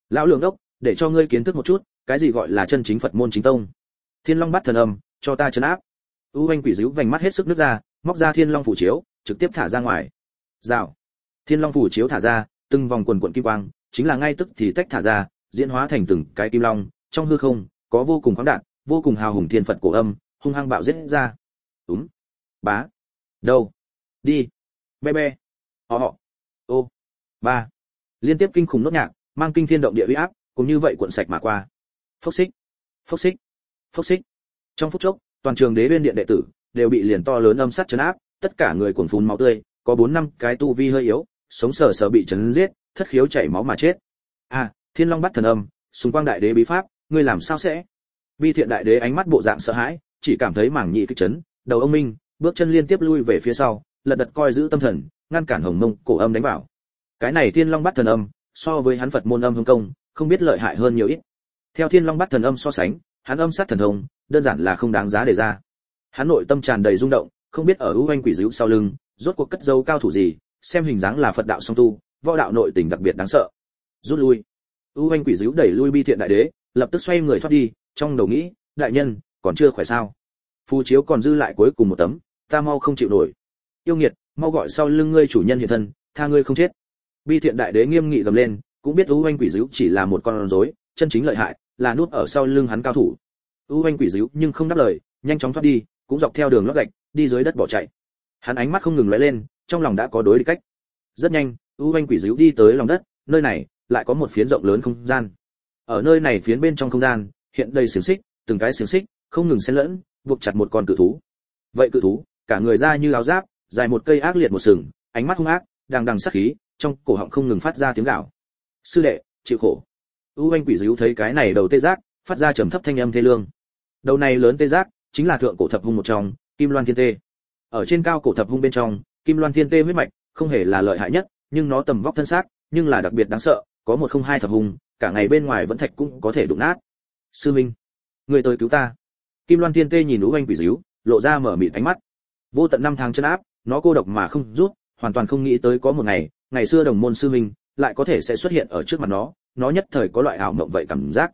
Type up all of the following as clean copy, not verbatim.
Lão lượng đốc, để cho ngươi kiến thức một chút, cái gì gọi là chân chính Phật môn chính tông. Thiên Long Bát Thần Âm, cho ta trấn áp. U Anh Quỷ Dữu vành mắt hết sức nứt ra, móc ra Thiên Long phủ chiếu, trực tiếp thả ra ngoài. Rào. Thiên Long phủ chiếu thả ra, từng vòng quần quần kim quang, chính là ngay tức thì tách thả ra, diễn hóa thành từng cái kim long, trong hư không có vô cùng khoáng đạt, vô cùng hào hùng thiên Phật cổ âm, hung hăng bạo giết ra. Đúng. Bá. Đâu. Đi. Be be. Họ. Ô. Ba. Liên tiếp kinh khủng nốt nhạc, mang kinh thiên động địa uy áp, cũng như vậy cuộn sạch mà qua. Phốc xích. Phốc xích. Phốc xích. Trong phút chốc, toàn trường Đế Uyên Điện đệ tử đều bị liền to lớn âm sát trấn áp, tất cả người cuồng phun máu tươi, có 4-5 cái tu vi hơi yếu, sống sờ sờ bị chấn giết, thất khiếu chảy máu mà chết. À, Thiên Long Bát Thần Âm, Sùng Quang Đại Đế bí pháp, ngươi làm sao sẽ? Bi Thiện Đại Đế ánh mắt bộ dạng sợ hãi, chỉ cảm thấy mảng nhị kích chấn, đầu ông minh, bước chân liên tiếp lui về phía sau, lật đật coi giữ tâm thần, ngăn cản Hồng Mông cổ âm đánh vào. Cái này Thiên Long Bát Thần Âm, so với hắn Phật môn âm hương công, không biết lợi hại hơn nhiều ít. Theo Thiên Long Bát Thần Âm so sánh, hắn âm sát thần thông, đơn giản là không đáng giá để ra. Hắn nội tâm tràn đầy rung động, không biết ở U Anh Quỷ Dữu sau lưng, rốt cuộc cất giấu cao thủ gì, xem hình dáng là Phật đạo song tu, võ đạo nội tình đặc biệt đáng sợ. Rút lui. U Anh Quỷ Dữu đẩy lui Bi Thiện Đại Đế, lập tức xoay người thoát đi, trong đầu nghĩ, đại nhân, còn chưa khỏe sao? Phù chiếu còn dư lại cuối cùng một tấm, ta mau không chịu nổi. Yêu nghiệt, mau gọi sau lưng ngươi chủ nhân hiện thân, tha ngươi không chết. Bi Thiện Đại Đế nghiêm nghị gầm lên, cũng biết U Anh Quỷ Dữu chỉ là một con rối, chân chính lợi hại là núp ở sau lưng hắn cao thủ. U Anh Quỷ Dữu nhưng không đáp lời, nhanh chóng thoát đi, cũng dọc theo đường lót gạch, đi dưới đất bỏ chạy. Hắn ánh mắt không ngừng lóe lên, trong lòng đã có đối địch cách. Rất nhanh, U Anh Quỷ Dữu đi tới lòng đất, nơi này lại có một phiến rộng lớn không gian. Ở nơi này phiến bên trong không gian, hiện đầy xiềng xích, từng cái xiềng xích không ngừng xen lẫn, buộc chặt một con cự thú. Vậy cự thú, cả người da như áo giáp, dài một cây ác liệt một sừng, ánh mắt hung ác, đằng đằng sát khí, trong cổ họng không ngừng phát ra tiếng gào. Sư đệ, chịu khổ. U Anh Quỷ Dữu thấy cái này đầu tê giác, phát ra trầm thấp thanh âm thê lương. Đầu này lớn tê giác, chính là thượng cổ thập hung một trong, Kim Loan Thiên Tê. Ở trên cao cổ thập hung bên trong, Kim Loan Thiên Tê huyết mạch, không hề là lợi hại nhất, nhưng nó tầm vóc thân xác, nhưng là đặc biệt đáng sợ, có 102 thập hung, cả ngày bên ngoài vẫn thạch cũng có thể đụng nát. Sư minh, người tới cứu ta. Kim Loan Thiên Tê nhìn U Anh Quỷ Dữu, lộ ra mở mịt ánh mắt. Vô tận năm tháng chân áp, nó cô độc mà không rút, hoàn toàn không nghĩ tới có một ngày, ngày xưa đồng môn sư minh lại có thể sẽ xuất hiện ở trước mặt nó nhất thời có loại ảo mộng vậy cảm giác.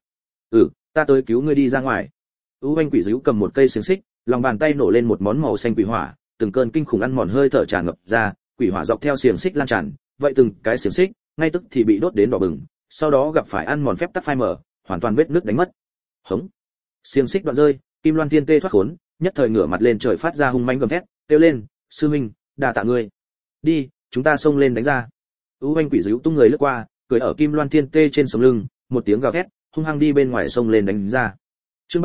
Ta tới cứu ngươi đi ra ngoài. U Anh Quỷ Dữu cầm một cây xiềng xích, lòng bàn tay nổ lên một món màu xanh quỷ hỏa, từng cơn kinh khủng ăn mòn hơi thở tràn ngập ra, quỷ hỏa dọc theo xiềng xích lan tràn, vậy từng cái xiềng xích ngay tức thì bị đốt đến đỏ bừng, sau đó gặp phải ăn mòn phép tắc phai mở, hoàn toàn vết nứt đánh mất. Hống. Xiềng xích đoạn rơi, Kim Loan Thiên Tê thoát khốn, nhất thời ngửa mặt lên trời phát ra hung mãnh gầm thét, kêu lên, sư minh, đa tạ ngươi. Đi, chúng ta xông lên đánh ra. U Anh Quỷ Dữu tung người lướt qua, cười ở Kim Loan Thiên Tê trên sống lưng, một tiếng gào thét, hung hăng đi bên ngoài sông lên đánh ra. Chương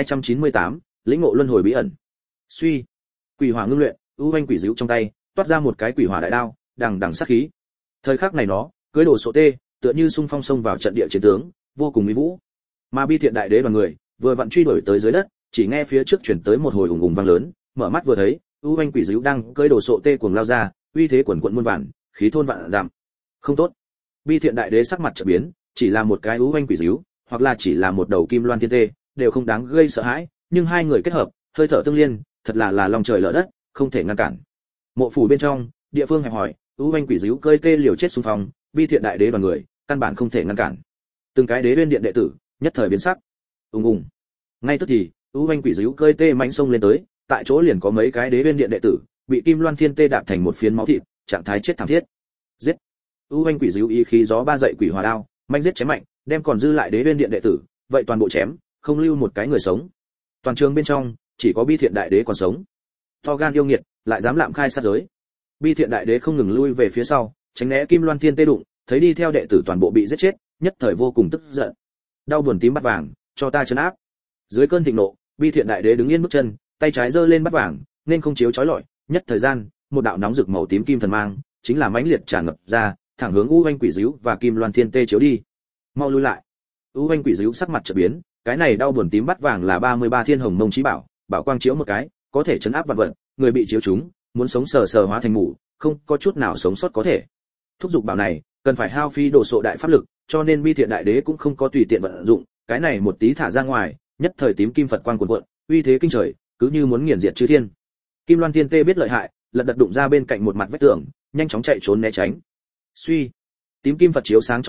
3298, lĩnh ngộ luân hồi bí ẩn. Suy, quỷ hỏa ngưng luyện, U Anh Quỷ Dữu trong tay toát ra một cái quỷ hỏa đại đao, đằng đằng sát khí. Thời khắc này nó cưỡi đồ sộ tê, tựa như xung phong xông vào trận địa chiến tướng, vô cùng uy vũ. Mà Bi Thiện Đại Đế đoàn người vừa vặn truy đuổi tới dưới đất, chỉ nghe phía trước chuyển tới một hồi ùng ùng vang lớn, mở mắt vừa thấy, U Anh Quỷ Dữu đang cưỡi đồ sộ tê cuồng lao ra, uy thế quần quần muôn vàn, khí thôn vạn giảm. Không tốt. Bi Thiện Đại Đế sắc mặt chợt biến, chỉ là một cái U Anh Quỷ Dữu, hoặc là chỉ là một đầu Kim Loan Thiên Tê, đều không đáng gây sợ hãi, nhưng hai người kết hợp, hơi thở tương liên, thật là lòng trời lở đất, không thể ngăn cản. Mộ phủ bên trong, địa phương hẹp hỏi, U Anh Quỷ Dữu cơi tê liều chết xung phong, Bi Thiện Đại Đế đoàn người, căn bản không thể ngăn cản. Từng cái Đế Uyên Điện đệ tử, nhất thời biến sắc. Ùng ùng. Ngay tức thì, U Anh Quỷ Dữu cơi tê mãnh xông lên tới, tại chỗ liền có mấy cái Đế Uyên Điện đệ tử, bị Kim Loan Thiên Tê đạp thành một phiến máu thịt, trạng thái chết thảm thiết. Giết. U Anh Quỷ Dữu ý khí gió ba dậy quỷ hỏa đao, mạnh giết chém mạnh, đem còn dư lại Đế Uyên Điện đệ tử, vậy toàn bộ chém, không lưu một cái người sống. Toàn trường bên trong, chỉ có Bi Thiện Đại Đế còn sống. To gan yêu nghiệt, lại dám lạm khai sát giới. Bi Thiện Đại Đế không ngừng lui về phía sau, tránh né Kim Loan Thiên Tê đụng, thấy đi theo đệ tử toàn bộ bị giết chết, nhất thời vô cùng tức giận. Đau buồn tím bắt vàng, cho ta trấn áp. Dưới cơn thịnh nộ, Bi Thiện Đại Đế đứng yên bước chân, tay trái giơ lên bắt vàng, nên không chiếu chói lọi, nhất thời gian, một đạo nóng rực màu tím kim thần mang, chính là mãnh liệt tràn ngập ra, thẳng hướng U Anh Quỷ Dữu và Kim Loan Thiên Tê chiếu đi. Mau lui lại. U Anh Quỷ Dữu sắc mặt chợt biến, cái này đau buồn tím bắt vàng là 33 thiên hồng mông chí bảo, bảo quang chiếu một cái, có thể chấn áp vạn vật, người bị chiếu chúng, muốn sống sờ sờ hóa thành mù, không có chút nào sống sót có thể. Thúc dục bảo này, cần phải hao phí đồ sộ đại pháp lực, cho nên Bi Thiện Đại Đế cũng không có tùy tiện vận dụng, cái này một tí thả ra ngoài, nhất thời tím kim Phật quang cuồn cuộn, uy thế kinh trời, cứ như muốn nghiền diệt chư thiên. Kim Loan Thiên Tê biết lợi hại, lật đật đụng ra bên cạnh một mặt vách tường, nhanh chóng chạy trốn né tránh. Suy, tím kim Phật chiếu sáng chói lọi,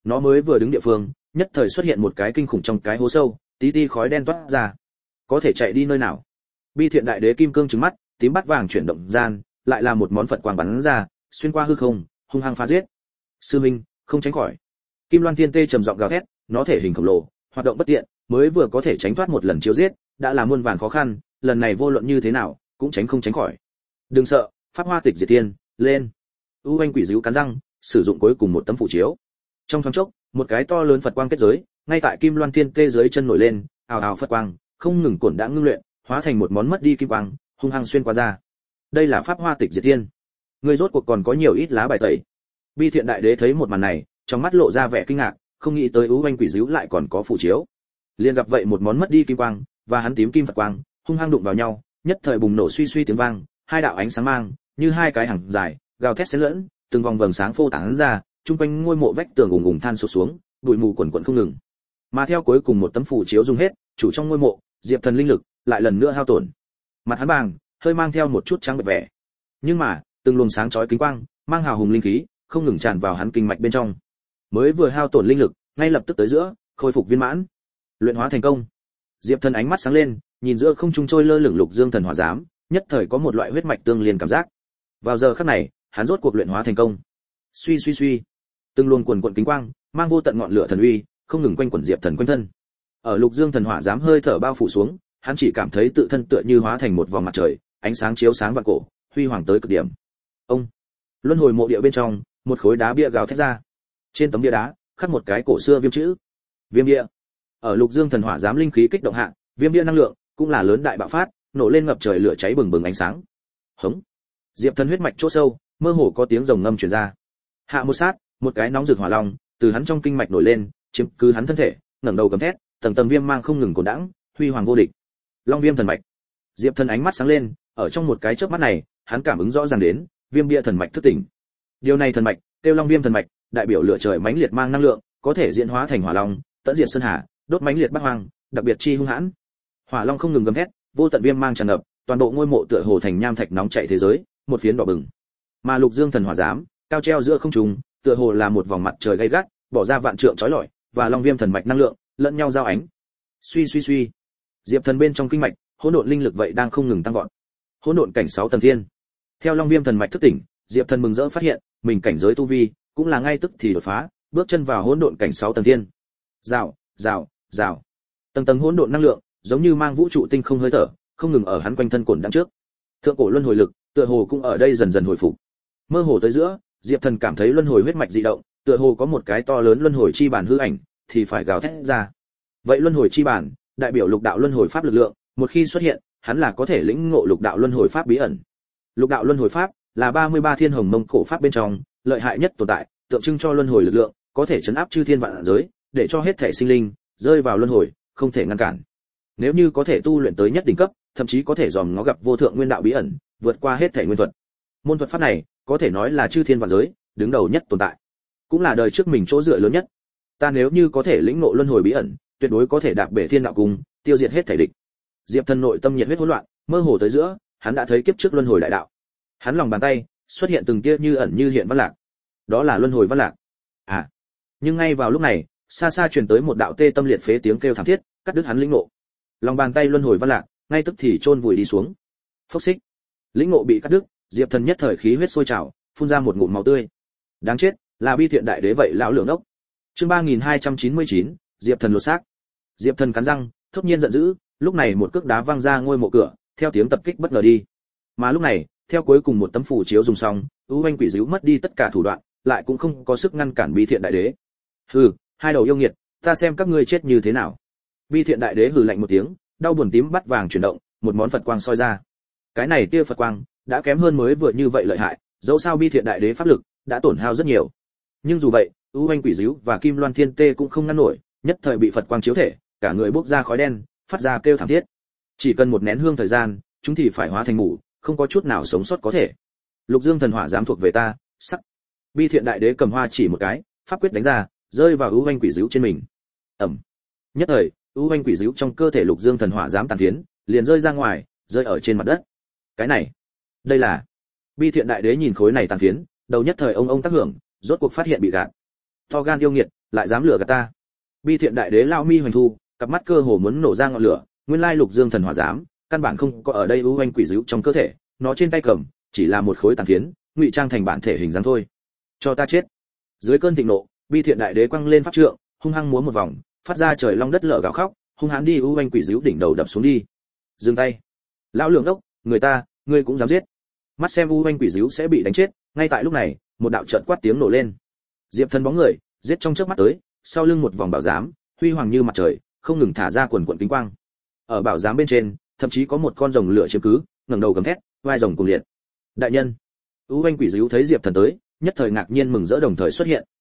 nó mới vừa đứng địa phương, nhất thời xuất hiện một cái kinh khủng trong cái hố sâu, tí ti khói đen toát ra. Có thể chạy đi nơi nào? Bi Thiện Đại Đế kim cương trừng mắt, tím bắt vàng chuyển động gian, lại là một món Phật quang bắn ra, xuyên qua hư không, hung hăng phá giết. Sư Minh, không tránh khỏi. Kim Loan Thiên Tê trầm giọng gào thét, nó thể hình khổng lồ, hoạt động bất tiện, mới vừa có thể tránh thoát một lần chiếu giết, đã là muôn vàn khó khăn, lần này vô luận như thế nào, cũng tránh không tránh khỏi. Đừng sợ, pháp hoa tịch diệt tiên, lên. U Anh quỷ díu cắn răng, sử dụng cuối cùng một tấm phù chiếu. Trong thoáng chốc, một cái to lớn Phật quang kết giới, ngay tại Kim Loan Thiên Tê dưới chân nổi lên, ào ào Phật quang, không ngừng cuộn đã ngưng luyện, hóa thành một món mất đi kim quang, hung hăng xuyên qua ra. Đây là pháp hoa tịch diệt tiên. Người rốt cuộc còn có nhiều ít lá bài tẩy. Bi Thiện Đại Đế thấy một màn này, trong mắt lộ ra vẻ kinh ngạc, không nghĩ tới U Anh quỷ díu lại còn có phù chiếu. Liền gặp vậy một món mất đi kim quang và hắn tím kim Phật quang, hung hăng đụng vào nhau, nhất thời bùng nổ suy suy tiếng vang, hai đạo ánh sáng mang, như hai cái hàng dài, gào thét xé lẫn, từng vòng vầng sáng phô tán ra, chung quanh ngôi mộ vách tường ùng ùng than sụp xuống, bụi mù quần quần không ngừng. Mà theo cuối cùng một tấm phù chiếu dùng hết, chủ trong ngôi mộ, Diệp Thần linh lực lại lần nữa hao tổn. Mặt hắn bàng, hơi mang theo một chút trắng bệch vẻ. Nhưng mà, từng luồng sáng chói kính quang, mang hào hùng linh khí, không ngừng tràn vào hắn kinh mạch bên trong. Mới vừa hao tổn linh lực, ngay lập tức tới giữa, khôi phục viên mãn. Luyện hóa thành công. Diệp Thần ánh mắt sáng lên, nhìn giữa không trung trôi lơ lửng Lục Dương Thần Hỏa Giám, nhất thời có một loại huyết mạch tương liên cảm giác. Vào giờ khắc này, hắn rốt cuộc luyện hóa thành công. Suy suy suy, từng luồng quần quần kính quang, mang vô tận ngọn lửa thần uy, không ngừng quanh quẩn Diệp Thần quanh thân. Ở Lục Dương Thần Hỏa Giám hơi thở bao phủ xuống, hắn chỉ cảm thấy tự thân tựa như hóa thành một vòng mặt trời, ánh sáng chiếu sáng vạn cổ, huy hoàng tới cực điểm. Ông, luân hồi mộ địa bên trong, một khối đá bia gào thét ra. Trên tấm bia đá, khắc một cái cổ xưa viêm chữ. Viêm bia. Ở Lục Dương Thần Hỏa Giám linh khí kích động hạ, viêm bia năng lượng cũng là lớn đại bạo phát, nổ lên ngập trời lửa cháy bừng bừng ánh sáng. Hống. Diệp Thần huyết mạch chỗ sâu, mơ hồ có tiếng rồng ngâm truyền ra. Hạ một sát, một cái nóng rực hỏa long từ hắn trong kinh mạch nổi lên, chiếm cứ hắn thân thể, ngẩng đầu gầm thét, tầng tầng viêm mang không ngừng cuồn đãng, huy hoàng vô địch. Long viêm thần mạch. Diệp Thần ánh mắt sáng lên, ở trong một cái chớp mắt này, hắn cảm ứng rõ ràng đến, viêm bia thần mạch thức tỉnh. Điều này thần mạch, tiêu long viêm thần mạch, đại biểu lửa trời mãnh liệt mang năng lượng, có thể diễn hóa thành hỏa long, tận diệt sơn hà, đốt mãnh liệt bắc hoang, đặc biệt chi hung hãn. Hỏa long không ngừng gầm thét, vô tận viêm mang tràn ngập, toàn bộ ngôi mộ tựa hồ thành nham thạch nóng chảy thế giới, một phiến đỏ bừng. Mà Lục Dương Thần Hỏa Giám, cao treo giữa không trung, tựa hồ là một vòng mặt trời gay gắt, bỏ ra vạn trượng chói lọi, và long viêm thần mạch năng lượng, lẫn nhau giao ánh. Suy suy suy. Diệp Thần bên trong kinh mạch, hỗn độn linh lực vậy đang không ngừng tăng vọt. Hỗn độn cảnh 6 tầng thiên. Theo long viêm thần mạch thức tỉnh, Diệp Thần mừng rỡ phát hiện, mình cảnh giới tu vi cũng là ngay tức thì đột phá, bước chân vào hỗn độn cảnh 6 tầng thiên. Rào, rào, rào. Tầng tầng hỗn độn năng lượng, giống như mang vũ trụ tinh không hơi thở, không ngừng ở hắn quanh thân cuộn đãng trước. Thượng cổ luân hồi lực, tựa hồ cũng ở đây dần dần hồi phục. Mơ hồ tới giữa, Diệp Thần cảm thấy luân hồi huyết mạch dị động, tựa hồ có một cái to lớn luân hồi chi bản hư ảnh, thì phải gào thét ra. Vậy luân hồi chi bản, đại biểu lục đạo luân hồi pháp lực lượng, một khi xuất hiện, hắn là có thể lĩnh ngộ lục đạo luân hồi pháp bí ẩn. Lục đạo luân hồi pháp là 33 thiên hồng mông cổ pháp bên trong, lợi hại nhất tồn tại, tượng trưng cho luân hồi lực lượng, có thể chấn áp chư thiên vạn giới, để cho hết thể sinh linh rơi vào luân hồi, không thể ngăn cản. Nếu như có thể tu luyện tới nhất đỉnh cấp, thậm chí có thể dòm ngó gặp vô thượng nguyên đạo bí ẩn, vượt qua hết thể nguyên thuật. Môn thuật pháp này, có thể nói là chư thiên vạn giới đứng đầu nhất tồn tại, cũng là đời trước mình chỗ dựa lớn nhất. Ta nếu như có thể lĩnh ngộ luân hồi bí ẩn, tuyệt đối có thể đạp bể thiên đạo cung, tiêu diệt hết thể địch. Diệp Thần nội tâm nhiệt huyết hỗn loạn, mơ hồ tới giữa, hắn đã thấy kiếp trước luân hồi đại đạo. Hắn lòng bàn tay xuất hiện từng tia như ẩn như hiện văn lạc. Đó là luân hồi văn lạc. À. Nhưng ngay vào lúc này, xa xa truyền tới một đạo tê tâm liệt phế tiếng kêu thảm thiết, cắt đứt hắn lĩnh ngộ. Lòng bàn tay luân hồi văn lạc, ngay tức thì chôn vùi đi xuống. Phốc xích. Lĩnh ngộ bị cắt đứt, Diệp Thần nhất thời khí huyết sôi trào, phun ra một ngụm máu tươi. Đáng chết, là Bi Thiện Đại Đế vậy lão lượng ốc. Chương 3299, Diệp Thần lột xác. Diệp Thần cắn răng, thốt nhiên giận dữ, lúc này một cước đá văng ra ngôi mộ cửa, theo tiếng tập kích bất ngờ đi. Mà lúc này, theo cuối cùng một tấm phù chiếu dùng xong, U Anh quỷ díu mất đi tất cả thủ đoạn, lại cũng không có sức ngăn cản Bi Thiện Đại Đế. Hừ, hai đầu yêu nghiệt, ta xem các ngươi chết như thế nào. Bi Thiện Đại Đế hừ lạnh một tiếng, đau buồn tím bắt vàng chuyển động, một món Phật quang soi ra. Cái này tia Phật quang đã kém hơn mới vừa như vậy lợi hại, dẫu sao Bi Thiện Đại Đế pháp lực đã tổn hao rất nhiều. Nhưng dù vậy, U Anh quỷ díu và Kim Loan Thiên Tê cũng không ngăn nổi, nhất thời bị Phật quang chiếu thể, cả người bốc ra khói đen, phát ra kêu thảm thiết. Chỉ cần một nén hương thời gian, chúng thì phải hóa thành mủ, không có chút nào sống sót có thể. Lục Dương Thần Hỏa dám thuộc về ta, sắc. Bi Thiện Đại Đế cầm hoa chỉ một cái, pháp quyết đánh ra, rơi vào U Anh quỷ díu trên mình. Ầm. Nhất thời, U Anh quỷ díu trong cơ thể Lục Dương Thần Hỏa dám tàn phiến, liền rơi ra ngoài, rơi ở trên mặt đất. Cái này, đây là. Bi Thiện Đại Đế nhìn khối này tàn phiến, đầu nhất thời ông tác hưởng, rốt cuộc phát hiện bị gạt. To gan yêu nghiệt, lại dám lừa gạt ta. Bi Thiện Đại Đế lao mi hoành thu, cặp mắt cơ hồ muốn nổ ra ngọn lửa, nguyên lai Lục Dương Thần Hỏa giám, căn bản không có ở đây ưu anh quỷ dữ trong cơ thể, nó trên tay cầm chỉ là một khối tàn phiến, ngụy trang thành bản thể hình dáng thôi. Cho ta chết. Dưới cơn thịnh nộ, Bi Thiện Đại Đế quăng lên pháp trượng, hung hăng múa một vòng, phát ra trời long đất lở gào khóc, hung hãn đi ưu anh quỷ dữ đỉnh đầu đập xuống đi. Dừng tay. Lão Lượng đốc, người ta, ngươi cũng dám giết. Mắt xem ưu anh quỷ dữ sẽ bị đánh chết, ngay tại lúc này, một đạo chợt quát tiếng nổ lên. Diệp Thần bóng người, giết trong chớp mắt tới, sau lưng một vòng bảo giám, huy hoàng như mặt trời, không ngừng thả ra quần quần kính quang. Ở bảo giám bên trên, thậm chí có một con rồng lửa chiếm cứ, ngẩng đầu gầm thét, vai rồng cuồng liệt. Đại nhân, ưu anh quỷ dữ thấy Diệp Thần tới, nhất thời ngạc nhiên mừng rỡ đồng thời xuất hiện.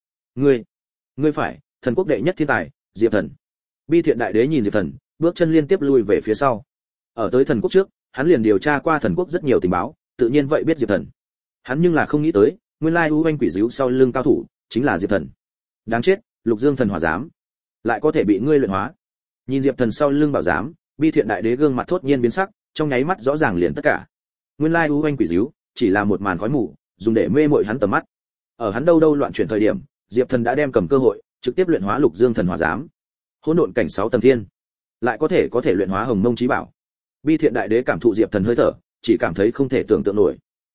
Ngươi phải, thần quốc đệ nhất thiên tài, Diệp Thần. Bi Thiện Đại Đế nhìn Diệp Thần, bước chân liên tiếp lui về phía sau. Ở tới thần quốc trước, hắn liền điều tra qua thần quốc rất nhiều tình báo, tự nhiên vậy biết Diệp Thần. Hắn nhưng là không nghĩ tới, nguyên lai ưu anh quỷ dữ sau lưng cao thủ chính là Diệp Thần. Đáng chết, Lục Dương Thần Hỏa giám, lại có thể bị ngươi luyện hóa. Nhìn Diệp Thần sau lưng bảo giám, Bi Thiện Đại Đế gương mặt thốt nhiên biến sắc, trong nháy mắt rõ ràng liền tất cả. Nguyên lai ưu anh quỷ dữ chỉ là một màn khói mù, dùng để mê mội hắn tầm mắt. Ở hắn đâu loạn chuyển thời điểm, Diệp Thần đã đem cầm cơ hội, trực tiếp luyện hóa Lục Dương Thần Hỏa giám. Hỗn độn cảnh 6 tầng thiên, lại có thể luyện hóa Hồng Mông Chí Bảo. Bi Thiện Đại Đế cảm thụ Diệp Thần hơi thở, chỉ cảm thấy không thể tưởng tượng nổi.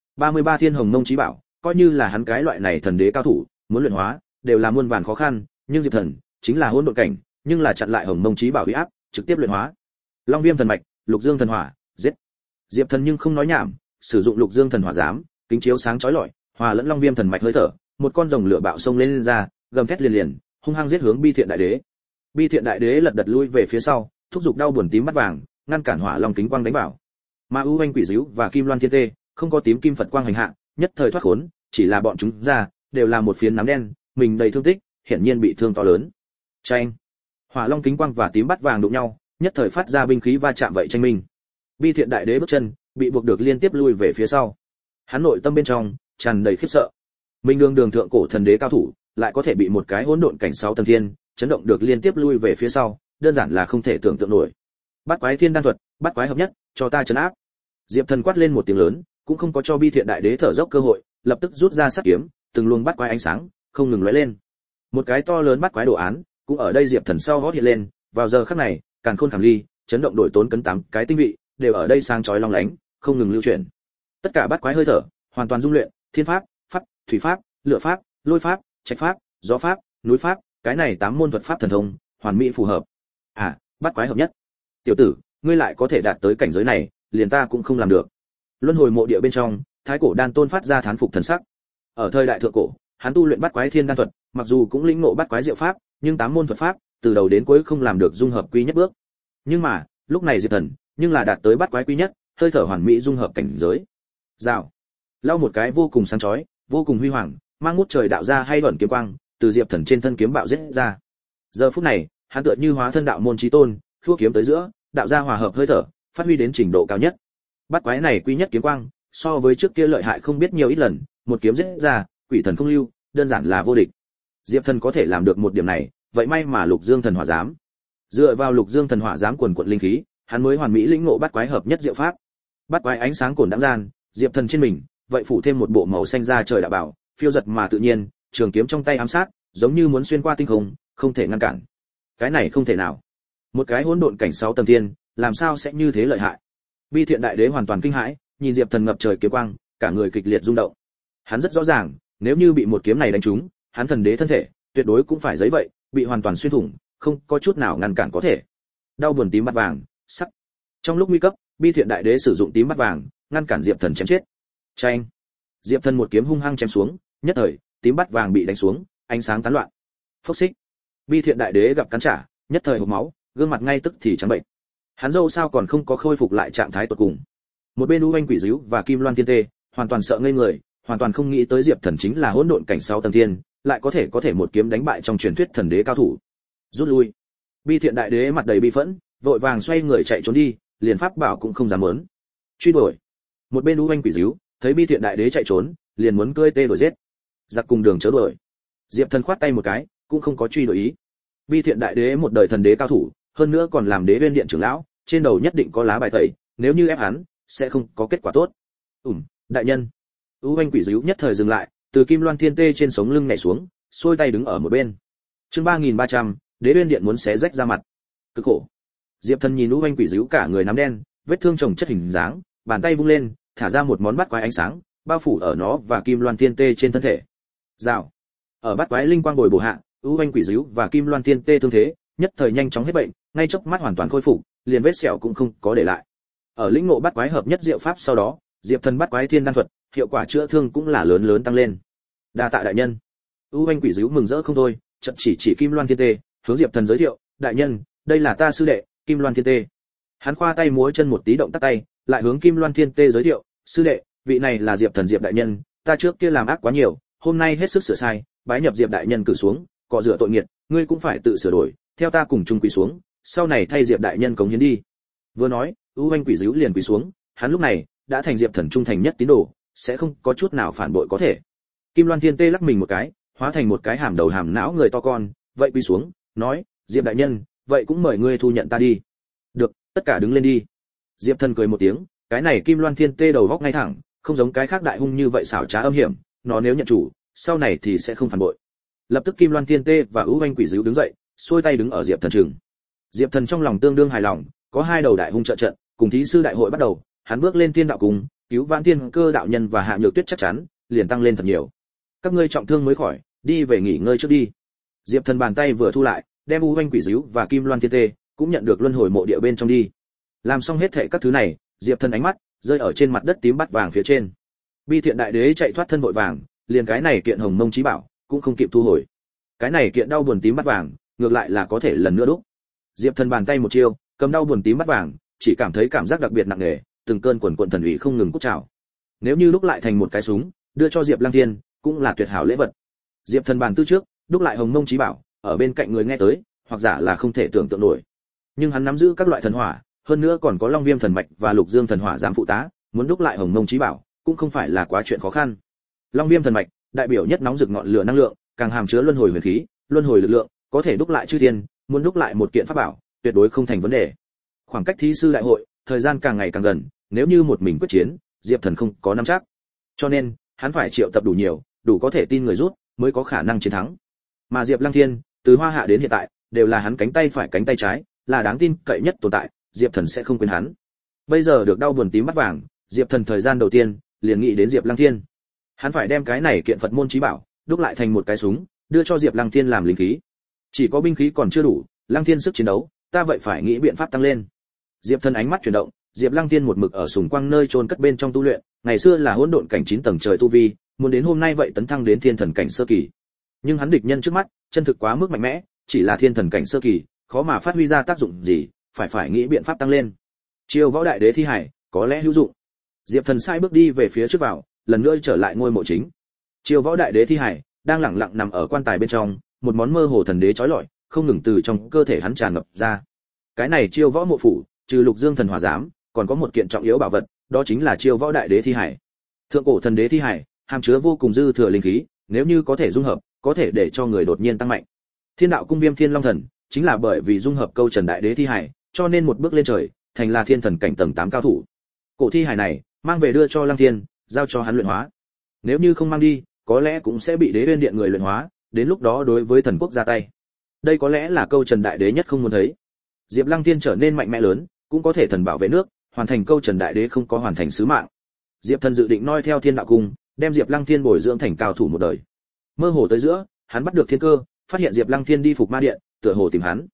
33 thiên Hồng Mông Chí Bảo, coi như là hắn cái loại này thần đế cao thủ, muốn luyện hóa, đều là muôn vàn khó khăn, nhưng Diệp Thần chính là hỗn độn cảnh, nhưng là chặn lại Hồng Mông Chí Bảo uy áp, trực tiếp luyện hóa. Long Viêm thần mạch, Lục Dương thần hỏa, giết. Diệp Thần nhưng không nói nhảm, sử dụng Lục Dương thần hỏa giám, kính chiếu sáng chói lọi, hòa lẫn Long Viêm thần mạch hơi thở, một con rồng lửa bạo xông lên ra, gầm thét liền, hung hăng giết hướng Bi Thiện Đại Đế. Bi Thiện Đại Đế lật đật lui về phía sau, thúc giục đau buồn tím mắt vàng, ngăn cản hỏa long kính quang đánh vào. Mà ưu anh quỷ dữ và kim loan thiên tê, không có tím kim Phật quang hành hạ, nhất thời thoát khốn, chỉ là bọn chúng ra, đều là một phiến nám đen, mình đầy thương tích, hiển nhiên bị thương to lớn. Chanh. Hỏa long kính quang và tím bắt vàng đụng nhau, nhất thời phát ra binh khí va chạm vậy tranh minh. Bi Thiện Đại Đế bước chân, bị buộc được liên tiếp lui về phía sau. Hắn nội tâm bên trong tràn đầy khiếp sợ. Minh đường thượng cổ thần đế cao thủ, lại có thể bị một cái hỗn độn cảnh 6 tầng thiên, chấn động được liên tiếp lui về phía sau, đơn giản là không thể tưởng tượng nổi. Bát quái thiên đan thuật, bát quái hợp nhất, cho ta trấn áp. Diệp Thần quát lên một tiếng lớn, cũng không có cho Bi Thiện Đại Đế thở dốc cơ hội, lập tức rút ra sát kiếm, từng luồng bát quái ánh sáng không ngừng lóe lên. Một cái to lớn bát quái đồ án, cũng ở đây Diệp Thần sau hót hiện lên, vào giờ khắc này, càn khôn khảm ly, chấn động đổi tốn cấn 8 cái tinh vị, đều ở đây sáng chói long lánh, không ngừng lưu chuyển. Tất cả bát quái hơi thở, hoàn toàn dung luyện, thiên pháp, pháp, thủy pháp, lửa pháp, lôi pháp, trạch pháp, gió pháp, núi pháp, cái này 8 môn thuật pháp thần thông, hoàn mỹ phù hợp. Bát quái hợp nhất. Tiểu tử, ngươi lại có thể đạt tới cảnh giới này, liền ta cũng không làm được. Luân hồi mộ địa bên trong, Thái Cổ Đan Tôn phát ra thán phục thần sắc. Ở thời đại thượng cổ, hắn tu luyện bát quái thiên đan thuật, mặc dù cũng lĩnh ngộ bát quái diệu pháp, nhưng 8 môn thuật pháp, từ đầu đến cuối không làm được dung hợp quy nhất bước. Nhưng mà, lúc này Diệp Thần, nhưng là đạt tới bát quái quy nhất, hơi thở hoàn mỹ dung hợp cảnh giới. Rào. Lau một cái vô cùng sáng chói, vô cùng huy hoàng, mang ngút trời đạo ra hay ẩn kiếm quang, từ Diệp Thần trên thân kiếm bạo giết ra. Giờ phút này, hắn tựa như hóa thân đạo môn chí tôn, thua kiếm tới giữa, đạo ra hòa hợp hơi thở, phát huy đến trình độ cao nhất. Bát quái này quy nhất kiếm quang, so với trước kia lợi hại không biết nhiều ít lần, một kiếm giết ra, quỷ thần không lưu, đơn giản là vô địch. Diệp Thần có thể làm được một điểm này, vậy may mà Lục Dương Thần Hỏa giám. Dựa vào Lục Dương Thần Hỏa giám quần quật linh khí, hắn mới hoàn mỹ lĩnh ngộ bát quái hợp nhất diệu pháp. Bát quái ánh sáng cồn đãng gian, Diệp Thần trên mình, vậy phủ thêm một bộ màu xanh da trời đạo bảo, phiêu giật mà tự nhiên, trường kiếm trong tay ám sát, giống như muốn xuyên qua tinh không, không thể ngăn cản. Cái này không thể nào. Một cái hỗn độn cảnh 6 tầng thiên, làm sao sẽ như thế lợi hại? Bi Thiện Đại Đế hoàn toàn kinh hãi, nhìn Diệp Thần ngập trời kiếm quang, cả người kịch liệt rung động. Hắn rất rõ ràng, nếu như bị một kiếm này đánh trúng, hắn thần đế thân thể, tuyệt đối cũng phải giấy vậy, bị hoàn toàn xuyên thủng, không có chút nào ngăn cản có thể. Đau buồn tím mắt vàng, sắc. Trong lúc nguy cấp, Bi Thiện Đại Đế sử dụng tím mắt vàng, ngăn cản Diệp Thần chém chết. Chanh. Diệp Thần một kiếm hung hăng chém xuống, nhất thời, tím mắt vàng bị đánh xuống, ánh sáng tán loạn. Phốc xích. Bi Thiện Đại Đế gặp cắn trả, nhất thời hộc máu, gương mặt ngay tức thì trắng bệnh. Hắn dâu sao còn không có khôi phục lại trạng thái tuyệt cùng. Một bên U Anh Quỷ Dữu và Kim Loan Thiên Tê, hoàn toàn sợ ngây người, hoàn toàn không nghĩ tới Diệp Thần chính là hỗn độn cảnh 6 tầng thiên, lại có thể một kiếm đánh bại trong truyền thuyết thần đế cao thủ. Rút lui. Bi Thiện Đại Đế mặt đầy bi phẫn, vội vàng xoay người chạy trốn đi, liền pháp bảo cũng không dám muốn. Truy đuổi. Một bên U Anh Quỷ Dữu, thấy Bi Thiện Đại Đế chạy trốn, liền muốn cưỡi tê đuổi giết. Giặc cùng đường chớ đuổi. Diệp Thần khoát tay một cái, cũng không có truy đuổi ý. Bi Thiện Đại Đế một đời thần đế cao thủ, hơn nữa còn làm Đế Viên Điện trưởng lão, trên đầu nhất định có lá bài tẩy, nếu như ép hắn, sẽ không có kết quả tốt. Đại nhân. U Anh Quỷ Dữu nhất thời dừng lại, từ Kim Loan Thiên Tê trên sống lưng nhảy xuống, xuôi tay đứng ở một bên. Chương 3300, Đế Uyên Điện muốn xé rách ra mặt. Cực khổ. Diệp Thần nhìn Vũ Anh Quỷ Dữu cả người nắm đen, vết thương chồng chất hình dáng, bàn tay vung lên, thả ra một món bát quái ánh sáng, bao phủ ở nó và Kim Loan Thiên Tê trên thân thể. Rào. Ở bát quái linh quang bồi bổ hạ, Vũ Anh Quỷ Dữu và Kim Loan Thiên Tê thương thế, nhất thời nhanh chóng hết bệnh, ngay chốc mắt hoàn toàn khôi phục, liền vết sẹo cũng không có để lại. Ở lĩnh ngộ bát quái hợp nhất diệu pháp sau đó, Diệp Thần bát quái thiên đan thuật, hiệu quả chữa thương cũng là lớn lớn tăng lên. Đa tạ đại nhân. Vũ Anh Quỷ Dữu mừng rỡ không thôi, chợt chỉ Kim Loan Thiên Tê, hướng Diệp Thần giới thiệu, đại nhân, đây là ta sư đệ, Kim Loan Thiên Tê. Hắn khoa tay múa chân một tí động tác tay, lại hướng Kim Loan Thiên Tê giới thiệu, sư đệ, vị này là Diệp Thần Diệp đại nhân, ta trước kia làm ác quá nhiều, hôm nay hết sức sửa sai, bái nhập Diệp đại nhân cử xuống, cọ rửa tội nghiệt, ngươi cũng phải tự sửa đổi, theo ta cùng chung quỳ xuống, sau này thay Diệp đại nhân cống hiến đi. Vừa nói, Vũ Anh Quỷ Dữu liền quỳ xuống, hắn lúc này đã thành Diệp Thần trung thành nhất tín đồ, sẽ không có chút nào phản bội có thể. Kim Loan Thiên Tê lắc mình một cái, hóa thành một cái hàm đầu hàm não người to con, vậy quỳ xuống, nói, Diệp đại nhân, vậy cũng mời ngươi thu nhận ta đi. Được, tất cả đứng lên đi. Diệp Thần cười một tiếng, cái này Kim Loan Thiên Tê đầu góc ngay thẳng, không giống cái khác đại hung như vậy xảo trá âm hiểm, nó nếu nhận chủ, sau này thì sẽ không phản bội. Lập tức Kim Loan Thiên Tê và Vũ Anh Quỷ Dữu đứng dậy, xuôi tay đứng ở Diệp Thần trường. Diệp Thần trong lòng tương đương hài lòng, có hai đầu đại hung trợ trận, cùng thí sư đại hội bắt đầu, hắn bước lên Thiên Đạo Cung, cứu vãn Thiên Cơ đạo nhân và Hạ Nhược Tuyết chắc chắn liền tăng lên thật nhiều. Các ngươi trọng thương mới khỏi, đi về nghỉ ngơi trước đi. Diệp Thần bàn tay vừa thu lại, đem Vũ Anh Quỷ Dữu và Kim Loan Thiên Tê cũng nhận được luân hồi mộ địa bên trong đi. Làm xong hết thảy các thứ này, Diệp Thần ánh mắt rơi ở trên mặt đất tím bát vàng phía trên. Bi Thiện đại đế chạy thoát thân vội vàng, liền cái này kiện Hồng Mông Chí Bảo cũng không kịp thu hồi. Cái này kiện đau buồn tím bát vàng, ngược lại là có thể lần nữa đúc. Diệp Thần bàn tay một chiêu, cầm đau buồn tím bát vàng, chỉ cảm thấy cảm giác đặc biệt nặng nề, từng cơn quần quần thần ủy không ngừng cút trào. Nếu như đúc lại thành một cái súng, đưa cho Diệp Lăng Thiên, cũng là tuyệt hảo lễ vật. Diệp Thần bàn tư trước, đúc lại Hồng Mông Chí Bảo, ở bên cạnh người nghe tới, hoặc giả là không thể tưởng tượng nổi. Nhưng hắn nắm giữ các loại thần hỏa, hơn nữa còn có Long Viêm thần mạch và Lục Dương thần hỏa giám phụ tá, muốn đúc lại Hồng Mông Chí Bảo, cũng không phải là quá chuyện khó khăn. Long Viêm thần mạch, đại biểu nhất nóng rực ngọn lửa năng lượng, càng hàm chứa luân hồi huyền khí, luân hồi lực lượng, có thể đúc lại chư thiên, muốn đúc lại một kiện pháp bảo, tuyệt đối không thành vấn đề. Khoảng cách thí sư đại hội, thời gian càng ngày càng gần, nếu như một mình quyết chiến, Diệp Thần không có nắm chắc. Cho nên, hắn phải triệu tập đủ nhiều, đủ có thể tin người rút, mới có khả năng chiến thắng. Mà Diệp Lăng Thiên, từ Hoa Hạ đến hiện tại, đều là hắn cánh tay phải cánh tay trái, là đáng tin cậy nhất tồn tại, Diệp Thần sẽ không quên hắn. Bây giờ được đau buồn tím mắt vàng, Diệp Thần thời gian đầu tiên liền nghĩ đến Diệp Lăng Thiên. Hắn phải đem cái này kiện Phật môn chí bảo đúc lại thành một cái súng, đưa cho Diệp Lăng Thiên làm linh khí. Chỉ có binh khí còn chưa đủ, Lăng Thiên sức chiến đấu, ta vậy phải nghĩ biện pháp tăng lên. Diệp Thần ánh mắt chuyển động, Diệp Lăng Thiên một mực ở sùng quang nơi chôn cất bên trong tu luyện, ngày xưa là hỗn độn cảnh 9 tầng trời tu vi, muốn đến hôm nay vậy tấn thăng đến thiên thần cảnh sơ kỳ. Nhưng hắn địch nhân trước mắt, chân thực quá mức mạnh mẽ, chỉ là thiên thần cảnh sơ kỳ, khó mà phát huy ra tác dụng gì, phải nghĩ biện pháp tăng lên. Chiêu Võ Đại Đế thi hải, có lẽ hữu dụng. Diệp Thần sai bước đi về phía trước vào, lần nữa trở lại ngôi mộ chính. Chiêu Võ Đại Đế thi hải đang lặng lặng nằm ở quan tài bên trong, một món mơ hồ thần đế chói lọi, không ngừng từ trong cơ thể hắn tràn ngập ra. Cái này Chiêu Võ mộ phủ, trừ Lục Dương thần hỏa giám, còn có một kiện trọng yếu bảo vật, đó chính là Chiêu Võ Đại Đế thi hải. Thượng cổ thần đế thi hải, hàm chứa vô cùng dư thừa linh khí, nếu như có thể dung hợp, có thể để cho người đột nhiên tăng mạnh. Thiên Đạo Cung Viêm Thiên Long Thần, chính là bởi vì dung hợp câu Trần Đại Đế thi hải, cho nên một bước lên trời, thành là thiên thần cảnh tầng 8 cao thủ. Cổ thi hải này, mang về đưa cho Lăng Thiên, giao cho hắn luyện hóa. Nếu như không mang đi, có lẽ cũng sẽ bị Đế Uyên Điện người luyện hóa, đến lúc đó đối với thần quốc ra tay. Đây có lẽ là câu Trần Đại Đế nhất không muốn thấy. Diệp Lăng Thiên trở nên mạnh mẽ lớn, cũng có thể thần bảo vệ nước, hoàn thành câu Trần Đại Đế không có hoàn thành sứ mạng. Diệp Thần dự định noi theo Thiên Đạo Cung, đem Diệp Lăng Thiên bồi dưỡng thành cao thủ một đời. Mơ hồ tới giữa, hắn bắt được Thiên Cơ, phát hiện Diệp Lăng Thiên đi Phục Ma Điện, tựa hồ tìm hắn.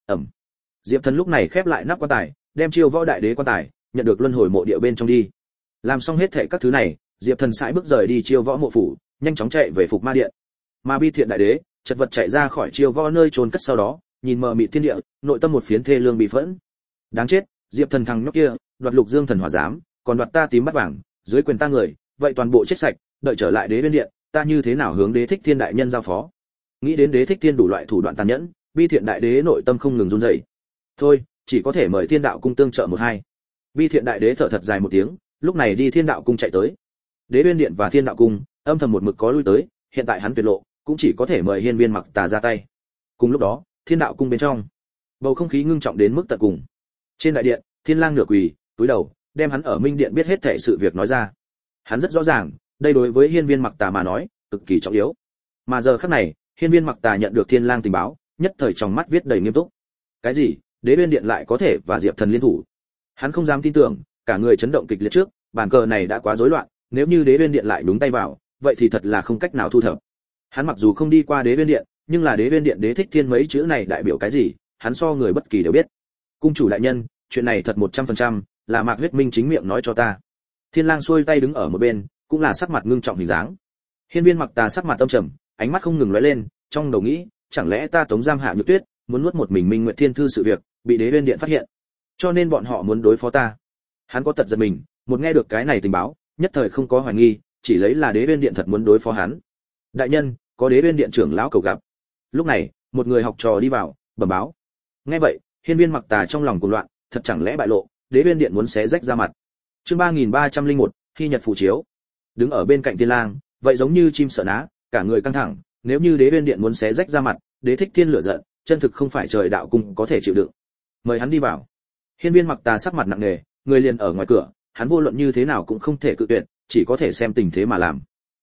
Diệp Thần lúc này khép lại nắp quan tài, đem Chiêu Võ Đại Đế quan tài nhận được luân hồi mộ địa bên trong đi. Làm xong hết thảy các thứ này, Diệp Thần sải bước rời đi Chiêu Võ mộ phủ, nhanh chóng chạy về Phục Ma Điện. Mà Bi Thiện Đại Đế chật vật chạy ra khỏi Chiêu Võ nơi chôn cất sau đó, nhìn mờ mịt thiên địa, nội tâm một phiến thê lương bị phẫn. Đáng chết, Diệp Thần thằng nhóc kia, đoạt Lục Dương thần hỏa giám, còn đoạt ta tím bát vàng, dưới quyền ta người, vậy toàn bộ chết sạch, đợi trở lại Đế Uyên Điện, ta như thế nào hướng Đế Thích Thiên đại nhân giao phó. Nghĩ đến Đế Thích Thiên đủ loại thủ đoạn tàn nhẫn, Bi Thiện Đại Đế nội tâm không ngừng run rẩy. Thôi, chỉ có thể mời Thiên Đạo Cung tương trợ một hai. Bi Thiện Đại Đế thở thật dài một tiếng, lúc này đi Thiên Đạo Cung chạy tới. Đế Uyên Điện và Thiên Đạo Cung âm thầm một mực có lui tới, hiện tại hắn tuyệt lộ, cũng chỉ có thể mời Hiên Viên Mặc Tà ra tay. Cùng lúc đó, Thiên Đạo Cung bên trong, bầu không khí ngưng trọng đến mức tận cùng. Trên đại điện, Thiên Lang nửa quỳ, cúi đầu, đem hắn ở Minh Điện biết hết thảy sự việc nói ra. Hắn rất rõ ràng, đây đối với Hiên Viên Mặc Tà mà nói, cực kỳ trọng yếu. Mà giờ khắc này, Hiên Viên Mặc Tà nhận được Thiên Lang tình báo, nhất thời trong mắt viết đầy nghiêm túc. Cái gì? Đế Uyên Điện lại có thể và Diệp Thần liên thủ? Hắn không dám tin tưởng, cả người chấn động kịch liệt trước, bàn cờ này đã quá rối loạn, nếu như Đế Uyên Điện lại đúng tay vào, vậy thì thật là không cách nào thu thập. Hắn mặc dù không đi qua Đế Uyên Điện, nhưng là Đế Uyên Điện Đế Thích Thiên mấy chữ này đại biểu cái gì, hắn so người bất kỳ đều biết. Cung chủ đại nhân, chuyện này thật 100%, là Mạc Huyết Minh chính miệng nói cho ta. Thiên Lang xuôi tay đứng ở một bên, cũng là sắc mặt ngưng trọng hình dáng. Hiên Viên Mặc Tà sắc mặt âm trầm, ánh mắt không ngừng lóe lên, trong đầu nghĩ, chẳng lẽ ta tống giam Hạ Nhược Tuyết, muốn nuốt một mình Minh Nguyệt Thiên thư sự việc, bị Đế Uyên Điện phát hiện, cho nên bọn họ muốn đối phó ta. Hắn có tật giật mình, một nghe được cái này tình báo, nhất thời không có hoài nghi, chỉ lấy là Đế Uyên Điện thật muốn đối phó hắn. Đại nhân, có Đế Uyên Điện trưởng lão cầu gặp. Lúc này, một người học trò đi vào, bẩm báo. Nghe vậy, Hiên Viên Mặc Tà trong lòng cuồng loạn, thật chẳng lẽ bại lộ, Đế Uyên Điện muốn xé rách ra mặt. Chương 3301, khi nhật phù chiếu. Đứng ở bên cạnh Thiên Lang, vậy giống như chim sợ ná, cả người căng thẳng, nếu như Đế Uyên Điện muốn xé rách ra mặt, Đế Thích Thiên lửa giận, chân thực không phải trời đạo cung có thể chịu đựng. Mời hắn đi vào. Hiên Viên Mặc Tà sắc mặt nặng nề, người liền ở ngoài cửa, hắn vô luận như thế nào cũng không thể cự tuyệt, chỉ có thể xem tình thế mà làm.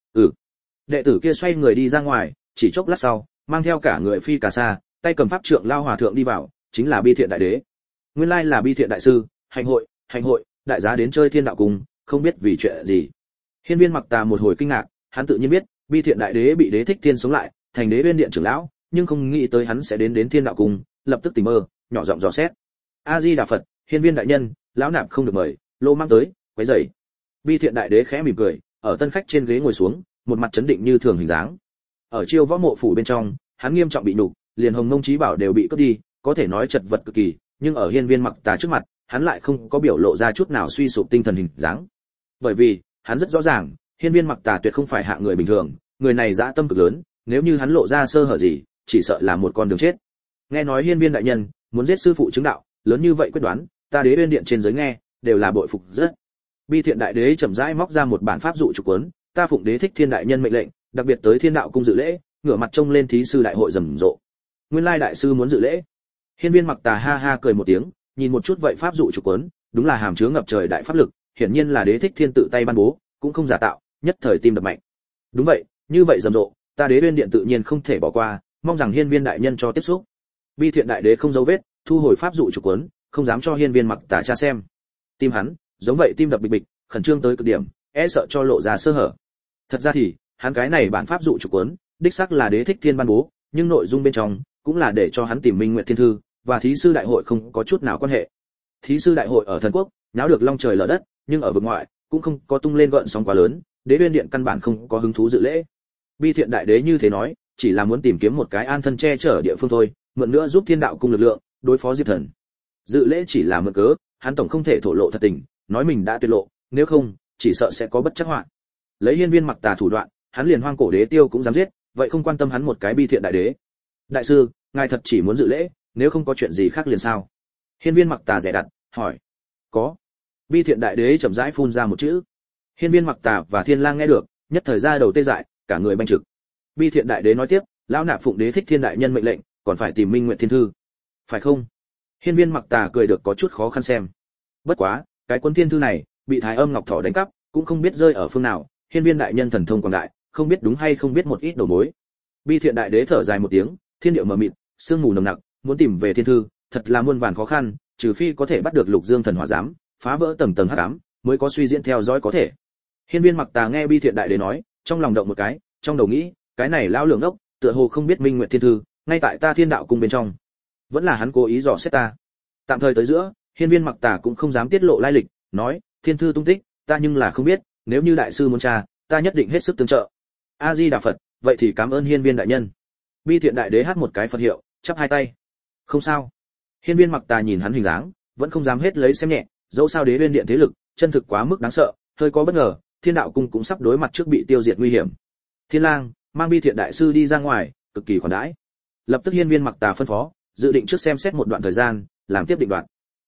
Đệ tử kia xoay người đi ra ngoài, chỉ chốc lát sau, mang theo cả người phi cà sa, tay cầm pháp trượng lao hòa thượng đi vào, chính là Bi Thiện đại đế. Nguyên lai là Bi Thiện đại sư, hành hội, đại giá đến chơi Thiên đạo cung, không biết vì chuyện gì. Hiên Viên Mặc Tà một hồi kinh ngạc, hắn tự nhiên biết, Bi Thiện đại đế bị Đế Thích Thiên sống lại, thành Đế Uyên Điện trưởng lão, nhưng không nghĩ tới hắn sẽ đến Thiên đạo cung, lập tức tỉnh mơ, nhỏ giọng dò xét. A Di Đà Phật, Hiên Viên đại nhân, lão nạp không được mời, lô mang tới, quấy rầy. Bi Thiện đại đế khẽ mỉm cười, ở tân khách trên ghế ngồi xuống, một mặt chấn định như thường hình dáng. Ở Chiêu Võ Mộ phủ bên trong, hắn nghiêm trọng bị nhục, liền Hồng Mông Chí Bảo đều bị cướp đi, có thể nói chật vật cực kỳ, nhưng ở Hiên Viên Mặc Tà trước mặt, hắn lại không có biểu lộ ra chút nào suy sụp tinh thần hình dáng. Bởi vì, hắn rất rõ ràng, Hiên Viên Mặc Tà tuyệt không phải hạng người bình thường, người này dã tâm cực lớn, nếu như hắn lộ ra sơ hở gì, chỉ sợ là một con đường chết. Nghe nói Hiên Viên đại nhân muốn giết sư phụ chứng đạo, lớn như vậy quyết đoán, ta Đế Uyên Điện trên giới nghe, đều là bội phục rất. Bi Thiện đại đế chậm rãi móc ra một bản pháp dụ trục cuốn, ta phụng Đế Thích Thiên đại nhân mệnh lệnh, đặc biệt tới Thiên đạo cung dự lễ, ngửa mặt trông lên thí sư đại hội rầm rộ. Nguyên lai đại sư muốn dự lễ. Hiên Viên Mặc Tà ha ha cười một tiếng, nhìn một chút vậy pháp dụ trục cuốn, đúng là hàm chứa ngập trời đại pháp lực, hiển nhiên là Đế Thích Thiên tự tay ban bố, cũng không giả tạo, nhất thời tim đập mạnh. Đúng vậy, như vậy rầm rộ, ta Đế Uyên Điện tự nhiên không thể bỏ qua, mong rằng Hiên Viên đại nhân cho tiếp xúc. Bi Thiện đại đế không giấu vết, thu hồi pháp dụ trục cuốn, không dám cho Hiên Viên Mặc Tà tra xem. Tim hắn, giống vậy tim đập bịch bịch, khẩn trương tới cực điểm, e sợ cho lộ ra sơ hở. Thật ra thì, hắn cái này bản pháp dụ trục cuốn, đích xác là Đế Thích Thiên ban bố, nhưng nội dung bên trong cũng là để cho hắn tìm Minh Nguyệt Thiên thư, và thí sư đại hội không có chút nào quan hệ. Thí sư đại hội ở thần quốc, náo được long trời lở đất, nhưng ở vực ngoại cũng không có tung lên gợn sóng quá lớn, Đế Uyên Điện căn bản không có hứng thú dự lễ. Bi Thiện đại đế như thế nói, chỉ là muốn tìm kiếm một cái an thân che chở địa phương thôi, mượn nữa giúp Thiên đạo cung lực lượng đối phó Diệp Thần. Dự lễ chỉ là mượn cớ, hắn tổng không thể thổ lộ thật tình, nói mình đã tuyệt lộ, nếu không, chỉ sợ sẽ có bất trắc họa. Lấy Hiên Viên Mặc Tà thủ đoạn, hắn liền Hoang Cổ Đế Tiêu cũng dám giết, vậy không quan tâm hắn một cái Bi Thiện đại đế. Đại sư, ngài thật chỉ muốn dự lễ, nếu không có chuyện gì khác liền sao? Hiên Viên Mặc Tà dè đặt, hỏi. Có. Bi Thiện đại đế chậm rãi phun ra một chữ. Hiên Viên Mặc Tà và Thiên Lang nghe được, nhất thời ra đầu tê dại, cả người banh trực. Bi Thiện đại đế nói tiếp, lão nạp phụng Đế Thích Thiên đại nhân mệnh lệnh, còn phải tìm Minh Nguyệt Thiên thư. Phải không? Hiên Viên Mặc Tà cười được có chút khó khăn xem. Bất quá, cái cuốn thiên thư này bị Thái Âm Ngọc Thỏ đánh cắp, cũng không biết rơi ở phương nào, Hiên Viên đại nhân thần thông quảng đại, không biết đúng hay không biết một ít đầu mối. Bi Thiện đại đế thở dài một tiếng, thiên địa mờ mịt, sương mù nồng nặc, muốn tìm về thiên thư, thật là muôn vàn khó khăn, trừ phi có thể bắt được Lục Dương thần hỏa giám, phá vỡ tầng tầng hắc ám, mới có suy diễn theo dõi có thể. Hiên Viên Mặc Tà nghe Bi Thiện đại đế nói, trong lòng động một cái, trong đầu nghĩ, cái này lão lường ốc, tựa hồ không biết Minh Nguyệt Thiên thư, ngay tại ta Thiên đạo cung bên trong. Vẫn là hắn cố ý dò xét ta. Tạm thời tới giữa, Hiên Viên Mặc Tà cũng không dám tiết lộ lai lịch, nói, thiên thư tung tích, ta nhưng là không biết, nếu như đại sư muốn tra, ta nhất định hết sức tương trợ. A Di Đà Phật, vậy thì cảm ơn Hiên Viên đại nhân. Bi Thiện đại đế hát một cái Phật hiệu, chắp hai tay. Không sao. Hiên Viên Mặc Tà nhìn hắn hình dáng, vẫn không dám hết lấy xem nhẹ, dẫu sao Đế Uyên Điện thế lực, chân thực quá mức đáng sợ, hơi có bất ngờ, Thiên đạo cung cũng sắp đối mặt trước bị tiêu diệt nguy hiểm. Thiên Lang mang Bi Thiện đại sư đi ra ngoài, cực kỳ khoản đãi. Lập tức Hiên Viên Mặc Tà phân phó, dự định trước xem xét một đoạn thời gian, làm tiếp định đoạn.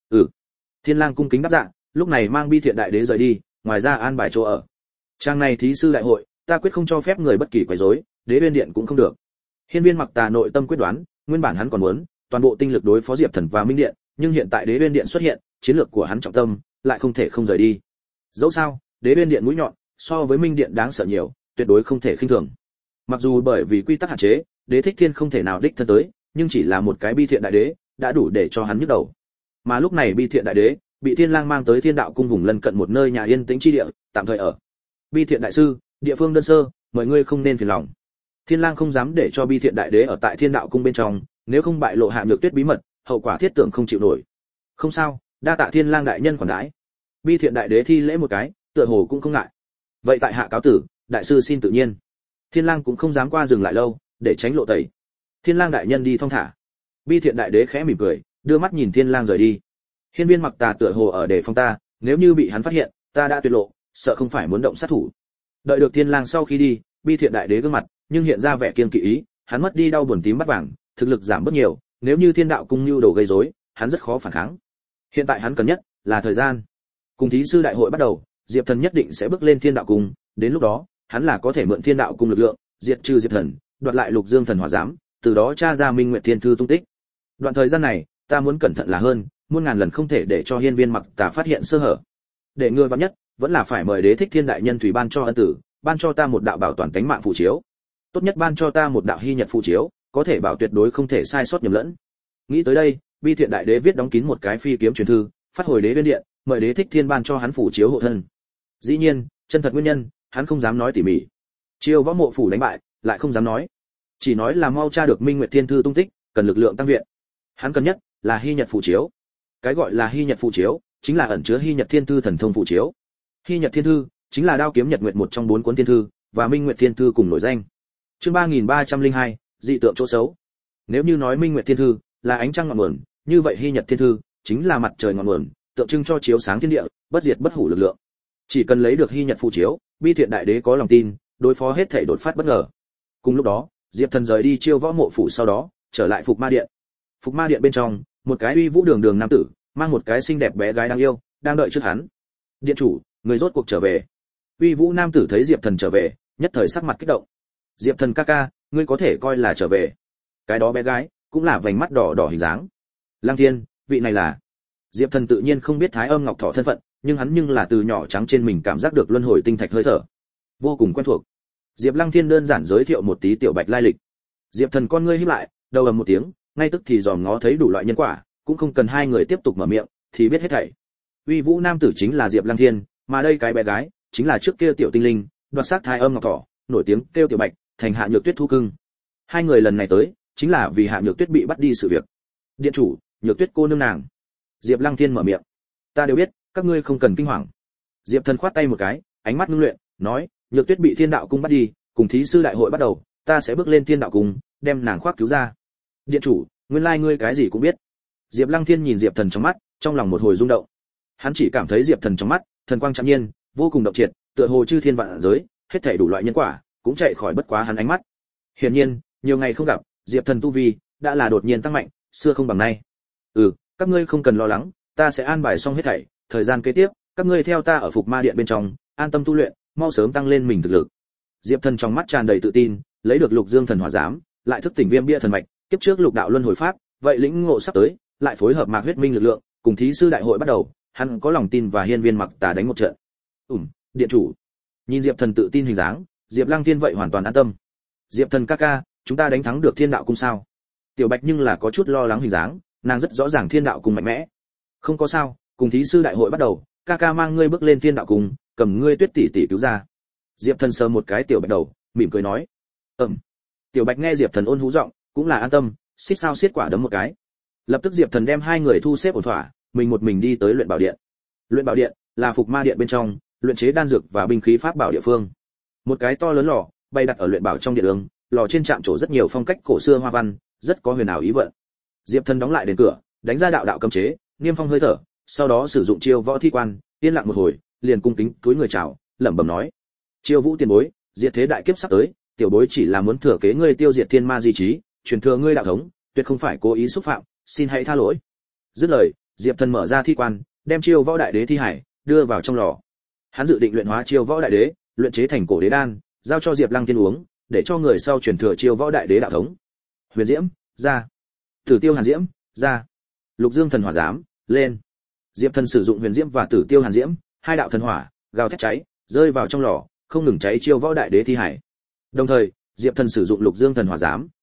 Thiên Lang cung kính đáp dạ, lúc này mang Bi Thiện đại đế rời đi, ngoài ra an bài chỗ ở. Trang này thí sư đại hội, ta quyết không cho phép người bất kỳ quấy rối, Đế Uyên Điện cũng không được. Hiên Viên Mặc Tà nội tâm quyết đoán, nguyên bản hắn còn muốn toàn bộ tinh lực đối phó Diệp Thần và Minh Điện, nhưng hiện tại Đế Uyên Điện xuất hiện, chiến lược của hắn trọng tâm lại không thể không rời đi. Dẫu sao, Đế Uyên Điện mũi nhọn so với Minh Điện đáng sợ nhiều, tuyệt đối không thể khinh thường. Mặc dù bởi vì quy tắc hạn chế, Đế Thích Thiên không thể nào đích thân tới, nhưng chỉ là một cái Bi Thiện đại đế, đã đủ để cho hắn nhức đầu. Mà lúc này Bi Thiện đại đế bị Thiên Lang mang tới Thiên Đạo cung vùng lân cận một nơi nhà yên tĩnh chi địa, tạm thời ở. Bi Thiện đại sư, địa phương đơn sơ, mời ngươi không nên phiền lòng. Thiên Lang không dám để cho Bi Thiện đại đế ở tại Thiên Đạo cung bên trong, nếu không bại lộ Hạ Nhược Tuyết bí mật, hậu quả thiết tưởng không chịu nổi. Không sao, đa tạ Thiên Lang đại nhân khoản đãi. Bi Thiện đại đế thi lễ một cái, tựa hồ cũng không ngại. Vậy tại hạ cáo tử, đại sư xin tự nhiên. Thiên Lang cũng không dám qua dừng lại lâu, để tránh lộ tẩy. Thiên Lang đại nhân đi thong thả. Bi Thiện đại đế khẽ mỉm cười, đưa mắt nhìn Thiên Lang rời đi. Hiên Viên Mặc Tà tựa hồ ở để phòng ta, nếu như bị hắn phát hiện, ta đã tuyệt lộ, sợ không phải muốn động sát thủ. Đợi được Thiên Lang sau khi đi, Bi Thiện đại đế gương mặt nhưng hiện ra vẻ kiên kỵ ý, hắn mất đi đau buồn tím bắt vàng, thực lực giảm bớt nhiều, nếu như Thiên Đạo cung nhu đồ gây rối, hắn rất khó phản kháng. Hiện tại hắn cần nhất là thời gian. Cùng thí sư đại hội bắt đầu, Diệp Thần nhất định sẽ bước lên Thiên Đạo cung, đến lúc đó, hắn là có thể mượn Thiên Đạo cung lực lượng, diệt trừ Diệp Thần, đoạt lại Lục Dương thần hỏa giám, từ đó tra ra Minh Nguyệt Thiên thư tung tích. Đoạn thời gian này, ta muốn cẩn thận là hơn, muôn ngàn lần không thể để cho Hiên Viên Mặc Tà phát hiện sơ hở. Để ngừa vạn nhất, vẫn là phải mời Đế Thích Thiên đại nhân thủy ban cho ân tử, ban cho ta một đạo bảo toàn tánh mạng phù chiếu. Tốt nhất ban cho ta một đạo hy nhật phù chiếu, có thể bảo tuyệt đối không thể sai sót nhầm lẫn. Nghĩ tới đây, Bi Thiện đại đế viết đóng kín một cái phi kiếm truyền thư, phát hồi Đế Viên điện, mời Đế Thích Thiên ban cho hắn phù chiếu hộ thân. Dĩ nhiên, chân thật nguyên nhân, hắn không dám nói tỉ mỉ. Chiêu Võ Mộ phủ đánh bại, lại không dám nói. Chỉ nói là mau tra được Minh Nguyệt Thiên thư tung tích, cần lực lượng tăng viện. Hắn cần nhất là hy nhật phù chiếu. Cái gọi là hy nhật phù chiếu, chính là ẩn chứa hy nhật thiên thư thần thông phù chiếu. Hy nhật thiên thư chính là đao kiếm nhật nguyệt một trong 4 cuốn thiên thư, và Minh Nguyệt thiên thư cùng nổi danh. Chương 3302, dị tượng chỗ xấu. Nếu như nói Minh Nguyệt thiên thư là ánh trăng ngọn nguồn, như vậy hy nhật thiên thư chính là mặt trời ngọn nguồn, tượng trưng cho chiếu sáng thiên địa, bất diệt bất hủ lực lượng. Chỉ cần lấy được hy nhật phù chiếu, Bi Thiện đại đế có lòng tin, đối phó hết thảy đột phát bất ngờ. Cùng lúc đó, Diệp Thần rời đi Chiêu Võ Mộ phủ sau đó, trở lại Phục Ma điện. Phục Ma điện bên trong, một cái uy vũ đường đường nam tử, mang một cái xinh đẹp bé gái đáng yêu, đang đợi trước hắn. Điện chủ, người rốt cuộc trở về. Uy vũ nam tử thấy Diệp Thần trở về, nhất thời sắc mặt kích động. Diệp Thần ca ca, ngươi có thể coi là trở về. Cái đó bé gái, cũng là vành mắt đỏ đỏ hình dáng. Lăng Thiên, vị này là. Diệp Thần tự nhiên không biết Thái Âm Ngọc Thỏ thân phận, nhưng hắn nhưng là từ nhỏ trắng trên mình cảm giác được luân hồi tinh thạch hơi thở, vô cùng quen thuộc. Diệp Lăng Thiên đơn giản giới thiệu một tí tiểu bạch lai lịch. Diệp Thần con ngươi híp lại, đầu ầm một tiếng, ngay tức thì dòm ngó thấy đủ loại nhân quả, cũng không cần hai người tiếp tục mở miệng, thì biết hết thảy. Uy vũ nam tử chính là Diệp Lăng Thiên, mà đây cái bé gái chính là trước kia tiểu tinh linh, đoạt xác Thái Âm Ngọc Thỏ, nổi tiếng kêu tiểu bạch, thành Hạ Nhược Tuyết thu cưng. Hai người lần này tới, chính là vì Hạ Nhược Tuyết bị bắt đi sự việc. Điện chủ, Nhược Tuyết cô nương nàng. Diệp Lăng Thiên mở miệng. Ta đều biết, các ngươi không cần kinh hoàng. Diệp Thần khoát tay một cái, ánh mắt ngưng luyện, nói, Nhược Tuyết bị Thiên Đạo cung bắt đi, cùng thí sư đại hội bắt đầu, ta sẽ bước lên Thiên Đạo cung, đem nàng khoác cứu ra. Điện chủ, nguyên lai ngươi cái gì cũng biết. Diệp Lăng Thiên nhìn Diệp Thần trong mắt, trong lòng một hồi rung động. Hắn chỉ cảm thấy Diệp Thần trong mắt, thần quang trạm nhiên, vô cùng độc triệt, tựa hồ chư thiên vạn giới, hết thảy đủ loại nhân quả, cũng chạy khỏi bất quá hắn ánh mắt. Hiển nhiên, nhiều ngày không gặp, Diệp Thần tu vi đã là đột nhiên tăng mạnh, xưa không bằng nay. Các ngươi không cần lo lắng, ta sẽ an bài xong hết thảy, thời gian kế tiếp, các ngươi theo ta ở Phục Ma điện bên trong, an tâm tu luyện, mau sớm tăng lên mình thực lực. Diệp Thần trong mắt tràn đầy tự tin, lấy được Lục Dương thần hỏa giám, lại thức tỉnh Viêm bia thần mạch, kiếp trước lục đạo luân hồi pháp, vậy lĩnh ngộ sắp tới, lại phối hợp Mạc huyết minh lực lượng, cùng thí sư đại hội bắt đầu, hắn có lòng tin và Hiên Viên Mặc Tà đánh một trận. Điện chủ. Nhìn Diệp Thần tự tin hình dáng, Diệp Lăng Thiên vậy hoàn toàn an tâm. Diệp Thần ca ca, chúng ta đánh thắng được Thiên Đạo cung sao? Tiểu Bạch nhưng là có chút lo lắng hình dáng, nàng rất rõ ràng Thiên Đạo cung mạnh mẽ. Không có sao, cùng thí sư đại hội bắt đầu, ca ca mang ngươi bước lên Thiên Đạo cung, cầm ngươi Tuyết tỷ tỷ cứu ra. Diệp Thần sờ một cái Tiểu Bạch đầu, mỉm cười nói. Tiểu Bạch nghe Diệp Thần ôn hú giọng, cũng là an tâm, xít sao xiết quả đấm một cái. Lập tức Diệp Thần đem hai người thu xếp ổn thỏa, mình một mình đi tới luyện bảo điện. Luyện bảo điện là Phục Ma điện bên trong, luyện chế đan dược và binh khí pháp bảo địa phương. Một cái to lớn lò bày đặt ở luyện bảo trong điện đường, lò trên chạm trổ rất nhiều phong cách cổ xưa hoa văn, rất có huyền ảo ý vận. Diệp Thần đóng lại đèn cửa, đánh ra đạo đạo cấm chế, niêm phong hơi thở, sau đó sử dụng chiêu võ thi quan, yên lặng một hồi, liền cung kính cúi người chào, lẩm bẩm nói: "Chiêu Vũ tiền bối, diệt thế đại kiếp sắp tới, tiểu bối chỉ là muốn thừa kế ngươi tiêu diệt thiên ma di trí, truyền thừa ngươi đạo thống, tuyệt không phải cố ý xúc phạm, xin hãy tha lỗi." Dứt lời, Diệp Thần mở ra thi quan, đem Chiêu Võ đại đế thi hải đưa vào trong lò. Hắn dự định luyện hóa Chiêu Võ đại đế, luyện chế thành cổ đế đan, giao cho Diệp Lăng Thiên uống, để cho người sau truyền thừa Chiêu Võ đại đế đạo thống. Huyền Diễm, ra. Tử Tiêu Hàn Diễm, ra. Lục Dương thần hỏa giám, lên. Diệp Thần sử dụng Huyền Diễm và Tử Tiêu Hàn Diễm, hai đạo thần hỏa, gào thét cháy, rơi vào trong lò, không ngừng cháy Chiêu Võ đại đế thi hải. Đồng thời, Diệp Thần sử dụng Lục Dương thần hỏa giám,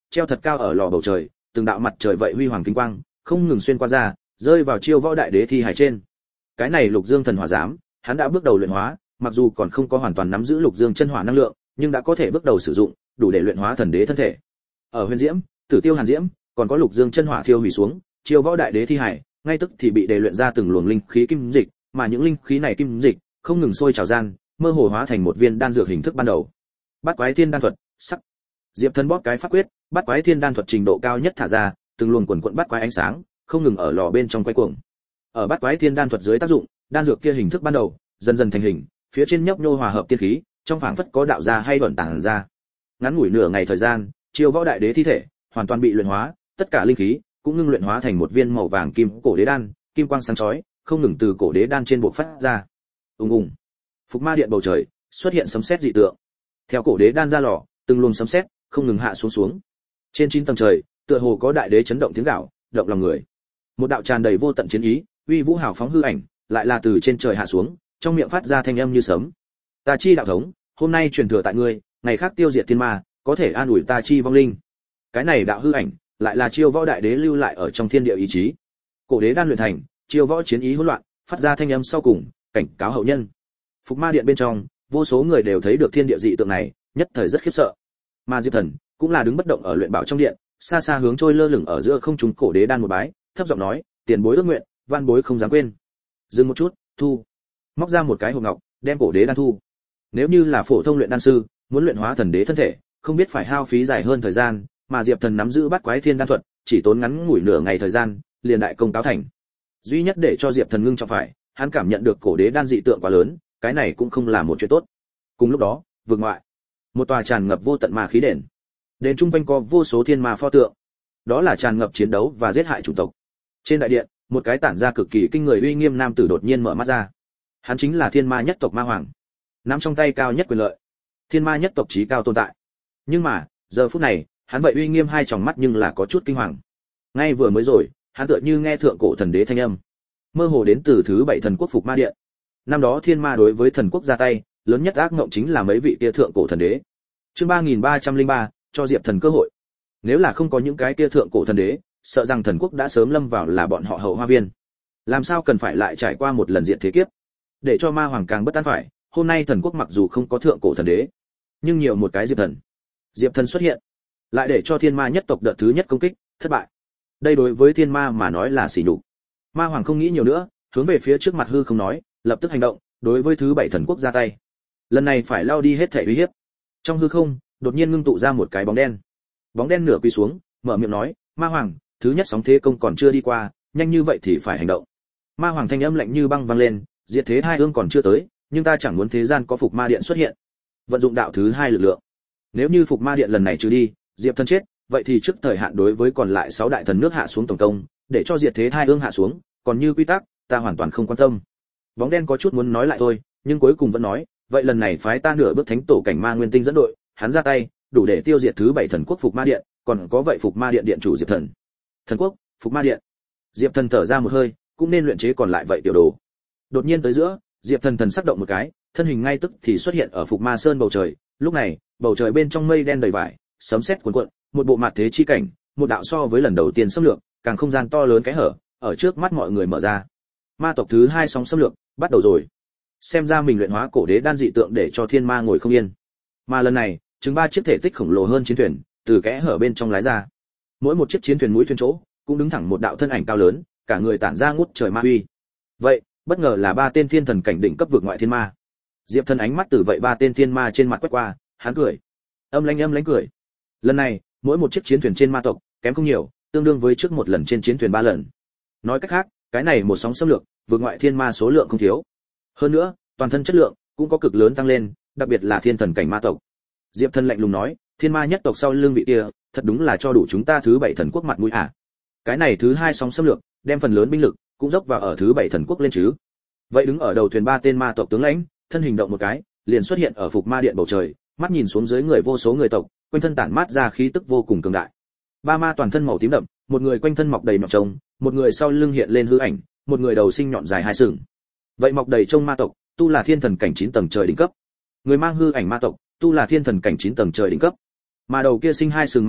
treo thật cao ở lò bầu trời, từng đạo mặt trời vậy huy hoàng kinh quang, không ngừng xuyên qua ra, rơi vào Chiêu Võ Đại Đế thi hài trên. Cái này Lục Dương Thần Hỏa Giám, hắn đã bước đầu luyện hóa, mặc dù còn không có hoàn toàn nắm giữ Lục Dương chân hỏa năng lượng, nhưng đã có thể bước đầu sử dụng, đủ để luyện hóa thần đế thân thể. Ở Huyền Diễm, Tử Tiêu Hàn Diễm, còn có Lục Dương chân hỏa thiêu hủy xuống, Chiêu Võ Đại Đế thi hải, ngay tức thì bị đề luyện ra từng luồng linh khí kim dịch, mà những linh khí này kim dịch không ngừng sôi trào gian, mơ hồ hóa thành một viên đan dược hình thức ban đầu. Bát Quái Thiên Đan thuật, sắc. Diệp Thần bóp cái pháp quyết, Bát Quái Thiên Đan thuật trình độ cao nhất thả ra, từng luồng quần quần bát quái ánh sáng, không ngừng ở lò bên trong quay cuồng. Ở Bát Quái Thiên Đan thuật dưới tác dụng, đan dược kia hình thức ban đầu dần dần thành hình, phía trên nhấp nhô hòa hợp tiên khí, trong phảng phất có đạo ra hay vận tàng ra. Ngắn ngủi nửa ngày thời gian, Chiêu Võ Đại Đế thi thể hoàn toàn bị luyện hóa, tất cả linh khí cũng ngưng luyện hóa thành một viên màu vàng kim cổ đế đan, kim quang sáng chói, không ngừng từ cổ đế đan trên bộc phát ra. Ùng ùng. Phục Ma Điện bầu trời xuất hiện sấm sét dị tượng. Theo cổ đế đan ra lò, từng luồng sấm sét không ngừng hạ xuống xuống. Trên 9 tầng trời, tựa hồ có đại đế chấn động tiếng gào, động lòng người. Một đạo tràn đầy vô tận chiến ý, uy vũ hào phóng hư ảnh, lại là từ trên trời hạ xuống, trong miệng phát ra thanh âm như sấm. Ta chi đạo thống, hôm nay truyền thừa tại ngươi, ngày khác tiêu diệt thiên ma, có thể an ủi ta chi vong linh. Cái này đạo hư ảnh, lại là Chiêu Võ Đại Đế lưu lại ở trong thiên địa ý chí. Cổ đế đan luyện thành, Chiêu Võ chiến ý hỗn loạn, phát ra thanh âm sau cùng, cảnh cáo hậu nhân. Phục Ma Điện bên trong, vô số người đều thấy được thiên địa dị tượng này, nhất thời rất khiếp sợ. Mà Diệp Thần cũng là đứng bất động ở luyện bảo trong điện, xa xa hướng trôi lơ lửng ở giữa không trung cổ đế đan một bái, thấp giọng nói, tiền bối ước nguyện, van bối không dám quên. Dừng một chút, thu. Móc ra một cái hộp ngọc, đem cổ đế đan thu. Nếu như là phổ thông luyện đan sư, muốn luyện hóa thần đế thân thể, không biết phải hao phí dài hơn thời gian, mà Diệp Thần nắm giữ Bát Quái Thiên Đan thuật, chỉ tốn ngắn ngủi nửa ngày thời gian, liền đại công cáo thành. Duy nhất để cho Diệp Thần ngưng trọng phải, hắn cảm nhận được cổ đế đan dị tượng quá lớn, cái này cũng không là một chuyện tốt. Cùng lúc đó, vực ngoại, một tòa tràn ngập vô tận ma khí đền. Đền trung quanh có vô số thiên ma pho tượng. Đó là tràn ngập chiến đấu và giết hại chủng tộc. Trên đại điện, một cái tản ra cực kỳ kinh người uy nghiêm nam tử đột nhiên mở mắt ra. Hắn chính là Thiên Ma nhất tộc Ma Hoàng, nắm trong tay cao nhất quyền lợi. Thiên Ma nhất tộc chí cao tồn tại. Nhưng mà, giờ phút này, hắn vậy uy nghiêm hai tròng mắt nhưng là có chút kinh hoàng. Ngay vừa mới rồi, hắn tựa như nghe thượng cổ thần đế thanh âm, mơ hồ đến từ thứ 7 thần quốc Phục Ma Điện. Năm đó Thiên Ma đối với thần quốc ra tay, lớn nhất ác ngộng chính là mấy vị kia thượng cổ thần đế. Chương 3303, cho Diệp Thần cơ hội. Nếu là không có những cái kia thượng cổ thần đế, sợ rằng thần quốc đã sớm lâm vào là bọn họ hậu hoa viên. Làm sao cần phải lại trải qua một lần diện thế kiếp? Để cho Ma Hoàng càng bất an phải, hôm nay thần quốc mặc dù không có thượng cổ thần đế, nhưng nhiều một cái Diệp Thần. Diệp Thần xuất hiện, lại để cho Thiên Ma nhất tộc đợt thứ nhất công kích thất bại. Đây đối với Thiên Ma mà nói là sỉ nhục. Ma Hoàng không nghĩ nhiều nữa, hướng về phía trước mặt hư không nói, lập tức hành động, đối với thứ 7 thần quốc ra tay. Lần này phải lao đi hết thể uy hiếp. Trong hư không, đột nhiên ngưng tụ ra một cái bóng đen. Bóng đen nửa quỳ xuống, mở miệng nói, Ma Hoàng, thứ nhất sóng thế công còn chưa đi qua, nhanh như vậy thì phải hành động. Ma Hoàng thanh âm lạnh như băng vang lên, diệt thế hai ương còn chưa tới, nhưng ta chẳng muốn thế gian có Phục Ma Điện xuất hiện. Vận dụng đạo thứ 2 lực lượng. Nếu như Phục Ma Điện lần này trừ đi, Diệp Thần chết, vậy thì trước thời hạn đối với còn lại 6 đại thần nước hạ xuống tổng công, để cho diệt thế hai ương hạ xuống, còn như quy tắc, ta hoàn toàn không quan tâm. Bóng đen có chút muốn nói lại thôi, nhưng cuối cùng vẫn nói, vậy lần này phái ta nửa bước thánh tổ cảnh Ma Nguyên Tinh dẫn đội, hắn ra tay, đủ để tiêu diệt thứ 7 thần quốc Phục Ma Điện, còn có vậy Phục Ma Điện điện chủ Diệp Thần. Thần quốc, Phục Ma Điện. Diệp Thần thở ra một hơi, cũng nên luyện chế còn lại vậy tiểu đồ. Đột nhiên tới giữa, Diệp Thần thần sắc động một cái, thân hình ngay tức thì xuất hiện ở Phục Ma Sơn bầu trời, lúc này, bầu trời bên trong mây đen đầy vải, sấm sét cuồn cuộn, một bộ mặt thế chi cảnh, một đạo so với lần đầu tiên xâm lược, càng không gian to lớn cái hở, ở trước mắt mọi người mở ra. Ma tộc thứ 2 sóng xâm lược bắt đầu rồi. Xem ra mình luyện hóa cổ đế đan dị tượng để cho thiên ma ngồi không yên. Mà lần này, chừng 3 chiếc thể tích khổng lồ hơn chiến thuyền từ kẽ hở bên trong lái ra. Mỗi một chiếc chiến thuyền mũi thuyền chỗ cũng đứng thẳng một đạo thân ảnh cao lớn, cả người tản ra ngút trời ma uy. Vậy, bất ngờ là 3 tên thiên thần cảnh đỉnh cấp vượt ngoại thiên ma. Diệp Thần ánh mắt từ vậy 3 tên thiên ma trên mặt quét qua, hắn cười. Âm lãnh cười. Lần này, mỗi một chiếc chiến thuyền trên ma tộc kém không nhiều, tương đương với trước một lần trên chiến thuyền 3 lần. Nói cách khác, cái này một sóng xâm lược, vượt ngoại thiên ma số lượng không thiếu. Hơn nữa, toàn thân chất lượng cũng có cực lớn tăng lên, đặc biệt là thiên thần cảnh ma tộc. Diệp Thần lạnh lùng nói, thiên ma nhất tộc sau lưng vị kia, thật đúng là cho đủ chúng ta thứ 7 thần quốc mặt mũi à? Cái này thứ 2 sóng xâm lược, đem phần lớn binh lực cũng dốc vào ở thứ 7 thần quốc lên chứ. Vậy đứng ở đầu thuyền 3 tên ma tộc tướng lãnh, thân hình động một cái, liền xuất hiện ở Phục Ma Điện bầu trời, mắt nhìn xuống dưới người vô số người tộc, quanh thân tản mát ra khí tức vô cùng cường đại. 3 ma toàn thân màu tím đậm, một người quanh thân mọc đầy mọc trông, một người sau lưng hiện lên hư ảnh, một người đầu sinh nhọn dài 2 sừng. Vậy mọc đầy trông ma tộc, tu là thiên thần cảnh 9 tầng trời đỉnh cấp. Người mang hư ảnh ma tộc, tu là thiên thần cảnh 9 tầng trời đỉnh cấp. Mà đầu kia sinh 2 sừng ma tộc,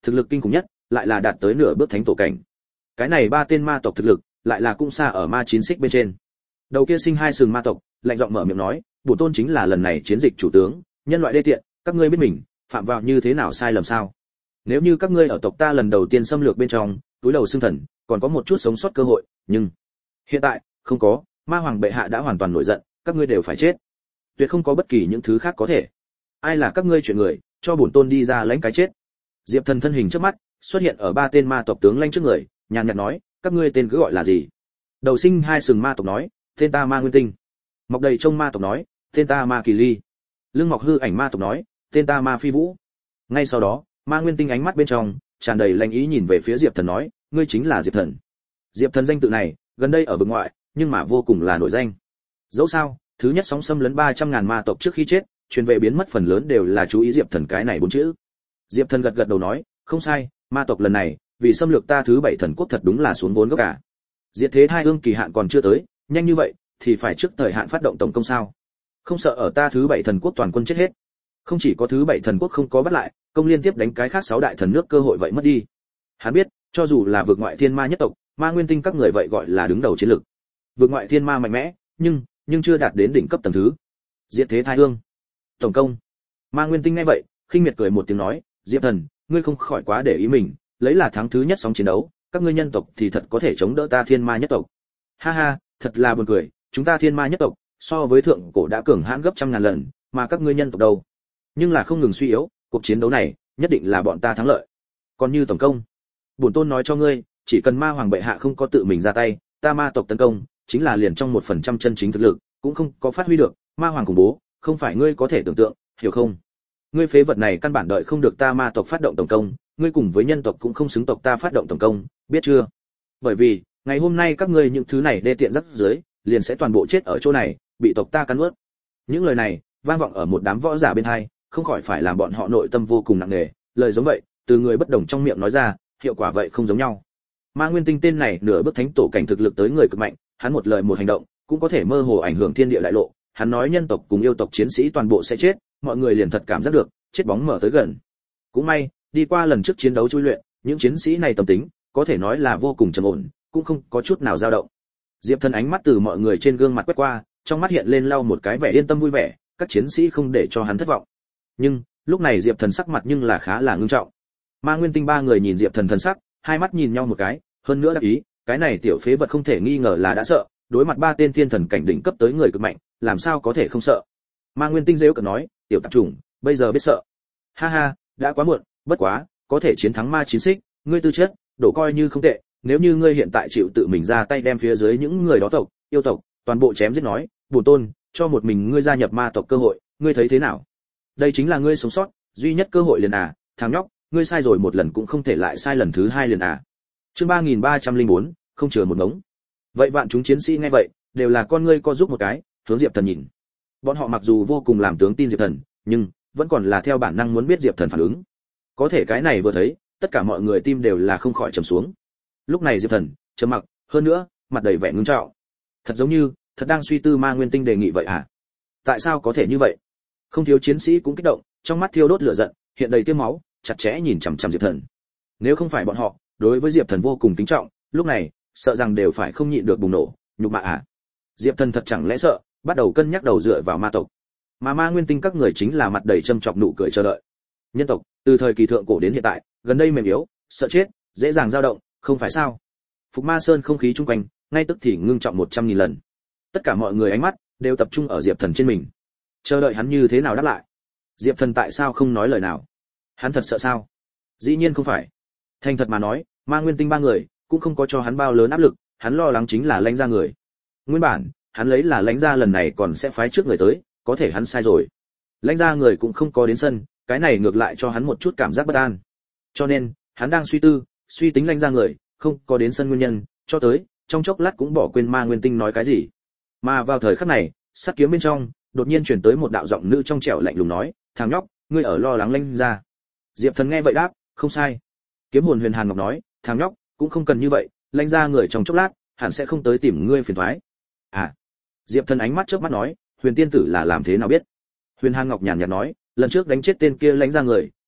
thực lực kinh khủng nhất lại là đạt tới nửa bước thánh tổ cảnh. Cái này ba tên ma tộc thực lực lại là cũng xa ở ma chín xích bên trên. Đầu kia sinh hai sừng ma tộc lạnh giọng mở miệng nói, bổn tôn chính là lần này chiến dịch chủ tướng, nhân loại đê tiện, các ngươi biết mình phạm vào như thế nào sai lầm sao? Nếu như các ngươi ở tộc ta lần đầu tiên xâm lược bên trong, túi đầu xương thần, còn có một chút sống sót cơ hội, nhưng hiện tại không có, ma hoàng bệ hạ đã hoàn toàn nổi giận, các ngươi đều phải chết. Tuyệt không có bất kỳ những thứ khác có thể. Ai là các ngươi chuyện người, cho bổn tôn đi ra lãnh cái chết. Diệp Thần thân hình trước mắt xuất hiện ở ba tên ma tộc tướng lãnh trước người, nhàn nhạt nói, các ngươi tên cứ gọi là gì? Đầu sinh hai sừng ma tộc nói, tên ta Ma Nguyên Tinh. Mọc đầy trông ma tộc nói, tên ta Ma Kỳ Ly. Lưng mọc hư ảnh ma tộc nói, tên ta Ma Phi Vũ. Ngay sau đó, Ma Nguyên Tinh ánh mắt bên trong tràn đầy lạnh ý nhìn về phía Diệp Thần nói, ngươi chính là Diệp Thần. Diệp Thần danh tự này gần đây ở vực ngoại nhưng mà vô cùng là nổi danh. Dẫu sao, thứ nhất sóng xâm lấn 300.000 ma tộc trước khi chết, truyền về biến mất phần lớn đều là chú ý Diệp Thần cái này bốn chữ. Diệp Thần gật gật đầu nói, không sai, ma tộc lần này vì xâm lược ta thứ 7 thần quốc thật đúng là xuống vốn gốc cả. Diệt thế thai ương kỳ hạn còn chưa tới, nhanh như vậy thì phải trước thời hạn phát động tổng công sao? Không sợ ở ta thứ 7 thần quốc toàn quân chết hết. Không chỉ có thứ 7 thần quốc không có bắt lại, công liên tiếp đánh cái khác 6 đại thần nước cơ hội vậy mất đi. Hắn biết, cho dù là vượt ngoại thiên ma nhất tộc, Ma Nguyên Tinh các người vậy gọi là đứng đầu chiến lực. Vượt ngoại thiên ma mạnh mẽ, nhưng chưa đạt đến đỉnh cấp tầng thứ. Diệt thế thai ương. Tổng công. Ma Nguyên Tinh nghe vậy, khinh miệt cười một tiếng nói, Diệp Thần, ngươi không khỏi quá để ý mình, lấy là tháng thứ nhất sóng chiến đấu, các ngươi nhân tộc thì thật có thể chống đỡ ta thiên ma nhất tộc. Ha ha, thật là buồn cười, chúng ta thiên ma nhất tộc so với thượng cổ đã cường hãn gấp trăm ngàn lần, mà các ngươi nhân tộc đâu? Nhưng là không ngừng suy yếu, cuộc chiến đấu này nhất định là bọn ta thắng lợi. Còn như tổng công, bổn tôn nói cho ngươi, chỉ cần ma hoàng bệ hạ không có tự mình ra tay, ta ma tộc tấn công chính là liền trong 1% chân chính thực lực cũng không có phát huy được, ma hoàng khủng bố không phải ngươi có thể tưởng tượng, hiểu không? Ngươi phế vật này căn bản đợi không được ta ma tộc phát động tổng công, ngươi cùng với nhân tộc cũng không xứng tộc ta phát động tổng công, biết chưa? Bởi vì ngày hôm nay các ngươi những thứ này đê tiện rắc dưới liền sẽ toàn bộ chết ở chỗ này, bị tộc ta cắn nuốt. Những lời này vang vọng ở một đám võ giả bên hai, không khỏi phải làm bọn họ nội tâm vô cùng nặng nề. Lời giống vậy từ người bất đồng trong miệng nói ra, hiệu quả vậy không giống nhau. Ma Nguyên Tinh tên này nửa bước thánh tổ cảnh thực lực tới người cực mạnh, hắn một lời một hành động cũng có thể mơ hồ ảnh hưởng thiên địa đại lộ. Hắn nói nhân tộc cùng yêu tộc chiến sĩ toàn bộ sẽ chết, mọi người liền thật cảm giác được chết bóng mở tới gần. Cũng may đi qua lần trước chiến đấu chui luyện, những chiến sĩ này tâm tính có thể nói là vô cùng trầm ổn, cũng không có chút nào dao động. Diệp Thần ánh mắt từ mọi người trên gương mặt quét qua, trong mắt hiện lên lau một cái vẻ yên tâm vui vẻ, các chiến sĩ không để cho hắn thất vọng. Nhưng lúc này Diệp Thần sắc mặt nhưng là khá là ngưng trọng. Ma Nguyên Tinh ba người nhìn Diệp Thần thần sắc, hai mắt nhìn nhau một cái, hơn nữa đáp ý, cái này tiểu phế vật không thể nghi ngờ là đã sợ, đối mặt ba tên thiên thần cảnh đỉnh cấp tới người cực mạnh, làm sao có thể không sợ. Ma Nguyên Tinh giễu cợt nói, tiểu tạp chủng, bây giờ biết sợ. Ha ha, đã quá muộn, bất quá, có thể chiến thắng ma chiến xích, ngươi tư chất, đổ coi như không tệ, nếu như ngươi hiện tại chịu tự mình ra tay đem phía dưới những người đó tộc, yêu tộc, toàn bộ chém giết nói, bổn tôn, cho một mình ngươi gia nhập ma tộc cơ hội, ngươi thấy thế nào? Đây chính là ngươi sống sót, duy nhất cơ hội liền à, thằng nhóc, ngươi sai rồi một lần cũng không thể lại sai lần thứ hai liền à. Chương 3304, không chừa một ngống. Vậy vạn chúng chiến sĩ nghe vậy, đều là con ngươi co giúp một cái, hướng Diệp Thần nhìn. Bọn họ mặc dù vô cùng làm tướng tin Diệp Thần, nhưng vẫn còn là theo bản năng muốn biết Diệp Thần phản ứng. Có thể cái này vừa thấy, tất cả mọi người tim đều là không khỏi trầm xuống. Lúc này Diệp Thần trầm mặc, hơn nữa, mặt đầy vẻ ngưng trọng. Thật giống như, thật đang suy tư Ma Nguyên Tinh đề nghị vậy à? Tại sao có thể như vậy? Không thiếu chiến sĩ cũng kích động, trong mắt thiêu đốt lửa giận, hiện đầy tiêm máu, chặt chẽ nhìn chằm chằm Diệp Thần. Nếu không phải bọn họ đối với Diệp Thần vô cùng kính trọng, lúc này sợ rằng đều phải không nhịn được bùng nổ, nhục mạ à? Diệp Thần thật chẳng lẽ sợ, bắt đầu cân nhắc đầu dựa vào ma tộc. Mà Ma Nguyên Tinh các người chính là mặt đầy châm chọc nụ cười chờ đợi. Nhân tộc, từ thời kỳ thượng cổ đến hiện tại, gần đây mềm yếu, sợ chết, dễ dàng dao động, không phải sao? Phục Ma Sơn không khí chung quanh, ngay tức thì ngưng trọng 100.000 lần. Tất cả mọi người ánh mắt đều tập trung ở Diệp Thần trên mình, chờ đợi hắn như thế nào đáp lại. Diệp Thần tại sao không nói lời nào? Hắn thật sợ sao? Dĩ nhiên không phải. Thành thật mà nói, Ma Nguyên Tinh ba người cũng không có cho hắn bao lớn áp lực, hắn lo lắng chính là Lãnh Gia người. Nguyên bản, hắn lấy là Lãnh Gia lần này còn sẽ phái trước người tới, có thể hắn sai rồi. Lãnh Gia người cũng không có đến sân, cái này ngược lại cho hắn một chút cảm giác bất an. Cho nên, hắn đang suy tính Lãnh Gia người không có đến sân nguyên nhân, cho tới trong chốc lát cũng bỏ quên Ma Nguyên Tinh nói cái gì. Mà vào thời khắc này, sát kiếm bên trong đột nhiên truyền tới một đạo giọng nữ trong trẻo lạnh lùng nói, thằng nhóc, ngươi ở lo lắng Lãnh Gia. Diệp Thần nghe vậy đáp, không sai. Kiếm hồn Huyền Hàn Ngọc nói, thằng nhóc, cũng không cần như vậy, Lãnh Gia người trong chốc lát hẳn sẽ không tới tìm ngươi phiền toái. À. Diệp Thần ánh mắt chớp mắt nói, Huyền tiên tử là làm thế nào biết? Huyền Hàn Ngọc nhàn nhạt nói, lần trước đánh chết tên kia Lãnh Gia người,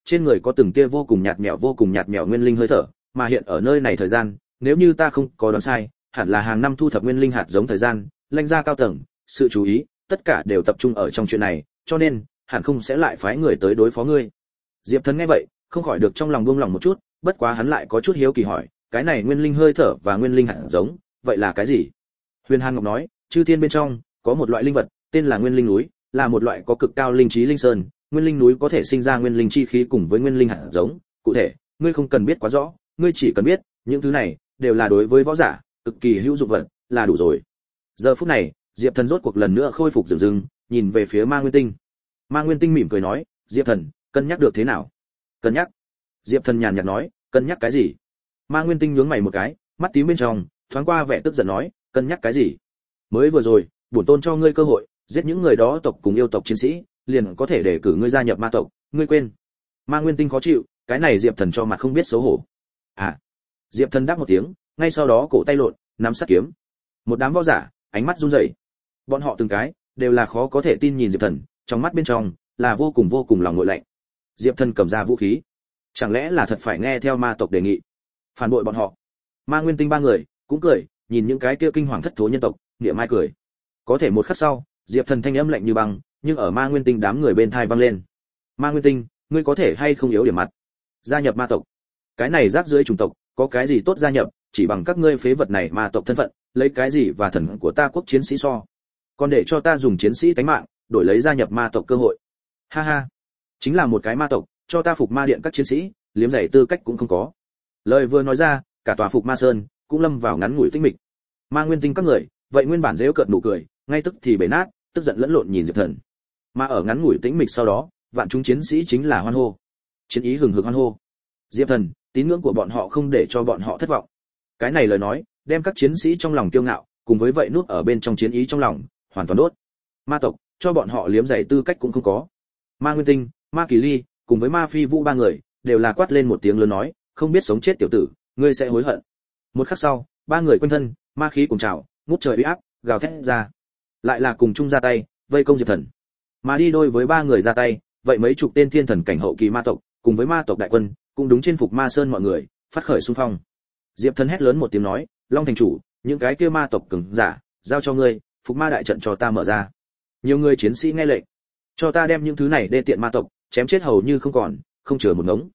trên người có từng tia vô cùng nhạt nhẽo nguyên linh hơi thở, mà hiện ở nơi này thời gian, nếu như ta không có đoán sai, hẳn là hàng năm thu thập nguyên linh hạt giống thời gian, lãnh gia cao tầng, sự chú ý, tất cả đều tập trung ở trong chuyện này, cho nên, hẳn không sẽ lại phái người tới đối phó ngươi. Diệp Thần nghe vậy, không khỏi được trong lòng buông lòng một chút, bất quá hắn lại có chút hiếu kỳ hỏi, cái này nguyên linh hơi thở và nguyên linh hạt giống, vậy là cái gì? Huyền Hàn Ngọc nói, chư thiên bên trong có một loại linh vật, tên là nguyên linh núi, là một loại có cực cao linh trí linh sơn, nguyên linh núi có thể sinh ra nguyên linh chi khí cùng với nguyên linh hạt giống, cụ thể, ngươi không cần biết quá rõ, ngươi chỉ cần biết, những thứ này đều là đối với võ giả cực kỳ hữu dụng vật, là đủ rồi. Giờ phút này, Diệp Thần rốt cuộc lần nữa khôi phục dửng dưng, nhìn về phía Ma Nguyên Tinh. Ma Nguyên Tinh mỉm cười nói, Diệp Thần, cân nhắc được thế nào? Cân nhắc? Diệp Thần nhàn nhạt nói, cân nhắc cái gì? Ma Nguyên Tinh nhướng mày một cái, mắt tím bên trong thoáng qua vẻ tức giận nói, cân nhắc cái gì? Mới vừa rồi, bổn tôn cho ngươi cơ hội, giết những người đó tộc cùng yêu tộc chiến sĩ, liền có thể để cử ngươi gia nhập ma tộc, ngươi quên? Ma Nguyên Tinh khó chịu, cái này Diệp Thần cho mặt không biết xấu hổ. À. Diệp Thần đáp một tiếng, ngay sau đó cổ tay lộn, nắm sát kiếm. Một đám võ giả, ánh mắt run rẩy. Bọn họ từng cái đều là khó có thể tin nhìn Diệp Thần, trong mắt bên trong là vô cùng lòng nguội lạnh. Diệp Thần cầm ra vũ khí, chẳng lẽ là thật phải nghe theo ma tộc đề nghị, phản bội bọn họ? Ma Nguyên Tinh ba người cũng cười, nhìn những cái kia kinh hoàng thất thố nhân tộc, nghĩa mai cười. Có thể một khắc sau, Diệp Thần thanh âm lạnh như băng, nhưng ở Ma Nguyên Tinh đám người bên tai vang lên. Ma Nguyên Tinh, ngươi có thể hay không yếu điểm mặt, gia nhập ma tộc? Cái này rác rưởi chủng tộc, có cái gì tốt gia nhập, chỉ bằng các ngươi phế vật này ma tộc thân phận, lấy cái gì và thần của ta quốc chiến sĩ so? Còn để cho ta dùng chiến sĩ tánh mạng, đổi lấy gia nhập ma tộc cơ hội. Ha ha, chính là một cái ma tộc, cho ta phục ma điện các chiến sĩ, liếm rẻ tư cách cũng không có. Lời vừa nói ra, cả tòa phục ma sơn cũng lâm vào ngắn ngủi tĩnh mịch. Ma Nguyên Tinh các người, vậy nguyên bản giễu cợt nụ cười, ngay tức thì bể nát, tức giận lẫn lộn nhìn Diệp Thần. Mà ở ngắn ngủi tĩnh mịch sau đó, vạn chúng chiến sĩ chính là hoan hô. Chiến ý hừng hực hoan hô. Diệp Thần, tín ngưỡng của bọn họ không để cho bọn họ thất vọng. Cái này lời nói, đem các chiến sĩ trong lòng kiêu ngạo, cùng với vậy nuốt ở bên trong chiến ý trong lòng, hoàn toàn đốt. Ma tộc, cho bọn họ liếm giày tư cách cũng không có. Ma Nguyên Tinh, Ma Kỳ Ly, cùng với Ma Phi Vũ ba người, đều là quát lên một tiếng lớn nói, không biết sống chết tiểu tử, ngươi sẽ hối hận. Một khắc sau, ba người quanh thân, ma khí cùng trào, ngút trời uy áp, gào thét ra. Lại là cùng chung ra tay, vây công Diệp Thần. Mà đi đôi với ba người ra tay, vậy mấy chục tên thiên thần cảnh hậu kỳ ma tộc, cùng với ma tộc đại quân, cũng đúng trên phục ma sơn mọi người, phát khởi xung phong. Diệp Thần hét lớn một tiếng nói, Long thành chủ, những cái kia ma tộc cường giả, giao cho ngươi, phục ma đại trận cho ta mở ra. Nhiều người chiến sĩ nghe lệnh, cho ta đem những thứ này đê tiện ma tộc chém chết hầu như không còn, không chừa một ngống.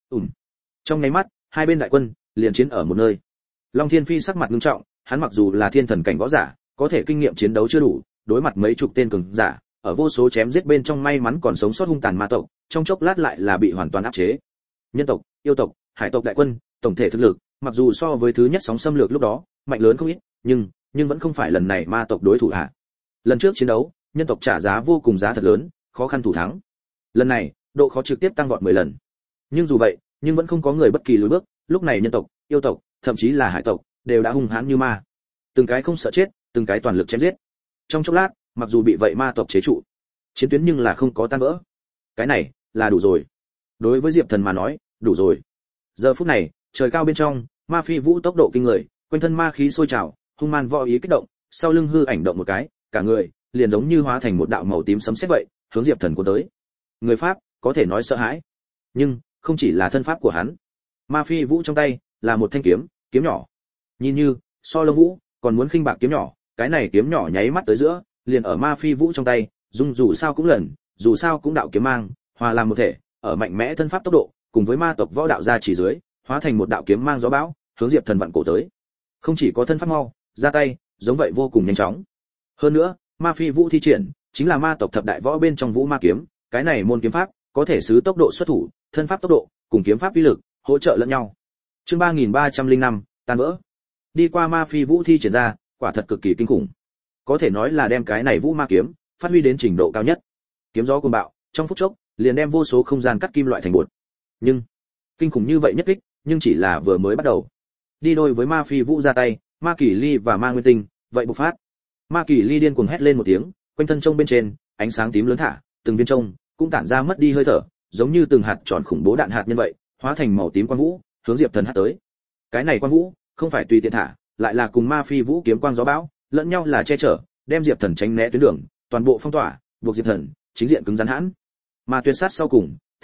Trong nháy mắt, hai bên đại quân liền chiến ở một nơi. Long Thiên Phi sắc mặt nghiêm trọng, hắn mặc dù là thiên thần cảnh võ giả, có thể kinh nghiệm chiến đấu chưa đủ, đối mặt mấy chục tên cường giả, ở vô số chém giết bên trong may mắn còn sống sót hung tàn ma tộc, trong chốc lát lại là bị hoàn toàn áp chế. Nhân tộc, yêu tộc, hải tộc đại quân, tổng thể thực lực, mặc dù so với thứ nhất sóng xâm lược lúc đó, mạnh lớn không ít, nhưng vẫn không phải lần này ma tộc đối thủ ạ. Lần trước chiến đấu, nhân tộc trả giá vô cùng giá thật lớn, khó khăn thủ thắng. Lần này, độ khó trực tiếp tăng vọt 10 lần. Nhưng dù vậy, nhưng vẫn không có người bất kỳ lùi bước, lúc này nhân tộc, yêu tộc, thậm chí là hải tộc, đều đã hung hãn như ma. Từng cái không sợ chết, từng cái toàn lực chém giết. Trong chốc lát, mặc dù bị vậy ma tộc chế trụ, chiến tuyến nhưng là không có tan vỡ. Cái này là đủ rồi. Đối với Diệp Thần mà nói, đủ rồi. Giờ phút này, trời cao bên trong, Ma Phi Vũ tốc độ kinh người, quanh thân ma khí sôi trào, hung man võ ý kích động, sau lưng hư ảnh động một cái, cả người liền giống như hóa thành một đạo màu tím sấm sét vậy, hướng Diệp Thần cuốn tới. Người pháp có thể nói sợ hãi, nhưng không chỉ là thân pháp của hắn. Ma Phi Vũ trong tay là một thanh kiếm, kiếm nhỏ. Nhìn như so Lông Vũ còn muốn khinh bạc kiếm nhỏ, cái này kiếm nhỏ nháy mắt tới giữa, liền ở Ma Phi Vũ trong tay, dù sao cũng đạo kiếm mang, hòa làm một thể, ở mạnh mẽ thân pháp tốc độ, cùng với ma tộc võ đạo gia chỉ dưới, hóa thành một đạo kiếm mang gió bão, hướng Diệp Thần vặn cổ tới. Không chỉ có thân pháp mau, ra tay, giống vậy vô cùng nhanh chóng. Hơn nữa, Ma Phi Vũ thi triển, chính là ma tộc thập đại võ bên trong Vũ Ma kiếm, cái này môn kiếm pháp, có thể xứ tốc độ xuất thủ, thân pháp tốc độ, cùng kiếm pháp uy lực, hỗ trợ lẫn nhau. Chương 3305, tan vỡ. Đi qua Ma Phi Vũ thi triển ra, quả thật cực kỳ kinh khủng. Có thể nói là đem cái này Vũ Ma kiếm phát huy đến trình độ cao nhất. Kiếm gió cuồng bạo, trong phút chốc, liền đem vô số không gian cắt kim loại thành bột. Nhưng, kinh khủng như vậy nhất kích, nhưng chỉ là vừa mới bắt đầu. Đi đôi với Ma Phi Vũ ra tay, Ma Kỳ Ly và Ma Nguyên Tinh, vậy bộc phát. Ma Kỳ Ly điên cuồng hét lên một tiếng, quanh thân trông bên trên, ánh sáng tím lớn thả, từng viên trông cũng tản ra mất đi hơi thở, giống như từng hạt tròn khủng bố đạn hạt nhân vậy, hóa thành màu tím quang vũ, hướng Diệp Thần hất tới. Cái này quang vũ, không phải tùy tiện thả, lại là cùng Ma Phi Vũ kiếm quang gió bão, lẫn nhau là che chở, đem Diệp Thần tránh né tuyến đường, toàn bộ phong tỏa, buộc Diệp Thần chính diện cứng rắn hãn. Mà tuyệt sát sau cùng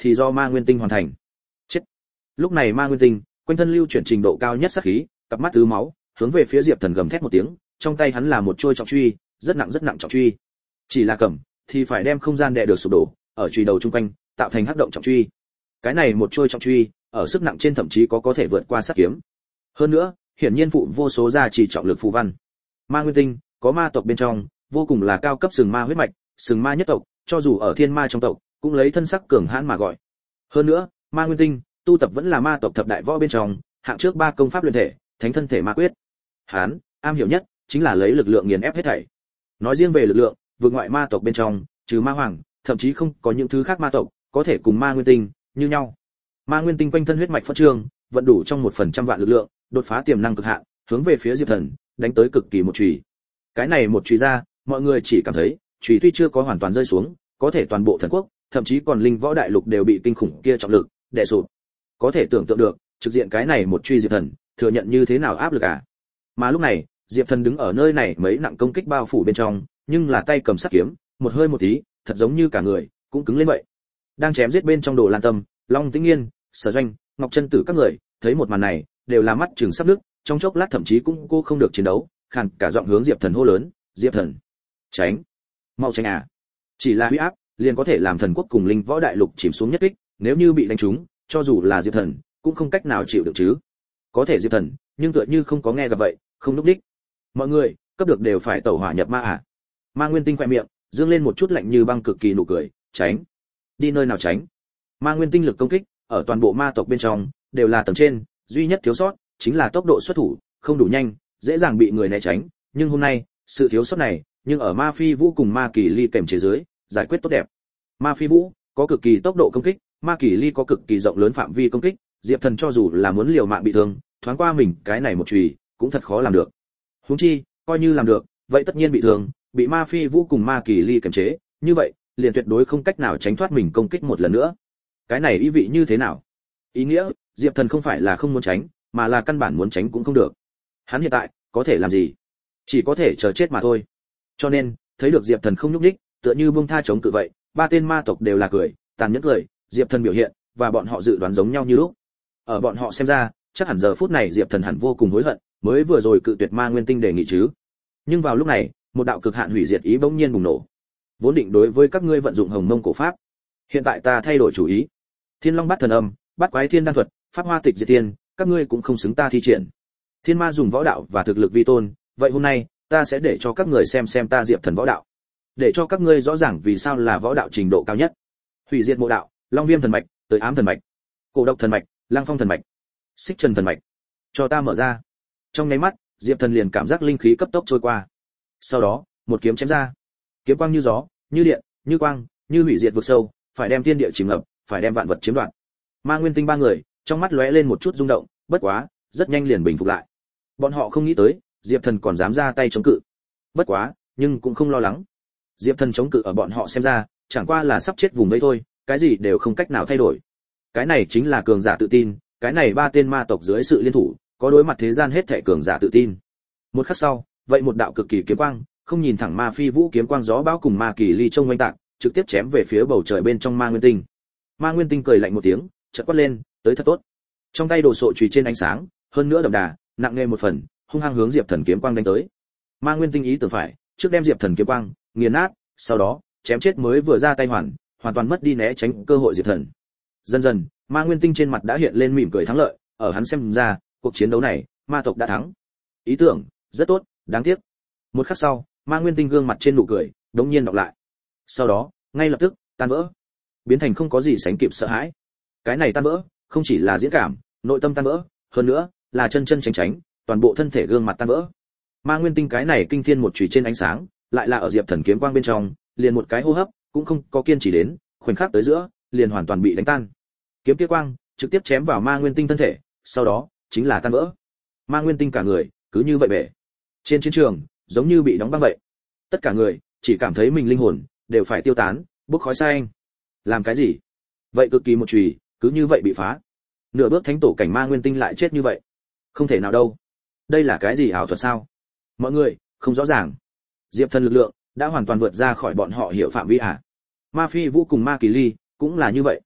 thì do ma nguyên tinh hoàn thành. Chết. Lúc này ma nguyên tinh quanh thân lưu chuyển trình độ cao nhất sát khí, cặp mắt tứ máu, hướng về phía Diệp Thần gầm thét một tiếng, trong tay hắn là một chuôi trọng truy, rất nặng trọng truy. Chỉ là cầm thì phải đem không gian đè được sụp đổ, ở truy đầu trung quanh tạo thành hắc động trọng truy. Cái này một chuôi trọng truy, ở sức nặng trên thậm chí có thể vượt qua sát kiếm. Hơn nữa, hiển nhiên phụ vô số gia trì trọng lực phù văn. Ma nguyên tinh có ma tộc bên trong, vô cùng là cao cấp sừng ma huyết mạch, sừng ma nhất tộc, cho dù ở thiên ma trong tộc, cũng lấy thân sắc cường hãn mà gọi. Hơn nữa, ma nguyên tinh tu tập vẫn là ma tộc thập đại võ bên trong, hạng trước 3 công pháp luyện thể, thánh thân thể ma quyết. Hán, am hiểu nhất chính là lấy lực lượng nghiền ép hết thảy. Nói riêng về lực lượng, vượt ngoại ma tộc bên trong, trừ ma hoàng, thậm chí không có những thứ khác ma tộc có thể cùng ma nguyên tinh như nhau. Ma nguyên tinh quanh thân huyết mạch phát trương, vận đủ trong 1% vạn lực lượng, đột phá tiềm năng cực hạn, hướng về phía Diệp Thần, đánh tới cực kỳ một chùy. Cái này một chùy ra, mọi người chỉ cảm thấy, chùy tuy chưa có hoàn toàn rơi xuống, có thể toàn bộ thần quốc, thậm chí còn linh võ đại lục đều bị kinh khủng kia trọng lực đè sụp. Có thể tưởng tượng được, trực diện cái này một chùy Diệp Thần, thừa nhận như thế nào áp lực à. Mà lúc này, Diệp Thần đứng ở nơi này mấy nặng công kích bao phủ bên trong, nhưng là tay cầm sắt kiếm, một hơi một tí, thật giống như cả người cũng cứng lên vậy. Đang chém giết bên trong Đồ Lan Tâm, Long Tĩnh Nghiên, Sở Doanh, Ngọc Chân Tử các người, thấy một màn này, đều là mắt trừng sắp nước, trong chốc lát thậm chí cũng cô không được chiến đấu, khàn cả giọng hướng Diệp Thần hô lớn, "Diệp Thần, tránh, mau tránh à!" Chỉ là huy áp, liền có thể làm thần quốc cùng linh võ đại lục chìm xuống nhất kích, nếu như bị đánh trúng, cho dù là Diệp Thần, cũng không cách nào chịu được chứ. Có thể Diệp Thần, nhưng tựa như không có nghe gặp vậy, không lúc đích. Mọi người, cấp được đều phải tẩu hỏa nhập ma à? Ma Nguyên Tinh khẽ miệng, dương lên một chút lạnh như băng cực kỳ nụ cười, "Tránh, đi nơi nào tránh?" Ma Nguyên Tinh lực công kích, ở toàn bộ ma tộc bên trong, đều là tầng trên, duy nhất thiếu sót chính là tốc độ xuất thủ, không đủ nhanh, dễ dàng bị người né tránh, nhưng hôm nay, sự thiếu sót này, nhưng ở Ma Phi Vũ cùng Ma Kỳ Ly kèm chế dưới, giải quyết tốt đẹp. Ma Phi Vũ có cực kỳ tốc độ công kích, Ma Kỳ Ly có cực kỳ rộng lớn phạm vi công kích, Diệp Thần cho dù là muốn liều mạng bị thương, thoáng qua mình, cái này một chùy, cũng thật khó làm được. Huống chi, coi như làm được, vậy tất nhiên bị thương, bị Ma Phi Vũ cùng Ma Kỳ Ly kềm chế, như vậy, liền tuyệt đối không cách nào tránh thoát mình công kích một lần nữa. Cái này ý vị như thế nào? Ý nghĩa, Diệp Thần không phải là không muốn tránh, mà là căn bản muốn tránh cũng không được. Hắn hiện tại có thể làm gì? Chỉ có thể chờ chết mà thôi. Cho nên, thấy được Diệp Thần không nhúc nhích, tựa như buông tha chống cự vậy, 3 tên ma tộc đều là cười, tàn nhẫn cười, Diệp Thần biểu hiện và bọn họ dự đoán giống nhau như lúc. Ở bọn họ xem ra, chắc hẳn giờ phút này Diệp Thần hẳn vô cùng hối hận, mới vừa rồi cự tuyệt Ma Nguyên Tinh đề nghị chứ. Nhưng vào lúc này, một đạo cực hạn hủy diệt ý bỗng nhiên bùng nổ. Vốn định đối với các ngươi vận dụng Hồng Mông cổ pháp, hiện tại ta thay đổi chủ ý. Thiên Long Bát Thần Âm, Bát Quái Thiên Đan thuật, Pháp Hoa Tịch Diệt Tiên, các ngươi cũng không xứng ta thi triển. Thiên Ma dùng võ đạo và thực lực vi tôn, vậy hôm nay, ta sẽ để cho các người xem ta Diệp Thần võ đạo. Để cho các ngươi rõ ràng vì sao là võ đạo trình độ cao nhất. Hủy diệt mộ đạo, Long Viêm thần mạch, tới ám thần mạch, Cổ độc thần mạch, Lăng Phong thần mạch, Xích Trần thần mạch. Cho ta mở ra. Trong nháy mắt, Diệp Thần liền cảm giác linh khí cấp tốc trôi qua. Sau đó, một kiếm chém ra. Kiếm quang như gió, như điện, như quang, như hủy diệt vực sâu, phải đem thiên địa chìm ngập, phải đem vạn vật chiếm đoạt. Ma Nguyên Tinh 3 người, trong mắt lóe lên một chút rung động, bất quá, rất nhanh liền bình phục lại. Bọn họ không nghĩ tới, Diệp Thần còn dám ra tay chống cự. Bất quá, nhưng cũng không lo lắng. Diệp Thần chống cự ở bọn họ xem ra, chẳng qua là sắp chết vùng đấy thôi, cái gì đều không cách nào thay đổi. Cái này chính là cường giả tự tin, cái này 3 tên ma tộc dưới sự liên thủ, có đối mặt thế gian hết thảy cường giả tự tin. Một khắc sau, vậy một đạo cực kỳ kiếm quang, không nhìn thẳng Ma Phi Vũ kiếm quang gió bão cùng Ma Kỳ Ly trong oanh tạc, trực tiếp chém về phía bầu trời bên trong Ma Nguyên Tinh. Ma Nguyên Tinh cười lạnh một tiếng, chợt quát lên, tới thật tốt. Trong tay đồ sộ chùy trên ánh sáng, hơn nữa đậm đà, nặng nề một phần, hung hăng hướng Diệp Thần kiếm quang đánh tới. Ma Nguyên Tinh ý tưởng phải, trước đem Diệp Thần kiếm quang nghiền nát, sau đó chém chết mới vừa ra tay hoàn toàn mất đi né tránh cơ hội Diệp Thần. Dần dần, Ma Nguyên Tinh trên mặt đã hiện lên mỉm cười thắng lợi, ở hắn xem ra, cuộc chiến đấu này, ma tộc đã thắng. Ý tưởng rất tốt, đáng tiếc. Một khắc sau, Ma Nguyên Tinh gương mặt trên nụ cười đống nhiên đọc lại. Sau đó, ngay lập tức tan vỡ, biến thành không có gì sánh kịp sợ hãi. Cái này tan vỡ, không chỉ là diễn cảm, nội tâm tan vỡ, hơn nữa là chân tránh, toàn bộ thân thể gương mặt tan vỡ. Ma Nguyên Tinh cái này kinh thiên một chùy trên ánh sáng, lại là ở Diệp Thần kiếm quang bên trong, liền một cái hô hấp cũng không có kiên trì đến, khoảnh khắc tới giữa, liền hoàn toàn bị đánh tan. Kiếm kia quang trực tiếp chém vào Ma Nguyên Tinh thân thể, sau đó chính là tan vỡ. Ma Nguyên Tinh cả người cứ như vậy bể. Trên chiến trường, giống như bị đóng băng vậy. Tất cả người chỉ cảm thấy mình linh hồn đều phải tiêu tán, bốc khói xanh. Làm cái gì? Vậy cực kỳ một chùy, cứ như vậy bị phá. Nửa bước thánh tổ cảnh Ma Nguyên Tinh lại chết như vậy. Không thể nào đâu. Đây là cái gì ảo thuật sao? Mọi người không rõ ràng. Diệp Thần lực lượng đã hoàn toàn vượt ra khỏi bọn họ hiểu phạm vi à? Ma Phi Vũ cùng Ma Kỳ Ly cũng là như vậy.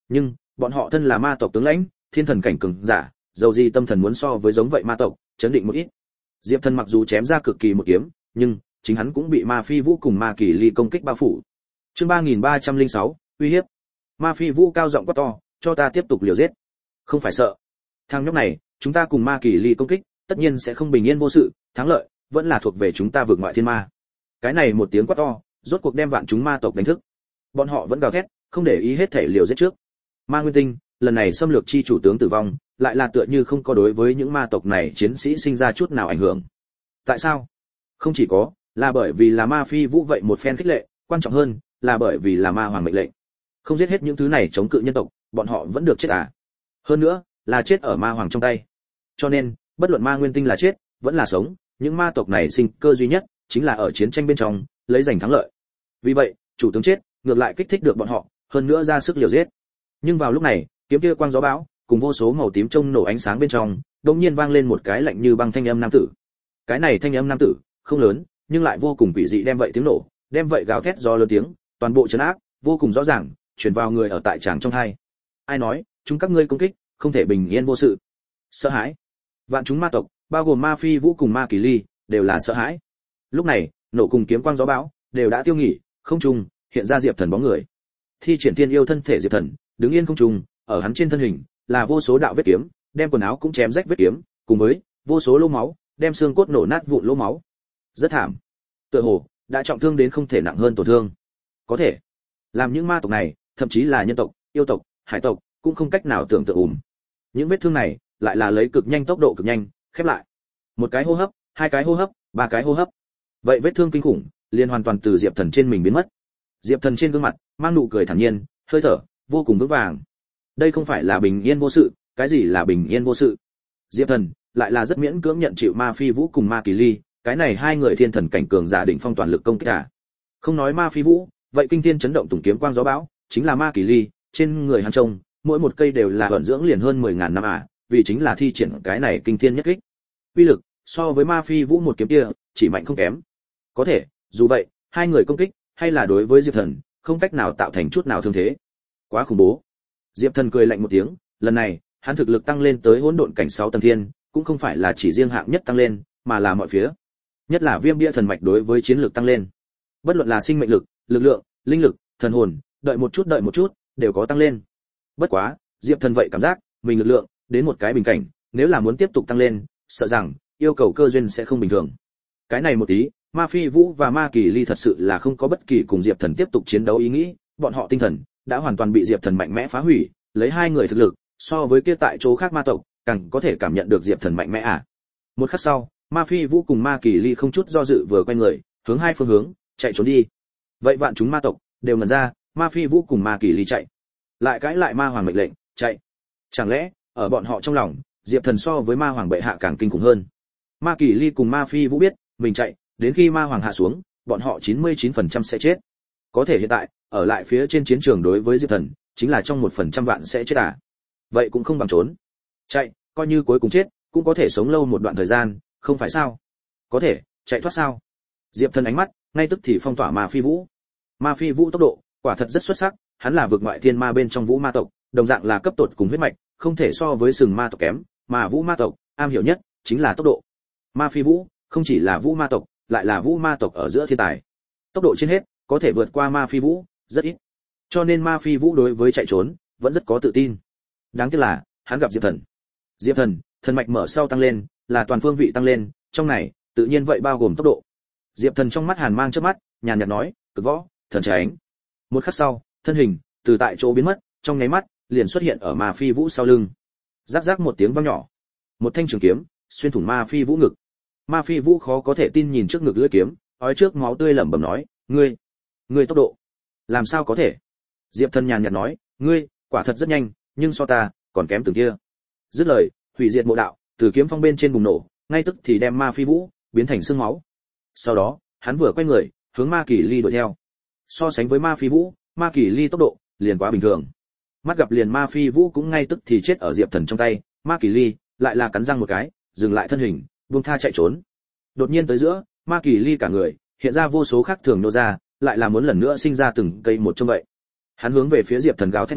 Nhưng bọn họ thân là ma tộc tướng lãnh, thiên thần cảnh cường giả, dầu gì tâm thần muốn so với giống vậy ma tộc chấn định một ít. Diệp Thần mặc dù chém ra cực kỳ một kiếm, nhưng chính hắn cũng bị Ma Phi Vũ cùng Ma Kỳ Ly công kích bao phủ. Chương 3306, uy hiếp. Ma Phi Vũ cao giọng quát to, cho ta tiếp tục liều giết. Không phải sợ. Thằng nhóc này, chúng ta cùng Ma Kỳ Ly công kích, tất nhiên sẽ không bình yên vô sự, thắng lợi vẫn là thuộc về chúng ta vượt ngoại thiên ma. Cái này một tiếng quát to, rốt cuộc đem vạn chúng ma tộc đánh thức. Bọn họ vẫn gào thét, không để ý hết thể liều giết trước. Ma Nguyên Tinh, lần này xâm lược chi chủ tướng tử vong, lại là tựa như không có đối với những ma tộc này chiến sĩ sinh ra chút nào ảnh hưởng. Tại sao? Không chỉ có là bởi vì là Ma Phi Vũ vậy một phen khích lệ, quan trọng hơn là bởi vì là ma hoàng mệnh lệnh. Không giết hết những thứ này chống cự nhân tộc, bọn họ vẫn được chết à? Hơn nữa, là chết ở ma hoàng trong tay. Cho nên, bất luận Ma Nguyên Tinh là chết, vẫn là sống, những ma tộc này sinh cơ duy nhất chính là ở chiến tranh bên trong lấy giành thắng lợi. Vì vậy, chủ tướng chết, ngược lại kích thích được bọn họ, hơn nữa ra sức liều giết. Nhưng vào lúc này, kiếm kia quang gió bão, cùng vô số màu tím trông nổ ánh sáng bên trong, đột nhiên vang lên một cái lạnh như băng thanh âm nam tử. Cái này thanh âm nam tử, không lớn, nhưng lại vô cùng quỷ dị, đem vậy tiếng nổ, đem vậy gào thét gió lớn tiếng, toàn bộ trấn áp, vô cùng rõ ràng, truyền vào người ở tại tràng trong hai. Ai nói, chúng các ngươi công kích, không thể bình yên vô sự. Sợ hãi. Vạn chúng ma tộc, bao gồm Ma Phi Vũ cùng Ma Kỳ Ly, đều là sợ hãi. Lúc này, nổ cùng kiếm quang gió bão, đều đã tiêu nghỉ, không trung hiện ra Diệp Thần bóng người. Thi triển thiên yêu thân thể Diệp Thần, đứng yên không trung, ở hắn trên thân hình là vô số đạo vết kiếm, đem quần áo cũng chém rách vết kiếm, cùng với vô số lỗ máu, đem xương cốt nổ nát vụn lỗ máu. Rất thảm. Tựa hồ đã trọng thương đến không thể nặng hơn tổn thương. Có thể làm những ma tộc này, thậm chí là nhân tộc, yêu tộc, hải tộc, cũng không cách nào tưởng tượng những vết thương này lại là lấy cực nhanh tốc độ cực nhanh khép lại. Một cái hô hấp, hai cái hô hấp, ba cái hô hấp, vậy vết thương kinh khủng liền hoàn toàn từ Diệp Thần trên mình biến mất. Diệp Thần trên gương mặt mang nụ cười thản nhiên, hơi thở vô cùng vững vàng. Đây không phải là bình yên vô sự. Cái gì là bình yên vô sự? Diệp Thần lại là rất miễn cưỡng nhận chịu Ma Phi Vũ cùng Ma Kỳ Ly, cái này hai người thiên thần cảnh cường giả đỉnh phong toàn lực công kích cả. Không nói Ma Phi Vũ, vậy kinh thiên chấn động tùng kiếm quang gió bão, chính là Ma Kỳ Ly, trên người hắn trông, mỗi một cây đều là vận dưỡng liền hơn 10.000 năm vì chính là thi triển cái này kinh thiên nhất kích. Uy lực so với Ma Phi Vũ một kiếm kia, chỉ mạnh không kém. Có thể, dù vậy, hai người công kích hay là đối với Diệp Thần, không cách nào tạo thành chút nào thương thế. Quá khủng bố. Diệp Thần cười lạnh một tiếng, lần này, hắn thực lực tăng lên tới hỗn độn cảnh 6 tầng thiên, cũng không phải là chỉ riêng hạng nhất tăng lên, mà là mọi phía. Nhất là Viêm Bia thần mạch đối với chiến lược tăng lên. Bất luận là sinh mệnh lực, lực lượng, linh lực, thần hồn, đợi một chút, đều có tăng lên. Bất quá, Diệp Thần vậy cảm giác, mình lực lượng đến một cái bình cảnh, nếu là muốn tiếp tục tăng lên, sợ rằng yêu cầu cơ duyên sẽ không bình thường. Cái này một tí, Ma Phi Vũ và Ma Kỳ Ly thật sự là không có bất kỳ cùng Diệp Thần tiếp tục chiến đấu ý nghĩ, bọn họ tinh thần đã hoàn toàn bị Diệp Thần mạnh mẽ phá hủy, lấy hai người thực lực, so với kia tại chỗ khác ma tộc, càng có thể cảm nhận được Diệp Thần mạnh mẽ à. Một khắc sau, Ma Phi Vũ cùng Ma Kỳ Ly không chút do dự vừa quay người, hướng hai phương hướng chạy trốn đi. Vậy vạn chúng ma tộc đều ngẩn ra, Ma Phi Vũ cùng Ma Kỳ Ly chạy, lại cãi lại ma hoàng mệnh lệnh, chạy. Chẳng lẽ, ở bọn họ trong lòng, Diệp Thần so với ma hoàng bệ hạ càng kinh khủng hơn. Ma Kỳ Ly cùng Ma Phi Vũ biết, mình chạy, đến khi ma hoàng hạ xuống, bọn họ 99% sẽ chết. Có thể hiện tại, ở lại phía trên chiến trường đối với Diệp Thần, chính là trong 1% vạn sẽ chết à. Vậy cũng không bằng trốn. Chạy, coi như cuối cùng chết, cũng có thể sống lâu một đoạn thời gian, không phải sao? Có thể, chạy thoát sao? Diệp Thần ánh mắt, ngay tức thì phong tỏa Ma Phi Vũ. Ma Phi Vũ tốc độ, quả thật rất xuất sắc, hắn là vượt ngoại thiên ma bên trong vũ ma tộc, đồng dạng là cấp tột cùng huyết mạch, không thể so với sừng ma tộc kém, mà vũ ma tộc, am hiểu nhất chính là tốc độ. Ma Phi Vũ, không chỉ là vũ ma tộc, lại là vũ ma tộc ở giữa thiên tài. Tốc độ trên hết, có thể vượt qua Ma Phi Vũ, rất ít. Cho nên Ma Phi Vũ đối với chạy trốn, vẫn rất có tự tin. Đáng tiếc là, hắn gặp Diệp Thần. Diệp Thần, thần mạch mở sau tăng lên, là toàn phương vị tăng lên, trong này, tự nhiên vậy bao gồm tốc độ. Diệp Thần trong mắt hàn mang chớp mắt, nhàn nhạt nói, cực võ, thần tránh. Một khắc sau, thân hình từ tại chỗ biến mất, trong nháy mắt liền xuất hiện ở Ma Phi Vũ sau lưng. Rắc rắc một tiếng vang nhỏ, một thanh trường kiếm xuyên thủng Ma Phi Vũ ngực. Ma Phi Vũ khó có thể tin nhìn trước ngực lưỡi kiếm, ói trước máu tươi lẩm bẩm nói, ngươi tốc độ, làm sao có thể? Diệp Thần nhàn nhạt nói, ngươi quả thật rất nhanh, nhưng so ta còn kém từng kia. Dứt lời, hủy diệt mộ đạo từ kiếm phong bên trên bùng nổ, ngay tức thì đem Ma Phi Vũ biến thành xương máu. Sau đó, hắn vừa quay người, hướng Ma Kỳ Ly đuổi theo. So sánh với Ma Phi Vũ, Ma Kỳ Ly tốc độ liền quá bình thường. Mắt gặp liền Ma Phi Vũ cũng ngay tức thì chết ở Diệp Thần trong tay, Ma Kỳ Ly lại là cắn răng một cái, dừng lại thân hình, buông tha chạy trốn. Đột nhiên tới giữa, Ma Kỳ Ly cả người hiện ra vô số khác thường nô ra, lại là muốn lần nữa sinh ra từng cây một trong vậy. Hắn hướng về phía Diệp Thần gào thét nói,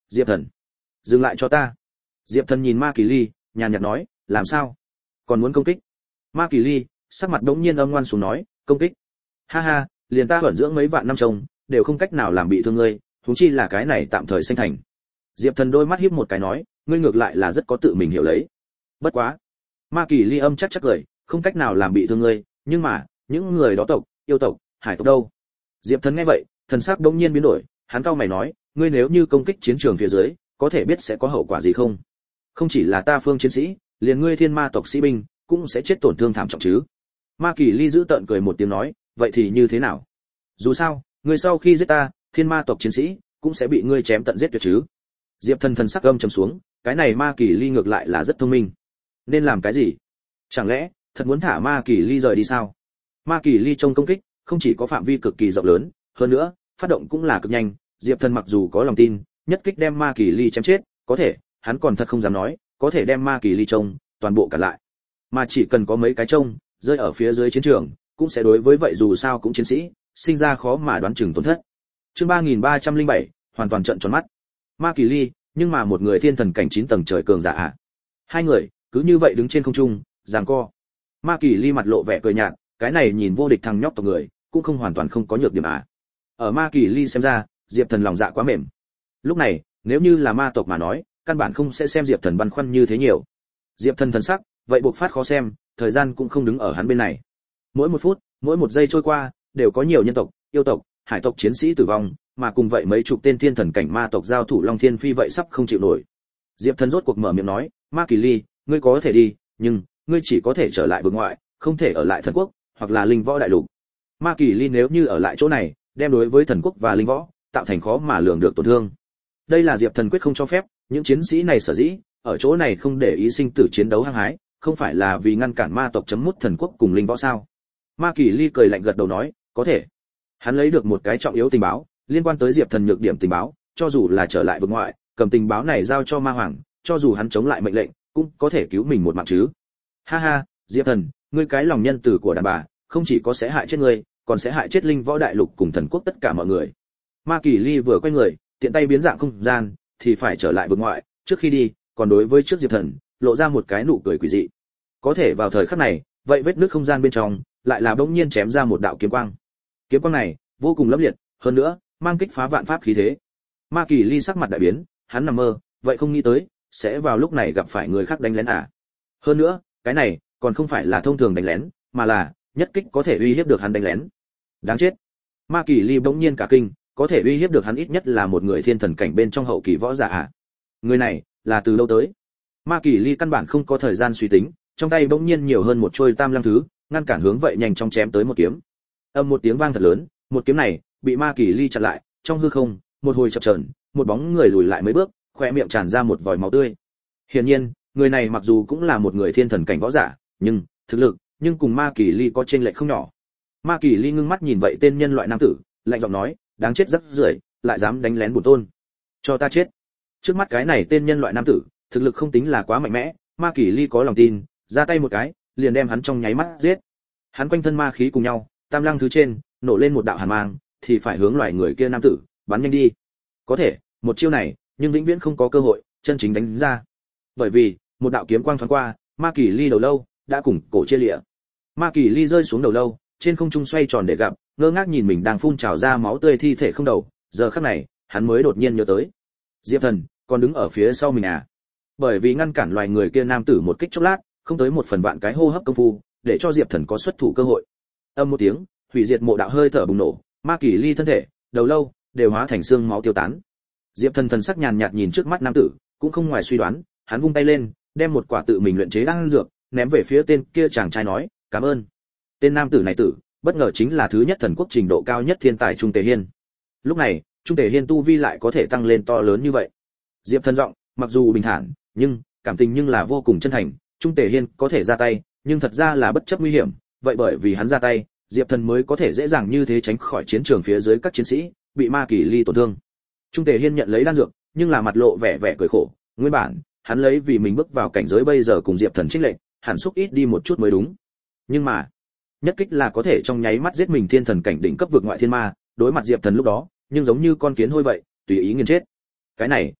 Diệp Thần, dừng lại cho ta. Diệp Thần nhìn Ma Kỳ Ly, nhàn nhạt nói, làm sao? Còn muốn công kích? Ma Kỳ Ly sắc mặt đống nhiên âm ngoan xuống nói, công kích? Ha ha, liền ta ẩn dưỡng mấy vạn năm chồng, đều không cách nào làm bị thương ngươi, huống chi là cái này tạm thời sinh thành. Diệp Thần đôi mắt híp một cái nói, ngươi ngược lại là rất có tự mình hiểu lấy. Bất quá, Ma Kỳ Ly âm chắc cười, không cách nào làm bị thương ngươi, nhưng mà, những người đó tộc, yêu tộc, hải tộc đâu? Diệp Thần nghe vậy, thần sắc đống nhiên biến đổi, hắn cau mày nói, ngươi nếu như công kích chiến trường phía dưới, có thể biết sẽ có hậu quả gì không? Không chỉ là ta phương chiến sĩ, liền ngươi thiên ma tộc sĩ binh cũng sẽ chết tổn thương thảm trọng chứ. Ma Kỳ Ly giữ tợn cười một tiếng nói, vậy thì như thế nào? Dù sao, ngươi sau khi giết ta, thiên ma tộc chiến sĩ cũng sẽ bị ngươi chém tận giết tuyệt chứ. Diệp Thần thần sắc âm trầm xuống, cái này Ma Kỳ Ly ngược lại là rất thông minh. Nên làm cái gì? Chẳng lẽ thật muốn thả Ma Kỳ Ly rời đi sao? Ma Kỳ Ly trong công kích không chỉ có phạm vi cực kỳ rộng lớn, hơn nữa, phát động cũng là cực nhanh, Diệp Thần mặc dù có lòng tin, nhất kích đem Ma Kỳ Ly chém chết, có thể, hắn còn thật không dám nói, có thể đem Ma Kỳ Ly trông toàn bộ cả lại. Mà chỉ cần có mấy cái trông rơi ở phía dưới chiến trường, cũng sẽ đối với vậy dù sao cũng chiến sĩ, sinh ra khó mà đoán chừng tổn thất. Chương 3307, hoàn toàn trợn tròn mắt. Ma Kỳ Ly, nhưng mà một người thiên thần cảnh 9 tầng trời cường giả ạ. Hai người cứ như vậy đứng trên không trung, giằng co. Ma Kỳ Ly mặt lộ vẻ cười nhạt, cái này nhìn vô địch thằng nhóc tộc người, cũng không hoàn toàn không có nhược điểm à. Ở Ma Kỳ Ly xem ra, Diệp Thần lòng dạ quá mềm. Lúc này, nếu như là ma tộc mà nói, căn bản không sẽ xem Diệp Thần băn khoăn như thế nhiều. Diệp Thần thần sắc, vậy buộc phát khó xem, thời gian cũng không đứng ở hắn bên này. Mỗi một phút, mỗi một giây trôi qua, đều có nhiều nhân tộc, yêu tộc, hải tộc chiến sĩ tử vong, mà cùng vậy mấy chục tên thiên thần cảnh ma tộc giao thủ Long Thiên Phi vậy sắp không chịu nổi. Diệp Thần rốt cuộc mở miệng nói, Ma Kỳ Ly, ngươi có thể đi, nhưng ngươi chỉ có thể trở lại vực ngoại, không thể ở lại thần quốc hoặc là linh võ đại lục. Ma Kỳ Ly nếu như ở lại chỗ này, đem đối với thần quốc và linh võ tạo thành khó mà lường được tổn thương. Đây là Diệp Thần quyết không cho phép, những chiến sĩ này sở dĩ ở chỗ này không để ý sinh tử chiến đấu hăng hái, không phải là vì ngăn cản ma tộc chấm mút thần quốc cùng linh võ sao? Ma Kỳ Ly cười lạnh gật đầu nói, có thể. Hắn lấy được một cái trọng yếu tình báo, liên quan tới Diệp Thần nhược điểm tình báo, cho dù là trở lại vực ngoại, cầm tình báo này giao cho Ma Hoàng, cho dù hắn chống lại mệnh lệnh, cũng có thể cứu mình một mạng chứ. Ha ha, Diệp Thần, ngươi cái lòng nhân từ của đàn bà, không chỉ có sẽ hại chết ngươi, còn sẽ hại chết linh võ đại lục cùng thần quốc tất cả mọi người. Ma Kỳ Ly vừa quay người, tiện tay biến dạng không gian, thì phải trở lại vực ngoại, trước khi đi, còn đối với trước Diệp Thần, lộ ra một cái nụ cười quỷ dị. Có thể vào thời khắc này, vậy vết nứt không gian bên trong, lại là bỗng nhiên chém ra một đạo kiếm quang. Kiếm quang này, vô cùng lẫm liệt, hơn nữa, mang kích phá vạn pháp khí thế. Ma Kỳ Ly sắc mặt đại biến, hắn nằm mơ, vậy không nghĩ tới, sẽ vào lúc này gặp phải người khác đánh lén à? Hơn nữa, cái này, còn không phải là thông thường đánh lén, mà là nhất kích có thể uy hiếp được hắn đánh lén. Đáng chết. Ma Kỳ Ly bỗng nhiên cả kinh, có thể uy hiếp được hắn ít nhất là một người thiên thần cảnh bên trong hậu kỳ võ giả à? Người này, là từ đâu tới? Ma Kỳ Ly căn bản không có thời gian suy tính, trong tay bỗng nhiên nhiều hơn một trôi tam lăng thứ, ngăn cản hướng vậy nhanh chóng chém tới một kiếm. Âm một tiếng vang thật lớn, một kiếm này bị Ma Kỳ Ly chặn lại, trong hư không, một hồi chập chờn, một bóng người lùi lại mấy bước, khóe miệng tràn ra một vòi máu tươi. Hiển nhiên, người này mặc dù cũng là một người thiên thần cảnh võ giả, nhưng thực lực, nhưng cùng Ma Kỳ Ly có chênh lệch không nhỏ. Ma Kỳ Ly ngưng mắt nhìn vậy tên nhân loại nam tử, lạnh giọng nói, đáng chết rắc rưởi, lại dám đánh lén bổn tôn. Cho ta chết. Trước mắt cái này tên nhân loại nam tử, thực lực không tính là quá mạnh mẽ, Ma Kỳ Ly có lòng tin, ra tay một cái, liền đem hắn trong nháy mắt giết. Hắn quanh thân ma khí cùng nhau, tam lăng thứ trên, nổ lên một đạo hàn mang, thì phải hướng loài người kia nam tử, bắn nhanh đi. Có thể, một chiêu này, nhưng vĩnh viễn không có cơ hội chân chính đánh ra. Bởi vì, một đạo kiếm quang thoáng qua, Ma Kỳ Ly đầu lâu đã cùng cổ chia lìa. Ma Kỳ Ly rơi xuống đầu lâu, trên không trung xoay tròn để gặp, ngơ ngác nhìn mình đang phun trào ra máu tươi thi thể không đầu, giờ khắc này, hắn mới đột nhiên nhớ tới. Diệp Thần, còn đứng ở phía sau mình à? Bởi vì ngăn cản loài người kia nam tử một kích chốc lát, không tới một phần vạn cái hô hấp công phu, để cho Diệp Thần có xuất thủ cơ hội. Âm một tiếng, hủy diệt mộ đạo hơi thở bùng nổ, Ma Kỳ Ly thân thể, đầu lâu đều hóa thành xương máu tiêu tán. Diệp Thần thần sắc nhàn nhạt nhìn trước mắt nam tử, cũng không ngoài suy đoán, hắn vung tay lên, đem một quả tự mình luyện chế đan dược ném về phía tên kia chàng trai nói, "Cảm ơn." Tên nam tử này tử, bất ngờ chính là thứ nhất thần quốc trình độ cao nhất thiên tài Trung Tề Hiên. Lúc này, Trung Tề Hiên tu vi lại có thể tăng lên to lớn như vậy. Diệp Thần giọng, mặc dù bình thản, nhưng cảm tình nhưng là vô cùng chân thành, Trung Tề Hiên có thể ra tay, nhưng thật ra là bất chấp nguy hiểm, vậy bởi vì hắn ra tay, Diệp Thần mới có thể dễ dàng như thế tránh khỏi chiến trường phía dưới các chiến sĩ bị Ma Kỳ Ly tổn thương. Trung Tề Hiên nhận lấy đan dược, nhưng là mặt lộ vẻ vẻ cười khổ, nguyên bản, hắn lấy vì mình bước vào cảnh giới bây giờ cùng Diệp Thần chênh lệch, hẳn xúc ít đi một chút mới đúng. Nhưng mà, nhất kích là có thể trong nháy mắt giết mình thiên thần cảnh đỉnh cấp vượt ngoại thiên ma, đối mặt Diệp Thần lúc đó, nhưng giống như con kiến hôi vậy, tùy ý nghiền chết. Cái này,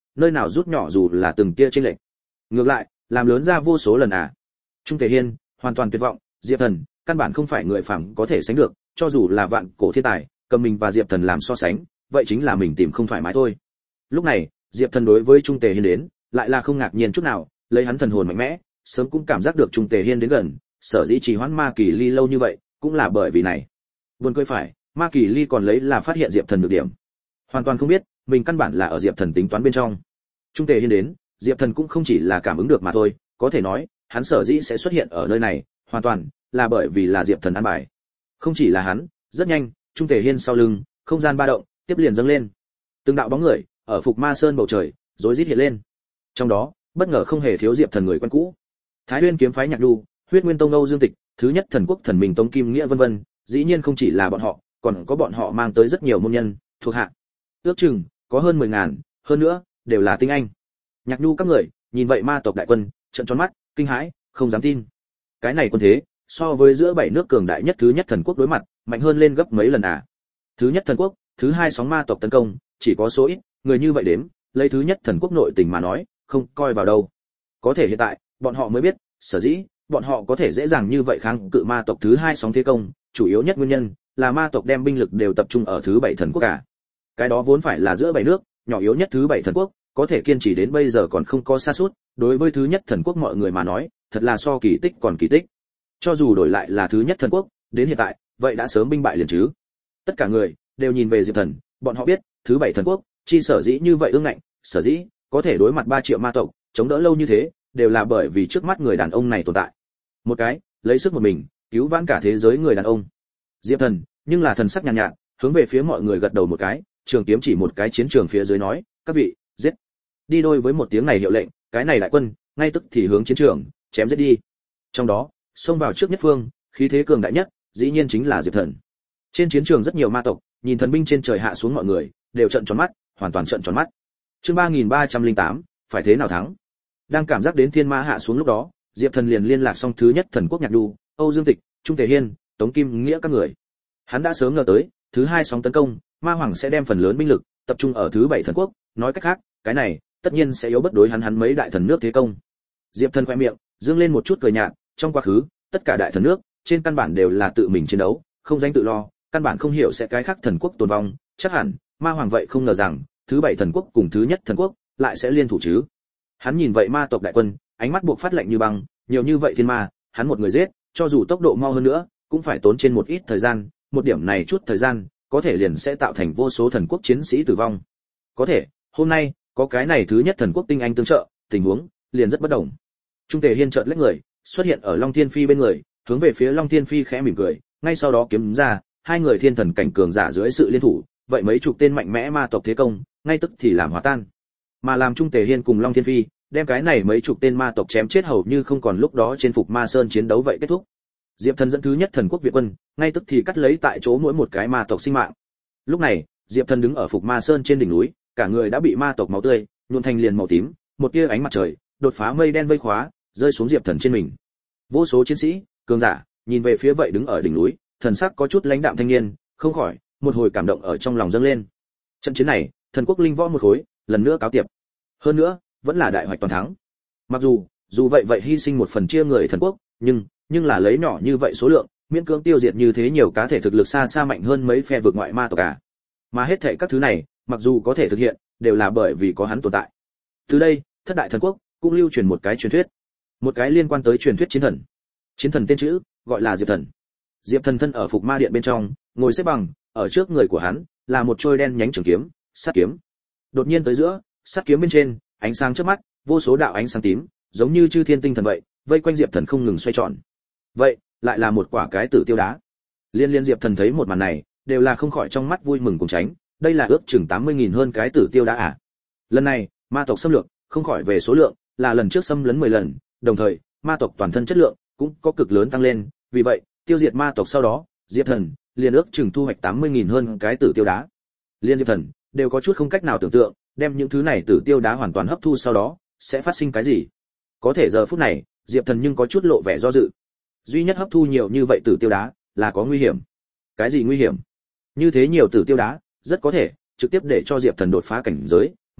nơi nào rút nhỏ dù là từng tia chênh lệch. Ngược lại, làm lớn ra vô số lần à. Trung Tề Hiên hoàn toàn tuyệt vọng, Diệp Thần căn bản không phải người phàm có thể sánh được, cho dù là vạn cổ thiên tài, cầm mình và Diệp Thần làm so sánh, vậy chính là mình tìm không thoải mái thôi. Lúc này, Diệp Thần đối với Trung Tề Hiên đến, lại là không ngạc nhiên chút nào, lấy hắn thần hồn mạnh mẽ, sớm cũng cảm giác được Trung Tề Hiên đến gần, sở dĩ trì hoãn Ma Kỳ Ly lâu như vậy, cũng là bởi vì này. Buồn cười phải, Ma Kỳ Ly còn lấy là phát hiện Diệp Thần nhược điểm, hoàn toàn không biết, mình căn bản là ở Diệp Thần tính toán bên trong. Trung Tề Hiên đến, Diệp Thần cũng không chỉ là cảm ứng được mà thôi, có thể nói, hắn sở dĩ sẽ xuất hiện ở nơi này, hoàn toàn là bởi vì là Diệp Thần an bài. Không chỉ là hắn, rất nhanh, Trung Tề Hiên sau lưng, không gian ba động, tiếp liền dâng lên. Từng đạo bóng người ở Phục Ma Sơn bầu trời, rối rít hiện lên. Trong đó, bất ngờ không hề thiếu Diệp Thần người quen cũ. Thái Nguyên kiếm phái Nhạc Đu, Huyết Nguyên Tông Âu Dương Tịch, thứ nhất thần quốc thần mình Tông Kim Nghĩa vân vân, dĩ nhiên không chỉ là bọn họ, còn có bọn họ mang tới rất nhiều môn nhân, thuộc hạ. Ước chừng có hơn 10.000, hơn nữa đều là tinh anh. Nhạc Nhu các người, nhìn vậy ma tộc đại quân, trợn tròn mắt, kinh hãi, không dám tin. Cái này quân thế, so với giữa 7 nước cường đại nhất thứ nhất thần quốc đối mặt, mạnh hơn lên gấp mấy lần à. Thứ nhất thần quốc, thứ hai sóng ma tộc tấn công, chỉ có số ít, người như vậy đếm, lấy thứ nhất thần quốc nội tình mà nói, không coi vào đâu. Có thể hiện tại, bọn họ mới biết, sở dĩ, bọn họ có thể dễ dàng như vậy kháng cự ma tộc thứ hai sóng thế công, chủ yếu nhất nguyên nhân là ma tộc đem binh lực đều tập trung ở thứ 7 thần quốc cả. Cái đó vốn phải là giữa 7 nước, nhỏ yếu nhất thứ 7 thần quốc, có thể kiên trì đến bây giờ còn không có sa sút, đối với thứ nhất thần quốc mọi người mà nói, thật là so kỳ tích còn kỳ tích. Cho dù đổi lại là thứ nhất thần quốc, đến hiện tại, vậy đã sớm binh bại liền chứ. Tất cả người đều nhìn về Diệp Thần, bọn họ biết, thứ 7 thần quốc, chi sở dĩ như vậy ương ngạnh, sở dĩ có thể đối mặt 3 triệu ma tộc, chống đỡ lâu như thế, đều là bởi vì trước mắt người đàn ông này tồn tại. Một cái, lấy sức một mình, cứu vãn cả thế giới người đàn ông. Diệp Thần, nhưng là thần sắc nhàn nhạt, hướng về phía mọi người gật đầu một cái, trường kiếm chỉ một cái chiến trường phía dưới nói, các vị, giết. Đi đôi với một tiếng này hiệu lệnh, cái này đại quân, ngay tức thì hướng chiến trường, chém giết đi. Trong đó, xông vào trước nhất phương, khí thế cường đại nhất, dĩ nhiên chính là Diệp Thần. Trên chiến trường rất nhiều ma tộc, nhìn thần binh trên trời hạ xuống mọi người, đều trợn tròn mắt, hoàn toàn trợn tròn mắt. Chương 3308, phải thế nào thắng? Đang cảm giác đến thiên ma hạ xuống lúc đó, Diệp Thần liền liên lạc xong thứ nhất thần quốc Nhạc Đu, Âu Dương Tịch, Trung Tề Hiên, Tống Kim Nghĩa các người. Hắn đã sớm ngờ tới, thứ hai sóng tấn công, ma hoàng sẽ đem phần lớn binh lực tập trung ở thứ 7 thần quốc, nói cách khác, cái này tất nhiên sẽ yếu bất đối hắn mấy đại thần nước thế công. Diệp Thần khẽ miệng, dương lên một chút cười nhạt, trong quá khứ, tất cả đại thần nước trên căn bản đều là tự mình chiến đấu, không danh tự lo, căn bản không hiểu sẽ cái khác thần quốc tồn vong, chắc hẳn ma hoàng vậy không ngờ rằng thứ 7 thần quốc cùng thứ nhất thần quốc lại sẽ liên thủ chứ. Hắn nhìn vậy ma tộc đại quân, ánh mắt buộc phát lạnh như băng, nhiều như vậy thiên ma, hắn một người giết, cho dù tốc độ mau hơn nữa, cũng phải tốn trên một ít thời gian, một điểm này chút thời gian, có thể liền sẽ tạo thành vô số thần quốc chiến sĩ tử vong. Có thể, hôm nay, có cái này thứ nhất thần quốc tinh anh tương trợ, tình huống liền rất bất đồng. Trung Tề Hiên chợt lách người, xuất hiện ở Long Thiên Phi bên người, hướng về phía Long Thiên Phi khẽ mỉm cười, ngay sau đó kiếm ra, hai người thiên thần cảnh cường giả dưới sự liên thủ, vậy mấy chục tên mạnh mẽ ma tộc thế công, ngay tức thì làm hòa tan. Mà làm Trung Tề Hiên cùng Long Thiên Phi, đem cái này mấy chục tên ma tộc chém chết hầu như không còn lúc đó trên Phục Ma Sơn chiến đấu vậy kết thúc. Diệp Thần dẫn thứ nhất thần quốc Việt quân, ngay tức thì cắt lấy tại chỗ mỗi một cái ma tộc sinh mạng. Lúc này, Diệp Thần đứng ở Phục Ma Sơn trên đỉnh núi, cả người đã bị ma tộc máu tươi nhuộm thành liền màu tím, một tia ánh mặt trời đột phá mây đen vây khóa, rơi xuống Diệp Thần trên mình. Vô số chiến sĩ, cường giả, nhìn về phía vậy đứng ở đỉnh núi, thần sắc có chút lãnh đạm thanh niên, không khỏi một hồi cảm động ở trong lòng dâng lên. Trận chiến này, thần quốc linh võ một khối, lần nữa cáo tiệp. Hơn nữa, vẫn là đại hoạch toàn thắng. Mặc dù vậy hy sinh một phần chia người thần quốc, nhưng là lấy nhỏ như vậy số lượng, miễn cưỡng tiêu diệt như thế nhiều cá thể thực lực xa xa mạnh hơn mấy phe vượt ngoại ma tộc cả. Mà hết thảy các thứ này, mặc dù có thể thực hiện, đều là bởi vì có hắn tồn tại. Từ đây, thất đại thần quốc cũng lưu truyền một cái truyền thuyết, một cái liên quan tới truyền thuyết chiến thần. Chiến thần tên chữ gọi là Diệp Thần. Diệp Thần thân ở Phục Ma Điện bên trong, ngồi xếp bằng, ở trước người của hắn là một trôi đen nhánh trường kiếm, sắt kiếm. Đột nhiên tới giữa, sắt kiếm bên trên, ánh sáng chớp mắt, vô số đạo ánh sáng tím, giống như chư thiên tinh thần vậy, vây quanh Diệp Thần không ngừng xoay tròn. Vậy, lại là một quả cái tử tiêu đá. Liên Diệp Thần thấy một màn này, đều là không khỏi trong mắt vui mừng cùng tránh, đây là ước chừng 80.000 hơn cái tử tiêu đá à? Lần này, ma tộc xâm lược, không khỏi về số lượng, là lần trước xâm lấn 10 lần, đồng thời, ma tộc toàn thân chất lượng cũng có cực lớn tăng lên, vì vậy, tiêu diệt ma tộc sau đó, Diệp Thần liền ước chừng thu hoạch 80.000 hơn cái tử tiêu đá. Liên Diệp Thần đều có chút không cách nào tưởng tượng, đem những thứ này tử tiêu đá hoàn toàn hấp thu sau đó, sẽ phát sinh cái gì? Có thể giờ phút này, Diệp Thần nhưng có chút lộ vẻ do dự. Duy nhất hấp thu nhiều như vậy tử tiêu đá, là có nguy hiểm. Cái gì nguy hiểm? Như thế nhiều tử tiêu đá, rất có thể trực tiếp để cho Diệp Thần đột phá cảnh giới,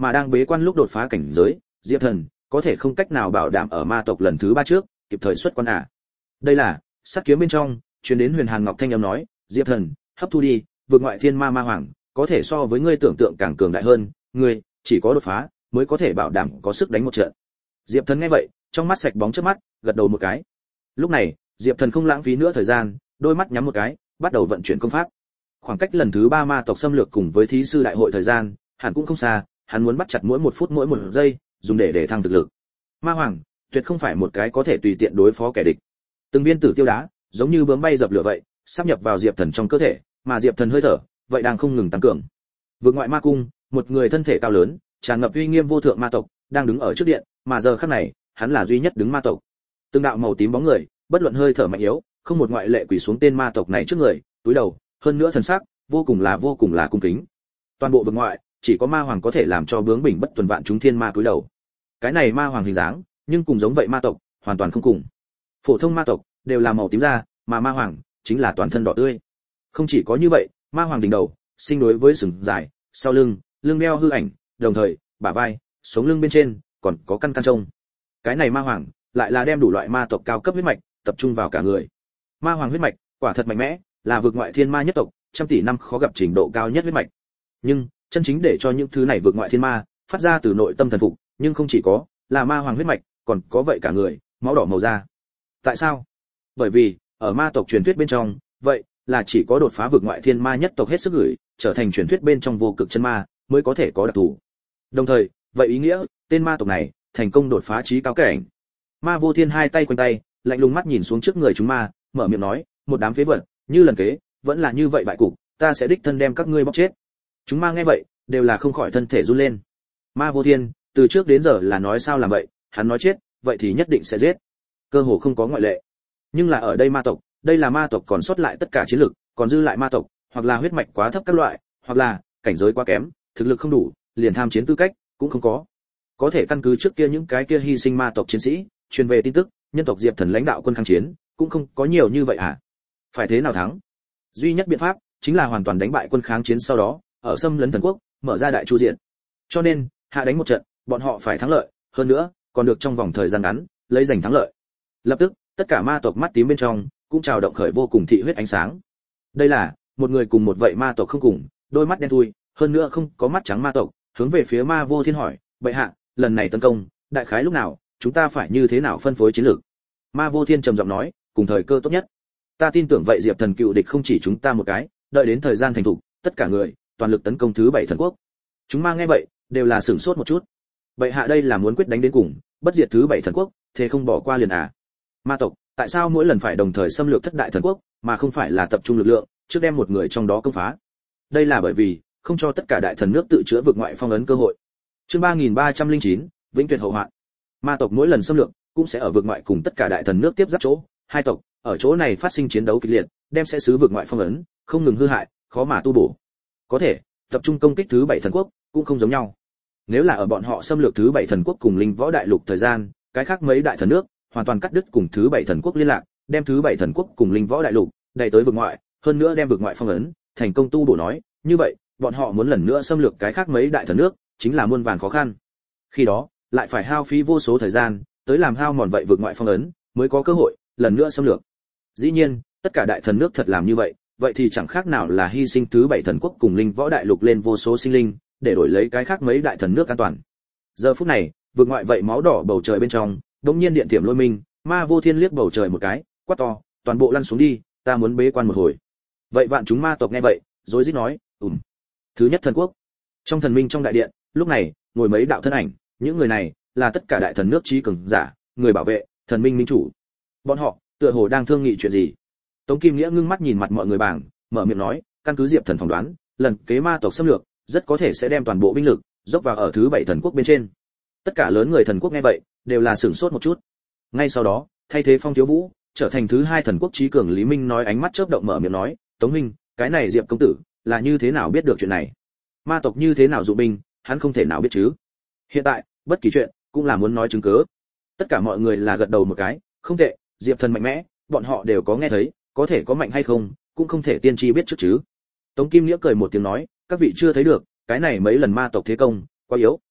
mà đang bế quan lúc đột phá cảnh giới, Diệp Thần có thể không cách nào bảo đảm ở ma tộc lần thứ 3 trước kịp thời xuất quan à. Đây là sát kiếm bên trong truyền đến Huyền Hàn Ngọc thanh âm nói, Diệp Thần, hấp thu đi, vượt ngoại thiên ma ma hoàng, có thể so với ngươi tưởng tượng càng cường đại hơn, ngươi chỉ có đột phá mới có thể bảo đảm có sức đánh một trận. Diệp Thần nghe vậy, trong mắt sạch bóng trước mắt, gật đầu một cái. Lúc này, Diệp Thần không lãng phí nữa thời gian, đôi mắt nhắm một cái, bắt đầu vận chuyển công pháp. Khoảng cách lần thứ 3 ma tộc xâm lược cùng với thí sư đại hội thời gian, hẳn cũng không xa, hắn muốn bắt chặt mỗi 1 phút mỗi 1 giây, dùng để thăng thực lực. Ma hoàng, tuyệt không phải một cái có thể tùy tiện đối phó kẻ địch. Từng viên tử tiêu đá, giống như bướm bay dập lửa vậy, sắp nhập vào Diệp Thần trong cơ thể, mà Diệp Thần hơi thở, vậy đang không ngừng tăng cường. Vượt ngoại ma cung, một người thân thể cao lớn, tràn ngập uy nghiêm vô thượng ma tộc, đang đứng ở trước điện, mà giờ khắc này, hắn là duy nhất đứng ma tộc. Từng đạo màu tím bóng người, bất luận hơi thở mạnh yếu, không một ngoại lệ quỳ xuống tên ma tộc này trước người, túi đầu, hơn nữa thần sắc, vô cùng là cung kính. Toàn bộ vực ngoại, chỉ có ma hoàng có thể làm cho bướng bỉnh bất tuần vạn chúng thiên ma cúi đầu. Cái này ma hoàng hình dáng, nhưng cùng giống vậy ma tộc, hoàn toàn không cùng. Phổ thông ma tộc đều là màu tím da, mà ma hoàng chính là toàn thân đỏ tươi. Không chỉ có như vậy, ma hoàng đỉnh đầu, sinh đối với sừng dài, sau lưng, lưng đeo hư ảnh, đồng thời, bả vai, sống lưng bên trên, còn có căn trông. Cái này ma hoàng, lại là đem đủ loại ma tộc cao cấp huyết mạch tập trung vào cả người. Ma hoàng huyết mạch, quả thật mạnh mẽ, là vượt ngoại thiên ma nhất tộc, trăm tỷ năm khó gặp trình độ cao nhất huyết mạch. Nhưng, chân chính để cho những thứ này vượt ngoại thiên ma phát ra từ nội tâm thần phục, nhưng không chỉ có là ma hoàng huyết mạch, còn có vậy cả người, máu đỏ màu da. Tại sao? Bởi vì, ở ma tộc truyền thuyết bên trong, vậy là chỉ có đột phá vượt ngoại thiên ma nhất tộc hết sức gửi, trở thành truyền thuyết bên trong vô cực chân ma, mới có thể có đặc thù. Đồng thời, vậy ý nghĩa, tên ma tộc này thành công đột phá chí cao cảnh. Ma Vô Thiên hai tay quanh tay, lạnh lùng mắt nhìn xuống trước người chúng ma, mở miệng nói, một đám phế vật, như lần kế, vẫn là như vậy bại cục, ta sẽ đích thân đem các ngươi bóc chết. Chúng ma nghe vậy, đều là không khỏi thân thể run lên. Ma Vô Thiên, từ trước đến giờ là nói sao làm vậy, hắn nói chết, vậy thì nhất định sẽ giết. Cơ hồ không có ngoại lệ. Nhưng là ở đây ma tộc, đây là ma tộc còn sót lại tất cả chiến lực, còn dư lại ma tộc, hoặc là huyết mạch quá thấp các loại, hoặc là cảnh giới quá kém, thực lực không đủ, liền tham chiến tư cách cũng không có. Có thể căn cứ trước kia những cái kia hy sinh ma tộc chiến sĩ, truyền về tin tức, nhân tộc Diệp Thần lãnh đạo quân kháng chiến, cũng không có nhiều như vậy à? Phải thế nào thắng? Duy nhất biện pháp chính là hoàn toàn đánh bại quân kháng chiến, sau đó ở xâm lấn thần quốc, mở ra đại chu diện. Cho nên, hạ đánh một trận, bọn họ phải thắng lợi, hơn nữa, còn được trong vòng thời gian ngắn lấy giành thắng lợi. Lập tức, tất cả ma tộc mắt tím bên trong cũng trào động khởi vô cùng thị huyết ánh sáng. Đây là một người cùng một vậy ma tộc không cùng, đôi mắt đen thui, hơn nữa không có mắt trắng ma tộc, hướng về phía Ma Vô Thiên hỏi, bệ hạ, lần này tấn công, đại khái lúc nào, chúng ta phải như thế nào phân phối chiến lược? Ma Vô Thiên trầm giọng nói, cùng thời cơ tốt nhất. Ta tin tưởng vậy Diệp Thần cựu địch không chỉ chúng ta một cái, đợi đến thời gian thành thục, tất cả người toàn lực tấn công thứ 7 thần quốc. Chúng ma nghe vậy, đều là sửng sốt một chút. Bệ hạ đây là muốn quyết đánh đến cùng, bất diệt thứ 7 thần quốc, thế không bỏ qua liền à? Ma tộc, tại sao mỗi lần phải đồng thời xâm lược thất đại thần quốc, mà không phải là tập trung lực lượng, trước đem một người trong đó công phá? Đây là bởi vì không cho tất cả đại thần nước tự chữa vực ngoại phong ấn cơ hội. Chương 3309, vĩnh tuyệt hậu hoạn. Ma tộc mỗi lần xâm lược cũng sẽ ở vực ngoại cùng tất cả đại thần nước tiếp giáp chỗ, hai tộc ở chỗ này phát sinh chiến đấu kịch liệt, đem sẽ xứ vực ngoại phong ấn, không ngừng hư hại, khó mà tu bổ. Có thể tập trung công kích thứ 7 thần quốc cũng không giống nhau. Nếu là ở bọn họ xâm lược thứ 7 thần quốc cùng linh võ đại lục thời gian, cái khác mấy đại thần nước hoàn toàn cắt đứt cùng thứ 7 thần quốc liên lạc, đem thứ 7 thần quốc cùng linh võ đại lục đẩy tới vực ngoại, hơn nữa đem vực ngoại phong ấn, thành công tu bổ nói, như vậy, bọn họ muốn lần nữa xâm lược cái khác mấy đại thần nước, chính là muôn vàn khó khăn. Khi đó, lại phải hao phí vô số thời gian, tới làm hao mòn vậy vực ngoại phong ấn, mới có cơ hội lần nữa xâm lược. Dĩ nhiên, tất cả đại thần nước thật làm như vậy, vậy thì chẳng khác nào là hy sinh thứ 7 thần quốc cùng linh võ đại lục lên vô số sinh linh, để đổi lấy cái khác mấy đại thần nước an toàn. Giờ phút này, vực ngoại vậy máu đỏ bầu trời bên trong, đột nhiên điện thiểm lôi minh, Ma Vô Thiên liếc bầu trời một cái, quát to, toàn bộ lăn xuống đi, ta muốn bế quan một hồi. Vậy vạn chúng ma tộc nghe vậy, rối rít nói, Thứ nhất thần quốc. Trong thần minh trong đại điện, lúc này, ngồi mấy đạo thân ảnh, những người này là tất cả đại thần nước chí cường giả, người bảo vệ, thần minh minh chủ. Bọn họ, tựa hồ đang thương nghị chuyện gì. Tống Kim Nghĩa ngưng mắt nhìn mặt mọi người bảng, mở miệng nói, căn cứ Diệp Thần phỏng đoán, lần kế ma tộc xâm lược, rất có thể sẽ đem toàn bộ binh lực dốc vào ở thứ 7 thần quốc bên trên. Tất cả lớn người thần quốc nghe vậy, đều là sửng sốt một chút. Ngay sau đó, thay thế Phong Thiếu Vũ, trở thành thứ 2 thần quốc chí cường Lý Minh nói, ánh mắt chớp động mở miệng nói, Tống huynh, cái này Diệp công tử là như thế nào biết được chuyện này? Ma tộc như thế nào dụ binh, hắn không thể nào biết chứ? Hiện tại, bất kỳ chuyện cũng là muốn nói chứng cứ. Tất cả mọi người là gật đầu một cái, không tệ, Diệp Thần mạnh mẽ, bọn họ đều có nghe thấy, có thể có mạnh hay không, cũng không thể tiên tri biết trước chứ. Tống Kim Nghĩa cười một tiếng nói, các vị chưa thấy được, cái này mấy lần ma tộc thế công quá yếu,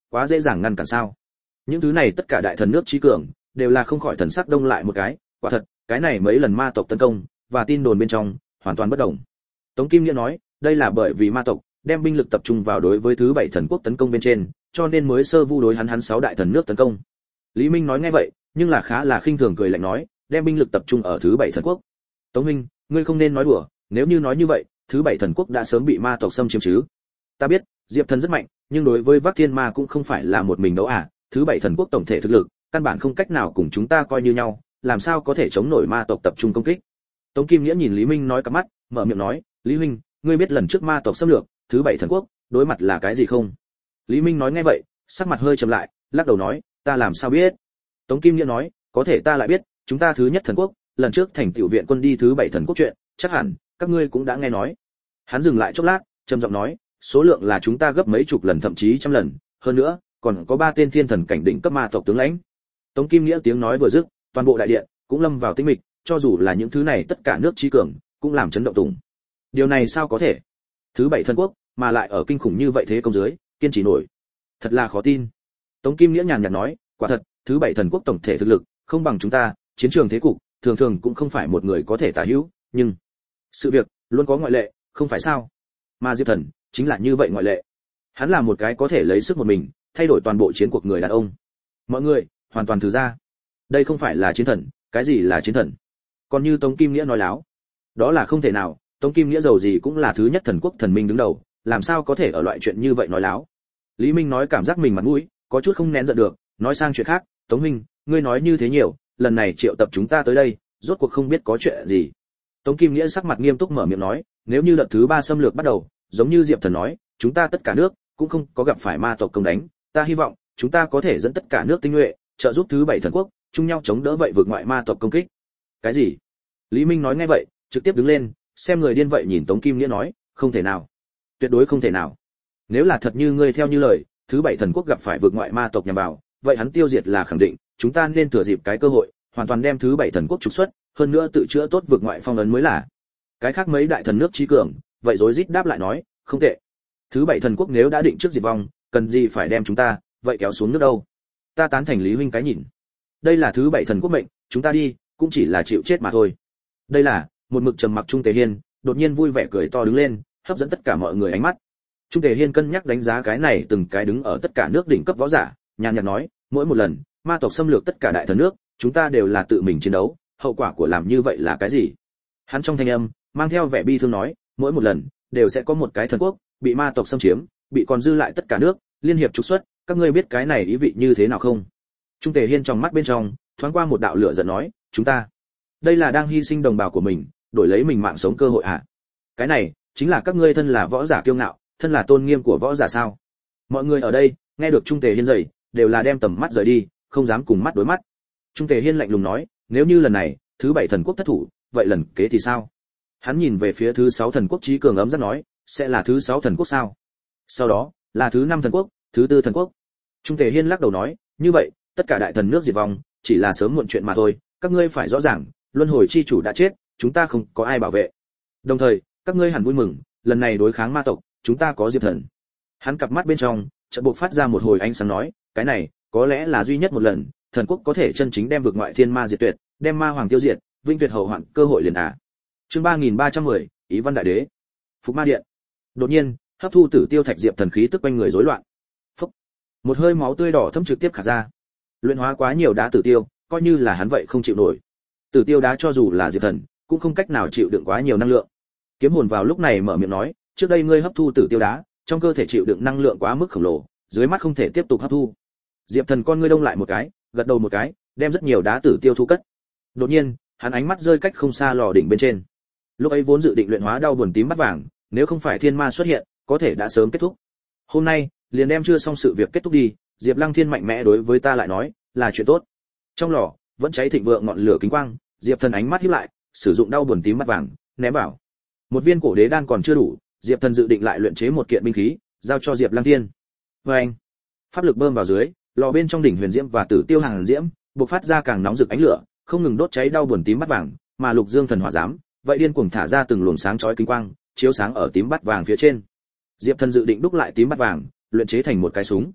quá dễ dàng ngăn cản sao? Những thứ này tất cả đại thần nước trí cường đều là không khỏi thần sắc đông lại một cái, quả thật, cái này mấy lần ma tộc tấn công và tin đồn bên trong hoàn toàn bất đồng. Tống Kim Nghĩa nói, đây là bởi vì ma tộc đem binh lực tập trung vào đối với thứ 7 thần quốc tấn công bên trên, cho nên mới sơ vu đối hắn 6 đại thần nước tấn công. Lý Minh nói nghe vậy, nhưng là khá là khinh thường cười lạnh nói, đem binh lực tập trung ở thứ 7 thần quốc. Tống huynh, ngươi không nên nói đùa, nếu như nói như vậy, thứ 7 thần quốc đã sớm bị ma tộc xâm chiếm chứ. Ta biết, Diệp Thần rất mạnh, nhưng đối với Vác Thiên Ma cũng không phải là một mình đấu à, thứ 7 thần quốc tổng thể thực lực, căn bản không cách nào cùng chúng ta coi như nhau, làm sao có thể chống nổi ma tộc tập trung công kích. Tống Kim Nghĩa nhìn Lý Minh nói cặp mắt, mở miệng nói, Lý huynh, ngươi biết lần trước ma tộc xâm lược thứ 7 thần quốc đối mặt là cái gì không? Lý Minh nói nghe vậy, sắc mặt hơi trầm lại, lắc đầu nói, ta làm sao biết? Tống Kim Nghĩa nói, có thể ta lại biết, chúng ta thứ nhất thần quốc, lần trước thành tiểu viện quân đi thứ 7 thần quốc chuyện, chắc hẳn các ngươi cũng đã nghe nói. Hắn dừng lại chốc lát, trầm giọng nói, số lượng là chúng ta gấp mấy chục lần thậm chí trăm lần, hơn nữa, còn có 3 tên thiên thần cảnh đỉnh cấp ma tộc tướng lãnh. Tống Kim Nghĩa tiếng nói vừa dứt, toàn bộ đại điện cũng lâm vào tĩnh mịch, cho dù là những thứ này tất cả nước trí cường cũng làm chấn động tùng. Điều này sao có thể? Thứ 7 thần quốc, mà lại ở kinh khủng như vậy thế công dưới, kiên trì nổi. Thật là khó tin. Tống Kim Nghĩa nhàn nhạt nói, quả thật, thứ 7 thần quốc tổng thể thực lực không bằng chúng ta, chiến trường thế cục thường thường cũng không phải một người có thể tả hữu, nhưng sự việc luôn có ngoại lệ, không phải sao? Mà Diệp Thần chính là như vậy ngoại lệ. Hắn là một cái có thể lấy sức một mình thay đổi toàn bộ chiến cuộc người đàn ông. Mọi người hoàn toàn từ ra. Đây không phải là chiến thần, cái gì là chiến thần? Còn như Tống Kim Nghĩa nói láo, đó là không thể nào, Tống Kim Nghĩa giàu gì cũng là thứ nhất thần quốc thần minh đứng đầu, làm sao có thể ở loại chuyện như vậy nói láo. Lý Minh nói cảm giác mình mặt mũi có chút không nén giận được, nói sang chuyện khác, Tống huynh, ngươi nói như thế nhiều, lần này triệu tập chúng ta tới đây, rốt cuộc không biết có chuyện gì. Tống Kim Nghĩa sắc mặt nghiêm túc mở miệng nói, nếu như đợt thứ 3 xâm lược bắt đầu, giống như Diệp Thần nói, chúng ta tất cả nước cũng không có gặp phải ma tộc công đánh, ta hy vọng chúng ta có thể dẫn tất cả nước tinh nhuệ, trợ giúp thứ 7 thần quốc, chung nhau chống đỡ vậy vượt ngoại ma tộc công kích. Cái gì? Lý Minh nói nghe vậy, trực tiếp đứng lên, xem người điên vậy nhìn Tống Kim Nghĩa nói, không thể nào, tuyệt đối không thể nào. Nếu là thật như ngươi theo như lời, thứ 7 thần quốc gặp phải vượt ngoại ma tộc nhằm vào, vậy hắn tiêu diệt là khẳng định, chúng ta nên thừa dịp cái cơ hội, hoàn toàn đem thứ 7 thần quốc trục xuất, hơn nữa tự chữa tốt vượt ngoại phong ấn mới là. Cái khác mấy đại thần nước trí cường, vậy rối rít đáp lại nói, không tệ. Thứ 7 thần quốc nếu đã định trước diệt vong, cần gì phải đem chúng ta vậy kéo xuống nước đâu? Ta tán thành Lý huynh cái nhìn. Đây là thứ 7 thần quốc mệnh, chúng ta đi cũng chỉ là chịu chết mà thôi. Đây là một mực trầm mặc Trung Tề Hiên, đột nhiên vui vẻ cười to đứng lên, hấp dẫn tất cả mọi người ánh mắt. Trung Tề Hiên cân nhắc đánh giá cái này từng cái đứng ở tất cả nước đỉnh cấp võ giả, nhàn nhạt nói, mỗi một lần ma tộc xâm lược tất cả đại thần nước, chúng ta đều là tự mình chiến đấu, hậu quả của làm như vậy là cái gì? Hắn trong thanh âm mang theo vẻ bi thương nói, mỗi một lần đều sẽ có một cái thần quốc bị ma tộc xâm chiếm, bị còn dư lại tất cả nước liên hiệp trục xuất, các ngươi biết cái này ý vị như thế nào không? Trung Tề Hiên trong mắt bên trong thoáng qua một đạo lửa giận nói, chúng ta đây là đang hy sinh đồng bào của mình, đổi lấy mình mạng sống cơ hội à? Cái này chính là các ngươi thân là võ giả kiêu ngạo, thân là tôn nghiêm của võ giả sao? Mọi người ở đây nghe được Trung Tề Hiên dậy, đều là đem tầm mắt rời đi, không dám cùng mắt đối mắt. Trung Tề Hiên lạnh lùng nói, nếu như lần này thứ 7 thần quốc thất thủ, vậy lần kế thì sao? Hắn nhìn về phía thứ 6 thần quốc trí cường ấm rất nói, sẽ là thứ 6 thần quốc sao? Sau đó là thứ 5 thần quốc, thứ 4 thần quốc. Trung Tề Hiên lắc đầu nói, như vậy tất cả đại thần nước diệt vong chỉ là sớm muộn chuyện mà thôi, các ngươi phải rõ ràng, luân hồi chi chủ đã chết, chúng ta không có ai bảo vệ. Đồng thời các ngươi hẳn vui mừng, lần này đối kháng ma tộc, chúng ta có Diệp Thần. Hắn cặp mắt bên trong chợt bộc phát ra một hồi ánh sáng nói, cái này có lẽ là duy nhất một lần thần quốc có thể chân chính đem vượt ngoại thiên ma diệt tuyệt, đem ma hoàng tiêu diệt, vinh tuyệt hậu hoạn cơ hội liền à. Chương 3310, Ý Văn Đại Đế. Phục Ma Điện. Đột nhiên, hấp thu tử tiêu thạch diệp thần khí tức quanh người rối loạn. Phốc. Một hơi máu tươi đỏ thấm trực tiếp khả ra. Luyện hóa quá nhiều đá tử tiêu, coi như là hắn vậy không chịu nổi. Tử tiêu đá cho dù là diệp thần, cũng không cách nào chịu đựng quá nhiều năng lượng. Kiếm hồn vào lúc này mở miệng nói, trước đây ngươi hấp thu tử tiêu đá, trong cơ thể chịu đựng năng lượng quá mức khổng lồ, dưới mắt không thể tiếp tục hấp thu. Diệp Thần con ngươi đông lại một cái, gật đầu một cái, đem rất nhiều đá tử tiêu thu cất. Đột nhiên, hắn ánh mắt rơi cách không xa lò đỉnh bên trên. Lúc ấy vốn dự định luyện hóa đau buồn tím bắt vàng, nếu không phải thiên ma xuất hiện, có thể đã sớm kết thúc. Hôm nay, liền đem chưa xong sự việc kết thúc đi, Diệp Lăng Thiên mạnh mẽ đối với ta lại nói, là chuyện tốt. Trong lò vẫn cháy thịnh vượng ngọn lửa kính quang, Diệp Thần ánh mắt híp lại, sử dụng đau buồn tím bắt vàng, ném vào. Một viên cổ đế đan còn chưa đủ, Diệp Thần dự định lại luyện chế một kiện binh khí, giao cho Diệp Lăng Thiên. Anh, pháp lực bơm vào dưới, lò bên trong đỉnh huyền diễm và tử tiêu hàng diễm, bộc phát ra càng nóng rực ánh lửa, không ngừng đốt cháy đau buồn tím bắt vàng, mà Lục Dương thần hỏa giám, vậy điên cuồng thả ra từng luồng sáng chói kính quang, chiếu sáng ở tím bắt vàng phía trên. Diệp Thần dự định đúc lại tím bắt vàng, luyện chế thành một cái súng.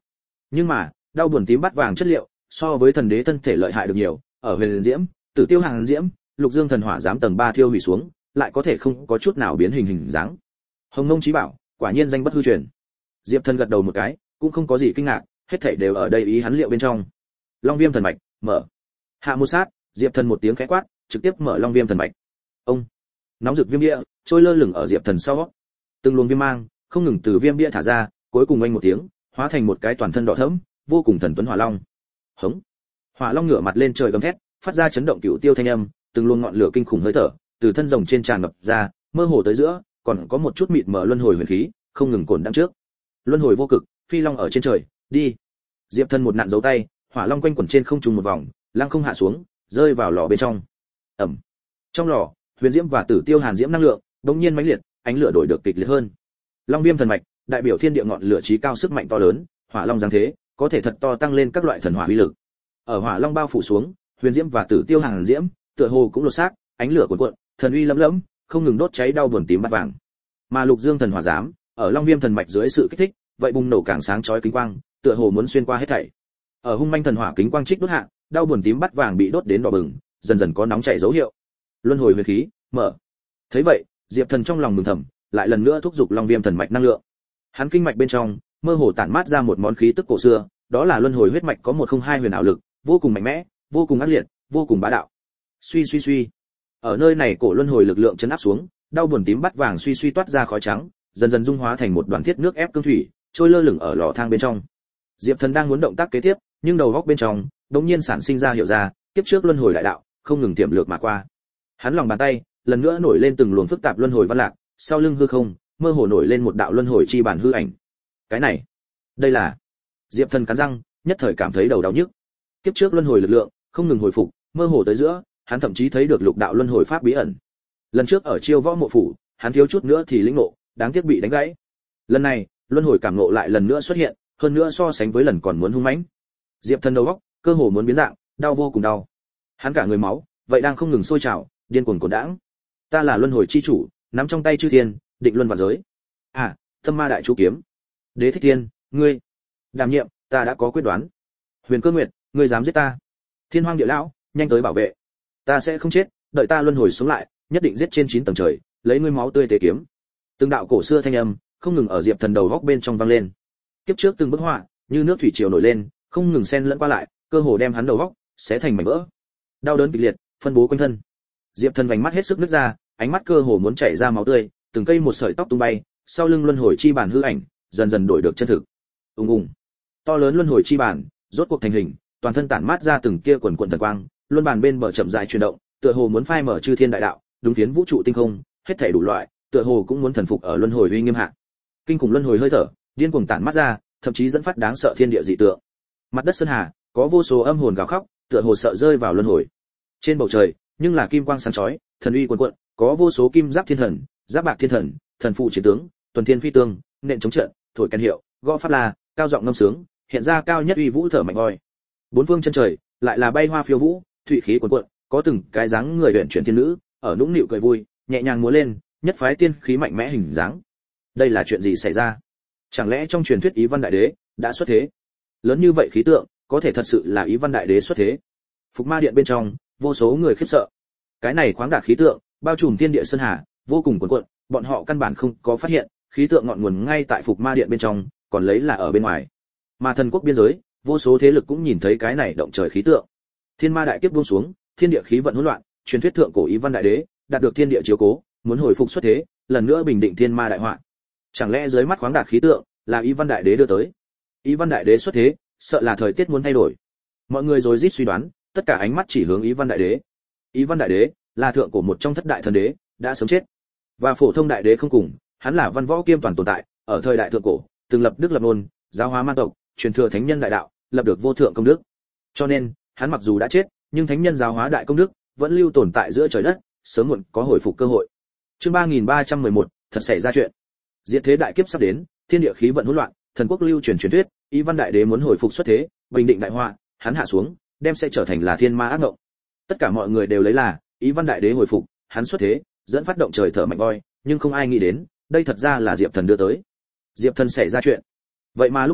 Nhưng mà, đau buồn tím bát vàng chất liệu, so với thần đế thân thể lợi hại được nhiều, ở huyền diễm, tử tiêu hàng diễm, lục dương thần hỏa giám tầng 3 thiêu hủy xuống, lại có thể không có chút nào biến hình dáng. Hồng Ngông chí bảo, quả nhiên danh bất hư truyền. Diệp Thần gật đầu một cái, cũng không có gì kinh ngạc, hết thảy đều ở đây ý hắn liệu bên trong. Long Viêm thần mạch, mở. Hạ một sát, Diệp Thần một tiếng khẽ quát, trực tiếp mở Long Viêm thần mạch. Ông, nóng rực viêm địa trôi lơ lửng ở Diệp Thần sau. Từng luồng viêm mang không ngừng từ viêm bia thả ra, cuối cùng anh một tiếng, hóa thành một cái toàn thân đỏ thẫm, vô cùng thần tuấn hỏa long. Hống. Hỏa long ngửa mặt lên trời gầm thét, phát ra chấn động cửu tiêu thanh âm, từng luồng ngọn lửa kinh khủng hơi thở từ thân rồng trên tràn ngập ra, mơ hồ tới giữa, còn có một chút mịt mờ luân hồi huyền khí, không ngừng cồn đãng trước. Luân hồi vô cực, phi long ở trên trời, đi. Diệp Thần một nạn giấu tay, hỏa long quanh quẩn trên không trung một vòng, lăng không hạ xuống, rơi vào lò bên trong. Ầm. Trong lò, huyền diễm và tử tiêu hàn diễm năng lượng đột nhiên mãnh liệt, ánh lửa đổi được kịch liệt hơn. Long Viêm thần mạch, đại biểu thiên địa ngọn lửa chí cao sức mạnh to lớn, hỏa long giáng thế, có thể thật to tăng lên các loại thần hỏa uy lực. Ở hỏa long bao phủ xuống, huyền diễm và tử tiêu hàn diễm, tựa hồ cũng lột xác, ánh lửa cuồn cuộn, thần uy lẫm lẫm, không ngừng đốt cháy đau buồn tím bát vàng. Mà Lục Dương thần hỏa giám, ở Long Viêm thần mạch dưới sự kích thích, vậy bùng nổ càng sáng chói kính quang, tựa hồ muốn xuyên qua hết thảy. Ở hung manh thần hỏa kính quang trích đốt hạ, đau buồn tím bát vàng bị đốt đến đỏ bừng, dần dần có nóng chảy dấu hiệu. Luân hồi huyền khí, mở. Thấy vậy, Diệp Thần trong lòng mừng thầm, lại lần nữa thúc giục Long Viêm thần mạch năng lượng. Hắn kinh mạch bên trong, mơ hồ tản mát ra một món khí tức cổ xưa, đó là luân hồi huyết mạch có 102 huyền ảo lực, vô cùng mạnh mẽ, vô cùng ác liệt, vô cùng bá đạo. Suy suy suy. Ở nơi này cổ luân hồi lực lượng chấn áp xuống, đau buồn tím bát vàng suy suy toát ra khói trắng, dần dần dung hóa thành một đoàn thiết nước ép cương thủy, trôi lơ lửng ở lò thang bên trong. Diệp Thần đang muốn động tác kế tiếp, nhưng đầu góc bên trong đống nhiên sản sinh ra hiểu ra, tiếp trước luân hồi đại đạo, không ngừng tiềm lược mà qua. Hắn lòng bàn tay lần nữa nổi lên từng luồng phức tạp luân hồi văn lạc, sau lưng hư không mơ hồ nổi lên một đạo luân hồi chi bản hư ảnh. Cái này, đây là... Diệp Thần cắn răng, nhất thời cảm thấy đầu đau nhức. Kiếp trước luân hồi lực lượng không ngừng hồi phục, mơ hồ tới giữa, hắn thậm chí thấy được lục đạo luân hồi pháp bí ẩn. Lần trước ở Chiêu Võ Mộ phủ, hắn thiếu chút nữa thì lĩnh ngộ, đáng tiếc bị đánh gãy. Lần này, luân hồi cảm ngộ lại lần nữa xuất hiện, hơn nữa so sánh với lần còn muốn hung mãnh. Diệp Thần đầu óc cơ hồ muốn biến dạng, đau vô cùng đau. Hắn cả người máu, vậy đang không ngừng sôi trào, điên cuồng cuồn đãng. Ta là luân hồi chi chủ, nắm trong tay chư thiên, định luân vạn giới. À, Tâm Ma đại chú kiếm. Đế Thích Thiên, ngươi. Đảm nhiệm, ta đã có quyết đoán. Huyền Cơ Nguyệt, ngươi dám giết ta? Thiên Hoang Địa Lão, nhanh tới bảo vệ. Ta sẽ không chết, đợi ta luân hồi xuống lại, nhất định giết trên 9 tầng trời, lấy ngươi máu tươi tế kiếm. Từng đạo cổ xưa thanh âm không ngừng ở Diệp Thần đầu góc bên trong vang lên. Kiếp trước từng bức họa, như nước thủy triều nổi lên, không ngừng xen lẫn qua lại, cơ hồ đem hắn đầu góc xé thành mảnh vỡ. Đau đớn kịch liệt, phân bố quanh thân. Diệp Thần vành mắt hết sức nứt ra, ánh mắt cơ hồ muốn chảy ra máu tươi, từng cây một sợi tóc tung bay, sau lưng luân hồi chi bản hư ảnh, dần dần đổi được chân thực. Ùng ùng. To lớn luân hồi chi bản, rốt cuộc thành hình, toàn thân tản mát ra từng tia quần quần thần quang, luân bản bên bờ chậm rãi chuyển động, tựa hồ muốn phai mở chư thiên đại đạo, đúng phiến vũ trụ tinh không, hết thảy đủ loại, tựa hồ cũng muốn thần phục ở luân hồi uy nghiêm hạ. Kinh khủng luân hồi hơi thở, điên cuồng tản mát ra, thậm chí dẫn phát đáng sợ thiên địa dị tượng. Mặt đất sơn hà, có vô số âm hồn gào khóc, tựa hồ sợ rơi vào luân hồi. Trên bầu trời, nhưng là kim quang sáng chói, thần uy cuồn cuộn, có vô số kim giáp thiên thần, giáp bạc thiên thần, thần phụ chiến tướng, tuần thiên phi tương, nện chống trận, thổi kèn hiệu, gõ pháp la, cao giọng ngâm sướng, hiện ra cao nhất uy vũ thở mạnh oi. Bốn phương chân trời, lại là bay hoa phiêu vũ, thủy khí cuồn cuộn, có từng cái dáng người huyền chuyển thiên nữ, ở nũng nịu cười vui, nhẹ nhàng múa lên, nhất phái tiên khí mạnh mẽ hình dáng. Đây là chuyện gì xảy ra? Chẳng lẽ trong truyền thuyết Ý Văn Đại Đế đã xuất thế? Lớn như vậy khí tượng, có thể thật sự là Ý Văn Đại Đế xuất thế? Phục Ma Điện bên trong, vô số người khiếp sợ. Cái này khoáng đạt khí tượng, bao trùm thiên địa sơn hà, vô cùng cuồn cuộn, bọn họ căn bản không có phát hiện, khí tượng ngọn nguồn ngay tại Phục Ma Điện bên trong, còn lấy là ở bên ngoài. Mà thần quốc biên giới, vô số thế lực cũng nhìn thấy cái này động trời khí tượng. Thiên Ma đại kiếp buông xuống, thiên địa khí vận hỗn loạn, truyền thuyết thượng cổ Ý Văn Đại Đế đạt được thiên địa chiếu cố, muốn hồi phục xuất thế, lần nữa bình định thiên ma đại họa. Chẳng lẽ dưới mắt khoáng đạt khí tượng là Ý Văn Đại Đế đưa tới? Ý Văn Đại Đế xuất thế, sợ là thời tiết muốn thay đổi. Mọi người rối rít suy đoán, tất cả ánh mắt chỉ hướng Ý Văn Đại Đế. Ý Văn Đại Đế là thượng cổ một trong thất đại thần đế, đã sớm chết. Và phổ thông đại đế không cùng, hắn là văn võ kiêm toàn tồn tại, ở thời đại thượng cổ, từng lập đức lập ngôn, giáo hóa man tộc, truyền thừa thánh nhân đại đạo, lập được vô thượng công đức. Cho nên, hắn mặc dù đã chết, nhưng thánh nhân giáo hóa đại công đức vẫn lưu tồn tại giữa trời đất, sớm muộn có hồi phục cơ hội. Chương 3311, thật xảy ra chuyện. Diệt thế đại kiếp sắp đến, thiên địa khí vận hỗn loạn, thần quốc lưu truyền truyền thuyết, Ý Văn Đại Đế muốn hồi phục xuất thế, bình định đại họa, hắn hạ xuống, đem sẽ trở thành là thiên ma ác ngộng. Tất cả mọi người đều lấy là Ý Văn Đại Đế hồi phục, hắn xuất thế, dẫn phát động trời thở mạnh voi, nhưng không ai nghĩ đến, đây thật ra là Diệp Thần đưa tới. Diệp Thần xảy ra chuyện. Vậy mà lúc này,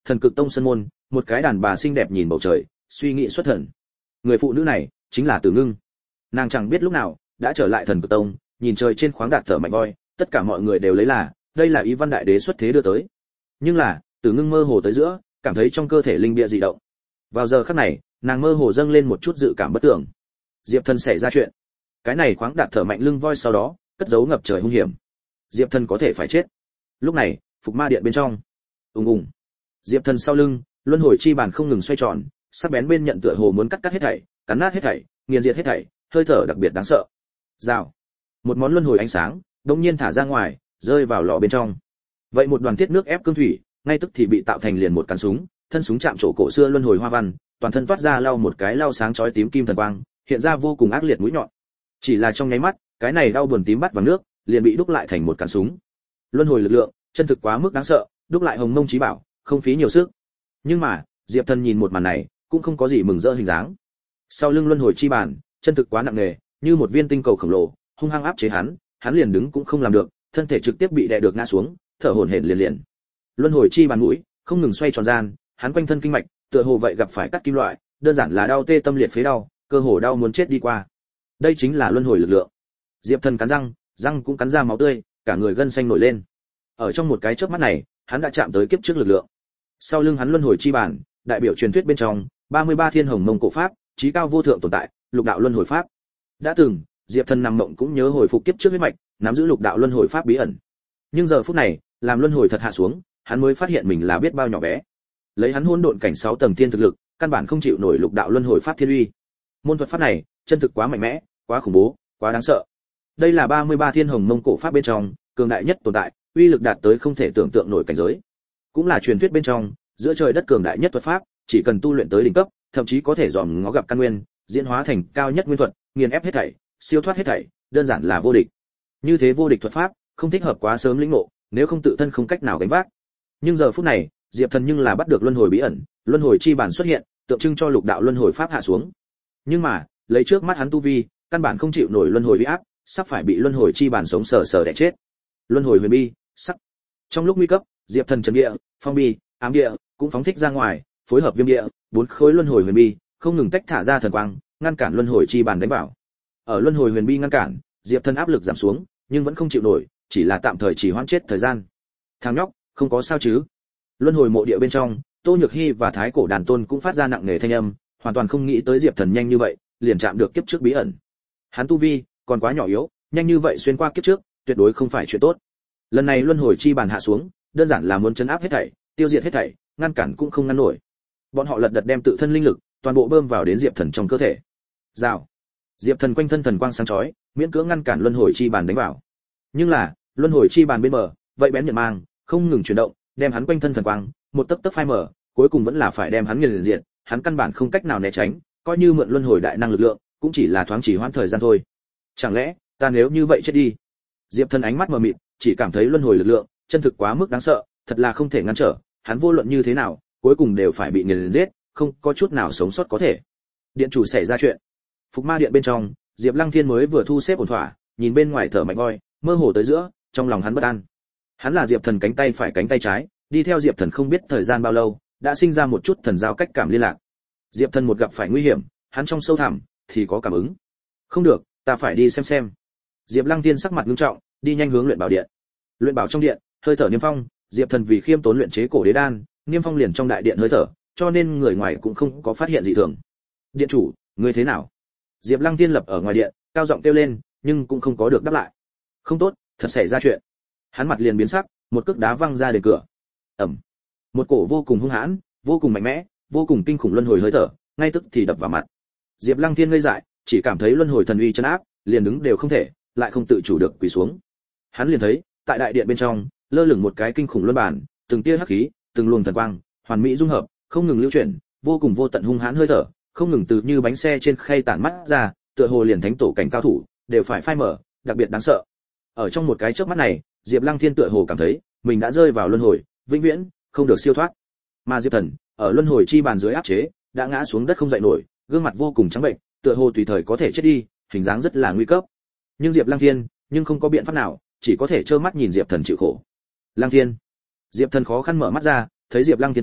Thần Cực Tông sân môn, một cái đàn bà xinh đẹp nhìn bầu trời, suy nghĩ xuất thần. Người phụ nữ này chính là Tử Ngưng. Nàng chẳng biết lúc nào đã trở lại Thần Cực Tông, nhìn trời trên khoáng đạt thở mạnh voi, tất cả mọi người đều lấy là đây là Ý Văn đại đế xuất thế đưa tới. Nhưng là, Tử Ngưng mơ hồ tới giữa, cảm thấy trong cơ thể linh bia dị động. Vào giờ khắc này, nàng mơ hồ dâng lên một chút dự cảm bất tưởng. Diệp Thần xảy ra chuyện. Cái này khoáng đạt thở mạnh lưng voi sau đó, cất giấu ngập trời hung hiểm. Diệp Thần có thể phải chết. Lúc này, Phục Ma Điện bên trong, ùng ùng. Diệp Thần sau lưng, luân hồi chi bàn không ngừng xoay tròn, sắc bén bên nhận tựa hồ muốn cắt hết thảy, cắn nát hết thảy, nghiền diệt hết thảy, hơi thở đặc biệt đáng sợ. Rào. Một món luân hồi ánh sáng, đột nhiên thả ra ngoài, rơi vào lò bên trong. Vậy một đoàn tiết nước ép cương thủy, ngay tức thì bị tạo thành liền một cán súng, thân súng chạm trổ cổ xưa luân hồi hoa văn, toàn thân toát ra lau một cái lau sáng chói tím kim thần quang, hiện ra vô cùng ác liệt mũi nhọn. Chỉ là trong nháy mắt, cái này đau buồn tím bắt vào nước, liền bị đúc lại thành một cán súng. Luân hồi lực lượng, chân thực quá mức đáng sợ, đúc lại hồng mông chí bảo, không phí nhiều sức. Nhưng mà, Diệp Thần nhìn một màn này, cũng không có gì mừng rỡ hình dáng. Sau lưng luân hồi chi bàn, chân thực quá nặng nề, như một viên tinh cầu khổng lồ, hung hăng áp chế hắn liền đứng cũng không làm được, thân thể trực tiếp bị đè được ngã xuống, thở hổn hển liền liền. Luân hồi chi bàn mũi không ngừng xoay tròn gian, hắn quanh thân kinh mạch, tựa hồ vậy gặp phải cắt kim loại, đơn giản là đau tê tâm liệt phế đau, cơ hồ đau muốn chết đi qua. Đây chính là luân hồi lực lượng. Diệp Thần cắn răng, răng cũng cắn ra máu tươi, cả người gân xanh nổi lên. Ở trong một cái chớp mắt này, hắn đã chạm tới kiếp trước lực lượng. Sau lưng hắn luân hồi chi bản, đại biểu truyền thuyết bên trong 33 thiên hồng mông cổ pháp, chí cao vô thượng tồn tại, lục đạo luân hồi pháp. Đã từng, Diệp Thần nằm mộng cũng nhớ hồi phục kiếp trước huyết mạch, nắm giữ lục đạo luân hồi pháp bí ẩn. Nhưng giờ phút này, làm luân hồi thật hạ xuống, hắn mới phát hiện mình là biết bao nhỏ bé. Lấy hắn hỗn độn cảnh 6 tầng thiên thực lực, căn bản không chịu nổi lục đạo luân hồi pháp thiên uy. Môn thuật pháp này, chân thực quá mạnh mẽ, quá khủng bố, quá đáng sợ. Đây là 33 thiên hồng mông cổ pháp bên trong, cường đại nhất tồn tại, uy lực đạt tới không thể tưởng tượng nổi cảnh giới. Cũng là truyền thuyết bên trong, giữa trời đất cường đại nhất thuật pháp, chỉ cần tu luyện tới đỉnh cấp, thậm chí có thể dòm ngó gặp căn nguyên, diễn hóa thành cao nhất nguyên thuật, nghiền ép hết thảy, siêu thoát hết thảy, đơn giản là vô địch. Như thế vô địch thuật pháp, không thích hợp quá sớm lĩnh ngộ, nếu không tự thân không cách nào gánh vác. Nhưng giờ phút này, Diệp Thần nhưng là bắt được luân hồi bí ẩn, luân hồi chi bản xuất hiện, tượng trưng cho lục đạo luân hồi pháp hạ xuống. Nhưng mà, lấy trước mắt hắn tu vi, căn bản không chịu nổi luân hồi uy áp, sắp phải bị luân hồi chi bản sống sờ sờ đè chết. Luân hồi huyền bi, sắc. Trong lúc nguy cấp, Diệp Thần trấn địa, phong bi, ám địa cũng phóng thích ra ngoài, phối hợp viêm địa, 4 khối luân hồi huyền bi, không ngừng tách thả ra thần quang, ngăn cản luân hồi chi bản đánh vào. Ở luân hồi huyền bi ngăn cản, Diệp Thần áp lực giảm xuống, nhưng vẫn không chịu nổi, chỉ là tạm thời chỉ hoãn chết thời gian. Thằng nhóc, không có sao chứ? Luân hồi mộ địa bên trong, Tô Nhược Hi và Thái Cổ Đàn Tôn cũng phát ra nặng nề thanh âm, hoàn toàn không nghĩ tới Diệp Thần nhanh như vậy, liền chạm được kiếp trước bí ẩn. Hắn tu vi còn quá nhỏ yếu, nhanh như vậy xuyên qua kiếp trước, tuyệt đối không phải chuyện tốt. Lần này luân hồi chi bàn hạ xuống, đơn giản là muốn trấn áp hết thảy, tiêu diệt hết thảy, ngăn cản cũng không ngăn nổi. Bọn họ lật đật đem tự thân linh lực toàn bộ bơm vào đến Diệp Thần trong cơ thể. Rào. Diệp Thần quanh thân thần quang sáng chói, miễn cưỡng ngăn cản luân hồi chi bàn đánh vào. Nhưng là, luân hồi chi bàn bên bờ, vậy bén nhận mang, không ngừng chuyển động, đem hắn quanh thân thần quang, một tấc tấc phai mở, cuối cùng vẫn là phải đem hắn nghiền diệt, hắn căn bản không cách nào né tránh, coi như mượn luân hồi đại năng lực lượng, cũng chỉ là thoáng chỉ hoãn thời gian thôi. Chẳng lẽ, ta nếu như vậy chết đi? Diệp Thần ánh mắt mờ mịt, chỉ cảm thấy luân hồi lực lượng, chân thực quá mức đáng sợ, thật là không thể ngăn trở, hắn vô luận như thế nào, cuối cùng đều phải bị nghiền giết, không có chút nào sống sót có thể. Điện chủ xảy ra chuyện. Phục Ma Điện bên trong, Diệp Lăng Thiên mới vừa thu xếp ổn thỏa, nhìn bên ngoài thở mạnh voi, mơ hồ tới giữa, trong lòng hắn bất an. Hắn là Diệp Thần cánh tay phải cánh tay trái, đi theo Diệp Thần không biết thời gian bao lâu, đã sinh ra một chút thần giao cách cảm liên lạc. Diệp Thần một gặp phải nguy hiểm, hắn trong sâu thẳm thì có cảm ứng. Không được, ta phải đi xem. Diệp Lăng Thiên sắc mặt nghiêm trọng, đi nhanh hướng luyện bảo điện. Luyện bảo trong điện, hơi thở niêm phong, Diệp Thần vì khiêm tốn luyện chế cổ đế đan, niêm phong liền trong đại điện hơi thở, cho nên người ngoài cũng không có phát hiện gì thường. Điện chủ, ngươi thế nào? Diệp Lăng Thiên lập ở ngoài điện, cao giọng kêu lên, nhưng cũng không có được đáp lại. Không tốt, thật xảy ra chuyện. Hắn mặt liền biến sắc, một cước đá văng ra đến cửa. Ầm. Một cổ vô cùng hung hãn, vô cùng mạnh mẽ, vô cùng kinh khủng luân hồi hơi thở, ngay tức thì đập vào mặt. Diệp Lăng Thiên ngây dại, chỉ cảm thấy luân hồi thần uy trấn áp, liền đứng đều không thể, lại không tự chủ được quỳ xuống. Hắn liền thấy, tại đại điện bên trong, lơ lửng một cái kinh khủng luân bản, từng tia hắc khí, từng luồng thần quang, hoàn mỹ dung hợp, không ngừng lưu chuyển, vô cùng vô tận hung hãn hơi thở, không ngừng từ như bánh xe trên khay tản mắt ra, tựa hồ liền thánh tổ cảnh cao thủ đều phải phai mở, đặc biệt đáng sợ. Ở trong một cái chớp mắt này, Diệp Lăng Thiên tựa hồ cảm thấy mình đã rơi vào luân hồi, vĩnh viễn không được siêu thoát. Mà Diệp Thần, ở luân hồi chi bàn dưới áp chế, đã ngã xuống đất không dậy nổi, gương mặt vô cùng trắng bệnh, tựa hồ tùy thời có thể chết đi, hình dáng rất là nguy cấp. Nhưng Diệp Lăng Thiên, nhưng không có biện pháp nào, chỉ có thể trơ mắt nhìn Diệp Thần chịu khổ. Lăng Thiên. Diệp Thần khó khăn mở mắt ra, thấy Diệp Lăng Thiên tới,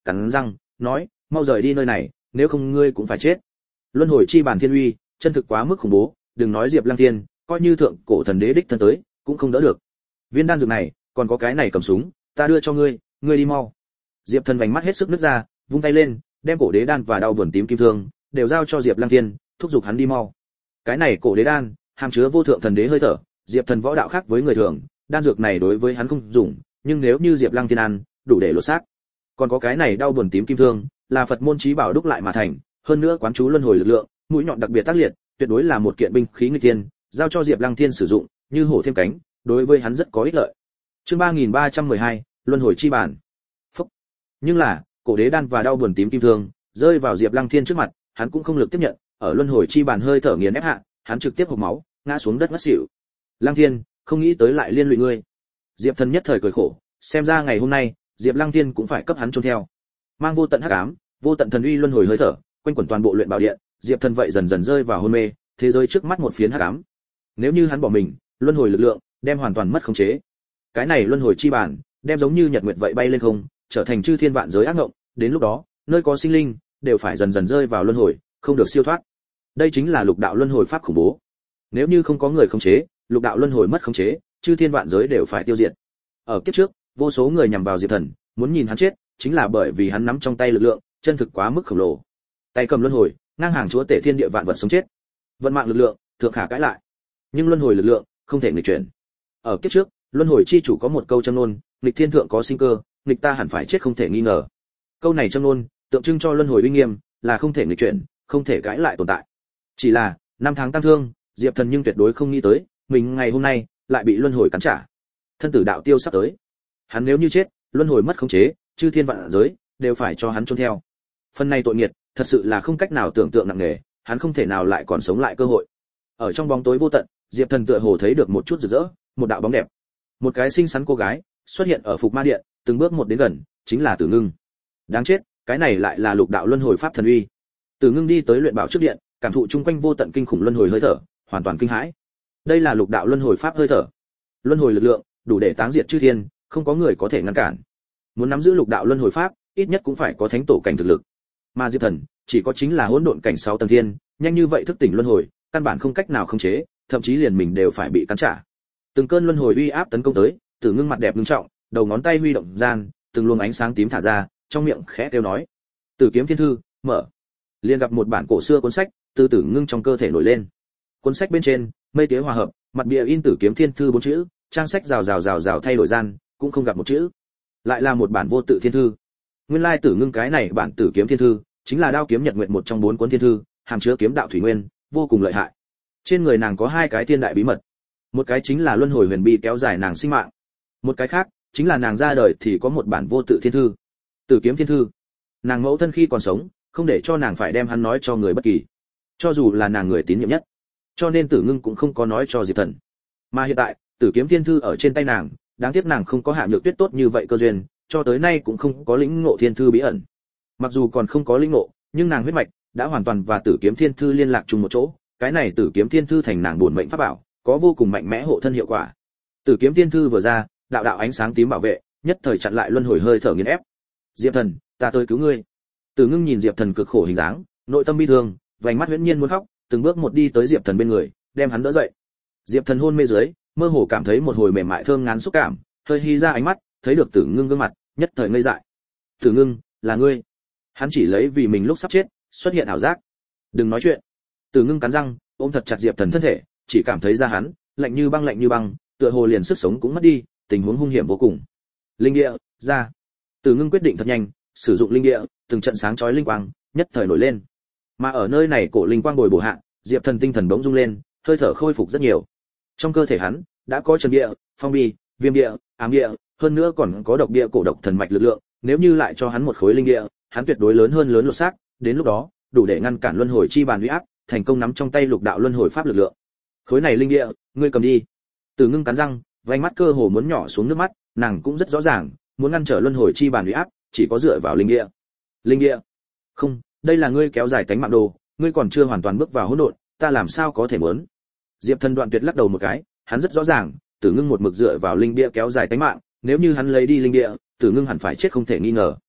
cắn răng nói, mau rời đi nơi này, nếu không ngươi cũng phải chết. Luân hồi chi bản thiên uy chân thực quá mức khủng bố, đừng nói Diệp Lăng Thiên, coi như thượng cổ thần đế đích thân tới cũng không đỡ được. Viên đan dược này, còn có cái này cầm súng, ta đưa cho ngươi, ngươi đi mau. Diệp Thần vành mắt hết sức nứt ra, vung tay lên, đem cổ đế đan và đao buồn tím kim thương đều giao cho Diệp Lăng Thiên, thúc giục hắn đi mau. Cái này cổ đế đan hàm chứa vô thượng thần đế hơi thở, Diệp Thần võ đạo khác với người thường, đan dược này đối với hắn không dùng, nhưng nếu như Diệp Lăng Thiên ăn, đủ để lột xác. Còn có cái này đao buồn tím kim thương, là Phật môn chí bảo đúc lại mà thành, hơn nữa quán chú luân hồi lực lượng, mũi nhọn đặc biệt tác liệt, tuyệt đối là một kiện binh khí nghịch thiên, giao cho Diệp Lăng Thiên sử dụng, như hổ thêm cánh, đối với hắn rất có ích lợi. Chương 3312, luân hồi chi bản. Phúc. Nhưng là, cổ đế đan và đao buồn tím kim thương rơi vào Diệp Lăng Thiên trước mặt, hắn cũng không lực tiếp nhận, ở luân hồi chi bản hơi thở nghiền ép hạ, hắn trực tiếp hộc máu, ngã xuống đất ngất xỉu. Lăng Thiên, không nghĩ tới lại liên lụy ngươi. Diệp Thần nhất thời cười khổ, xem ra ngày hôm nay, Diệp Lăng Thiên cũng phải cấp hắn chôn theo. Mang vô tận hắc ám, vô tận thần uy luân hồi hơi thở, quanh quẩn toàn bộ luyện bảo điện, Diệp Thần vậy dần dần rơi vào hôn mê, thế giới trước mắt một phiến hắc ám. Nếu như hắn bỏ mình, luân hồi lực lượng đem hoàn toàn mất khống chế. Cái này luân hồi chi bản, đem giống như nhật nguyệt vậy bay lên không, trở thành chư thiên vạn giới ác ngộng, đến lúc đó, nơi có sinh linh đều phải dần dần rơi vào luân hồi, không được siêu thoát. Đây chính là lục đạo luân hồi pháp khủng bố. Nếu như không có người khống chế, lục đạo luân hồi mất khống chế, chư thiên vạn giới đều phải tiêu diệt. Ở kiếp trước, vô số người nhằm vào Diệp Thần, muốn nhìn hắn chết, chính là bởi vì hắn nắm trong tay lực lượng, chân thực quá mức khổng lồ. Tay cầm luân hồi, ngang hàng chúa tể thiên địa vạn vật sống chết. Vận mạng lực lượng, thượng khả cãi lại. Nhưng luân hồi lực lượng, không thể nghịch chuyển. Ở kiếp trước, luân hồi chi chủ có một câu châm ngôn, nghịch thiên thượng có sinh cơ, nghịch ta hẳn phải chết không thể nghi ngờ. Câu này châm ngôn, tượng trưng cho luân hồi uy nghiêm, là không thể nghịch chuyển, không thể cãi lại tồn tại. Chỉ là, năm tháng tăng thương, Diệp Thần nhưng tuyệt đối không nghĩ tới, mình ngày hôm nay lại bị luân hồi cắn trả. Thân tử đạo tiêu sắp tới. Hắn nếu như chết, luân hồi mất khống chế, chư thiên vạn giới đều phải cho hắn chôn theo. Phần này tội nghiệt, thật sự là không cách nào tưởng tượng nặng nề, hắn không thể nào lại còn sống lại cơ hội. Ở trong bóng tối vô tận, Diệp Thần tựa hồ thấy được một chút rực rỡ, một đạo bóng đẹp. Một cái xinh xắn cô gái xuất hiện ở Phục Ma Điện, từng bước một đến gần, chính là Tử Ngưng. Đáng chết, cái này lại là lục đạo luân hồi pháp thần uy. Tử Ngưng đi tới luyện bảo trước điện, cảm thụ chung quanh vô tận kinh khủng luân hồi hơi thở, hoàn toàn kinh hãi. Đây là lục đạo luân hồi pháp hơi thở. Luân hồi lực lượng, đủ để táng diệt chư thiên, không có người có thể ngăn cản. Muốn nắm giữ lục đạo luân hồi pháp, ít nhất cũng phải có thánh tổ cảnh thực lực. Mà Diệp Thần, chỉ có chính là hỗn độn cảnh 6 tầng thiên, nhanh như vậy thức tỉnh luân hồi, căn bản không cách nào khống chế, thậm chí liền mình đều phải bị cắn trả. Từng cơn luân hồi uy áp tấn công tới, Tử Ngưng mặt đẹp nghiêm trọng, đầu ngón tay huy động gian, từng luồng ánh sáng tím thả ra, trong miệng khẽ kêu nói: "Tử kiếm thiên thư, mở." Liền gặp một bản cổ xưa cuốn sách từ Tử Ngưng trong cơ thể nổi lên. Cuốn sách bên trên, mây tía hòa hợp, mặt bìa in Tử kiếm thiên thư 4 chữ, trang sách rào thay đổi gian, cũng không gặp một chữ. Lại là một bản vô tự thiên thư. Nguyên lai Tử Ngưng cái này bản Tử kiếm thiên thư, chính là đao kiếm nhật nguyệt một trong 4 cuốn thiên thư, hàm chứa kiếm đạo thủy nguyên, vô cùng lợi hại. Trên người nàng có 2 cái thiên đại bí mật. Một cái chính là luân hồi huyền bi kéo dài nàng sinh mạng. Một cái khác, chính là nàng ra đời thì có một bản vô tự thiên thư. Tử kiếm thiên thư. Nàng mẫu thân khi còn sống, không để cho nàng phải đem hắn nói cho người bất kỳ. Cho dù là nàng người tín nhiệm nhất. Cho nên Tử Ngưng cũng không có nói cho Diệp Thần. Mà hiện tại, Tử kiếm thiên thư ở trên tay nàng, đáng tiếc nàng không có Hạ Nhược Tuyết tốt như vậy cơ duyên, cho tới nay cũng không có lĩnh ngộ thiên thư bí ẩn. Mặc dù còn không có lĩnh ngộ, nhưng nàng huyết mạch đã hoàn toàn và Tử kiếm thiên thư liên lạc chung một chỗ, cái này Tử kiếm thiên thư thành nàng bổn mệnh pháp bảo, có vô cùng mạnh mẽ hộ thân hiệu quả. Tử kiếm thiên thư vừa ra, đạo đạo ánh sáng tím bảo vệ, nhất thời chặn lại luân hồi hơi thở nghiền ép. Diệp Thần, ta tới cứu ngươi. Tử Ngưng nhìn Diệp Thần cực khổ hình dáng, nội tâm bi thương, vành mắt huyễn nhiên muốn khóc, từng bước một đi tới Diệp Thần bên người, đem hắn đỡ dậy. Diệp Thần hôn mê dưới, mơ hồ cảm thấy một hồi mềm mại thơm ngán xúc cảm, hơi hí ra ánh mắt, thấy được Tử Ngưng gương mặt, nhất thời ngây dại. Tử Ngưng, là ngươi? Hắn chỉ lấy vì mình lúc sắp chết, xuất hiện ảo giác. Đừng nói chuyện. Tử Ngưng cắn răng, ôm thật chặt Diệp Thần thân thể, chỉ cảm thấy da hắn lạnh như băng, tựa hồ liền sức sống cũng mất đi, tình huống hung hiểm vô cùng. Linh địa, ra. Tử Ngưng quyết định thật nhanh, sử dụng linh địa, từng trận sáng chói linh quang, nhất thời nổi lên. Mà ở nơi này cổ linh quang bồi bổ hạ, Diệp Thần tinh thần bỗng rung lên, hơi thở khôi phục rất nhiều. Trong cơ thể hắn đã có trần địa, phong bì, viêm địa, ám địa, hơn nữa còn có độc địa cổ độc thần mạch lực lượng, nếu như lại cho hắn một khối linh địa, hắn tuyệt đối lớn lột xác, đến lúc đó, đủ để ngăn cản luân hồi chi bàn uy áp, thành công nắm trong tay lục đạo luân hồi pháp lực lượng. Khối này linh địa, ngươi cầm đi. Tử Ngưng cắn răng, vành mắt cơ hồ muốn nhỏ xuống nước mắt, nàng cũng rất rõ ràng, muốn ngăn trở luân hồi chi bàn uy áp, chỉ có dựa vào linh địa. Linh địa? Không, đây là ngươi kéo dài tánh mạng đồ, ngươi còn chưa hoàn toàn bước vào hỗn độn, ta làm sao có thể muốn? Diệp Thần đoạn tuyệt lắc đầu một cái, hắn rất rõ ràng, Tử Ngưng một mực dựa vào linh địa kéo dài tánh mạng, nếu như hắn lấy đi linh địa, Tử Ngưng hẳn phải chết không thể nghi ngờ.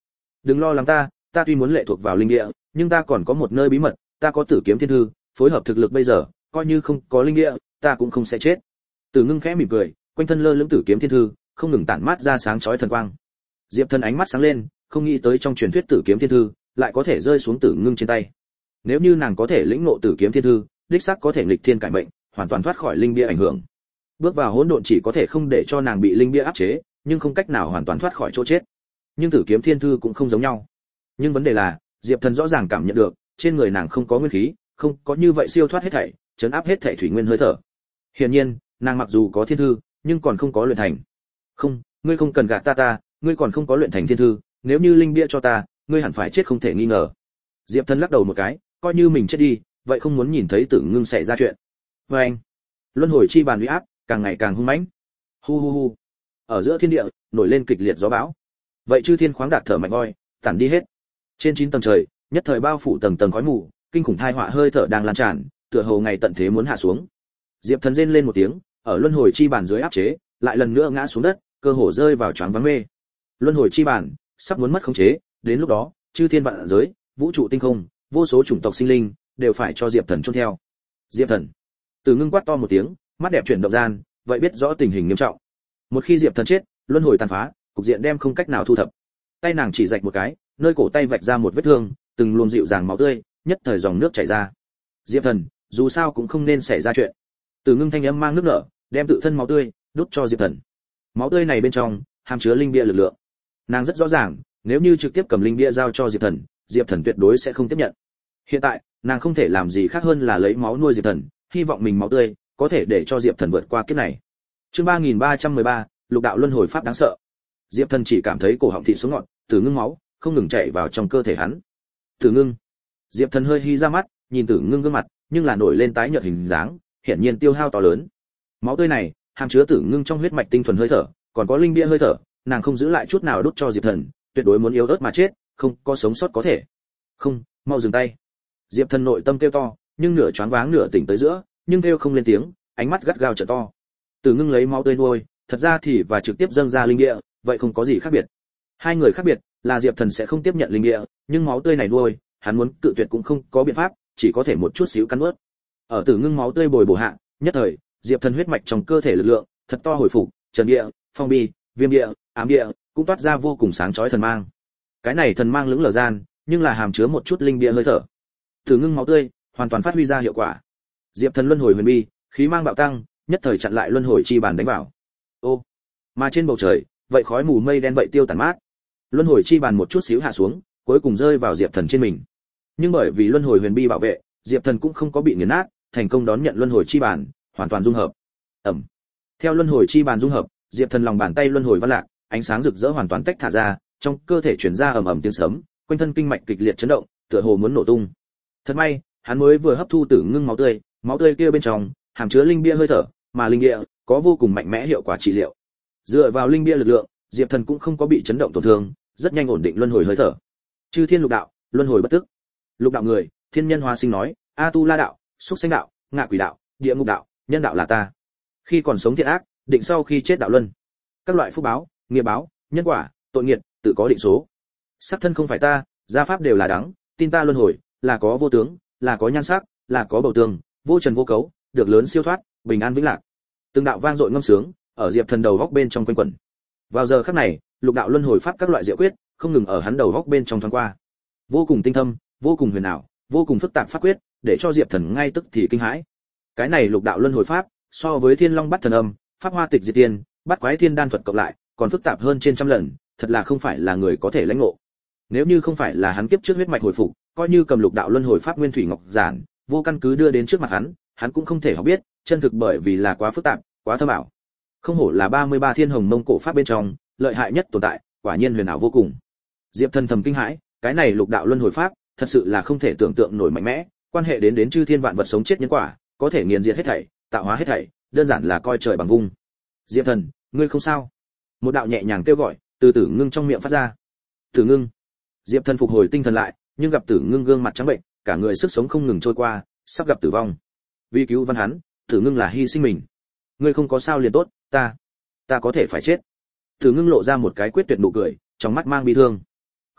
Đừng lo lắng ta tuy muốn lệ thuộc vào linh địa, nhưng ta còn có một nơi bí mật, ta có Tử Kiếm Thiên Thư, phối hợp thực lực bây giờ, coi như không có linh địa, ta cũng không sẽ chết. Tử Ngưng khẽ mỉm cười, quanh thân lơ lửng Tử Kiếm Thiên Thư, không ngừng tản mát ra sáng chói thần quang. Diệp Thần ánh mắt sáng lên, không nghĩ tới trong truyền thuyết Tử Kiếm Thiên Thư lại có thể rơi xuống Tử Ngưng trên tay. Nếu như nàng có thể lĩnh ngộ Tử Kiếm Thiên Thư, đích xác có thể nghịch thiên cải mệnh, hoàn toàn thoát khỏi linh bia ảnh hưởng. Bước vào hỗn độn chỉ có thể không để cho nàng bị linh bia áp chế, nhưng không cách nào hoàn toàn thoát khỏi chỗ chết. Nhưng Tử Kiếm Thiên Thư cũng không giống nhau. Nhưng vấn đề là, Diệp Thần rõ ràng cảm nhận được, trên người nàng không có nguyên khí, không có như vậy siêu thoát hết thảy, trấn áp hết thảy thủy nguyên hơi thở. Hiển nhiên, nàng mặc dù có thiên thư, nhưng còn không có luyện thành. Không, ngươi không cần gạt ta, ngươi còn không có luyện thành thiên thư, nếu như linh bia cho ta, ngươi hẳn phải chết không thể nghi ngờ. Diệp Thần lắc đầu một cái, coi như mình chết đi, vậy không muốn nhìn thấy Tử Ngưng xảy ra chuyện. Và anh, luân hồi chi bàn uy áp càng ngày càng hung mãnh. Hu hu hu. Ở giữa thiên địa nổi lên kịch liệt gió bão. Vậy chư thiên khoáng đạt thở mạnh voi, tản đi hết. Trên 9 tầng trời, nhất thời bao phủ tầng tầng khói mù, kinh khủng thai họa hơi thở đang lan tràn, tựa hồ ngày tận thế muốn hạ xuống. Diệp Thần rên lên một tiếng, ở luân hồi chi bàn dưới áp chế, lại lần nữa ngã xuống đất, cơ hồ rơi vào choáng váng mê. Luân hồi chi bàn sắp muốn mất khống chế, đến lúc đó, chư thiên vạn giới, vũ trụ tinh không, vô số chủng tộc sinh linh đều phải cho Diệp Thần chôn theo. Diệp Thần. Từ Ngưng quát to một tiếng, mắt đẹp chuyển động gian, vậy biết rõ tình hình nghiêm trọng. Một khi Diệp Thần chết, luân hồi tàn phá, cục diện đem không cách nào thu thập. Tay nàng chỉ rạch một cái, nơi cổ tay vạch ra một vết thương, từng luồng dịu dàng máu tươi, nhất thời dòng nước chảy ra. Diệp Thần, dù sao cũng không nên xảy ra chuyện. Từ Ngưng thanh âm mang nước nở, đem tự thân máu tươi đút cho Diệp Thần. Máu tươi này bên trong hàm chứa linh bia lực lượng. Nàng rất rõ ràng, nếu như trực tiếp cầm linh bia giao cho Diệp Thần, Diệp Thần tuyệt đối sẽ không tiếp nhận. Hiện tại, nàng không thể làm gì khác hơn là lấy máu nuôi Diệp Thần, hy vọng mình máu tươi có thể để cho Diệp Thần vượt qua kiếp này. Chương 3313, Lục đạo luân hồi pháp đáng sợ. Diệp Thần chỉ cảm thấy cổ họng thịt xuống ngọn, Tử Ngưng máu không ngừng chảy vào trong cơ thể hắn. Tử Ngưng. Diệp Thần hơi hí ra mắt, nhìn Tử Ngưng gương mặt, nhưng là nổi lên tái nhợt hình dáng, hiển nhiên tiêu hao to lớn. Máu tươi này hàm chứa Tử Ngưng trong huyết mạch tinh thuần hơi thở, còn có linh bia hơi thở, nàng không giữ lại chút nào đút cho Diệp Thần, tuyệt đối muốn yếu ớt mà chết, không có sống sót có thể. Không, mau dừng tay. Diệp Thần nội tâm kêu to, nhưng nửa choáng váng nửa tỉnh tới giữa, nhưng kêu không lên tiếng, ánh mắt gắt gao trợ to. Tử Ngưng lấy máu tươi nuôi, thật ra thì và trực tiếp dâng ra linh địa, vậy không có gì khác biệt. Hai người khác biệt là Diệp Thần sẽ không tiếp nhận linh địa, nhưng máu tươi này nuôi, hắn muốn cự tuyệt cũng không có biện pháp, chỉ có thể một chút xíu cắn nuốt. Ở Tử Ngưng máu tươi bồi bổ hạ, nhất thời, Diệp Thần huyết mạch trong cơ thể lực lượng thật to hồi phục, trần địa, phong bi, viêm địa, ám địa cũng toát ra vô cùng sáng chói thần mang. Cái này thần mang lững lờ gian, nhưng là hàm chứa một chút linh địa hơi thở. Tử Ngưng máu tươi hoàn toàn phát huy ra hiệu quả. Diệp Thần luân hồi huyền bi, khí mang bạo tăng, nhất thời chặn lại luân hồi chi bàn đánh vào. Ô, mà trên bầu trời, vậy khói mù mây đen vậy tiêu tản mát. Luân hồi chi bàn một chút xíu hạ xuống, cuối cùng rơi vào Diệp Thần trên mình. Nhưng bởi vì luân hồi huyền bi bảo vệ, Diệp Thần cũng không có bị nghiền nát, thành công đón nhận luân hồi chi bàn, hoàn toàn dung hợp. Ẩm. Theo luân hồi chi bàn dung hợp, Diệp Thần lòng bàn tay luân hồi văn lạc, ánh sáng rực rỡ hoàn toàn tách thả ra, trong cơ thể truyền ra ầm ầm tiếng sấm, quanh thân kinh mạch kịch liệt chấn động, tựa hồ muốn nổ tung. Thật may, hắn mới vừa hấp thu Tử Ngưng máu tươi kia bên trong hàm chứa linh bia hơi thở, mà linh bia có vô cùng mạnh mẽ hiệu quả trị liệu. Dựa vào linh bia lực lượng, Diệp Thần cũng không có bị chấn động tổn thương, rất nhanh ổn định luân hồi hơi thở. Chư thiên lục đạo, luân hồi bất tức. Lục đạo người, thiên nhân hóa sinh nói, A Tu La đạo, Súc Sinh đạo, Ngạ Quỷ đạo, Địa Ngục đạo, Nhân đạo là ta. Khi còn sống thiện ác, định sau khi chết đạo luân. Các loại phúc báo, nghiệp báo, nhân quả, tội nghiệp, tự có định số. Sắc thân không phải ta, gia pháp đều là đắng, tin ta luân hồi, là có vô tướng, là có nhan sắc, là có bầu tường, vô trần vô cấu, được lớn siêu thoát, bình an vĩnh lạc. Từng đạo vang dội ngâm sướng, ở Diệp Thần đầu góc bên trong quanh quẩn. Vào giờ khắc này, lục đạo luân hồi pháp các loại diệu quyết, không ngừng ở hắn đầu góc bên trong thoáng qua. Vô cùng tinh thâm, vô cùng huyền ảo, vô cùng phức tạp pháp quyết, để cho Diệp Thần ngay tức thì kinh hãi. Cái này lục đạo luân hồi pháp, so với Thiên Long Bát Thần Âm, Pháp Hoa Tịch Diệt Tiên, Bát Quái Thiên Đan thuật cộng lại, còn phức tạp hơn trên trăm lần, thật là không phải là người có thể lãnh ngộ. Nếu như không phải là hắn kiếp trước huyết mạch hồi phục, coi như cầm lục đạo luân hồi pháp nguyên thủy ngọc giản, vô căn cứ đưa đến trước mặt hắn cũng không thể học biết, chân thực bởi vì là quá phức tạp, quá thâm ảo. Không hổ là 33 thiên hồng mông cổ pháp bên trong, lợi hại nhất tồn tại, quả nhiên huyền ảo vô cùng. Diệp Thần thầm kinh hãi, cái này lục đạo luân hồi pháp, thật sự là không thể tưởng tượng nổi mạnh mẽ, quan hệ đến chư thiên vạn vật sống chết nhân quả, có thể nghiền diệt hết thảy, tạo hóa hết thảy, đơn giản là coi trời bằng vung. Diệp Thần, ngươi không sao? Một đạo nhẹ nhàng kêu gọi, từ Tử Ngưng trong miệng phát ra. Tử Ngưng. Diệp Thần phục hồi tinh thần lại, nhưng gặp Tử Ngưng gương mặt trắng bệnh, cả người sức sống không ngừng trôi qua, sắp gặp tử vong. Vì cứu văn hắn, Tử Ngưng là hy sinh mình. Ngươi không có sao liền tốt, ta có thể phải chết. Tử Ngưng lộ ra một cái quyết tuyệt nụ cười, trong mắt mang bi thương. Không,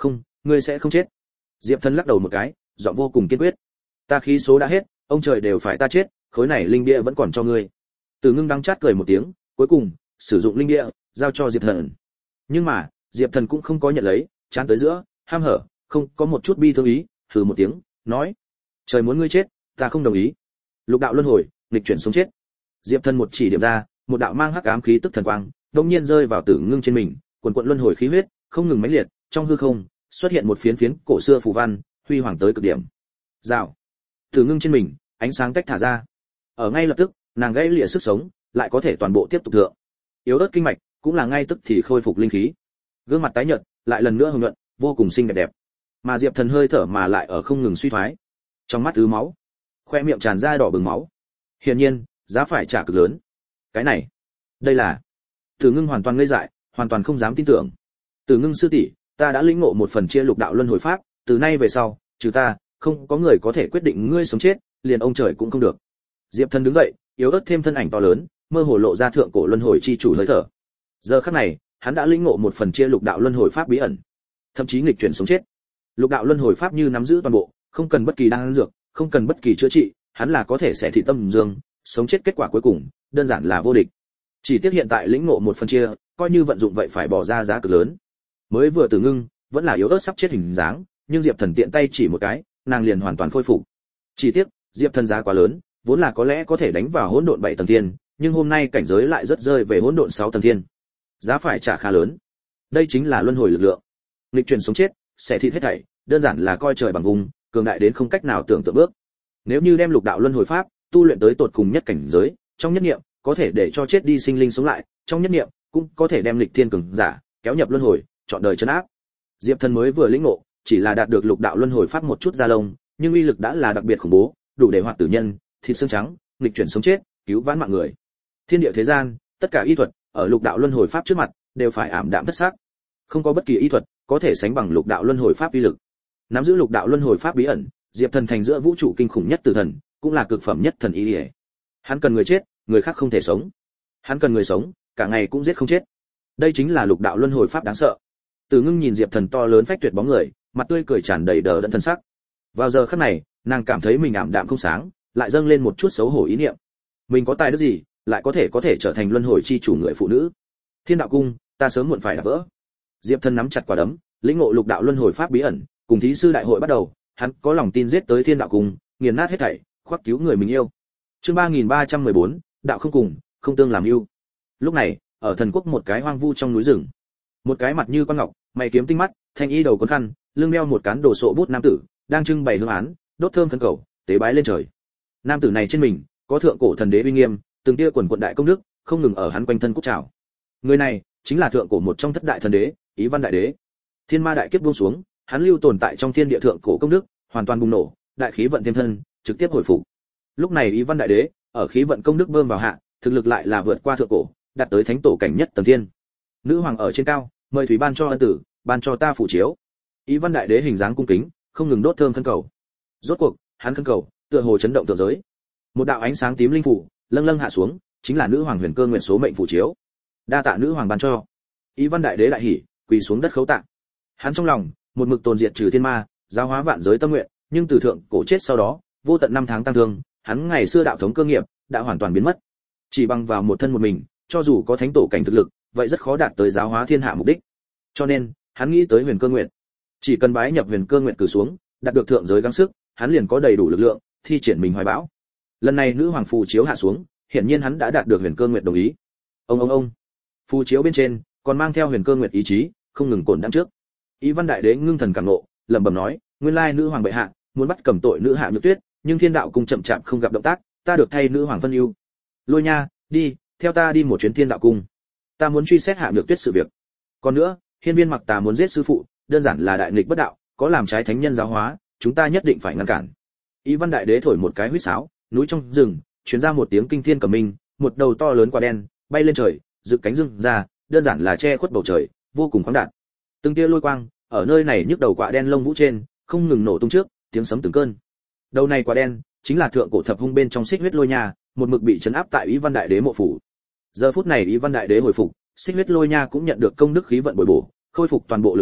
ngươi sẽ không chết. Diệp Thần lắc đầu một cái, giọng vô cùng kiên quyết. Ta khí số đã hết, ông trời đều phải ta chết, khối này linh bia vẫn còn cho ngươi. Từ Ngưng đắng chát cười một tiếng, cuối cùng sử dụng linh bia giao cho Diệp Thần. Nhưng mà Diệp Thần cũng không có nhận lấy, chán tới giữa, ham hở, không có một chút bi thương ý, hừ một tiếng, nói: trời muốn ngươi chết, ta không đồng ý. Lục đạo luân hồi, nghịch chuyển sống chết. Diệp Thần một chỉ điểm ra, một đạo mang hắc ám khí tức thần quang, đột nhiên rơi vào Tử Ngưng trên mình, quần quần luân hồi khí huyết, không ngừng mãnh liệt, trong hư không xuất hiện một phiến phiến cổ xưa phù văn, huy hoàng tới cực điểm. Rào. Tử Ngưng trên mình, ánh sáng tách thả ra. Ở ngay lập tức, nàng gãy lìa sức sống, lại có thể toàn bộ tiếp tục thượng. Yếu ớt kinh mạch, cũng là ngay tức thì khôi phục linh khí. Gương mặt tái nhợt, lại lần nữa hồng nhuận, vô cùng xinh đẹp đẹp. Mà Diệp Thần hơi thở mà lại ở không ngừng suy thoái. Trong mắt ứ máu, khoe miệng tràn ra đỏ bừng máu. Hiển nhiên, giá phải trả cực lớn. Cái này, đây là... Tử Ngưng hoàn toàn ngây dại, hoàn toàn không dám tin tưởng. Tử Ngưng sư tỷ, ta đã lĩnh ngộ một phần chia lục đạo luân hồi pháp, từ nay về sau, trừ ta, không có người có thể quyết định ngươi sống chết, liền ông trời cũng không được. Diệp Thần đứng dậy, yếu ớt thêm thân ảnh to lớn, mơ hồ lộ ra thượng cổ luân hồi chi chủ hơi thở. Giờ khắc này, hắn đã lĩnh ngộ một phần chia lục đạo luân hồi pháp bí ẩn, thậm chí nghịch chuyển sống chết. Lục đạo luân hồi pháp như nắm giữ toàn bộ, không cần bất kỳ đan dược, không cần bất kỳ chữa trị, hắn là có thể xẻ thịt tâm dương, sống chết kết quả cuối cùng, đơn giản là vô địch. Chỉ tiếc hiện tại lĩnh ngộ một phần chia, coi như vận dụng vậy phải bỏ ra giá cực lớn. Mới vừa Tử Ngưng, vẫn là yếu ớt sắp chết hình dáng, nhưng Diệp Thần tiện tay chỉ một cái, nàng liền hoàn toàn khôi phục. Chỉ tiếc, Diệp Thần giá quá lớn, vốn là có lẽ có thể đánh vào hỗn độn 7 tầng thiên, nhưng hôm nay cảnh giới lại rất rơi về hỗn độn 6 tầng thiên. Giá phải trả khá lớn. Đây chính là luân hồi lực lượng. Nghịch chuyển sống chết, xẻ thịt hết thảy, đơn giản là coi trời bằng vùng, cường đại đến không cách nào tưởng tượng bước. Nếu như đem lục đạo luân hồi pháp tu luyện tới tột cùng nhất cảnh giới, trong nhất niệm có thể để cho chết đi sinh linh sống lại, trong nhất niệm cũng có thể đem lịch thiên cường giả kéo nhập luân hồi, chọn đời trấn áp. Diệp Thần mới vừa lĩnh ngộ, chỉ là đạt được lục đạo luân hồi pháp một chút da lông, nhưng uy lực đã là đặc biệt khủng bố, đủ để hoạt tử nhân, thịt xương trắng, nghịch chuyển sống chết, cứu vãn mạng người. Thiên địa thế gian, tất cả y thuật ở lục đạo luân hồi pháp trước mặt đều phải ảm đạm thất sắc. Không có bất kỳ y thuật có thể sánh bằng lục đạo luân hồi pháp uy lực. Nắm giữ lục đạo luân hồi pháp bí ẩn, Diệp Thần thành giữa vũ trụ kinh khủng nhất tử thần, cũng là cực phẩm nhất thần y. Hắn cần người chết, người khác không thể sống. Hắn cần người sống, cả ngày cũng giết không chết. Đây chính là lục đạo luân hồi pháp đáng sợ. Tử Ngưng nhìn Diệp Thần to lớn phách tuyệt bóng người, mặt tươi cười tràn đầy đờ đẫn thần sắc. Vào giờ khắc này, nàng cảm thấy mình ảm đạm không sáng, lại dâng lên một chút xấu hổ ý niệm. Mình có tài đức gì, lại có thể trở thành luân hồi chi chủ người phụ nữ? Thiên đạo cung, ta sớm muộn phải đạp vỡ. Diệp Thần nắm chặt quả đấm, lĩnh ngộ lục đạo luân hồi pháp bí ẩn, cùng thí sư đại hội bắt đầu, hắn có lòng tin giết tới Thiên đạo cung, nghiền nát hết thảy, khoác cứu người mình yêu. Chương 3314, đạo không cùng, không tương làm yêu. Lúc này, ở thần quốc một cái hoang vu trong núi rừng, một cái mặt như con ngọc, mày kiếm tinh mắt, thanh y đầu cuốn khăn, lưng đeo một cán đồ sộ bút nam tử, đang trưng bày hương án, đốt thơm khấn cầu, tế bái lên trời. Nam tử này trên mình có thượng cổ thần đế uy nghiêm, từng tia quần quận đại công đức không ngừng ở hắn quanh thân cúc trào. Người này chính là thượng cổ một trong thất đại thần đế, Ý Văn đại đế. Thiên ma đại kiếp buông xuống, hắn lưu tồn tại trong thiên địa thượng cổ công đức, hoàn toàn bùng nổ, đại khí vận thêm thân, trực tiếp hồi phục. Lúc này Ý Văn đại đế ở khí vận công đức bơm vào hạ, thực lực lại là vượt qua thượng cổ, đạt tới thánh tổ cảnh nhất tầng thiên. Nữ hoàng ở trên cao, mời thủy ban cho ân tử, ban cho ta phủ chiếu. Ý Văn đại đế hình dáng cung kính, không ngừng đốt thơm khấn cầu. Rốt cuộc, hắn khấn cầu, tựa hồ chấn động thượng giới. Một đạo ánh sáng tím linh phủ lâng lâng hạ xuống, chính là nữ hoàng huyền cơ nguyện số mệnh phủ chiếu. Đa tạ nữ hoàng ban cho. Ý Văn đại đế đại hỉ, quỳ xuống đất khấu tạ. Hắn trong lòng một mực tồn diệt trừ thiên ma, giáo hóa vạn giới tâm nguyện, nhưng từ thượng cổ chết sau đó, vô tận năm tháng tăng thương, hắn ngày xưa đạo thống cơ nghiệp đã hoàn toàn biến mất. Chỉ bằng vào một thân một mình, cho dù có thánh tổ cảnh thực lực, vậy rất khó đạt tới giáo hóa thiên hạ mục đích. Cho nên, hắn nghĩ tới huyền cơ nguyện. Chỉ cần bái nhập huyền cơ nguyện cử xuống, đạt được thượng giới gắng sức, hắn liền có đầy đủ lực lượng thi triển mình hoài bão. Lần này nữ hoàng phù chiếu hạ xuống, hiển nhiên hắn đã đạt được huyền cơ nguyện đồng ý. Ông phù chiếu bên trên còn mang theo huyền cơ nguyện ý chí, không ngừng cồn đãng trước. Ý Văn đại đế ngưng thần cảm ngộ, lẩm bẩm nói, nguyên lai nữ hoàng bệ hạ muốn bắt cầm tội nữ Hạ Nhược Tuyết, nhưng thiên đạo cung chậm chạp không gặp động tác, ta được thay nữ hoàng phân ưu. Lôi Nha, đi, theo ta đi một chuyến thiên đạo cung. Ta muốn truy xét Hạ Nhược Tuyết sự việc. Còn nữa, Hiên Viên Mặc Tà muốn giết sư phụ, đơn giản là đại nghịch bất đạo, có làm trái thánh nhân giáo hóa, chúng ta nhất định phải ngăn cản. Ý Văn đại đế thổi một cái huýt sáo, núi trong rừng truyền ra một tiếng kinh thiên cầm minh, một đầu to lớn quả đen bay lên trời, dựng cánh dương ra, đơn giản là che khuất bầu trời, vô cùng khoáng đạt. Từng tia lôi quang ở nơi này nhức đầu quả đen lông vũ trên, không ngừng nổ tung trước, tiếng sấm từng cơn. Đầu này quả đen chính là thượng cổ thập hung bên trong Xích Huyết Lôi Nha, một mực bị trấn áp tại Ý Văn đại đế mộ phủ. Giờ phút này Ý Văn đại đế hồi phục, Xích Huyết Lôi Nha cũng nhận được công đức khí vận bồi bổ, khôi phục toàn bộ lực lượng,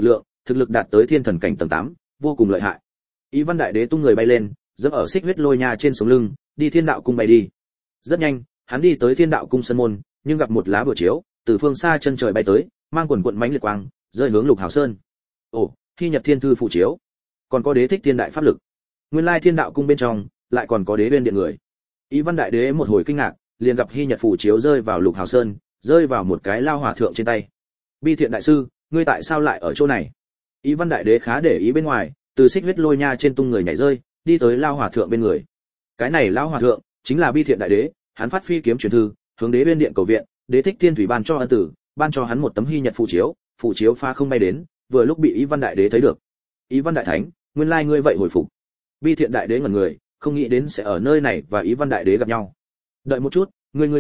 thực lực đạt tới thiên thần cảnh tầng 8, vô cùng lợi hại. Ý Văn Đại Đế tung người bay lên, dẫm ở xích huyết lôi nha trên sống lưng, đi Thiên Đạo cung bay đi. Rất nhanh, hắn đi tới Thiên Đạo cung sân môn, nhưng gặp một lá bùa chiếu, từ phương xa chân trời bay tới, mang quần quần mãnh liệt quang, rơi hướng Lục Hào Sơn. Ồ, Hy Nhật Thiên Thư phụ chiếu, còn có Đế Thích Thiên đại pháp lực. Nguyên lai Thiên Đạo cung bên trong lại còn có Đế Uyên điện người. Ý Văn Đại Đế một hồi kinh ngạc, liền gặp Hy Nhật phù chiếu rơi vào Lục Hào Sơn, rơi vào một cái lao hòa thượng trên tay. Bi Thiện đại sư, ngươi tại sao lại ở chỗ này? Ý Văn Đại Đế khá để ý bên ngoài, từ xích huyết lôi nha trên tung người nhảy rơi, đi tới lao hòa thượng bên người. Cái này lao hòa thượng chính là Bi Thiện Đại Đế, hắn phát phi kiếm truyền thư, hướng Đế Uyên điện cầu viện, Đế Thích Thiên thủy ban cho ân tử, ban cho hắn một tấm Hy Nhật phù chiếu pha không bay đến, vừa lúc bị Ý Văn Đại Đế thấy được. Ý Văn Đại Thánh, nguyên lai ngươi vậy hồi phục. Bi Thiện Đại Đế ngẩn người, không nghĩ đến sẽ ở nơi này và Ý Văn Đại Đế gặp nhau. Đợi một chút,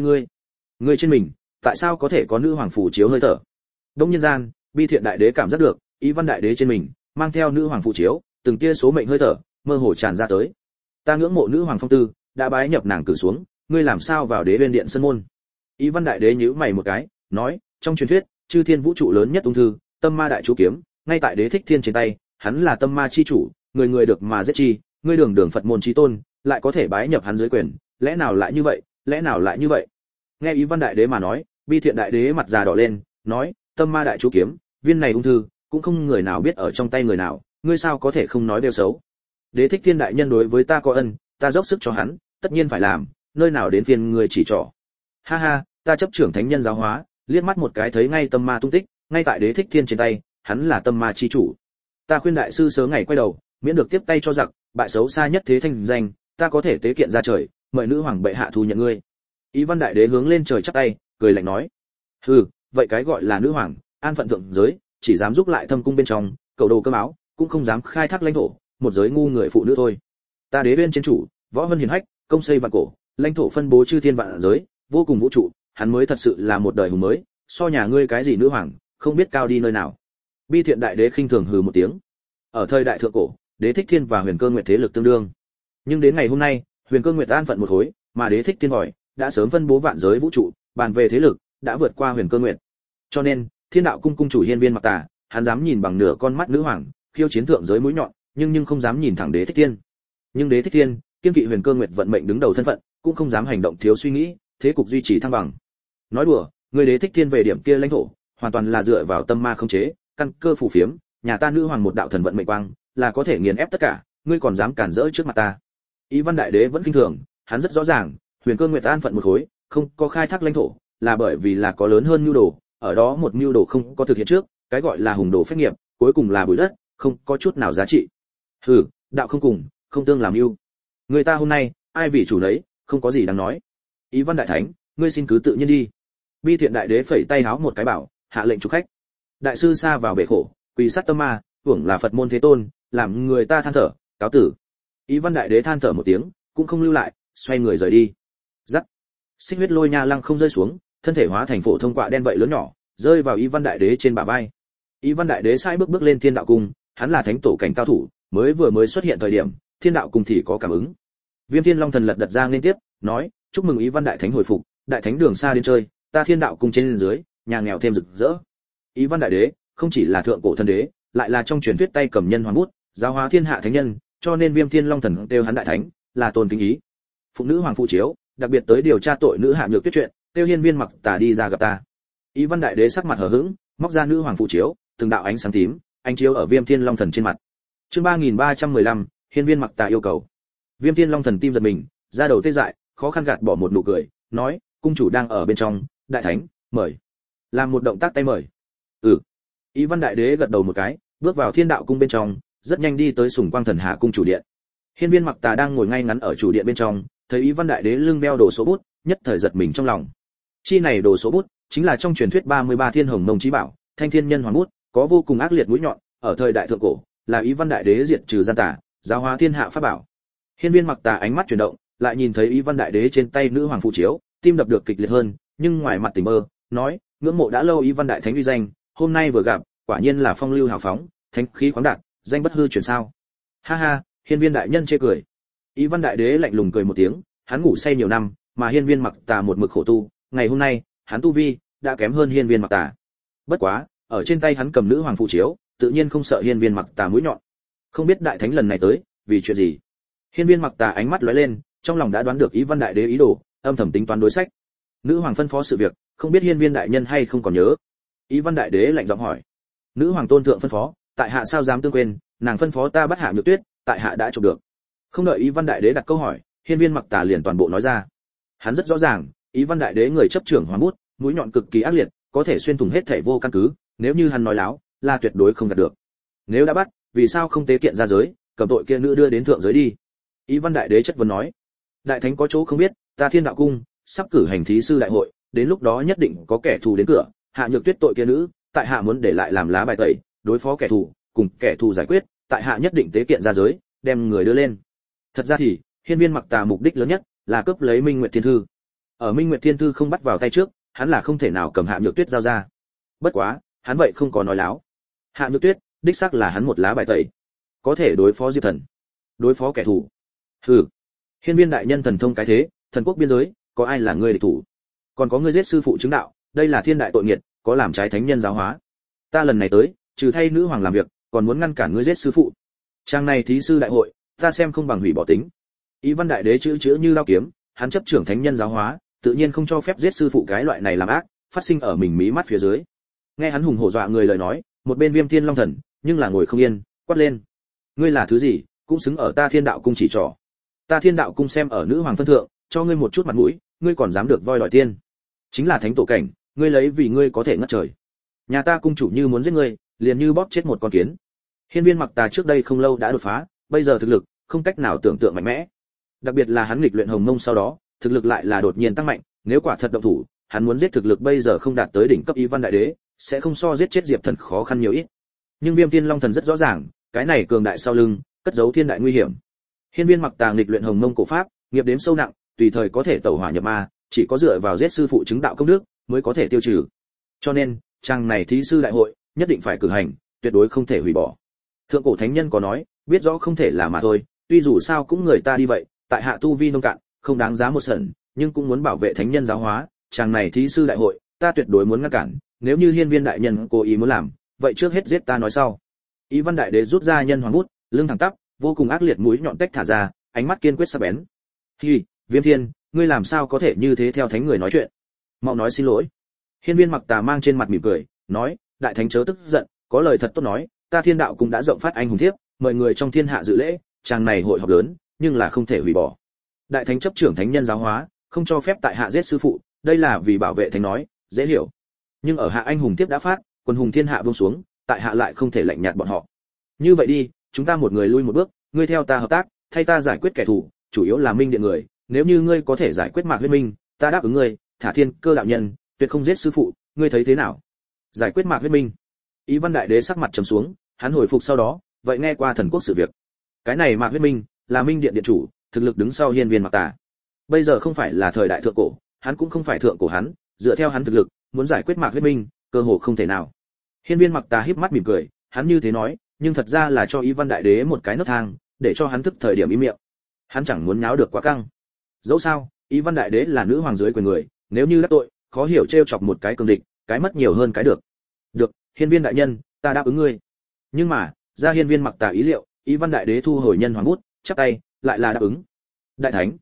ngươi trên mình, tại sao có thể có nữ hoàng phù chiếu hơi thở? Đông nhân gian, Bi Thiện Đại Đế cảm giác được, Ý Văn Đại Đế trên mình mang theo nữ hoàng phù chiếu, từng tia số mệnh hơi thở mơ hồ tràn ra tới. Ta ngưỡng mộ nữ hoàng phong tư, đã bái nhập nàng cử xuống, ngươi làm sao vào Đế Uyên điện sân môn? Ý Văn Đại Đế nhíu mày một cái, nói, trong truyền thuyết, chư thiên vũ trụ lớn nhất ung thư, Tâm Ma Đại Chú kiếm, ngay tại Đế Thích Thiên trên tay, hắn là Tâm Ma chi chủ, người người được mà giết chi, ngươi đường đường Phật môn chí tôn, lại có thể bái nhập hắn dưới quyền, lẽ nào lại như vậy? Nghe Ý Văn Đại Đế mà nói, Bi Thiện Đại Đế mặt già đỏ lên, nói, Tâm Ma Đại Chú kiếm, viên này ung thư, cũng không người nào biết ở trong tay người nào, ngươi sao có thể không nói đều xấu? Đế Thích Thiên đại nhân đối với ta có ân, ta dốc sức cho hắn, tất nhiên phải làm, nơi nào đến phiền người chỉ trỏ. Ha ha, ta chấp trưởng thánh nhân giáo hóa, liếc mắt một cái thấy ngay tâm ma tung tích, ngay tại Đế Thích Thiên trên tay, hắn là tâm ma chi chủ. Ta khuyên đại sư sớm ngày quay đầu, miễn được tiếp tay cho giặc, bại xấu xa nhất thế thanh danh, ta có thể tế kiện ra trời, mời nữ hoàng bệ hạ thu nhận ngươi. Ý Văn Đại Đế hướng lên trời chắp tay, cười lạnh nói: hừ, vậy cái gọi là nữ hoàng, an phận thượng giới, chỉ dám giúp lại thâm cung bên trong, cầu đồ cơm áo, cũng không dám khai thác lãnh thổ, một giới ngu người phụ nữ thôi. Ta Đế Uyên chiến chủ, võ vân hiển hách, công xây vạn cổ, lãnh thổ phân bố chư thiên vạn giới, vô cùng vũ trụ, hắn mới thật sự là một đời hùng mới, so nhà ngươi cái gì nữ hoàng, không biết cao đi nơi nào. Bi Thiện Đại Đế khinh thường hừ một tiếng. Ở thời đại thượng cổ, Đế Thích Thiên và Huyền Cơ Nguyệt thế lực tương đương, nhưng đến ngày hôm nay, Huyền Cơ Nguyệt an phận một khối, mà Đế Thích Thiên vội đã sớm phân bố vạn giới vũ trụ, bàn về thế lực đã vượt qua Huyền Cơ Nguyệt. Cho nên, Thiên Đạo cung cung chủ Hiên Viên Mặc Tà, hắn dám nhìn bằng nửa con mắt nữ hoàng, khiêu chiến thượng giới mũi nhọn, nhưng không dám nhìn thẳng Đế Thích Thiên. Nhưng Đế Thích Thiên, kiên kỵ Huyền Cơ Nguyệt vận mệnh đứng đầu thân phận, cũng không dám hành động thiếu suy nghĩ, thế cục duy trì thăng bằng. Nói đùa, người Đế Thích Thiên về điểm kia lãnh thổ, hoàn toàn là dựa vào tâm ma không chế, căn cơ phù phiếm, nhà ta nữ hoàng một đạo thần vận mệnh quang, là có thể nghiền ép tất cả, ngươi còn dám cản rỡ trước mặt ta. Ý Văn Đại Đế vẫn kinh thường, hắn rất rõ ràng, Huyền Cơ Nguyệt an phận một khối, không có khai thác lãnh thổ, là bởi vì là có lớn hơn nhu đồ, ở đó một nhu đồ không có thực hiện trước, cái gọi là hùng đồ phách nghiệp, cuối cùng là bụi đất, không có chút nào giá trị. Hừ, đạo không cùng, không tương làm mưu. Người ta hôm nay, ai vì chủ lấy, không có gì đáng nói. Ý Văn Đại Thánh, ngươi xin cứ tự nhiên đi. Bi Thiện Đại Đế phẩy tay háo một cái bảo, hạ lệnh chủ khách. Đại sư xa vào bể khổ, quỳ sát tâm ma, hưởng là Phật môn thế tôn, làm người ta than thở, cáo tử. Ý Văn Đại Đế than thở một tiếng, cũng không lưu lại, xoay người rời đi. Rắc. Xích huyết lôi nha lăng không rơi xuống, thân thể hóa thành phổ thông quạ đen vậy lớn nhỏ, rơi vào Ý Văn Đại Đế trên bả vai. Ý Văn Đại Đế sai bước lên Thiên Đạo cung, hắn là thánh tổ cảnh cao thủ, mới xuất hiện thời điểm, Thiên Đạo cung thì có cảm ứng. Viêm Thiên Long Thần lật đật ra liên tiếp, nói: chúc mừng Ý Văn Đại Thánh hồi phục, Đại Thánh đường xa đến chơi, ta Thiên Đạo cung trên dưới, nhà nghèo thêm rực rỡ. Ý Văn Đại Đế không chỉ là thượng cổ thần đế, lại là trong truyền thuyết tay cầm nhân hoàng bút, giáo hóa thiên hạ thánh nhân, cho nên Viêm Thiên Long Thần kêu hắn Đại Thánh, là tôn kính ý. Phụ nữ hoàng phụ chiếu, đặc biệt tới điều tra tội nữ hạ nhược tuyết chuyện, kêu Hiên Viên Mặc Tà đi ra gặp ta. Ý Văn Đại Đế sắc mặt hờ hững, móc ra nữ hoàng phụ chiếu, từng đạo ánh sáng tím, ánh chiếu ở Viêm Thiên Long Thần trên mặt. Chương 3315, Hiên Viên Mặc Tà yêu cầu. Viêm Thiên Long Thần tim giật mình, ra đầu tê dại, khó khăn gạt bỏ một nụ cười, nói: cung chủ đang ở bên trong, Đại Thánh, mời. Làm một động tác tay mời. Ừ. Ý Văn Đại Đế gật đầu một cái, bước vào Thiên Đạo cung bên trong, rất nhanh đi tới Sùng Quang Thần Hà cung chủ điện. Hiên Viên Mặc Tà đang ngồi ngay ngắn ở chủ điện bên trong, thấy Ý Văn Đại Đế lưng đeo đồ số bút, nhất thời giật mình trong lòng. Chi này đồ số bút, chính là trong truyền thuyết 33 Thiên Hồng Mông Chí Bảo, Thanh Thiên Nhân Hoàng bút, có vô cùng ác liệt mũi nhọn, ở thời đại thượng cổ, là Ý Văn Đại Đế diệt trừ gian tà, giáo hóa thiên hạ pháp bảo. Hiên Viên Mặc Tà ánh mắt chuyển động, lại nhìn thấy Ý Văn Đại Đế trên tay nữ hoàng phù chiếu, tim đập được kịch liệt hơn, nhưng ngoài mặt tỉnh mơ, nói: ngưỡng mộ đã lâu Ý Văn Đại Thánh uy danh, hôm nay vừa gặp, quả nhiên là phong lưu hào phóng, thánh khí khoáng đạt, danh bất hư truyền sao. Ha ha, Hiên Viên đại nhân chê cười. Ý Văn Đại Đế lạnh lùng cười một tiếng, hắn ngủ say nhiều năm, mà Hiên Viên Mặc Tà một mực khổ tu, ngày hôm nay, hắn tu vi đã kém hơn Hiên Viên Mặc Tà. Bất quá, ở trên tay hắn cầm nữ hoàng phù chiếu, tự nhiên không sợ hiên viên mặc tà mũi nhọn. Không biết đại thánh lần này tới vì chuyện gì. Hiên viên mặc tà ánh mắt lóe lên, trong lòng đã đoán được Ý Văn đại đế ý đồ, âm thầm tính toán đối sách. Nữ hoàng phân phó sự việc, không biết hiên viên đại nhân hay không còn nhớ. Ý Văn đại đế lạnh giọng hỏi. Nữ hoàng tôn thượng phân phó, tại hạ sao dám tương quên, nàng phân phó ta bắt Hạ Nhược Tuyết, tại hạ đã chụp được. Không đợi Ý Văn đại đế đặt câu hỏi, hiên viên mặc tà liền toàn bộ nói ra. Hắn rất rõ ràng, Ý Văn đại đế người chấp trưởng hoàng bút, mũi nhọn cực kỳ ác liệt, có thể xuyên thủng hết thảy vô căn cứ, nếu như hắn nói láo, là tuyệt đối không gạt được. Nếu đã bắt, vì sao không tế kiện ra giới, cầm tội kia nữ đưa đến thượng giới đi? Ý Văn đại đế chất vấn nói. Đại thánh có chỗ không biết, ta Thiên Đạo cung sắp cử hành thí sư đại hội, đến lúc đó nhất định có kẻ thù đến cửa, Hạ Nhược Tuyết tội kia nữ, tại hạ muốn để lại làm lá bài tẩy, đối phó kẻ thù, cùng kẻ thù giải quyết, tại hạ nhất định tế kiện ra giới, đem người đưa lên. Thật ra thì, hiên viên mặc tà mục đích lớn nhất là cướp lấy Minh Nguyệt Thiên Thư. Ở Minh Nguyệt Thiên Thư không bắt vào tay trước, hắn là không thể nào cầm Hạ Nhược Tuyết giao ra. Bất quá, hắn vậy không có nói láo. Hạ Nhược Tuyết, đích xác là hắn một lá bài tẩy, có thể đối phó Diệp Thần, đối phó kẻ thù. Hừ, hiên viên đại nhân thần thông cái thế, thần quốc biên giới, có ai là ngươi địch thủ? Còn có ngươi giết sư phụ chứng đạo, đây là thiên đại tội nghiệt, có làm trái thánh nhân giáo hóa. Ta lần này tới, trừ thay nữ hoàng làm việc, còn muốn ngăn cản ngươi giết sư phụ. Trang này thí sư đại hội, ta xem không bằng hủy bỏ tính. Ý Văn đại đế chữ như lao kiếm, hắn chấp trưởng thánh nhân giáo hóa, tự nhiên không cho phép giết sư phụ cái loại này làm ác, phát sinh ở mình mí mắt phía dưới. Nghe hắn hùng hổ dọa người lời nói, một bên Viêm Thiên Long Thần, nhưng là ngồi không yên, quát lên: ngươi là thứ gì, cũng xứng ở ta Thiên Đạo cung chỉ trỏ. Ta Thiên Đạo cung xem ở nữ hoàng phân thượng, cho ngươi một chút mặt mũi, ngươi còn dám được voi đòi tiên. Chính là thánh tổ cảnh, ngươi lấy vì ngươi có thể ngất trời. Nhà ta cung chủ như muốn giết ngươi, liền như bóp chết một con kiến. Hiên viên mặc tà trước đây không lâu đã đột phá, bây giờ thực lực không cách nào tưởng tượng mạnh mẽ. Đặc biệt là hắn nghịch luyện hồng mông sau đó, thực lực lại là đột nhiên tăng mạnh, nếu quả thật động thủ, hắn muốn giết thực lực bây giờ không đạt tới đỉnh cấp Ý Văn đại đế, sẽ không so giết chết Diệp Thần khó khăn nhiều ít. Nhưng Viêm Thiên Long Thần rất rõ ràng, cái này cường đại sau lưng, cất giấu thiên đại nguy hiểm. Hiên viên mặc tà nghịch luyện hồng mông cổ pháp, nghiệp đếm sâu nặng, tùy thời có thể tẩu hỏa nhập ma, chỉ có dựa vào giết sư phụ chứng đạo công đức mới có thể tiêu trừ. Cho nên, trang này thí sư đại hội nhất định phải cử hành, tuyệt đối không thể hủy bỏ. Thượng cổ thánh nhân có nói, biết rõ không thể là mà thôi, tuy dù sao cũng người ta đi vậy, tại hạ tu vi nông cạn, không đáng giá một sẩn, nhưng cũng muốn bảo vệ thánh nhân giáo hóa, trang này thí sư đại hội, ta tuyệt đối muốn ngăn cản, nếu như hiên viên đại nhân cố ý muốn làm, vậy trước hết giết ta nói sau. Ý Văn đại đế rút ra nhân hoàng bút, lưng thẳng tắp, vô cùng ác liệt mũi nhọn tách thả ra, ánh mắt kiên quyết sắc bén. Hi, Viêm Thiên, ngươi làm sao có thể như thế theo thánh người nói chuyện? Mau nói xin lỗi. Hiên viên mặc tà mang trên mặt mỉm cười, nói, đại thánh chớ tức giận, có lời thật tốt nói, ta Thiên Đạo cũng đã rộng phát anh hùng thiếp, mời người trong thiên hạ dự lễ, trang này hội họp lớn, nhưng là không thể hủy bỏ. Đại thánh chấp trưởng thánh nhân giáo hóa, không cho phép tại hạ giết sư phụ, đây là vì bảo vệ thánh nói, dễ hiểu. Nhưng ở hạ anh hùng thiếp đã phát, quân hùng thiên hạ buông xuống, tại hạ lại không thể lạnh nhạt bọn họ. Như vậy đi, chúng ta một người lui một bước, ngươi theo ta hợp tác, thay ta giải quyết kẻ thù, chủ yếu là Minh Điện người, nếu như ngươi có thể giải quyết Mạc Huyết Minh, ta đáp ứng ngươi, thả Thiên Cơ đạo nhân, tuyệt không giết sư phụ, ngươi thấy thế nào? Giải quyết Mạc Huyết Minh. Ý Văn đại đế sắc mặt trầm xuống, hắn hồi phục sau đó, vậy nghe qua thần quốc sự việc. Cái này Mạc Huyết Minh là Minh Điện điện chủ, thực lực đứng sau hiên viên Mặc Tà. Bây giờ không phải là thời đại thượng cổ, hắn cũng không phải thượng cổ hắn, dựa theo hắn thực lực, muốn giải quyết Mạc Huyết Minh, cơ hồ không thể nào. Hiên viên Mặc Tà híp mắt mỉm cười, hắn như thế nói, nhưng thật ra là cho Ý Văn đại đế một cái nấc thang, để cho hắn thức thời điểm im miệng. Hắn chẳng muốn nháo được quá căng. Dẫu sao, Ý Văn đại đế là nữ hoàng dưới quyền người, nếu như đắc tội, khó hiểu trêu chọc một cái cường địch, cái mất nhiều hơn cái được. Được, hiên viên đại nhân, ta đáp ứng ngươi. Nhưng mà, ra hiên viên Mặc Tà ý liệu, Ý Văn đại đế thu hồi nhân hoàng bút, chắp tay, lại là đáp ứng. Đại thánh,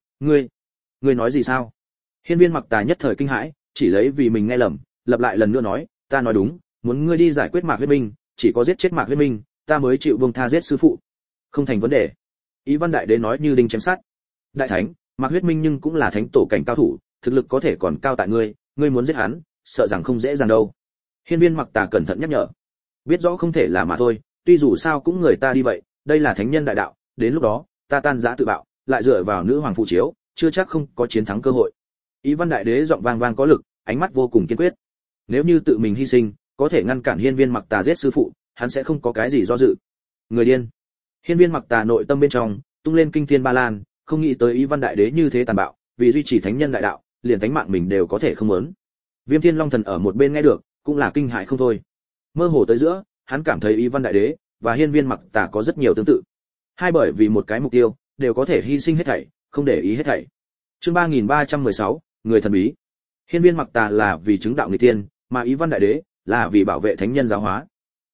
ngươi nói gì sao? Hiên viên Mặc Tà nhất thời kinh hãi, chỉ lấy vì mình nghe lầm, lặp lại lần nữa nói, ta nói đúng, muốn ngươi đi giải quyết Mạc Huyết Minh, chỉ có giết chết Mạc Huyết Minh, ta mới chịu buông tha giết sư phụ. Không thành vấn đề. Ý Văn đại đế nói như đinh chém sắt. Đại thánh, Mạc Huyết Minh nhưng cũng là thánh tổ cảnh cao thủ, thực lực có thể còn cao tại ngươi muốn giết hắn, sợ rằng không dễ dàng đâu. Hiên viên Mặc Tà cẩn thận nhắc nhở. Biết rõ không thể là mà thôi, tuy dù sao cũng người ta đi vậy, đây là thánh nhân đại đạo, đến lúc đó, ta tan rã tự bạo, lại dựa vào nữ hoàng phụ chiếu, chưa chắc không có chiến thắng cơ hội. Ý Văn đại đế giọng vang vang có lực, ánh mắt vô cùng kiên quyết. Nếu như tự mình hy sinh, có thể ngăn cản hiên viên Mặc Tà giết sư phụ, hắn sẽ không có cái gì do dự. Người điên. Hiên viên Mặc Tà nội tâm bên trong tung lên kinh thiên ba lan, không nghĩ tới Ý Văn đại đế như thế tàn bạo, vì duy trì thánh nhân đại đạo, liền thánh mạng mình đều có thể không muốn. Viêm Thiên Long Thần ở một bên nghe được, cũng là kinh hãi không thôi. Mơ hồ tới giữa, hắn cảm thấy Ý Văn đại đế và hiên viên Mặc Tà có rất nhiều tương tự. Hai bởi vì một cái mục tiêu, đều có thể hy sinh hết thảy, không để ý hết thảy. Chương 3316, người thần bí. Hiên viên Mặc Tà là vì chứng đạo nghịch tiên, mà Ý Văn đại đế là vì bảo vệ thánh nhân giáo hóa.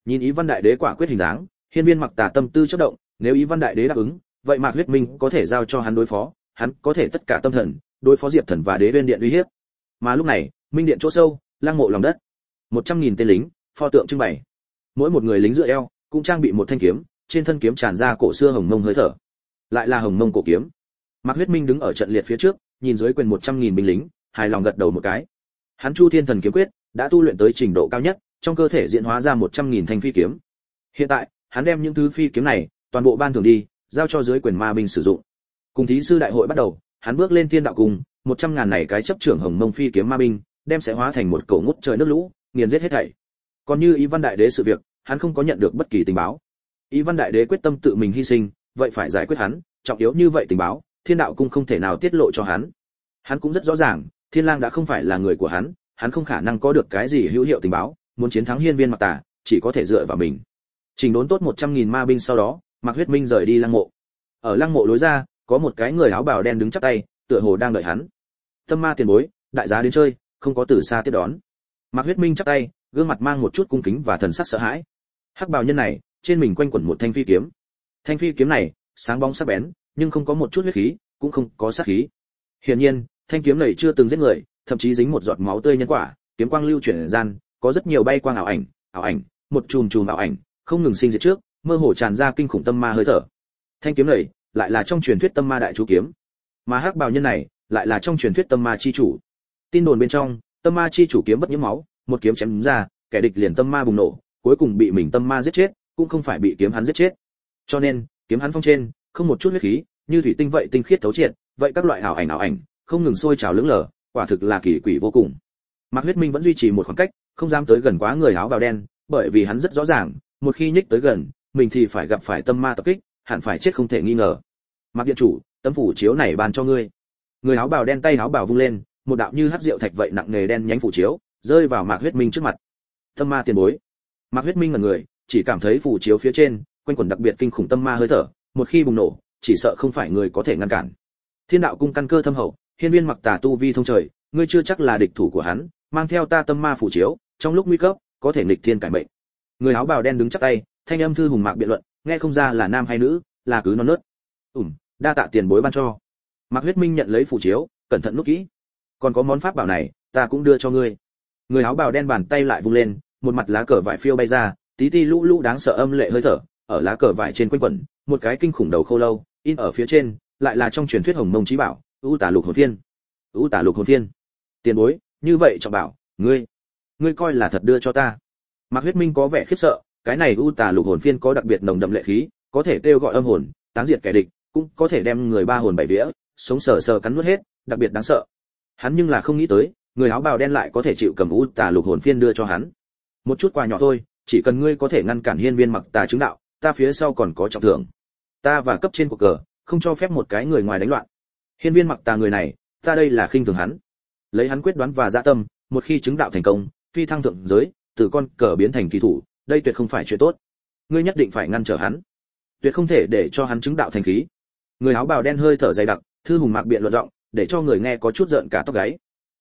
Nhìn Ý Văn Đại Đế quả quyết hình dáng, Hiên Viên Mặc Tà tâm tư chớp động, nếu Ý Văn Đại Đế đáp ứng, vậy Mạc Huyết Minh có thể giao cho hắn đối phó, hắn có thể tất cả tâm thần đối phó Diệp Thần và Đế Uyên Điện uy hiếp. Mà lúc này, Minh Điện chỗ sâu, lăng mộ lòng đất, 100.000 tên lính, pho tượng trưng bày. Mỗi một người lính dựa eo, cũng trang bị một thanh kiếm, trên thân kiếm tràn ra cổ xưa hồng mông hơi thở. Lại là hồng mông cổ kiếm. Mạc Huyết Minh đứng ở trận liệt phía trước, nhìn dưới quyền 100.000 binh lính, hài lòng gật đầu một cái. Hắn Chu Thiên Thần kiếm quyết đã tu luyện tới trình độ cao nhất, trong cơ thể diễn hóa ra 100.000 thanh phi kiếm. Hiện tại, hắn đem những thứ phi kiếm này toàn bộ ban thưởng đi, giao cho dưới quyền ma binh sử dụng. Cùng thí sư đại hội bắt đầu, hắn bước lên Thiên Đạo Cung, 100.000 này cái chấp trưởng hồng mông phi kiếm ma binh, đem sẽ hóa thành một cỗ ngút trời nước lũ, nghiền giết hết thảy. Còn như Ý Văn Đại Đế sự việc, hắn không có nhận được bất kỳ tình báo. Ý Văn Đại Đế quyết tâm tự mình hy sinh, vậy phải giải quyết hắn, trọng yếu như vậy tình báo, Thiên Đạo Cung không thể nào tiết lộ cho hắn. Hắn cũng rất rõ ràng, Thiên Lang đã không phải là người của hắn không khả năng có được cái gì hữu hiệu tình báo, muốn chiến thắng Hiên Viên Mặc Tà, chỉ có thể dựa vào mình. Chỉnh đốn tốt 100.000 ma binh sau đó, Mạc Huyết Minh rời đi lăng mộ. Ở lăng mộ lối ra, có một cái người áo bào đen đứng chắp tay, tựa hồ đang đợi hắn. Tâm ma tiền bối, đại giá đến chơi, không có từ xa tiếp đón. Mạc Huyết Minh chắp tay, gương mặt mang một chút cung kính và thần sắc sợ hãi. Hắc bào nhân này, trên mình quanh quẩn một thanh phi kiếm. Thanh phi kiếm này, sáng bóng sắc bén, nhưng không có một chút huyết khí, cũng không có sát khí. Hiển nhiên, thanh kiếm này chưa từng giết người, thậm chí dính một giọt máu tươi nhân quả, kiếm quang lưu chuyển gian, có rất nhiều bay quang ảo ảnh, một chùm chùm ảo ảnh, không ngừng sinh diệt trước, mơ hồ tràn ra kinh khủng tâm ma hơi thở. Thanh kiếm này, lại là trong truyền thuyết tâm ma đại chú kiếm, mà hắc bào nhân này, lại là trong truyền thuyết tâm ma chi chủ. Tin đồn bên trong, tâm ma chi chủ kiếm bất nhiễm máu, một kiếm chém ra, kẻ địch liền tâm ma bùng nổ, cuối cùng bị mình tâm ma giết chết, cũng không phải bị kiếm hắn giết chết. Cho nên, kiếm hắn phong trên, không một chút huyết khí, như thủy tinh vậy tinh khiết thấu triệt, vậy các loại ảo ảnh, không ngừng sôi trào lững lờ, quả thực là kỳ quỷ vô cùng. Mạc Huyết Minh vẫn duy trì một khoảng cách, không dám tới gần quá người áo bào đen, bởi vì hắn rất rõ ràng, một khi nhích tới gần, mình thì phải gặp phải tâm ma tập kích, hẳn phải chết không thể nghi ngờ. Mạc điện chủ, tấm phủ chiếu này ban cho ngươi. Người áo bào đen tay áo bào vung lên, một đạo như hắc rượu thạch vậy nặng nề đen nhánh phủ chiếu, rơi vào Mạc Huyết Minh trước mặt. Tâm ma tiền bối. Mạc Huyết Minh ngẩn người, chỉ cảm thấy phủ chiếu phía trên, quanh quẩn đặc biệt kinh khủng tâm ma hơi thở, một khi bùng nổ, chỉ sợ không phải người có thể ngăn cản. Thiên Đạo Cung căn cơ thâm hậu, Hiên Viên Mặc Tà tu vi thông trời, ngươi chưa chắc là địch thủ của hắn, mang theo ta tâm ma phủ chiếu, trong lúc nguy cấp, có thể nghịch thiên cải mệnh. Người áo bào đen đứng chắp tay, thanh âm thư hùng mạc biện luận, nghe không ra là nam hay nữ, là cứ non nớt. Đa tạ tiền bối ban cho. Mạc Huyết Minh nhận lấy phủ chiếu, cẩn thận nút kỹ. Còn có món pháp bảo này, ta cũng đưa cho ngươi. Người áo bào đen bàn tay lại vung lên, một mặt lá cờ vải phiêu bay ra, tí ti lũ lũ đáng sợ âm lệ hơi thở, ở lá cờ vải trên quanh quẩn, một cái kinh khủng đầu khô lâu, in ở phía trên, lại là trong truyền thuyết Hồng Mông Chí Bảo, U Tả Lục Hồn Phiên. U Tả Lục Hồn Phiên. Tiền bối, như vậy trọng bảo, ngươi coi là thật đưa cho ta. Mạc Huyết Minh có vẻ khiếp sợ, cái này U Tả Lục Hồn Phiên có đặc biệt nồng đậm lệ khí, có thể kêu gọi âm hồn, táng diệt kẻ địch, cũng có thể đem người ba hồn bảy vía, sống sờ sờ cắn nuốt hết, đặc biệt đáng sợ. Hắn nhưng là không nghĩ tới, người áo bào đen lại có thể chịu cầm U Tả Lục Hồn Phiên đưa cho hắn. Một chút quà nhỏ thôi, chỉ cần ngươi có thể ngăn cản Hiên Viên Mặc Tà chứng đạo, ta phía sau còn có trọng thưởng. Ta và cấp trên của cờ, không cho phép một cái người ngoài đánh loạn. Hiên Viên Mặc Tà người này, ta đây là khinh thường hắn. Lấy hắn quyết đoán và dạ tâm, một khi chứng đạo thành công, phi thăng thượng giới, từ con cờ biến thành kỳ thủ, đây tuyệt không phải chuyện tốt. Ngươi nhất định phải ngăn trở hắn, tuyệt không thể để cho hắn chứng đạo thành khí. Người áo bào đen hơi thở dày đặc, thư hùng mạc biện luận giọng, để cho người nghe có chút giận cả tóc gáy.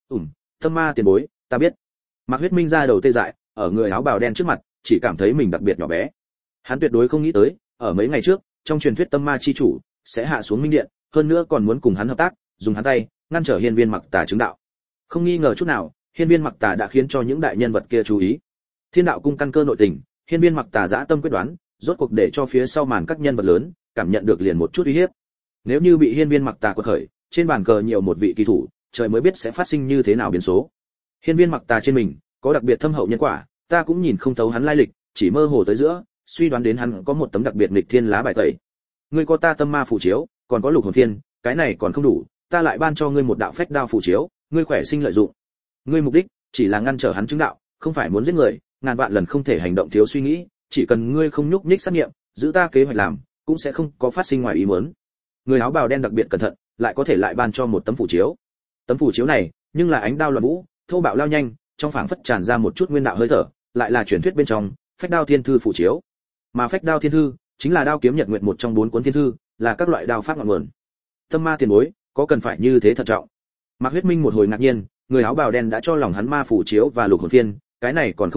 Tâm ma tiền bối, ta biết. Mạc Huyết Minh ra đầu tê dại, ở người áo bào đen trước mặt, chỉ cảm thấy mình đặc biệt nhỏ bé. Hắn tuyệt đối không nghĩ tới, ở mấy ngày trước, trong truyền thuyết tâm ma chi chủ sẽ hạ xuống minh điện, hơn nữa còn muốn cùng hắn hợp tác, dùng hắn tay ngăn trở Hiên Viên Mặc Tà chứng đạo. Không nghi ngờ chút nào, Hiên Viên Mặc Tà đã khiến cho những đại nhân vật kia chú ý. Thiên Đạo Cung căn cơ nội tình, Hiên Viên Mặc Tà dã tâm quyết đoán, rốt cuộc để cho phía sau màn các nhân vật lớn cảm nhận được liền một chút uy hiếp. Nếu như bị Hiên Viên Mặc Tà quật khởi, trên bàn cờ nhiều một vị kỳ thủ, trời mới biết sẽ phát sinh như thế nào biến số. Hiên Viên Mặc Tà trên mình có đặc biệt thâm hậu nhân quả, ta cũng nhìn không thấu hắn lai lịch, chỉ mơ hồ tới giữa, suy đoán đến hắn có một tấm đặc biệt nghịch thiên lá bài tẩy. Ngươi có ta tâm ma phù chiếu, còn có lục hồn phiên, cái này còn không đủ, ta lại ban cho ngươi một đạo phách đao phù chiếu, ngươi khỏe sinh lợi dụng. Ngươi mục đích chỉ là ngăn trở hắn chứng đạo, không phải muốn giết người, ngàn vạn lần không thể hành động thiếu suy nghĩ, chỉ cần ngươi không nhúc nhích sát nghiệm, giữ ta kế hoạch làm, cũng sẽ không có phát sinh ngoài ý muốn. Người áo bào đen đặc biệt cẩn thận, lại có thể lại ban cho một tấm phù chiếu. Tấm phù chiếu này, nhưng là ánh đao loạn vũ, thô bạo lao nhanh, trong phảng phất tràn ra một chút nguyên đạo hơi thở, lại là truyền thuyết bên trong phách đao thiên thư phù chiếu. Mà phách đao thiên thư chính là đao kiếm nhật nguyệt một trong 4 cuốn thiên thư, là các loại đao pháp ngọn nguồn. Tâm ma tiền bối, có cần phải như thế thận trọng? Mạc Huyết Minh một hồi ngạc nhiên, người áo bào đen đã cho lòng hắn ma phù chiếu và lục hồn phiên, cái này còn không đủ,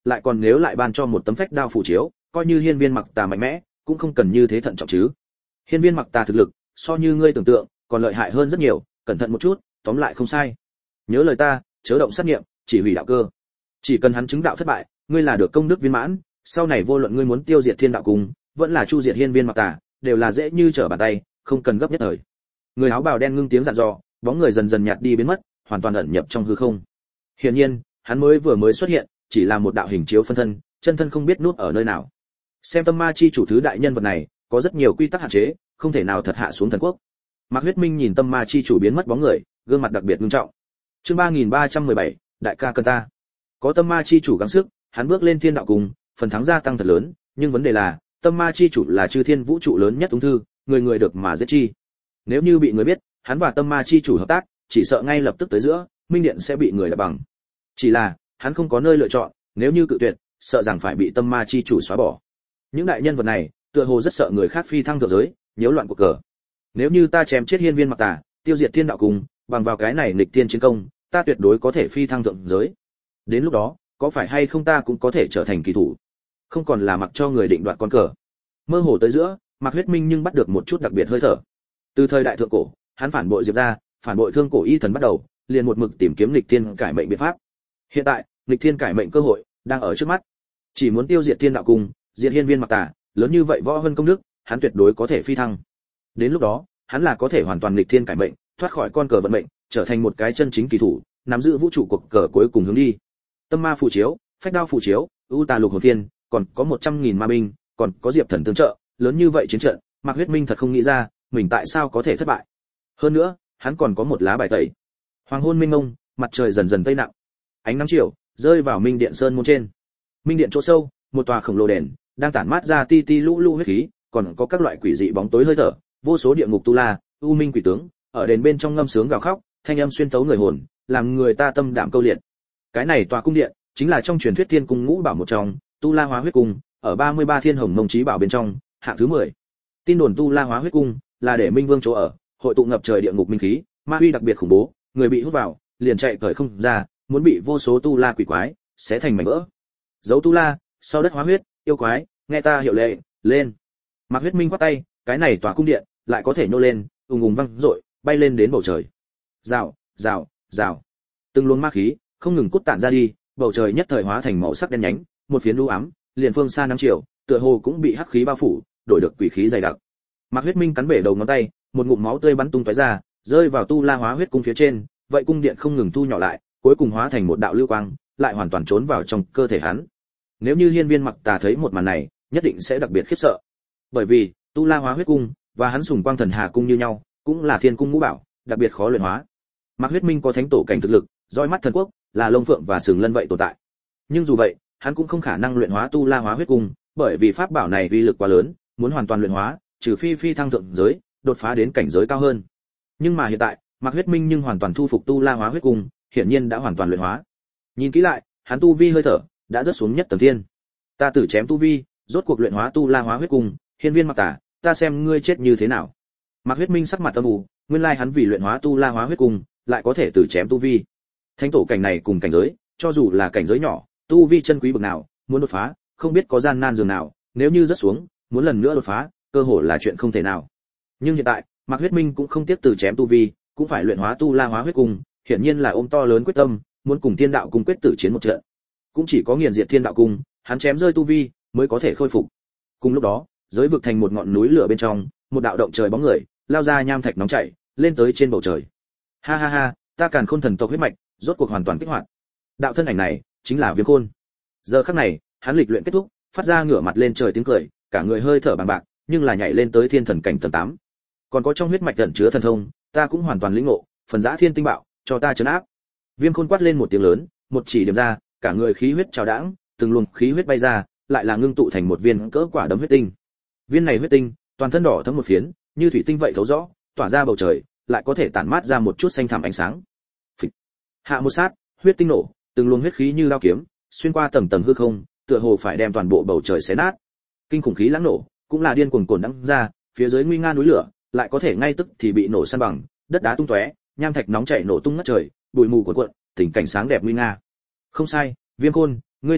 lại còn nếu lại ban cho một tấm phách đao phù chiếu, coi như hiên viên mặc tà mạnh mẽ, cũng không cần như thế thận trọng chứ. Hiên viên mặc tà thực lực, so như ngươi tưởng tượng, còn lợi hại hơn rất nhiều, cẩn thận một chút, tóm lại không sai. Nhớ lời ta, chớ động sát niệm, chỉ hủy đạo cơ. Chỉ cần hắn chứng đạo thất bại, ngươi là được công đức viên mãn, sau này vô luận ngươi muốn tiêu diệt thiên đạo cung, vẫn là chu diệt hiên viên mặc tà, đều là dễ như trở bàn tay, không cần gấp nhất thời. Người áo bào đen ngưng tiếng dặn dò, bóng người dần dần nhạt đi biến mất, hoàn toàn ẩn nhập trong hư không. Hiển nhiên, hắn vừa mới xuất hiện, chỉ là một đạo hình chiếu phân thân, chân thân không biết núp ở nơi nào. Xem tâm ma chi chủ thứ đại nhân vật này, có rất nhiều quy tắc hạn chế, không thể nào thật hạ xuống thần quốc. Mạc Huyết Minh nhìn tâm ma chi chủ biến mất bóng người, gương mặt đặc biệt nghiêm trọng. Chương 3317, đại ca cần ta. Có tâm ma chi chủ gắng sức, hắn bước lên thiên đạo cung, phần thắng gia tăng thật lớn, nhưng vấn đề là, tâm ma chi chủ là chư thiên vũ trụ lớn nhất ung thư, người người được mà giết chi. Nếu như bị người biết, hắn và tâm ma chi chủ hợp tác, chỉ sợ ngay lập tức tới giữa, minh điện sẽ bị người đập bằng. Chỉ là, hắn không có nơi lựa chọn, nếu như cự tuyệt, sợ rằng phải bị tâm ma chi chủ xóa bỏ. Những đại nhân vật này, tựa hồ rất sợ người khác phi thăng thượng giới, nhiễu loạn cuộc cờ. Nếu như ta chém chết hiên viên mặc tà, tiêu diệt thiên đạo cung, bằng vào cái này nghịch thiên chiến công, ta tuyệt đối có thể phi thăng thượng giới. Đến lúc đó, có phải hay không ta cũng có thể trở thành kỳ thủ, không còn là mặc cho người định đoạt con cờ. Mơ hồ tới giữa, Mạc Huyết Minh nhưng bắt được một chút đặc biệt hơi thở. Từ thời đại thượng cổ, hắn phản bội Diệp gia, phản bội Thương Cổ Y Thần bắt đầu, liền một mực tìm kiếm nghịch thiên cải mệnh biện pháp. Hiện tại, nghịch thiên cải mệnh cơ hội đang ở trước mắt. Chỉ muốn tiêu diệt thiên đạo cung, diệt hiên viên mặc tà, lớn như vậy võ hơn công đức, hắn tuyệt đối có thể phi thăng. Đến lúc đó, hắn là có thể hoàn toàn nghịch thiên cải mệnh, thoát khỏi con cờ vận mệnh, trở thành một cái chân chính kỳ thủ, nắm giữ vũ trụ cuộc cờ cuối cùng hướng đi. Tâm ma phù chiếu, phách đao phù chiếu, ưu tà lục hồn phiên, còn có 100.000 ma binh, còn có Diệp Thần tương trợ, lớn như vậy chiến trận, Mạc Huyết Minh thật không nghĩ ra, mình tại sao có thể thất bại. Hơn nữa, hắn còn có một lá bài tẩy. Hoàng hôn minh mông, mặt trời dần dần tây nặng. Ánh nắng chiều rơi vào Minh Điện Sơn môn trên. Minh Điện chỗ sâu, một tòa khổng lồ đền đang tản mát ra ti ti lũ lũ huyết khí, còn có các loại quỷ dị bóng tối hơi thở, vô số địa ngục tu la, u minh quỷ tướng, ở đền bên trong ngâm sướng gào khóc, thanh âm xuyên thấu người hồn, làm người ta tâm đạm câu liệt. Cái này tòa cung điện, chính là trong truyền thuyết Thiên Cung Ngũ Bảo một trong, Tu La Hóa Huyết Cung, ở 33 Thiên Hồng Mông Chí Bảo bên trong, hạng thứ 10. Tin đồn Tu La Hóa Huyết Cung là để Minh Vương chỗ ở, hội tụ ngập trời địa ngục minh khí, ma huy đặc biệt khủng bố, người bị hút vào, liền chạy cởi không ra, muốn bị vô số tu la quỷ quái xé thành mảnh vỡ. Dấu tu la, sau đất hóa huyết, yêu quái, nghe ta hiệu lệnh, lên. Mạc Huyết Minh quát tay, cái này tòa cung điện lại có thể nhô lên, ùng ùng vang dội, bay lên đến bầu trời. Rào, rào, rào. Từng luồng ma khí không ngừng cút tản ra đi, bầu trời nhất thời hóa thành màu sắc đen nhánh, một phiến u ám, liền phương xa nắng chiều, tựa hồ cũng bị hắc khí bao phủ, đổi được quỷ khí dày đặc. Mạc Huyết Minh cắn bể đầu ngón tay, một ngụm máu tươi bắn tung tóe ra, rơi vào tu la hóa huyết cung phía trên, vậy cung điện không ngừng thu nhỏ lại, cuối cùng hóa thành một đạo lưu quang, lại hoàn toàn trốn vào trong cơ thể hắn. Nếu như hiên viên mặc tà thấy một màn này, nhất định sẽ đặc biệt khiếp sợ. Bởi vì, tu la hóa huyết cung và hắn sùng quang thần hà cung như nhau, cũng là thiên cung ngũ bảo, đặc biệt khó luyện hóa. Mạc Huyết Minh có thánh tổ cảnh thực lực, roi mắt thần quốc, là lông phượng và sừng lân vậy tồn tại. Nhưng dù vậy, hắn cũng không khả năng luyện hóa tu la hóa huyết cung, bởi vì pháp bảo này uy lực quá lớn, muốn hoàn toàn luyện hóa, trừ phi phi thăng thượng giới, đột phá đến cảnh giới cao hơn. Nhưng mà hiện tại, Mạc Huyết Minh nhưng hoàn toàn thu phục tu la hóa huyết cung, hiển nhiên đã hoàn toàn luyện hóa. Nhìn kỹ lại, hắn tu vi hơi thở đã rớt xuống nhất tầng thiên. Ta tử chém tu vi, rốt cuộc luyện hóa tu la hóa huyết cung, hiên viên mặc tà, ta xem ngươi chết như thế nào. Mạc Huyết Minh sắc mặt âm u, nguyên lai hắn vì luyện hóa tu la hóa huyết cung, lại có thể tử chém tu vi. Thánh tổ cảnh này cùng cảnh giới, cho dù là cảnh giới nhỏ, tu vi chân quý bậc nào, muốn đột phá, không biết có gian nan dường nào, nếu như rớt xuống, muốn lần nữa đột phá, cơ hội là chuyện không thể nào. Nhưng hiện tại, Mạc Huyết Minh cũng không tiếp từ chém tu vi, cũng phải luyện hóa tu la hóa huyết cung, hiển nhiên là ôm to lớn quyết tâm, muốn cùng Thiên Đạo Cung quyết tử chiến một trận. Cũng chỉ có nghiền diệt Thiên Đạo Cung, hắn chém rơi tu vi, mới có thể khôi phục. Cùng lúc đó, giới vực thành một ngọn núi lửa bên trong, một đạo động trời bóng người, lao ra nham thạch nóng chảy, lên tới trên bầu trời. Ha ha ha, ta Càn Khôn thần tộc huyết mạch, rốt cuộc hoàn toàn kích hoạt. Đạo thân ảnh này, chính là Viêm Khôn. Giờ khắc này, hắn lịch luyện kết thúc, phát ra ngửa mặt lên trời tiếng cười, cả người hơi thở bằng bạc, nhưng là nhảy lên tới thiên thần cảnh tầng 8. Còn có trong huyết mạch ẩn chứa thần thông, ta cũng hoàn toàn lĩnh ngộ, phần giã thiên tinh bạo, cho ta trấn áp. Viêm Khôn quát lên một tiếng lớn, một chỉ điểm ra, cả người khí huyết trào đãng, từng luồng khí huyết bay ra, lại là ngưng tụ thành một viên cỡ quả đấm huyết tinh. Viên này huyết tinh, toàn thân đỏ thẫm một phiến, như thủy tinh vậy thấu rõ, tỏa ra bầu trời, lại có thể tản mát ra một chút xanh thẳm ánh sáng. Phịch. Hạ một sát, huyết tinh nổ, từng luồng huyết khí như dao kiếm, xuyên qua tầng tầng hư không, tựa hồ phải đem toàn bộ bầu trời xé nát. Kinh khủng khí lãng nổ, cũng là điên cuồng cồn đắng ra, phía dưới nguy nga núi lửa, lại có thể ngay tức thì bị nổ san bằng, đất đá tung tóe, nham thạch nóng chảy nổ tung ngất trời, bụi mù cuộn cuộn, tình cảnh sáng đẹp nguy nga. Không sai, Viêm Khôn, ngươi thực lực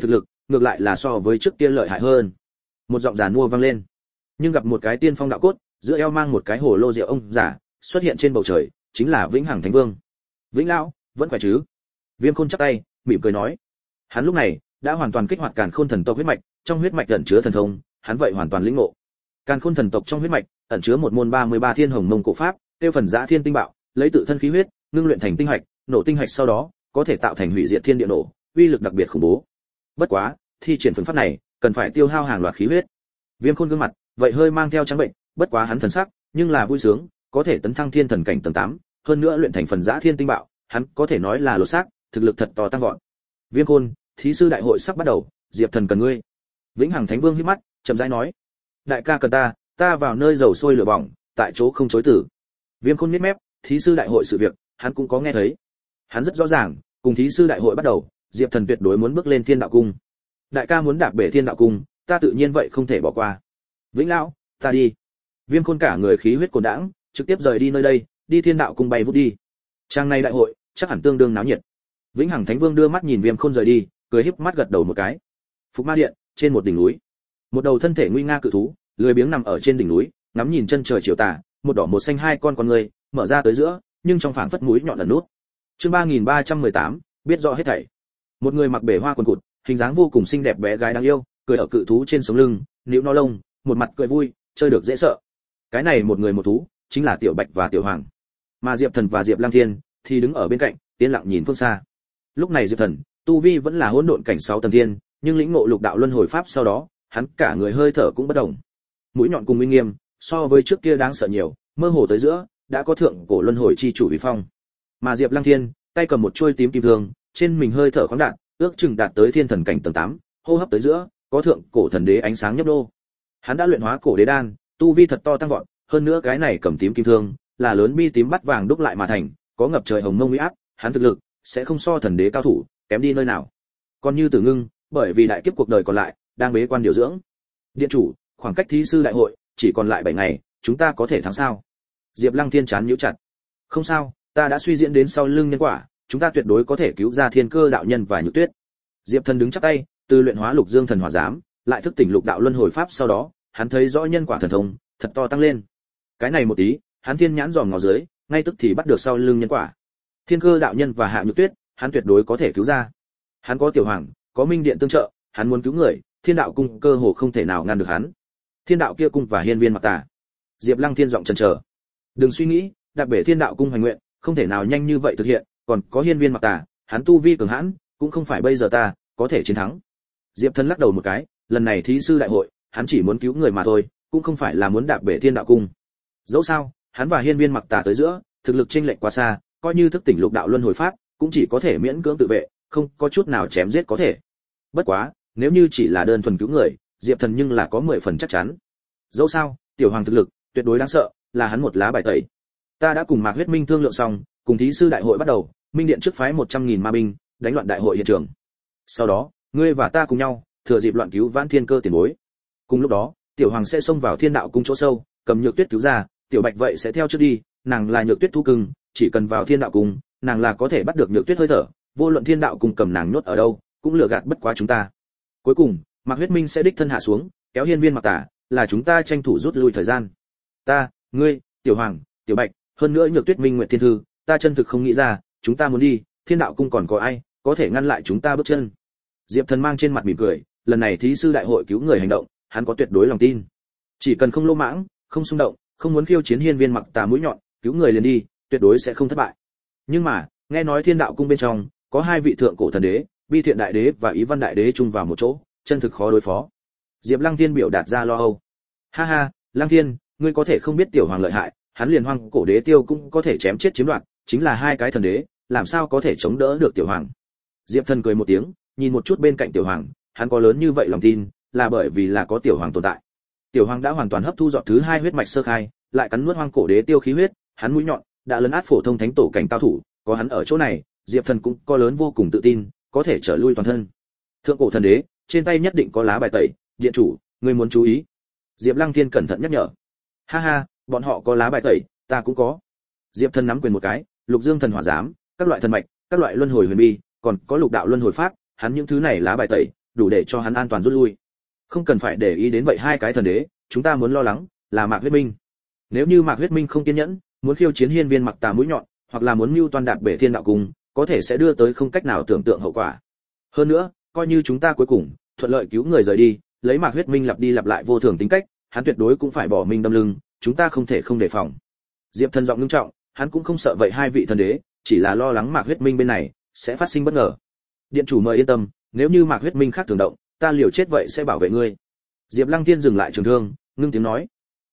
ngược lại là so với trước kia lợi hại hơn. Một giọng giàn mua vang lên, nhưng gặp một cái tiên phong đạo cốt, giữa eo mang một cái hồ lô rượu ông giả xuất hiện trên bầu trời, chính là Vĩnh Hằng Thánh Vương. Vĩnh lão, vẫn khỏe chứ? Viêm Khôn chắp tay, mỉm cười nói. Hắn lúc này đã hoàn toàn kích hoạt Càn Khôn thần tộc huyết mạch, trong huyết mạch ẩn chứa thần thông, hắn vậy hoàn toàn lĩnh ngộ. Càn Khôn thần tộc trong huyết mạch ẩn chứa một môn 33 thiên hồng mông cổ pháp, tiêu phần Dã Thiên tinh bạo, lấy tự thân khí huyết, ngưng luyện thành tinh hạch, nổ tinh hạch sau đó, có thể tạo thành hủy diệt thiên địa nổ, uy lực đặc biệt khủng bố. Bất quá, thi triển phương pháp này, cần phải tiêu hao hàng loạt khí huyết. Viêm Khôn gương mặt, vậy hơi mang theo trắng bệnh, bất quá hắn thần sắc, nhưng là vui sướng, có thể tấn thăng thiên thần cảnh tầng 8, hơn nữa luyện thành phần Dã Thiên tinh bạo, hắn có thể nói là lột xác, thực lực thật to tăng vọt. Viêm Khôn, thí sư đại hội sắp bắt đầu, Diệp Thần cần ngươi. Vĩnh Hằng Thánh Vương híp mắt, chậm rãi nói: đại ca cần ta vào nơi dầu sôi lửa bỏng, tại chỗ không chối từ. Viêm Khôn nhếch mép, thí sư đại hội sự việc, hắn cũng có nghe thấy. Hắn rất rõ ràng, cùng thí sư đại hội bắt đầu, Diệp Thần tuyệt đối muốn bước lên Thiên Đạo cung. Đại ca muốn đạp bể Thiên Đạo cung, ta tự nhiên vậy không thể bỏ qua. Vĩnh lão, ta đi. Viêm Khôn cả người khí huyết cuồn đãng, trực tiếp rời đi nơi đây, đi Thiên Đạo cung bay vút đi. Trang này đại hội, chắc hẳn tương đương náo nhiệt. Vĩnh Hằng Thánh Vương đưa mắt nhìn Viêm Khôn rời đi, cười híp mắt gật đầu một cái. Phục Ma Điện, trên một đỉnh núi, một đầu thân thể nguy nga cự thú, lười biếng nằm ở trên đỉnh núi, ngắm nhìn chân trời chiều tà, một đỏ một xanh hai con người mở ra tới giữa, nhưng trong phảng phất mũi nhọn ẩn nút. Chương 3318, biết rõ hết thảy. Một người mặc bể hoa quần cụt, hình dáng vô cùng xinh đẹp bé gái đáng yêu, cười ở cự thú trên sống lưng, níu nó lông, một mặt cười vui, chơi được dễ sợ. Cái này một người một thú, chính là Tiểu Bạch và Tiểu Hoàng. Mà Diệp Thần và Diệp Lăng Thiên thì đứng ở bên cạnh, yên lặng nhìn phương xa. Lúc này Diệp Thần, tu vi vẫn là hỗn độn cảnh 6 tầng thiên, nhưng lĩnh ngộ lục đạo luân hồi pháp sau đó, hắn cả người hơi thở cũng bất động. Mũi nhọn cùng uy nghiêm, so với trước kia đáng sợ nhiều, mơ hồ tới giữa, đã có thượng cổ luân hồi chi chủ uy phong. Mà Diệp Lăng Thiên, tay cầm một chuôi tím kim thương, trên mình hơi thở khoáng đạt, ước chừng đạt tới thiên thần cảnh tầng 8, hô hấp tới giữa, có thượng cổ thần đế ánh sáng nhấp đô. Hắn đã luyện hóa cổ đế đan, tu vi thật to tăng vọt, hơn nữa cái này cầm tím kim thương, là lớn bi tím bắt vàng đúc lại mà thành, có ngập trời hồng mông uy áp, hắn thực lực sẽ không so thần đế cao thủ kém đi nơi nào. Còn như Tử Ngưng, bởi vì đại kiếp cuộc đời còn lại, đang bế quan điều dưỡng. Điện chủ, khoảng cách thí sư đại hội chỉ còn lại 7 ngày, chúng ta có thể thắng sao? Diệp Lăng Thiên chán nhíu chặt. Không sao, ta đã suy diễn đến sau lưng nhân quả, chúng ta tuyệt đối có thể cứu ra Thiên Cơ đạo nhân và Nhược Tuyết. Diệp Thần đứng chắp tay, từ luyện hóa Lục Dương thần hỏa giám, lại thức tỉnh lục đạo luân hồi pháp sau đó, hắn thấy rõ nhân quả thần thông, thật to tăng lên. Cái này một tí, hắn thiên nhãn dòm ngó dưới, ngay tức thì bắt được sau lưng nhân quả. Thiên Cơ đạo nhân và Hạ Nhược Tuyết, hắn tuyệt đối có thể cứu ra. Hắn có Tiểu Hoàng, có Minh Điện tương trợ, hắn muốn cứu người, Thiên Đạo cung cơ hồ không thể nào ngăn được hắn. Thiên Đạo kia cung và Hiên Viên Mặc Tà. Diệp Lăng Thiên giọng chần chờ. Đừng suy nghĩ, đạp bể Thiên Đạo cung hoành nguyện, không thể nào nhanh như vậy thực hiện, còn có Hiên Viên Mặc Tà, hắn tu vi cường hãn, cũng không phải bây giờ ta có thể chiến thắng. Diệp Thần lắc đầu một cái, lần này thí sư đại hội, hắn chỉ muốn cứu người mà thôi, cũng không phải là muốn đạp bể Thiên Đạo cung. Dẫu sao, hắn và Hiên Viên Mặc Tà tới giữa, thực lực chênh lệch quá xa, coi như thức tỉnh lục đạo luân hồi pháp, cũng chỉ có thể miễn cưỡng tự vệ, không có chút nào chém giết có thể. Bất quá, nếu như chỉ là đơn thuần cứu người, Diệp Thần nhưng là có 10 phần chắc chắn. Dẫu sao, Tiểu Hoàng thực lực tuyệt đối đáng sợ, là hắn một lá bài tẩy. Ta đã cùng Mạc Huyết Minh thương lượng xong, cùng thí sư đại hội bắt đầu, Minh Điện trước phái 100.000 ma binh, đánh loạn đại hội hiện trường. Sau đó, ngươi và ta cùng nhau, thừa dịp loạn cứu vãn Thiên Cơ tiền bối. Cùng lúc đó, Tiểu Hoàng sẽ xông vào Thiên Đạo cung chỗ sâu, cầm Nhược Tuyết cứu ra, Tiểu Bạch vậy sẽ theo trước đi, nàng là Nhược Tuyết thú cưng, chỉ cần vào Thiên Đạo cung, nàng là có thể bắt được Nhược Tuyết hơi thở, vô luận Thiên Đạo cung cầm nàng nhốt ở đâu, cũng lừa gạt bất quá chúng ta. Cuối cùng, Mạc Huyết Minh sẽ đích thân hạ xuống, kéo Hiên Viên Mặc Tà, là chúng ta tranh thủ rút lui thời gian. Ta, ngươi, Tiểu Hoàng, Tiểu Bạch, hơn nữa Nhược Tuyết Minh Nguyệt Thiên Thư, ta chân thực không nghĩ ra, chúng ta muốn đi, Thiên Đạo cung còn có ai có thể ngăn lại chúng ta bước chân. Diệp Thần mang trên mặt mỉm cười, lần này thí sư đại hội cứu người hành động, hắn có tuyệt đối lòng tin. Chỉ cần không lỗ mãng, không xung động, không muốn khiêu chiến Hiên Viên Mặc Tà mũi nhọn, cứu người liền đi, tuyệt đối sẽ không thất bại. Nhưng mà, nghe nói Thiên Đạo cung bên trong có 2 vị thượng cổ thần đế, Bi Thiện đại đế và Ý Văn đại đế chung vào một chỗ, chân thực khó đối phó. Diệp Lăng Thiên biểu đạt ra lo âu. Ha ha, Lăng Thiên, ngươi có thể không biết Tiểu Hoàng lợi hại, hắn liền Hoang cổ đế tiêu cũng có thể chém chết chiếm đoạt, chính là 2 cái thần đế, làm sao có thể chống đỡ được Tiểu Hoàng. Diệp Thần cười một tiếng, nhìn một chút bên cạnh Tiểu Hoàng, hắn có lớn như vậy lòng tin, là bởi vì là có Tiểu Hoàng tồn tại. Tiểu Hoàng đã hoàn toàn hấp thu giọt thứ 2 huyết mạch sơ khai, lại cắn nuốt Hoang cổ đế tiêu khí huyết, hắn mũi nhọn đã lấn át phổ thông thánh tổ cảnh cao thủ, có hắn ở chỗ này, Diệp Thần cũng có lớn vô cùng tự tin, có thể trở lui toàn thân. Thượng cổ thần đế, trên tay nhất định có lá bài tẩy, điện chủ, ngươi muốn chú ý. Diệp Lăng Thiên cẩn thận nhắc nhở. Ha ha, bọn họ có lá bài tẩy, ta cũng có. Diệp Thần nắm quyền một cái, Lục Dương thần hỏa giám, các loại thần mạch, các loại luân hồi huyền bi, còn có lục đạo luân hồi pháp, hắn những thứ này lá bài tẩy, đủ để cho hắn an toàn rút lui. Không cần phải để ý đến vậy hai cái thần đế, chúng ta muốn lo lắng là Mạc Huyết Minh. Nếu như Mạc Huyết Minh không kiên nhẫn, muốn khiêu chiến hiên viên Mặc Tà mũi nhọn, hoặc là muốn mưu toan đạp bể thiên đạo cung, có thể sẽ đưa tới không cách nào tưởng tượng hậu quả. Hơn nữa, coi như chúng ta cuối cùng thuận lợi cứu người rời đi, lấy Mạc Huyết Minh lặp đi lặp lại vô thường tính cách, hắn tuyệt đối cũng phải bỏ mình đâm lưng, chúng ta không thể không đề phòng. Diệp Thần giọng nghiêm trọng, hắn cũng không sợ vậy hai vị thần đế, chỉ là lo lắng Mạc Huyết Minh bên này sẽ phát sinh bất ngờ. Điện chủ mời yên tâm, nếu như Mạc Huyết Minh khác thường động, ta liều chết vậy sẽ bảo vệ ngươi. Diệp Lăng Thiên dừng lại trường thương, ngưng tiếng nói.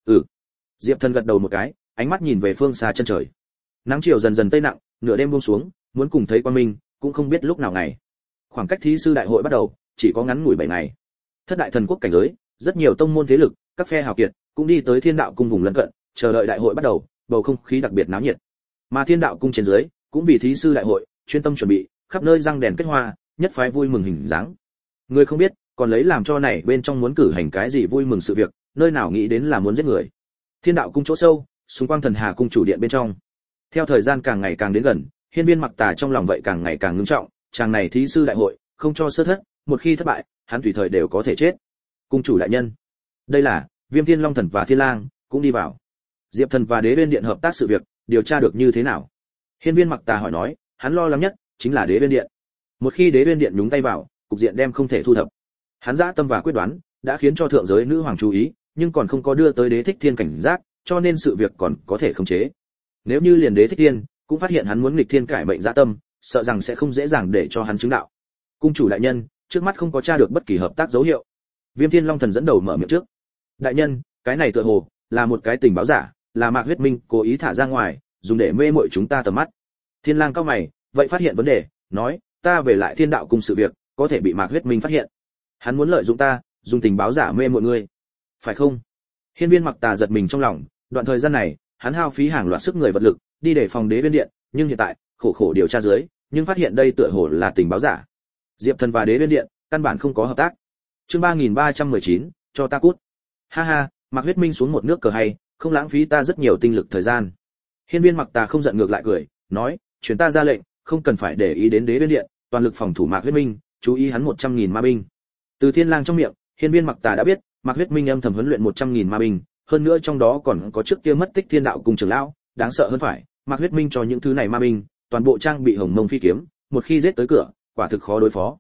Diệp Thần gật đầu một cái, ánh mắt nhìn về phương xa chân trời. Nắng chiều dần dần tây nặng, nửa đêm buông xuống, muốn cùng thấy quang minh, cũng không biết lúc nào ngày. Khoảng cách thí sư đại hội bắt đầu, chỉ có ngắn ngủi 7 ngày. Thất đại thần quốc cảnh giới, rất nhiều tông môn thế lực, các phe hào kiệt cũng đi tới Thiên Đạo cung vùng lân cận, chờ đợi đại hội bắt đầu, bầu không khí đặc biệt náo nhiệt. Mà Thiên Đạo cung trên dưới, cũng vì thí sư đại hội, chuyên tâm chuẩn bị, khắp nơi răng đèn kết hoa, nhất phái vui mừng hình dáng. Người không biết, còn lấy làm cho này bên trong muốn cử hành cái gì vui mừng sự việc, nơi nào nghĩ đến là muốn giết người. Thiên Đạo cung chỗ sâu, xung quanh Thần Hà cung chủ điện bên trong. Theo thời gian càng ngày càng đến gần, hiên viên Mặc Tà trong lòng vậy càng ngày càng ngưng trọng, chàng này thí sư đại hội, không cho sơ thất, một khi thất bại, hắn tùy thời đều có thể chết. Cung chủ đại nhân, đây là Viêm Thiên Long Thần và Thiên Lang cũng đi vào. Diệp Thần và Đế Uyên Điện hợp tác sự việc, điều tra được như thế nào? Hiên viên Mặc Tà hỏi nói, hắn lo lắng nhất chính là Đế Uyên Điện. Một khi Đế Uyên Điện nhúng tay vào, cục diện đem không thể thu thập. Hắn dã tâm và quyết đoán, đã khiến cho thượng giới nữ hoàng chú ý, nhưng còn không có đưa tới Đế Thích Thiên cảnh giác, cho nên sự việc còn có thể khống chế. Nếu như liền Đế Thích Thiên cũng phát hiện hắn muốn nghịch thiên cải mệnh dã tâm, sợ rằng sẽ không dễ dàng để cho hắn chứng đạo. Cung chủ đại nhân, trước mắt không có tra được bất kỳ hợp tác dấu hiệu. Viêm Thiên Long Thần dẫn đầu mở miệng trước. Đại nhân, cái này tựa hồ là một cái tình báo giả, là Mạc Huyết Minh cố ý thả ra ngoài, dùng để mê muội chúng ta tầm mắt. Thiên Lang cao mày, vậy phát hiện vấn đề, nói, ta về lại Thiên Đạo cung sự việc, có thể bị Mạc Huyết Minh phát hiện. Hắn muốn lợi dụng ta, dùng tình báo giả mê muội ngươi, phải không? Hiên viên Mặc Tà giật mình trong lòng, đoạn thời gian này, hắn hao phí hàng loạt sức người vật lực, đi để phòng Đế Uyên Điện, nhưng hiện tại, khổ điều tra dưới, nhưng phát hiện đây tựa hồ là tình báo giả. Diệp Thần và Đế Uyên Điện, căn bản không có hợp tác. Chương 3319, cho ta cút. Ha ha, Mạc Huyết Minh xuống một nước cờ hay, không lãng phí ta rất nhiều tinh lực thời gian. Hiên viên Mặc Tà không giận ngược lại cười, nói, truyền ta ra lệnh, không cần phải để ý đến Đế Uyên Điện, toàn lực phòng thủ Mạc Huyết Minh, chú ý hắn 100.000 ma binh. Từ Thiên Lang trong miệng, hiên viên Mặc Tà đã biết, Mạc Huyết Minh âm thầm huấn luyện 100.000 ma binh, hơn nữa trong đó còn có trước kia mất tích Thiên Đạo cung trưởng lão, đáng sợ hơn phải, Mạc Huyết Minh cho những thứ này ma binh, toàn bộ trang bị hồng mông phi kiếm, một khi giết tới cửa, quả thực khó đối phó.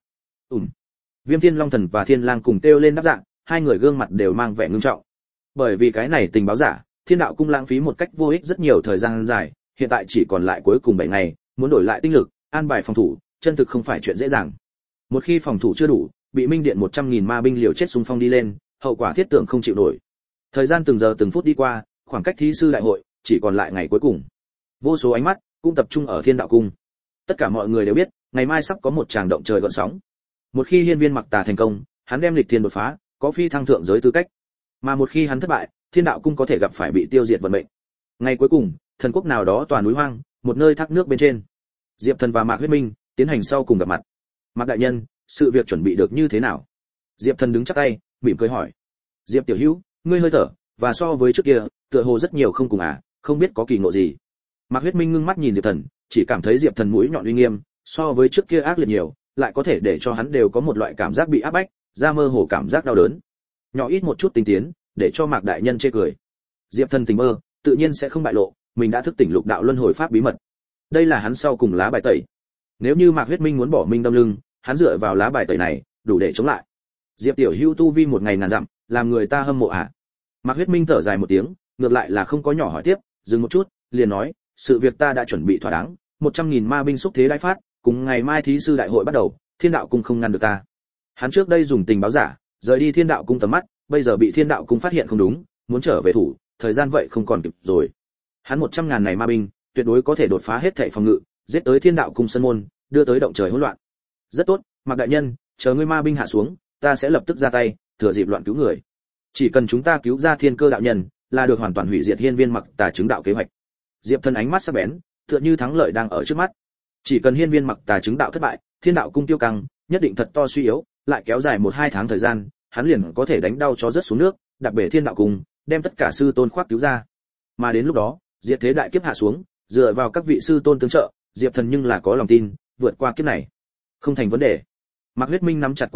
Viêm Thiên Long Thần và Thiên Lang cùng kêu lên đáp dạng, hai người gương mặt đều mang vẻ ngưng trọng. Bởi vì cái này tình báo giả, Thiên Đạo cung lãng phí một cách vô ích rất nhiều thời gian dài, hiện tại chỉ còn lại cuối cùng 7 ngày, muốn đổi lại tinh lực, an bài phòng thủ, chân thực không phải chuyện dễ dàng. Một khi phòng thủ chưa đủ, bị Minh Điện 100.000 ma binh liều chết xung phong đi lên, hậu quả thiết tưởng không chịu nổi. Thời gian từng giờ từng phút đi qua, khoảng cách thí sư đại hội chỉ còn lại ngày cuối cùng. Vô số ánh mắt cũng tập trung ở Thiên Đạo cung. Tất cả mọi người đều biết, ngày mai sắp có một tràng động trời gợn sóng. Một khi hiên viên Mặc Tà thành công, hắn đem lịch thiên đột phá, có phi thăng thượng giới tư cách. Mà một khi hắn thất bại, Thiên Đạo cung có thể gặp phải bị tiêu diệt vận mệnh. Ngày cuối cùng, thần quốc nào đó tòa núi hoang, một nơi thác nước bên trên. Diệp Thần và Mạc Huyết Minh tiến hành sau cùng gặp mặt. Mạc đại nhân, sự việc chuẩn bị được như thế nào? Diệp Thần đứng chắp tay, mỉm cười hỏi. Diệp tiểu hữu, ngươi hơi thở, và so với trước kia, tựa hồ rất nhiều không cùng à, không biết có kỳ ngộ gì. Mạc Huyết Minh ngưng mắt nhìn Diệp Thần, chỉ cảm thấy Diệp Thần mũi nhọn uy nghiêm, so với trước kia ác liệt nhiều, lại có thể để cho hắn đều có một loại cảm giác bị áp bách, ra mơ hồ cảm giác đau đớn. Nhỏ ít một chút tinh tiến, để cho Mạc đại nhân chê cười. Diệp Thần tỉnh mơ, tự nhiên sẽ không bại lộ, mình đã thức tỉnh lục đạo luân hồi pháp bí mật. Đây là hắn sau cùng lá bài tẩy. Nếu như Mạc Huyết Minh muốn bỏ mình đâm lưng, hắn dựa vào lá bài tẩy này, đủ để chống lại. Diệp tiểu hữu tu vi một ngày ngàn dặm, làm người ta hâm mộ à? Mạc Huyết Minh thở dài một tiếng, ngược lại là không có nhỏ hỏi tiếp, dừng một chút, liền nói, sự việc ta đã chuẩn bị thỏa đáng, 100.000 ma binh xúc thế đại phát, cùng ngày mai thí sư đại hội bắt đầu, Thiên Đạo cung không ngăn được ta. Hắn trước đây dùng tình báo giả, rời đi Thiên Đạo cung tầm mắt, bây giờ bị Thiên Đạo cung phát hiện không đúng, muốn trở về thủ, thời gian vậy không còn kịp rồi. Hắn 100.000 này ma binh, tuyệt đối có thể đột phá hết thảy phòng ngự, giết tới Thiên Đạo cung sân môn, đưa tới động trời hỗn loạn. Rất tốt, Mạc đại nhân, chờ ngươi ma binh hạ xuống, ta sẽ lập tức ra tay, thừa dịp loạn cứu người. Chỉ cần chúng ta cứu ra Thiên Cơ đạo nhân, là được hoàn toàn hủy diệt hiên viên Mặc Tà chứng đạo kế hoạch. Diệp Thần ánh mắt sắc bén, tựa như thắng lợi đang ở trước mắt. Chỉ cần hiên viên Mặc Tà chứng đạo thất bại, Thiên Đạo cung tiêu căng, nhất định thật to suy yếu, lại kéo dài 1-2 tháng thời gian, hắn liền có thể đánh đau chó rớt xuống nước, đạp bể Thiên Đạo cung, đem tất cả sư tôn khoác cứu ra. Mà đến lúc đó, diệt thế đại kiếp hạ xuống, dựa vào các vị sư tôn tương trợ, Diệp Thần nhưng là có lòng tin, vượt qua kiếp này, không thành vấn đề. Mạc Huyết Minh nắm chặt quả đấm,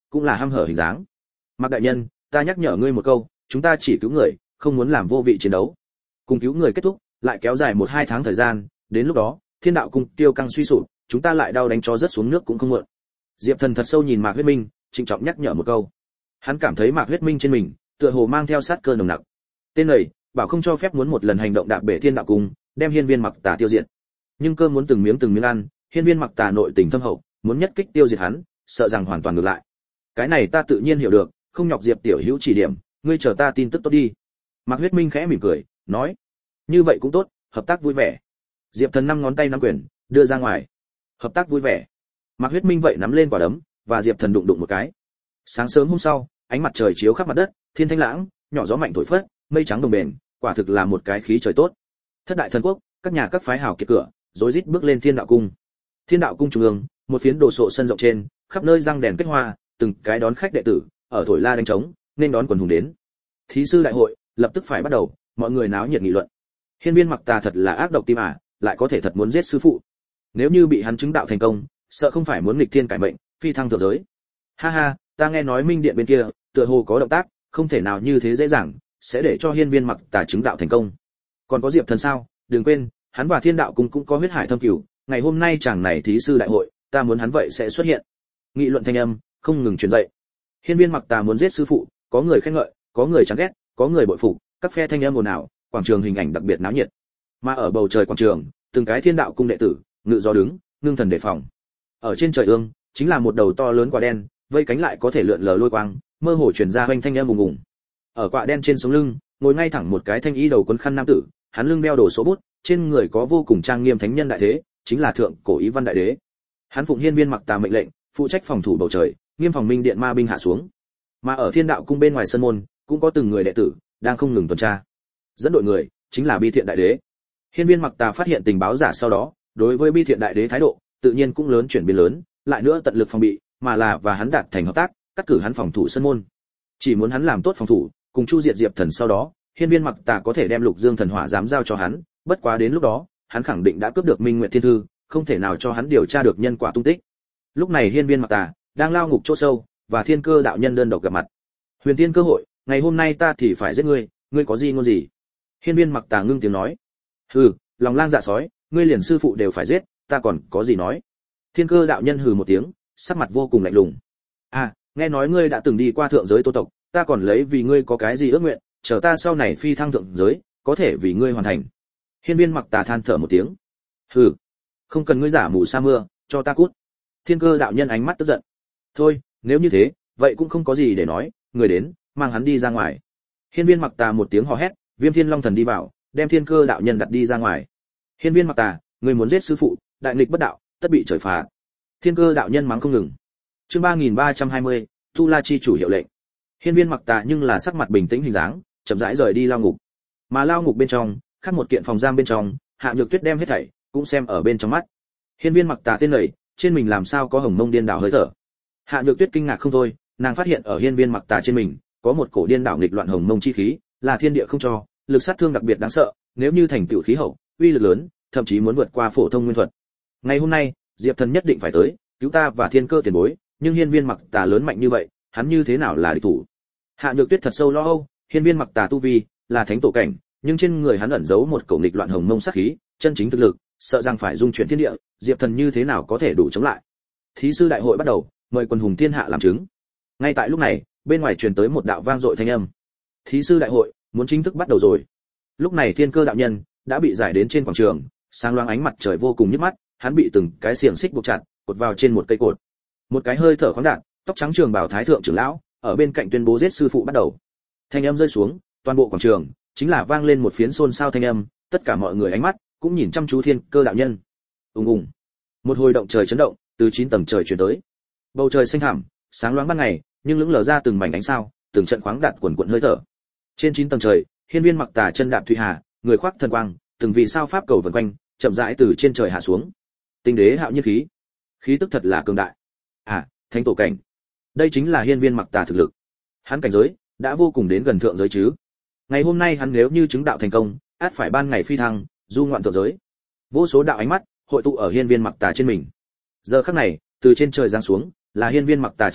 cũng là hăm hở hình dáng. Mạc đại nhân, ta nhắc nhở ngươi một câu, chúng ta chỉ cứu người, không muốn làm vô vị chiến đấu. Cùng cứu người kết thúc, lại kéo dài 1-2 tháng thời gian, đến lúc đó, Thiên đạo cung tiêu căng suy sụp, chúng ta lại đau đánh chó rớt xuống nước cũng không muộn. Diệp Thần thật sâu nhìn Mạc Huyết Minh, trịnh trọng nhắc nhở một câu. Hắn cảm thấy Mạc Huyết Minh trên mình, tựa hồ mang theo sát cơ nồng nặc. Tên này, bảo không cho phép muốn một lần hành động đạp bể Thiên đạo cung, đem Hiên Viên Mặc Tà tiêu diệt. Nhưng cơm muốn từng miếng ăn, Hiên Viên Mặc Tà nội tình thâm hậu, muốn nhất kích tiêu diệt hắn, sợ rằng hoàn toàn ngược lại. Cái này ta tự nhiên hiểu được, không nhọc Diệp tiểu hữu chỉ điểm, ngươi chờ ta tin tức tốt đi. Mạc Huyết Minh khẽ mỉm cười, nói, như vậy cũng tốt, hợp tác vui vẻ. Diệp Thần 5 ngón tay nắm quyền, đưa ra ngoài. Hợp tác vui vẻ. Mạc Huyết Minh vậy nắm lên quả đấm, và Diệp Thần đụng một cái. Sáng sớm hôm sau, ánh mặt trời chiếu khắp mặt đất, thiên thanh lãng, nhỏ gió mạnh thổi phất, mây trắng đồng bền, quả thực là một cái khí trời tốt. Thất đại thần quốc, các nhà các phái hào kiệt cửa, rối rít bước lên Thiên đạo cung. Thiên đạo cung trung ương, một phiến đồ sộ sân rộng trên, khắp nơi răng đèn kết hoa, từng cái đón khách đệ tử, ở thổi la đánh trống, nên đón quần hùng đến. Thí sư đại hội lập tức phải bắt đầu, mọi người náo nhiệt nghị luận. Hiên Viên Mặc Tà thật là ác độc tim lại có thể thật muốn giết sư phụ. Nếu như bị hắn chứng đạo thành công, sợ không phải muốn nghịch thiên cải mệnh, phi thăng thượng giới. Ha ha, ta nghe nói Minh Điện bên kia, tựa hồ có động tác, không thể nào như thế dễ dàng, sẽ để cho Hiên Viên Mặc Tà chứng đạo thành công. Còn có Diệp Thần sao? Đừng quên, hắn và Thiên đạo cung cũng có huyết hải thâm cửu, ngày hôm nay chàng này thí sư đại hội, ta muốn hắn vậy sẽ xuất hiện. Nghị luận thanh âm không ngừng truyền dậy. Hiên Viên Mặc Tà muốn giết sư phụ, có người khen ngợi, có người chán ghét, có người bội phục, các phe thanh âm ồn ào, quảng trường hình ảnh đặc biệt náo nhiệt. Mà ở bầu trời quảng trường, từng cái Thiên đạo cung đệ tử, ngự gió đứng, ngưng thần đề phòng. Ở trên trời ương, chính là một đầu to lớn quả đen, vây cánh lại có thể lượn lờ lôi quang, mơ hồ truyền ra hoành thanh âm ùng ùng. Ở quả đen trên sống lưng, ngồi ngay thẳng một cái thanh y đầu quấn khăn nam tử, hắn lưng đeo đồ số bút, trên người có vô cùng trang nghiêm thánh nhân đại thế, chính là thượng cổ Ý Văn đại đế. Hắn phụng Hiên Viên Mặc Tà mệnh lệnh, phụ trách phòng thủ bầu trời, nghiêm phòng Minh Điện ma binh hạ xuống. Mà ở Thiên đạo cung bên ngoài sân môn, cũng có từng người đệ tử đang không ngừng tuần tra. Dẫn đội người chính là Bi Thiện đại đế. Hiên Viên Mặc Tà phát hiện tình báo giả sau đó, đối với Bi Thiện đại đế thái độ, tự nhiên cũng lớn chuyển biến lớn, lại nữa tận lực phòng bị, mà là và hắn đạt thành hợp tác, cắt cử hắn phòng thủ sân môn. Chỉ muốn hắn làm tốt phòng thủ, cùng chu diệt Diệp Thần sau đó, Hiên Viên Mặc Tà có thể đem Lục Dương thần hỏa giám giao cho hắn, bất quá đến lúc đó, hắn khẳng định đã cướp được Minh Nguyệt Thiên Thư, không thể nào cho hắn điều tra được nhân quả tung tích. Lúc này Hiên Viên Mặc Tà đang lao ngục chỗ sâu, và Thiên Cơ đạo nhân đơn độc gặp mặt. Huyền Thiên cơ hội, ngày hôm nay ta thì phải giết ngươi, ngươi có gì ngôn gì? Hiên Viên Mặc Tà ngưng tiếng nói. Hừ, lòng lang dạ sói, ngươi liền sư phụ đều phải giết, ta còn có gì nói? Thiên Cơ đạo nhân hừ một tiếng, sắc mặt vô cùng lạnh lùng. À, nghe nói ngươi đã từng đi qua thượng giới Tô tộc, ta còn lấy vì ngươi có cái gì ước nguyện, chờ ta sau này phi thăng thượng giới, có thể vì ngươi hoàn thành. Hiên Viên Mặc Tà than thở một tiếng. Hừ, không cần ngươi giả mù sa mưa, cho ta cút. Thiên Cơ đạo nhân ánh mắt tức giận. Thôi, nếu như thế, vậy cũng không có gì để nói, người đến, mang hắn đi ra ngoài. Hiên Viên Mặc Tà một tiếng hò hét, Viêm Thiên Long thần đi vào, đem Thiên Cơ đạo nhân đặt đi ra ngoài. Hiên Viên Mặc Tà, ngươi muốn giết sư phụ, đại nghịch bất đạo, tất bị trời phạt. Thiên Cơ đạo nhân mắng không ngừng. Chương 3320, Tu La chi chủ hiệu lệnh. Hiên Viên Mặc Tà nhưng là sắc mặt bình tĩnh hình dáng, chậm rãi rời đi lao ngục. Mà lao ngục bên trong, khác một kiện phòng giam bên trong, Hạ Nhược Tuyết đem hết thảy cũng xem ở bên trong mắt. Hiên Viên Mặc Tà tên này, trên mình làm sao có hồng mông điên đảo hơi thở. Hạ Nhược Tuyết kinh ngạc không thôi, nàng phát hiện ở Hiên Viên Mặc Tà trên mình có một cổ điên đảo nghịch loạn hồng mông chi khí, là thiên địa không cho, lực sát thương đặc biệt đáng sợ, nếu như thành tựu khí hậu, uy lực lớn, thậm chí muốn vượt qua phổ thông nguyên thuật. Ngày hôm nay, Diệp Thần nhất định phải tới, cứu ta và Thiên Cơ tiền bối, nhưng Hiên Viên Mặc Tà lớn mạnh như vậy, hắn như thế nào là địch thủ? Hạ Nhược Tuyết thật sâu lo âu, Hiên Viên Mặc Tà tu vi là thánh tổ cảnh, nhưng trên người hắn ẩn giấu một cổ nghịch loạn hồng mông sát khí, chân chính thực lực, sợ rằng phải dung chuyển thiên địa, Diệp Thần như thế nào có thể đủ chống lại? Thí sư đại hội bắt đầu, mời quần hùng thiên hạ làm chứng. Ngay tại lúc này, bên ngoài truyền tới một đạo vang dội thanh âm. Thí sư đại hội muốn chính thức bắt đầu rồi. Lúc này Thiên Cơ đạo nhân đã bị giải đến trên quảng trường, sáng loáng ánh mặt trời vô cùng nhức mắt, hắn bị từng cái xiềng xích buộc chặt, cột vào trên một cây cột. Một cái hơi thở khoáng đạt, tóc trắng trường bào thái thượng trưởng lão, ở bên cạnh tuyên bố giết sư phụ bắt đầu. Thanh âm rơi xuống, toàn bộ quảng trường chính là vang lên một phiến xôn xao thanh âm, tất cả mọi người ánh mắt cũng nhìn chăm chú Thiên Cơ đạo nhân. Ùng ùng. Một hồi động trời chấn động, từ 9 tầng trời truyền tới. Bầu trời xanh thẳm, sáng loáng ban ngày, nhưng lững lờ ra từng mảnh ánh sao, từng trận khoáng đạt quần quần hơi thở. Trên 9 tầng trời, Hiên Viên Mặc Tà chân đạp thủy hà, người khoác thần quang, từng vì sao pháp cầu vần quanh, chậm rãi từ trên trời hạ xuống. Tinh đế hạo nhiên khí, khí tức thật là cường đại. À, thánh tổ cảnh. Đây chính là Hiên Viên Mặc Tà thực lực. Hắn cảnh giới đã vô cùng đến gần thượng giới chứ. Ngày hôm nay hắn nếu như chứng đạo thành công, ắt phải ban ngày phi thăng, du ngoạn thượng giới. Vô số đạo ánh mắt hội tụ ở Hiên Viên Mặc Tà trên mình. Giờ khắc này, từ trên trời giáng xuống, là Hiên Viên Mặc Tà chân thân,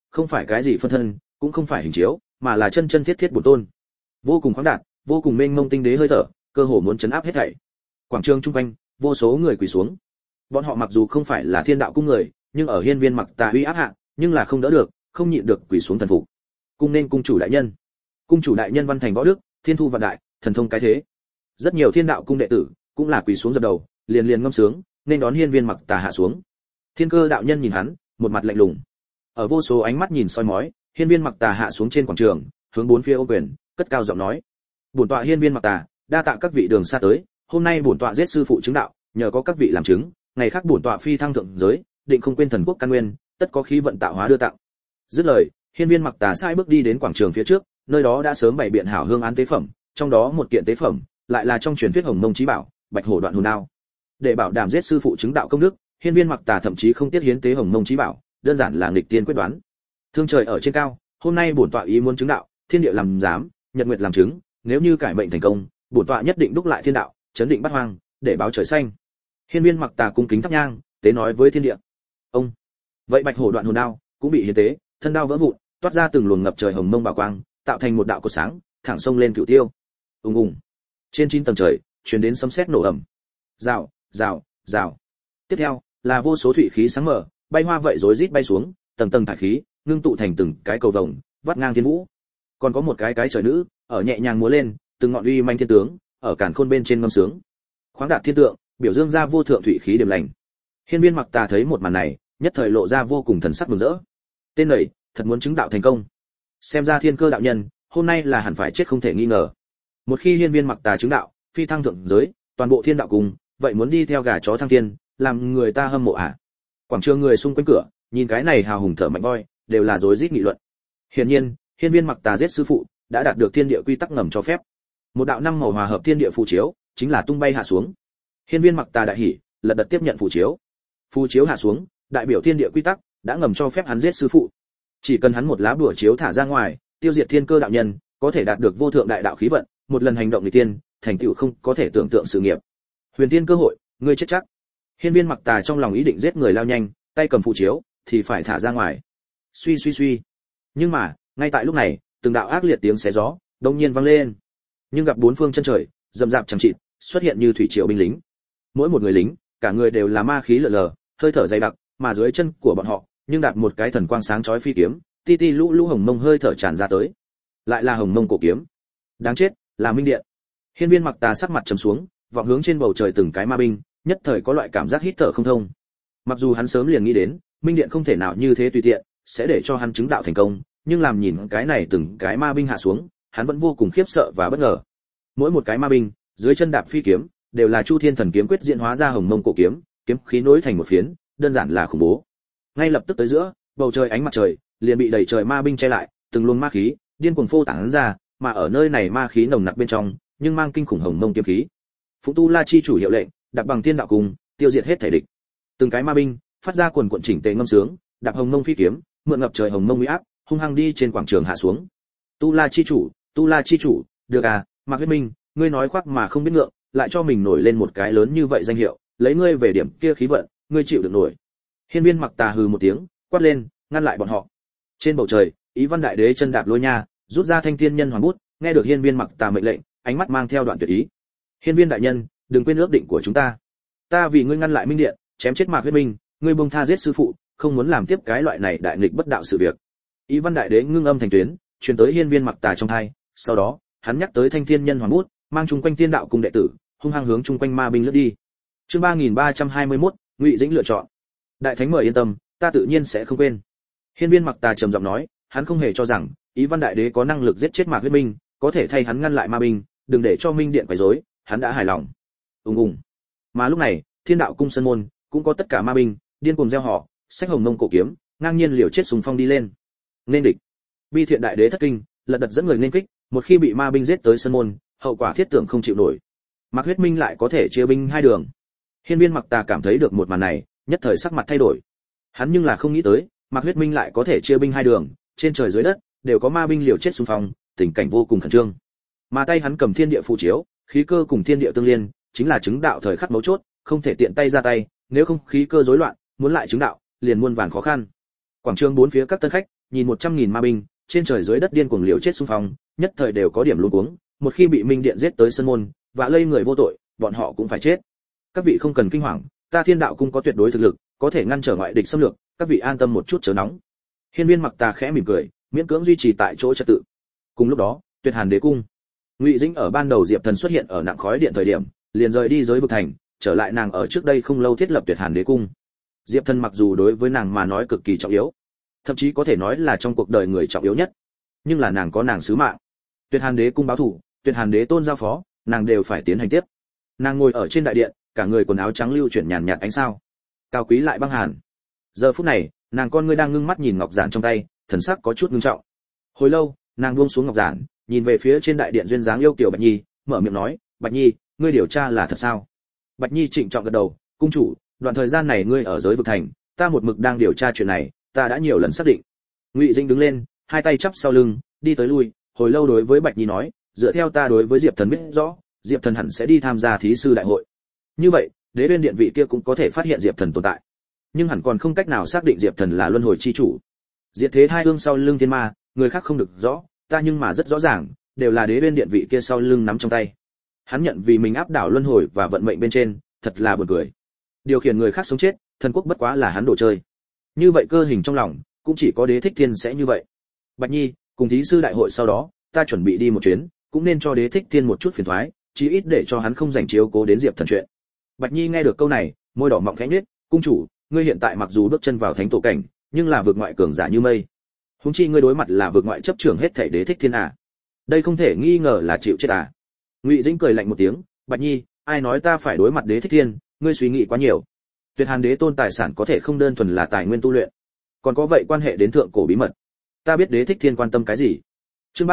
không phải cái gì phân thân, cũng không phải hình chiếu, mà là chân chân thiết thiết bổn tôn. Vô cùng khoáng đạt, vô cùng mênh mông tinh đế hơi thở, cơ hồ muốn chấn áp hết thảy. Quảng trường trung quanh, vô số người quỳ xuống. Bọn họ mặc dù không phải là Thiên Đạo cung người, nhưng ở hiên viên Mặc Tà uy áp hạ, nhưng là không đỡ được, không nhịn được quỳ xuống thần phục. Cung nên cung chủ đại nhân. Cung chủ đại nhân văn thành võ đức, thiên thu vạn đại, thần thông cái thế. Rất nhiều Thiên Đạo cung đệ tử cũng là quỳ xuống dập đầu, liền liền ngâm sướng, nên đón hiên viên Mặc Tà hạ xuống. Thiên Cơ đạo nhân nhìn hắn, một mặt lạnh lùng. Ở vô số ánh mắt nhìn soi mói, hiên viên Mặc Tà hạ xuống trên quảng trường, hướng bốn phía ô quyền, cất cao giọng nói: "Bổn tọa hiên viên Mặc Tà, đa tạ các vị đường xa tới, hôm nay bổn tọa giết sư phụ chứng đạo, nhờ có các vị làm chứng, ngày khác bổn tọa phi thăng thượng giới, định không quên thần quốc căn nguyên, tất có khí vận tạo hóa đưa tặng." Dứt lời, hiên viên Mặc Tà sai bước đi đến quảng trường phía trước, nơi đó đã sớm bày biện hảo hương án tế phẩm, trong đó một kiện tế phẩm lại là trong truyền thuyết Hồng Mông chí bảo, Bạch Hổ Đoạn Hồn Đao. Để bảo đảm giết sư phụ chứng đạo công đức, hiên viên Mặc Tà thậm chí không tiếc hiến tế Hồng Mông chí bảo, đơn giản là nghịch tiên quyết đoán. Thương trời ở trên cao, hôm nay bổn tọa ý muốn chứng đạo, thiên địa làm giám, nhật nguyệt làm chứng, nếu như cải mệnh thành công, bổn tọa nhất định đúc lại thiên đạo, chấn định bát hoang, để báo trời xanh. Hiên viên Mặc Tà cung kính thắp nhang, tế nói với thiên địa. Ông, vậy Bạch Hổ Đoạn Hồn Đao cũng bị hiến tế, thân đao vỡ vụn, toát ra từng luồng ngập trời hồng mông bảo quang, tạo thành một đạo cột sáng, thẳng sông lên cửu tiêu. Ùng ùng. Trên 9 tầng trời, truyền đến sấm sét nổ ầm. Rào, rào, rào. Tiếp theo, là vô số thủy khí sáng mở, bay hoa vậy rối rít bay xuống, tầng tầng thải khí, ngưng tụ thành từng cái cầu vồng, vắt ngang thiên vũ. Còn có một cái trời nữ, ở nhẹ nhàng múa lên, từng ngọn uy manh thiên tướng, ở càn khôn bên trên ngâm sướng. Khoáng đạt thiên tượng, biểu dương ra vô thượng thủy khí điểm lành. Hiên viên Mặc Tà thấy một màn này, nhất thời lộ ra vô cùng thần sắc mừng rỡ. Tên này, thật muốn chứng đạo thành công. Xem ra Thiên Cơ đạo nhân, hôm nay là hẳn phải chết không thể nghi ngờ. Một khi hiên viên Mặc Tà chứng đạo, phi thăng thượng giới, toàn bộ Thiên Đạo cùng, vậy muốn đi theo gà chó thăng thiên, làm người ta hâm mộ à? Quảng trường người xung quanh cửa, nhìn cái này hào hùng thở mạnh voi, đều là rối rít nghị luận. Hiển nhiên, hiên viên Mặc Tà giết sư phụ, đã đạt được thiên địa quy tắc ngầm cho phép. Một đạo năm màu hòa hợp thiên địa phù chiếu, chính là tung bay hạ xuống. Hiên viên Mặc Tà đại hỉ, lật đật tiếp nhận phù chiếu. Phù chiếu hạ xuống, đại biểu thiên địa quy tắc, đã ngầm cho phép hắn giết sư phụ. Chỉ cần hắn một lá bùa chiếu thả ra ngoài, tiêu diệt Thiên Cơ đạo nhân, có thể đạt được vô thượng đại đạo khí vận, một lần hành động nghịch tiên, thành tựu không có thể tưởng tượng sự nghiệp. Huyền Tiên cơ hội, ngươi chết chắc. Hiên viên Mặc Tà trong lòng ý định giết người lao nhanh, tay cầm phù chiếu thì phải thả ra ngoài. Suy suy suy. Nhưng mà, ngay tại lúc này, từng đạo ác liệt tiếng xé gió đột nhiên vang lên. Nhưng gặp bốn phương chân trời, rầm rạp chẳng chịt, xuất hiện như thủy triều binh lính. Mỗi một người lính, cả người đều là ma khí lờ lờ, hơi thở dày đặc, mà dưới chân của bọn họ, nhưng đạp một cái thần quang sáng chói phi kiếm, ti ti lũ lũ hồng mông hơi thở tràn ra tới. Lại là hồng mông cổ kiếm. Đáng chết, là Minh Điện. Hiên viên Mặc Tà sắc mặt trầm xuống, vọng hướng trên bầu trời từng cái ma binh, nhất thời có loại cảm giác hít thở không thông. Mặc dù hắn sớm liền nghĩ đến, Minh Điện không thể nào như thế tùy tiện sẽ để cho hắn chứng đạo thành công, nhưng làm nhìn cái này từng cái ma binh hạ xuống, hắn vẫn vô cùng khiếp sợ và bất ngờ. Mỗi một cái ma binh, dưới chân đạp phi kiếm, đều là Chu Thiên Thần kiếm quyết diễn hóa ra hồng mông cổ kiếm, kiếm khí nối thành một phiến, đơn giản là khủng bố. Ngay lập tức tới giữa, bầu trời ánh mặt trời liền bị đầy trời ma binh che lại, từng luồng ma khí điên cuồng phô tán ra, mà ở nơi này ma khí nồng nặc bên trong, nhưng mang kinh khủng hồng mông kiếm khí. Phụng Tu La chi chủ hiệu lệnh, đạp bằng Thiên Đạo cùng, tiêu diệt hết thể địch. Từng cái ma binh phát ra quần quần chỉnh tề ngâm sướng, đạp hồng mông phi kiếm, mượn ngập trời hồng mông uy áp, hung hăng đi trên quảng trường hạ xuống. Tu La chi chủ, được à, Mạc Huyết Minh, ngươi nói khoác mà không biết ngượng, lại cho mình nổi lên một cái lớn như vậy danh hiệu, lấy ngươi về điểm kia khí vận, ngươi chịu được nổi. Hiên viên Mặc Tà hừ một tiếng, quát lên, ngăn lại bọn họ. Trên bầu trời, Ý Văn Đại Đế chân đạp lôi nha, rút ra Thanh Thiên Nhân Hoàng bút, nghe được hiên viên Mặc Tà mệnh lệnh, ánh mắt mang theo đoạn tuyệt ý. Hiên viên đại nhân, đừng quên ước định của chúng ta. Ta vì ngươi ngăn lại Minh Điện, chém chết Mạc Huyết Minh, ngươi buông tha giết sư phụ, không muốn làm tiếp cái loại này đại nghịch bất đạo sự việc. Ý Văn Đại Đế ngưng âm thành tuyến, truyền tới hiên viên Mặc Tà trong tai, sau đó, hắn nhắc tới Thanh Thiên Nhân Hoàng bút, mang chung quanh Thiên Đạo cùng đệ tử, hung hăng hướng chung quanh ma binh lướt đi. Chương 3321, Ngụy Dĩnh lựa chọn. Đại thánh mời yên tâm, ta tự nhiên sẽ không quên. Hiên viên Mặc Tà trầm giọng nói, hắn không hề cho rằng Ý Văn Đại Đế có năng lực giết chết Mạc Huyết Minh, có thể thay hắn ngăn lại ma binh, đừng để cho Minh Điện quấy rối, hắn đã hài lòng. Ùng ùng. Mà lúc này, Thiên Đạo cung sân môn cũng có tất cả ma binh điên cuồng reo hò, xách hồng mông cổ kiếm, ngang nhiên liều chết xung phong đi lên. Nên địch. Bi Thiện Đại Đế thất kinh, lật đật dẫn người nên kích, một khi bị ma binh giết tới sân môn, hậu quả thiết tưởng không chịu nổi. Mạc Huyết Minh lại có thể chia binh hai đường. Hiên viên Mặc Tà cảm thấy được một màn này, nhất thời sắc mặt thay đổi. Hắn nhưng là không nghĩ tới, Mạc Huyết Minh lại có thể chia binh hai đường, trên trời dưới đất đều có ma binh liều chết xung phong, tình cảnh vô cùng khẩn trương. Mà tay hắn cầm thiên địa phù chiếu, khí cơ cùng thiên địa tương liên, chính là chứng đạo thời khắc mấu chốt, không thể tiện tay ra tay, nếu không khí cơ rối loạn, muốn lại chứng đạo, liền muôn vàn khó khăn. Quảng trường bốn phía các tân khách nhìn 100.000 ma binh, trên trời dưới đất điên cuồng liều chết xung phong, nhất thời đều có điểm luống cuống, một khi bị Minh Điện giết tới sân môn, và lây người vô tội, bọn họ cũng phải chết. Các vị không cần kinh hoàng, ta Thiên Đạo cung có tuyệt đối thực lực, có thể ngăn trở ngoại địch xâm lược, các vị an tâm một chút chớ nóng. Hiên Viên Mặc Tà khẽ mỉm cười, miễn cưỡng duy trì tại chỗ trật tự. Cùng lúc đó, Tuyệt Hàn Đế cung. Ngụy Dĩnh ở ban đầu Diệp Thần xuất hiện ở nặng khói điện thời điểm, liền rời đi giới vực thành, trở lại nàng ở trước đây không lâu thiết lập Tuyệt Hàn Đế cung. Diệp Thần mặc dù đối với nàng mà nói cực kỳ trọng yếu, thậm chí có thể nói là trong cuộc đời người trọng yếu nhất, nhưng là nàng có nàng sứ mạng. Tuyệt Hàn Đế cung báo thủ, Tuyệt Hàn Đế tôn giao phó, nàng đều phải tiến hành tiếp. Nàng ngồi ở trên đại điện, cả người quần áo trắng lưu chuyển nhàn nhạt ánh sao, cao quý lại băng hàn. Giờ phút này, nàng con ngươi đang ngưng mắt nhìn ngọc giản trong tay, thần sắc có chút ngưng trọng. Hồi lâu, nàng buông xuống ngọc giản, nhìn về phía trên đại điện duyên dáng yêu kiều Bạch Nhi, mở miệng nói, "Bạch Nhi, ngươi điều tra là thật sao?" Bạch Nhi trịnh trọng gật đầu, "Cung chủ, đoạn thời gian này ngươi ở giới vực thành, ta một mực đang điều tra chuyện này, ta đã nhiều lần xác định." Ngụy Dĩnh đứng lên, hai tay chắp sau lưng, đi tới lui, hồi lâu đối với Bạch Nhi nói, "Dựa theo ta đối với Diệp Thần biết rõ, Diệp Thần hẳn sẽ đi tham gia thí sư đại hội. Như vậy, Đế Bên điện vị kia cũng có thể phát hiện Diệp Thần tồn tại, nhưng hẳn còn không cách nào xác định Diệp Thần là luân hồi chi chủ. Diệt thế hai hương sau lưng thiên ma, người khác không được rõ, ta nhưng mà rất rõ ràng, đều là Đế Bên điện vị kia sau lưng nắm trong tay. Hắn nhận vì mình áp đảo luân hồi và vận mệnh bên trên, thật là buồn cười. Điều khiển người khác sống chết, thần quốc bất quá là hắn đồ chơi. Như vậy cơ hình trong lòng, cũng chỉ có Đế Thích Thiên sẽ như vậy. Bạch Nhi, cùng thí sư đại hội sau đó, ta chuẩn bị đi một chuyến, cũng nên cho Đế Thích Thiên một chút phiền toái, chí ít để cho hắn không rảnh chiếu cố đến Diệp Thần chuyện." Bạch Nhi nghe được câu này, môi đỏ mọng khẽ nhếch, "Cung chủ, ngươi hiện tại mặc dù bước chân vào thánh tổ cảnh, nhưng là vượt ngoại cường giả như mây. Huống chi ngươi đối mặt là vượt ngoại chấp trưởng hết thảy Đế Thích Thiên à? Đây không thể nghi ngờ là chịu chết à?" Ngụy Dĩnh cười lạnh một tiếng, "Bạch Nhi, ai nói ta phải đối mặt Đế Thích Thiên, ngươi suy nghĩ quá nhiều. Tuyệt Hàn Đế tôn tài sản có thể không đơn thuần là tài nguyên tu luyện, còn có vậy quan hệ đến thượng cổ bí mật. Ta biết Đế Thích Thiên quan tâm cái gì." Chương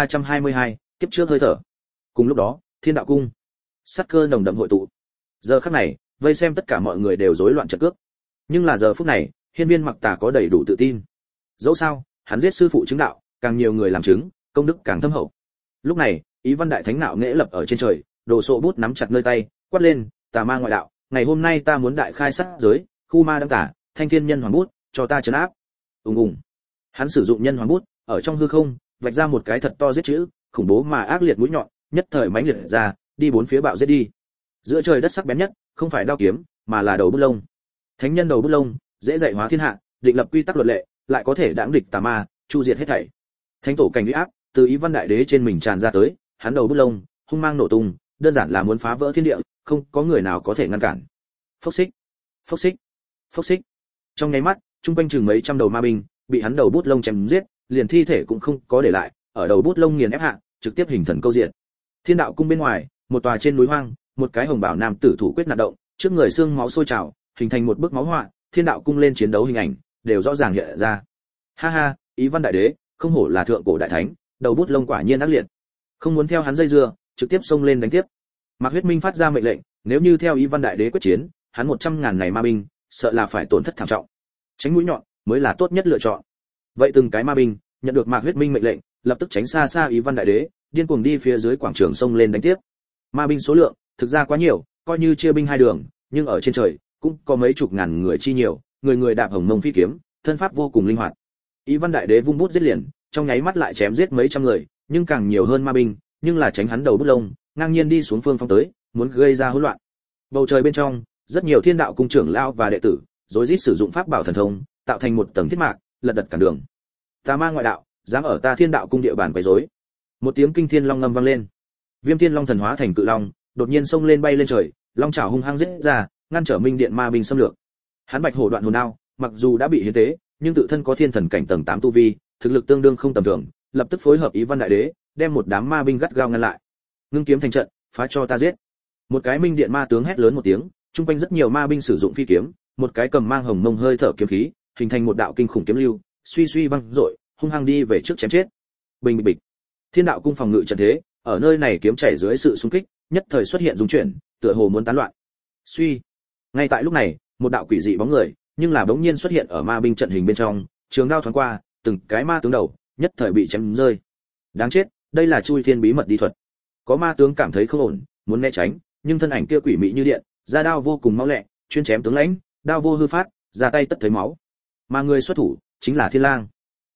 3322, kiếp trước hơi thở. Cùng lúc đó, Thiên Đạo cung, sát cơ nồng đậm hội tụ. Giờ khắc này, vây xem tất cả mọi người đều rối loạn trận cước. Nhưng là giờ phút này, Hiên Viên Mặc Tà có đầy đủ tự tin. Dẫu sao, hắn giết sư phụ chứng đạo, càng nhiều người làm chứng, công đức càng thâm hậu. Lúc này, Ý Văn Đại Thánh nạo nghễ lập ở trên trời, đồ sộ bút nắm chặt nơi tay, quát lên, "Tà ma ngoại đạo, ngày hôm nay ta muốn đại khai sát giới, khu ma đăng tả, thanh thiên nhân hoàng bút, cho ta trấn áp." Ùng ùng. Hắn sử dụng nhân hoàng bút, ở trong hư không, vạch ra một cái thật to giết chữ, khủng bố mà ác liệt mũi nhọn, nhất thời mãnh liệt ra, đi bốn phía bạo giết đi. Giữa trời đất sắc bén nhất, không phải đao kiếm, mà là đầu bút lông. Thánh nhân đầu bút lông, dễ dạy hóa thiên hạ, định lập quy tắc luật lệ, lại có thể đãng địch tà ma, chu diệt hết thảy. Thánh tổ cảnh uy áp, từ Ý Văn Đại Đế trên mình tràn ra tới, hắn đầu bút lông, hung mang nổ tung, đơn giản là muốn phá vỡ thiên địa, không có người nào có thể ngăn cản. Phốc xích, phốc xích, phốc xích. Trong nháy mắt, trung quanh chừng mấy trăm đầu ma binh, bị hắn đầu bút lông chém giết, liền thi thể cũng không có để lại, ở đầu bút lông nghiền ép hạ, trực tiếp hình thần câu diện. Thiên Đạo cung bên ngoài, một tòa trên núi hoang, một cái hồng bảo nam tử thủ quyết nạt động, trước người xương máu sôi trào, hình thành một bức máu họa, Thiên Đạo cung lên chiến đấu hình ảnh, đều rõ ràng hiện ra. Ha ha, Ý Văn Đại Đế, không hổ là thượng cổ đại thánh, đầu bút lông quả nhiên ác liệt. Không muốn theo hắn dây dưa, trực tiếp xông lên đánh tiếp. Mạc Huyết Minh phát ra mệnh lệnh, nếu như theo Ý Văn Đại Đế quyết chiến, hắn 100.000 này ma binh, sợ là phải tổn thất thảm trọng. Tránh mũi nhọn mới là tốt nhất lựa chọn. Vậy từng cái ma binh, nhận được Mạc Huyết Minh mệnh lệnh, lập tức tránh xa xa Ý Văn Đại Đế, điên cuồng đi phía dưới quảng trường xông lên đánh tiếp. Ma binh số lượng, thực ra quá nhiều, coi như chia binh hai đường, nhưng ở trên trời cũng có mấy chục ngàn người chi nhiều, người người đạp hồng mông phi kiếm, thân pháp vô cùng linh hoạt. Ý Văn Đại Đế vung bút giết liền, trong nháy mắt lại chém giết mấy trăm người, nhưng càng nhiều hơn ma binh, nhưng là tránh hắn đầu bút lông, ngang nhiên đi xuống phương phong tới, muốn gây ra hỗn loạn. Bầu trời bên trong, rất nhiều Thiên Đạo cung trưởng lão và đệ tử, rối rít sử dụng pháp bảo thần thông, tạo thành một tầng thiết mạc, lật đật cản đường. Tà ma ngoại đạo, dám ở ta Thiên Đạo cung địa bàn quấy rối. Một tiếng kinh thiên long ngâm vang lên. Viêm Thiên Long thần hóa thành cự long, đột nhiên xông lên bay lên trời, long chảo hung hăng giết ra, ngăn trở Minh Điện ma binh xâm lược. Hắn Bạch Hổ đoạn hồn đao, mặc dù đã bị hiến tế, nhưng tự thân có thiên thần cảnh tầng 8 tu vi, thực lực tương đương không tầm thường, lập tức phối hợp Ý Văn Đại Đế, đem một đám ma binh gắt gao ngăn lại. Ngưng kiếm thành trận, phá cho ta giết. Một cái Minh Điện ma tướng hét lớn một tiếng, trung quanh rất nhiều ma binh sử dụng phi kiếm, một cái cầm mang hồng mông hơi thở kiếm khí, hình thành một đạo kinh khủng kiếm lưu, suy suy văng dội, hung hăng đi về trước chém chết. Bình bịch. Thiên Đạo cung phòng ngự trận thế, ở nơi này kiếm chảy dưới sự xung kích, nhất thời xuất hiện rung chuyển, tựa hồ muốn tán loạn. Suy. Ngay tại lúc này, một đạo quỷ dị bóng người, nhưng là bỗng nhiên xuất hiện ở ma binh trận hình bên trong, trường đao thoáng qua, từng cái ma tướng đầu, nhất thời bị chém rơi. Đáng chết, đây là chui thiên bí mật đi thuật. Có ma tướng cảm thấy không ổn, muốn né tránh, nhưng thân ảnh kia quỷ mị như điện, ra đao vô cùng mau lẹ, chuyên chém tướng lãnh, đao vô hư phát, ra tay tất thấy máu. Mà người xuất thủ chính là Thiên Lang.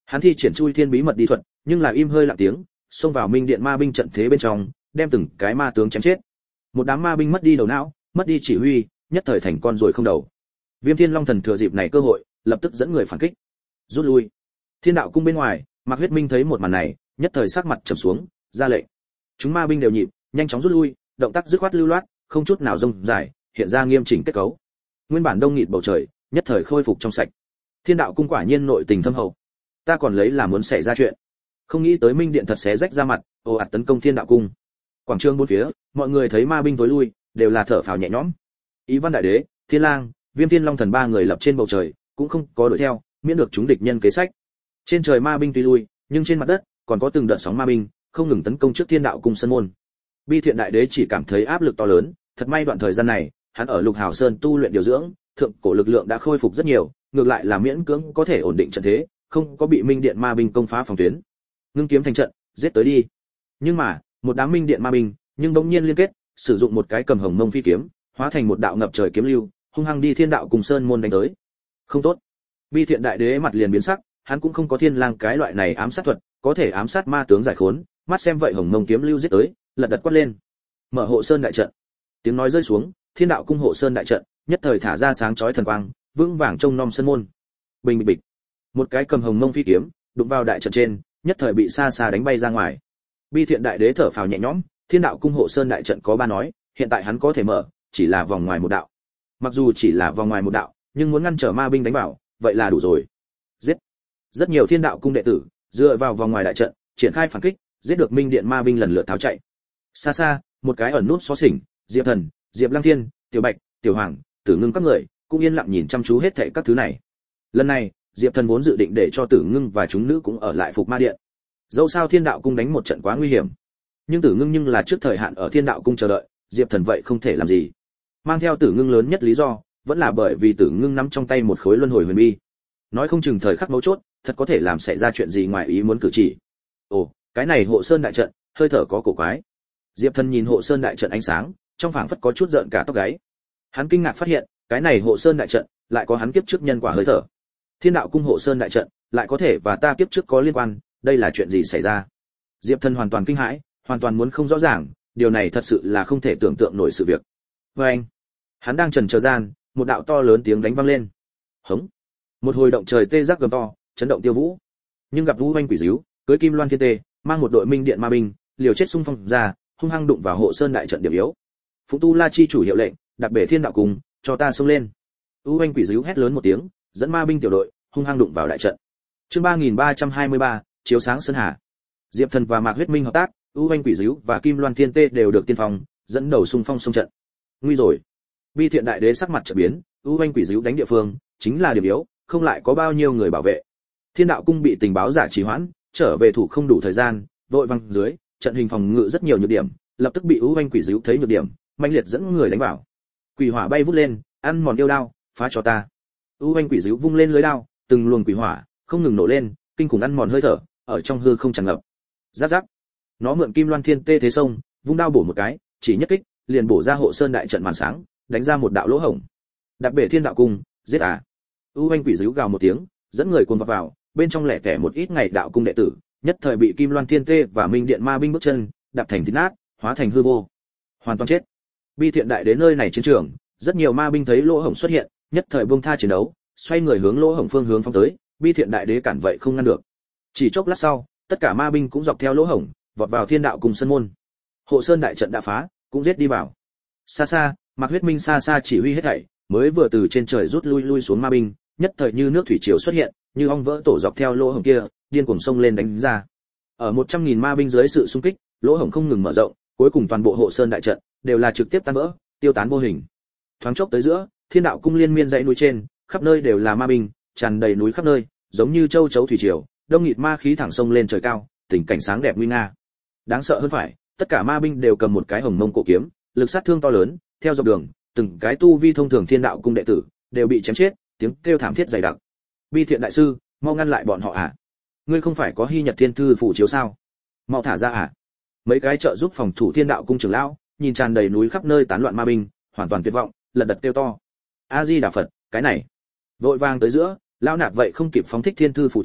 Hắn thi triển chui thiên bí mật đi thuật, nhưng là im hơi lặng tiếng, xông vào minh điện ma binh trận thế bên trong, đem từng cái ma tướng chém chết. Một đám ma binh mất đi đầu não, mất đi chỉ huy, nhất thời thành con ruồi không đầu. Viêm Thiên Long Thần thừa dịp này cơ hội, lập tức dẫn người phản kích. Rút lui. Thiên đạo cung bên ngoài, Mạc Huyết Minh thấy một màn này, nhất thời sắc mặt trầm xuống, ra lệnh. Chúng ma binh đều nhịp, nhanh chóng rút lui, động tác dứt khoát lưu loát, không chút nào rông dài, hiện ra nghiêm chỉnh kết cấu. Nguyên bản đông nghịt bầu trời, nhất thời khôi phục trong sạch. Thiên đạo cung quả nhiên nội tình thâm hậu. Ta còn lấy là muốn xảy ra chuyện, không nghĩ tới minh điện thật xé rách ra mặt, ồ ạt tấn công Thiên đạo cung. Quảng trường bốn phía, mọi người thấy ma binh tối lui, đều là thở phào nhẹ nhõm. Ý Văn Đại Đế, Thiên Lang, Viêm Thiên Long Thần ba người lập trên bầu trời, cũng không có đuổi theo, miễn được chúng địch nhân kế sách. Trên trời ma binh tuy lui, nhưng trên mặt đất còn có từng đợt sóng ma binh, không ngừng tấn công trước Thiên đạo cung sân môn. Bi Thiện Đại Đế chỉ cảm thấy áp lực to lớn, thật may đoạn thời gian này, hắn ở Lục Hào Sơn tu luyện điều dưỡng, thượng cổ lực lượng đã khôi phục rất nhiều, ngược lại là miễn cưỡng có thể ổn định trận thế, không có bị minh điện ma binh công phá phòng tuyến. Ngưng kiếm thành trận, giết tới đi. Nhưng mà, một đám minh điện ma binh, nhưng bỗng nhiên liên kết, sử dụng một cái cầm hồng mông phi kiếm, hóa thành một đạo ngập trời kiếm lưu, hung hăng đi Thiên đạo cùng sơn môn đánh tới. Không tốt. Bi Thiện Đại Đế mặt liền biến sắc, hắn cũng không có Thiên Lang cái loại này ám sát thuật, có thể ám sát ma tướng giải khốn, mắt xem vậy hồng mông kiếm lưu giết tới, lật đật quát lên. Mở hộ sơn đại trận. Tiếng nói rơi xuống, Thiên đạo cung hộ sơn đại trận, nhất thời thả ra sáng chói thần quang, vững vàng trông nom sân môn. Bình bịch bịch. Một cái cầm hồng mông phi kiếm, đụng vào đại trận trên, nhất thời bị xa xa đánh bay ra ngoài. Bi Thiện Đại Đế thở phào nhẹ nhõm, Thiên đạo cung hộ sơn đại trận có ba nói, hiện tại hắn có thể mở, chỉ là vòng ngoài một đạo. Mặc dù chỉ là vòng ngoài một đạo, nhưng muốn ngăn trở ma binh đánh vào, vậy là đủ rồi. Giết. Rất nhiều Thiên đạo cung đệ tử dựa vào vòng ngoài đại trận, triển khai phản kích, giết được minh điện ma binh lần lượt tháo chạy. Xa xa, một cái ẩn nút xó xỉnh, Diệp Thần, Diệp Lăng Thiên, Tiểu Bạch, Tiểu Hoàng, Tử Ngưng các người, cũng yên lặng nhìn chăm chú hết thảy các thứ này. Lần này, Diệp Thần vốn dự định để cho Tử Ngưng và chúng nữ cũng ở lại phục ma điện. Dẫu sao Thiên đạo cung đánh một trận quá nguy hiểm, nhưng Tử Ngưng nhưng là trước thời hạn ở Thiên đạo cung chờ đợi, Diệp Thần vậy không thể làm gì. Mang theo Tử Ngưng lớn nhất lý do, vẫn là bởi vì Tử Ngưng nắm trong tay một khối luân hồi huyền bi. Nói không chừng thời khắc mấu chốt, thật có thể làm xảy ra chuyện gì ngoài ý muốn cử chỉ. Ồ, cái này hộ sơn đại trận, hơi thở có cổ quái. Diệp Thần nhìn hộ sơn đại trận ánh sáng, trong phảng phất có chút giận cả tóc gáy. Hắn kinh ngạc phát hiện, cái này hộ sơn đại trận lại có hắn kiếp trước nhân quả hơi thở. Thiên đạo cung hộ sơn đại trận lại có thể và ta kiếp trước có liên quan, đây là chuyện gì xảy ra? Diệp Thần hoàn toàn kinh hãi, hoàn toàn muốn không rõ ràng, điều này thật sự là không thể tưởng tượng nổi sự việc. Và anh, hắn đang chần chờ gian, một đạo to lớn tiếng đánh vang lên. Hống! Một hồi động trời tê giác gầm to, chấn động tiêu vũ. Nhưng gặp Vũ Hoành Quỷ Dữu, cưỡi Kim Loan Thiên Tê, mang một đội minh điện ma binh, liều chết xung phong ra, hung hăng đụng vào hộ sơn đại trận điểm yếu. Phụng Tu La chi chủ hiệu lệnh, đặc bể Thiên đạo cung, cho ta xông lên. Vũ Hoành Quỷ Dữu hét lớn một tiếng, dẫn ma binh tiểu đội, hung hăng đụng vào đại trận. Chương 3323, chiếu sáng sơn hà. Diệp Thần và Mạc Huyết Minh hợp tác, Vũ Hoành Quỷ Dữu và Kim Loan Thiên Tê đều được tiên phong, dẫn đầu xung phong xông trận. Nguy rồi. Bi Thiện Đại Đế sắc mặt chợt biến, Vũ Hoành Quỷ Dữu đánh địa phương, chính là điểm yếu, không lại có bao nhiêu người bảo vệ. Thiên đạo cung bị tình báo giả trì hoãn, trở về thủ không đủ thời gian, vội văng dưới, trận hình phòng ngự rất nhiều nhược điểm, lập tức bị Vũ Hoành Quỷ Dữu thấy nhược điểm, mãnh liệt dẫn người đánh vào. Quỷ hỏa bay vút lên, ăn mòn yêu đao, phá cho ta. Vũ Hoành Quỷ Dữu vung lên lưới đao, từng luồng quỷ hỏa không ngừng nổ lên, kinh khủng ăn mòn hơi thở, ở trong hư không tràn ngập. Rắc rắc. Nó mượn Kim Loan Thiên Tê thế sông, vung đao bổ một cái, chỉ nhất kích, liền bổ ra hộ sơn đại trận màn sáng, đánh ra một đạo lỗ hổng. Đạp bể Thiên đạo cung, giết à. Vũ Hoành Quỷ Dữu gào một tiếng, dẫn người cuồng vào, bên trong lẻ tẻ một ít ngày đạo cung đệ tử, nhất thời bị Kim Loan Thiên Tê và Minh Điện Ma binh bước chân đạp thành thít nát, hóa thành hư vô, hoàn toàn chết. Bi Thiện Đại Đế nơi này chiến trường, rất nhiều ma binh thấy lỗ hổng xuất hiện, nhất thời buông tha chiến đấu, xoay người hướng lỗ hổng phương hướng phóng tới, Bi Thiện Đại Đế cản vậy không ngăn được. Chỉ chốc lát sau, tất cả ma binh cũng dọc theo lỗ hổng, vọt vào Thiên đạo cùng sân môn. Hộ sơn đại trận đã phá, cũng giết đi vào. Xa xa, Mạc Huyết Minh xa xa chỉ huy hết thảy, mới vừa từ trên trời rút lui xuống ma binh, nhất thời như nước thủy triều xuất hiện, như ong vỡ tổ dọc theo lỗ hổng kia, điên cuồng xông lên đánh ra. Ở 100.000 ma binh dưới sự xung kích, lỗ hổng không ngừng mở rộng, cuối cùng toàn bộ hộ sơn đại trận đều là trực tiếp tan vỡ, tiêu tán vô hình. Thoáng chốc tới giữa, Thiên đạo cung liên miên dãy núi trên, khắp nơi đều là ma binh, tràn đầy núi khắp nơi, giống như châu chấu thủy triều, đông nghịt ma khí thẳng sông lên trời cao, tình cảnh sáng đẹp nguy nga. Đáng sợ hơn phải, tất cả ma binh đều cầm một cái hồng mông cổ kiếm, lực sát thương to lớn, theo dọc đường, từng cái tu vi thông thường Thiên đạo cung đệ tử đều bị chém chết, tiếng kêu thảm thiết dày đặc. Bi Thiện đại sư, mau ngăn lại bọn họ à? Ngươi không phải có Hy Nhật Thiên thư phủ chiếu sao? Mau thả ra à? Mấy cái trợ giúp phòng thủ Thiên đạo cung trưởng lão, nhìn tràn đầy núi khắp nơi tán loạn ma binh, hoàn toàn tuyệt vọng, lật đật kêu to. A Di Đà Phật, cái này. Vội vàng tới giữa, lão nạp vậy không kịp phóng thích Thiên thư phủ chiếu,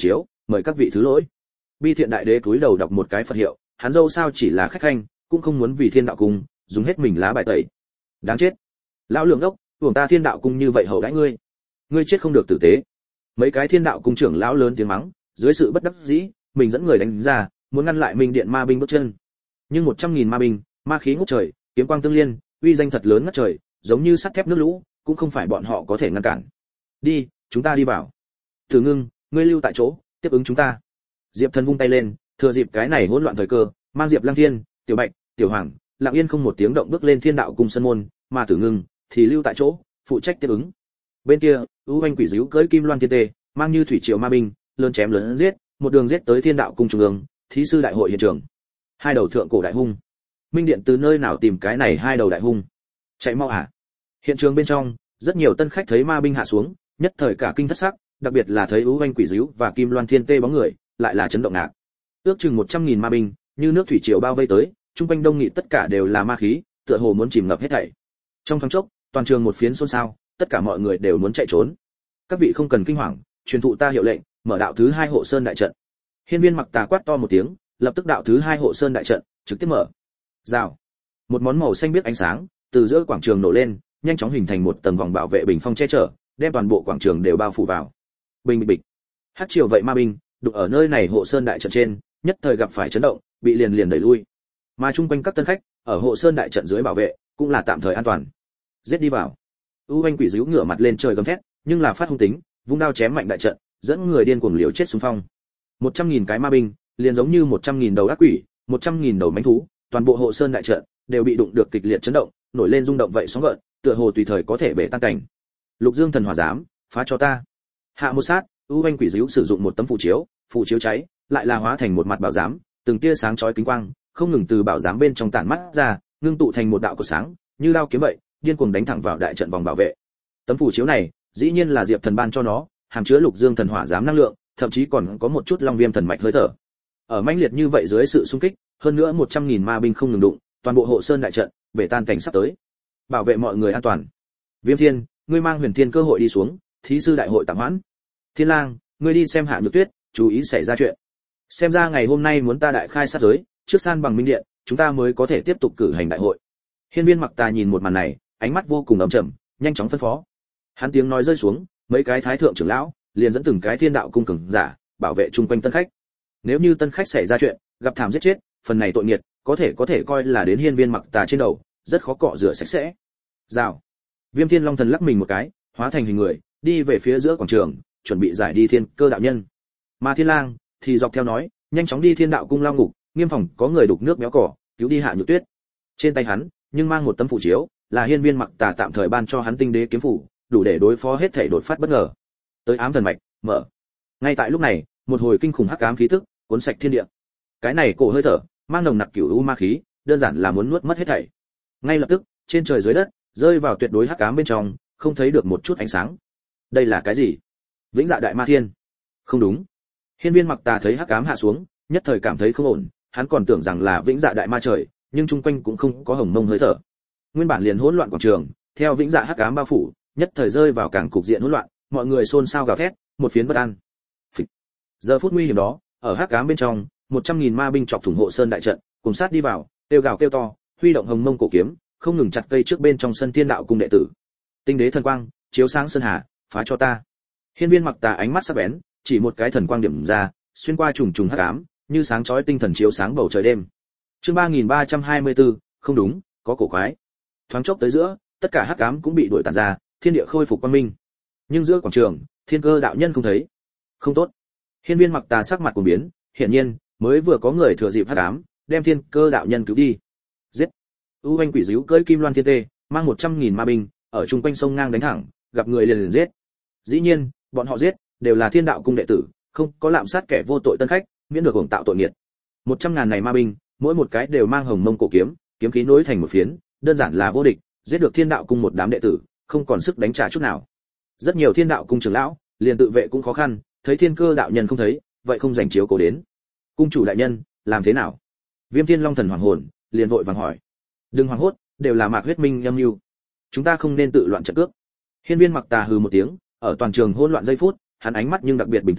mời các vị thứ lỗi. Bi Thiện đại đế cúi đầu đọc một cái Phật hiệu, hắn dâu sao chỉ là khách khanh, cũng không muốn vì Thiên đạo cung dùng hết mình lá bài tẩy. Đáng chết. Lão Lượng đốc, uổng ta Thiên đạo cung như vậy hậu đãi ngươi. Ngươi chết không được tử tế. Mấy cái Thiên đạo cung trưởng lão lớn tiếng mắng, dưới sự bất đắc dĩ, mình dẫn người đánh ra, muốn ngăn lại Minh Điện ma binh bước chân. Nhưng 100.000 ma binh, ma khí ngút trời, kiếm quang tương liên, uy danh thật lớn ngất trời, giống như sắt thép nước lũ, cũng không phải bọn họ có thể ngăn cản. Đi, chúng ta đi vào. Tử Ngưng, ngươi lưu tại chỗ, tiếp ứng chúng ta. Diệp Thần vung tay lên, thừa dịp cái này hỗn loạn thời cơ, mang Diệp Lăng Thiên, Tiểu Bạch, Tiểu Hoàng, Lặng Yên không một tiếng động bước lên Thiên đạo cung sân môn, mà Tử Ngưng thì lưu tại chỗ, phụ trách tiếp ứng. Bên kia, U Anh Quỷ Dữu cưỡi Kim Loan Thiên Tê, mang như thủy triều ma binh, lớn chém lớn giết, một đường giết tới Thiên đạo cung trung ương, thí sư đại hội hiện trường. Hai đầu thượng cổ đại hung. Minh Điện từ nơi nào tìm cái này hai đầu đại hung? Chạy mau à? Hiện trường bên trong, rất nhiều tân khách thấy ma binh hạ xuống, nhất thời cả kinh thất sắc, đặc biệt là thấy U Anh Quỷ Dữu và Kim Loan Thiên Tê bóng người, lại là chấn động ngạc. Ước chừng 100.000 ma binh, như nước thủy triều bao vây tới, trung quanh đông nghịt tất cả đều là ma khí, tựa hồ muốn chìm ngập hết thảy. Trong thoáng chốc, toàn trường một phiến xôn xao, tất cả mọi người đều muốn chạy trốn. Các vị không cần kinh hoàng, truyền thụ ta hiệu lệnh, mở đạo thứ 2 hộ sơn đại trận. Hiên Viên Mặc Tà quát to một tiếng, lập tức đạo thứ 2 hộ sơn đại trận trực tiếp mở. Rào. Một món màu xanh biếc ánh sáng từ giữa quảng trường nổ lên, nhanh chóng hình thành một tầng vòng bảo vệ bình phong che chở, đem toàn bộ quảng trường đều bao phủ vào. Bình bịch bịch. Hắc triều vậy ma binh, đụng ở nơi này hộ sơn đại trận trên, nhất thời gặp phải chấn động, bị liền liền đẩy lui. Mà chung quanh các tân khách ở hộ sơn đại trận dưới bảo vệ, cũng là tạm thời an toàn. Giết đi vào. U Anh Quỷ Dữu ngửa mặt lên trời gầm thét, nhưng là phát hung tính, vung đao chém mạnh đại trận, dẫn người điên cuồng liều chết xung phong. 100.000 cái ma binh, liền giống như 100.000 đầu ác quỷ, 100.000 đầu mãnh thú, toàn bộ hộ sơn đại trận đều bị đụng được kịch liệt chấn động, nổi lên rung động vậy sóng gợn, tựa hồ tùy thời có thể bể tan cảnh. Lục Dương thần hỏa giám, phá cho ta. Hạ một sát, U Anh Quỷ Dữu sử dụng một tấm phù chiếu cháy, lại là hóa thành một mặt bảo giám, từng tia sáng chói kính quang, không ngừng từ bảo giám bên trong tản mắt ra, ngưng tụ thành một đạo cột sáng, như đao kiếm vậy, điên cuồng đánh thẳng vào đại trận vòng bảo vệ. Tấm phù chiếu này, dĩ nhiên là Diệp Thần ban cho nó, hàm chứa Lục Dương thần hỏa giám năng lượng, thậm chí còn có một chút Long Viêm thần mạch hơi thở. Ở mãnh liệt như vậy dưới sự xung kích, hơn nữa 100.000 ma binh không ngừng đụng, toàn bộ hộ sơn đại trận bể tan cảnh sắp tới. Bảo vệ mọi người an toàn. Viêm Thiên, ngươi mang Huyền Thiên cơ hội đi xuống, thí sư đại hội tạm hoãn. Thiên Lang, ngươi đi xem Hạ Nhược Tuyết, chú ý xảy ra chuyện. Xem ra ngày hôm nay muốn ta đại khai sát giới, trước san bằng Minh Điện, chúng ta mới có thể tiếp tục cử hành đại hội. Hiên Viên Mặc Tà nhìn một màn này, ánh mắt vô cùng ấm trầm, nhanh chóng phân phó. Hắn tiếng nói rơi xuống, mấy cái thái thượng trưởng lão liền dẫn từng cái Thiên đạo cung cường giả bảo vệ chung quanh tân khách. Nếu như tân khách xảy ra chuyện, gặp thảm giết chết, phần này tội nghiệt có thể coi là đến Hiên Viên Mặc Tà trên đầu, rất khó cọ rửa sạch sẽ. Rào. Viêm Thiên Long thần lắc mình một cái, hóa thành hình người, đi về phía giữa quảng trường, chuẩn bị giải đi Thiên Cơ đạo nhân. Mà Thiên Lang thì dọc theo nói, nhanh chóng đi Thiên đạo cung lao ngục, nghiêm phòng có người đục nước béo cỏ, cứu đi Hạ Nhược Tuyết. Trên tay hắn, nhưng mang một tấm phù chiếu, là Hiên Viên Mặc Tà tạm thời ban cho hắn tinh đế kiếm phủ, đủ để đối phó hết thảy đột phát bất ngờ. Tới ám thần mạch, mở. Ngay tại lúc này, một hồi kinh khủng hắc ám khí tức cuốn sạch thiên địa. Cái này cổ hơi thở, mang nồng nặc cửu u ma khí, đơn giản là muốn nuốt mất hết thảy. Ngay lập tức, trên trời dưới đất, rơi vào tuyệt đối hắc ám bên trong, không thấy được một chút ánh sáng. Đây là cái gì? Vĩnh Dạ Đại Ma Thiên? Không đúng. Hiên Viên Mặc Tà thấy hắc ám hạ xuống, nhất thời cảm thấy không ổn, hắn còn tưởng rằng là Vĩnh Dạ Đại Ma trời, nhưng chung quanh cũng không có hồng mông hơi thở. Nguyên bản liền hỗn loạn quảng trường, theo Vĩnh Dạ hắc ám bao phủ, nhất thời rơi vào càng cục diện hỗn loạn, mọi người xôn xao gào thét, một phiến bất an. Phịch. Giờ phút nguy hiểm đó, ở hắc ám bên trong, 100.000 ma binh chọc thủng hộ sơn đại trận, cùng sát đi vào, kêu gào kêu to, huy động hồng mông cổ kiếm, không ngừng chặt cây trước bên trong sân Thiên đạo cung đệ tử. Tinh đế thần quang, chiếu sáng sơn hà, phá cho ta. Hiên Viên Mặc Tà ánh mắt sắc bén, chỉ một cái thần quang điểm ra, xuyên qua trùng trùng hắc ám, như sáng chói tinh thần chiếu sáng bầu trời đêm. Chương 3324, không đúng, có cổ quái. Thoáng chốc tới giữa, tất cả hắc ám cũng bị đuổi tàn ra, thiên địa khôi phục quang minh. Nhưng giữa quảng trường, Thiên Cơ đạo nhân không thấy. Không tốt. Hiên Viên Mặc Tà sắc mặt cuồng biến, hiển nhiên, mới vừa có người thừa dịp hắc ám, đem Thiên Cơ đạo nhân cứu đi. Giết. U Anh Quỷ Dữu cưỡi Kim Loan Thiên Tê, mang 100.000 ma binh, ở chung quanh sông ngang đánh thẳng, gặp người liền giết. Dĩ nhiên, bọn họ giết đều là Thiên đạo cung đệ tử, không có lạm sát kẻ vô tội tân khách, miễn được hưởng tạo tội nghiệt. 100.000 này ma binh, mỗi một cái đều mang hồng mông cổ kiếm, kiếm khí nối thành một phiến, đơn giản là vô địch, giết được Thiên đạo cung một đám đệ tử, không còn sức đánh trả chút nào. Rất nhiều Thiên đạo cung trưởng lão, liền tự vệ cũng khó khăn, thấy Thiên Cơ đạo nhân không thấy, vậy không dành chiếu cố đến. Cung chủ đại nhân, làm thế nào? Viêm Thiên Long thần hoàng hồn, liền vội vàng hỏi. Đừng hoảng hốt, đều là Mạc Huyết Minh âm mưu. Chúng ta không nên tự loạn trận cước. Hiên Viên Mặc Tà hừ một tiếng, ở toàn trường hỗn loạn giây phút, hắn ánh mắt nhưng đặc biệt bình tĩnh,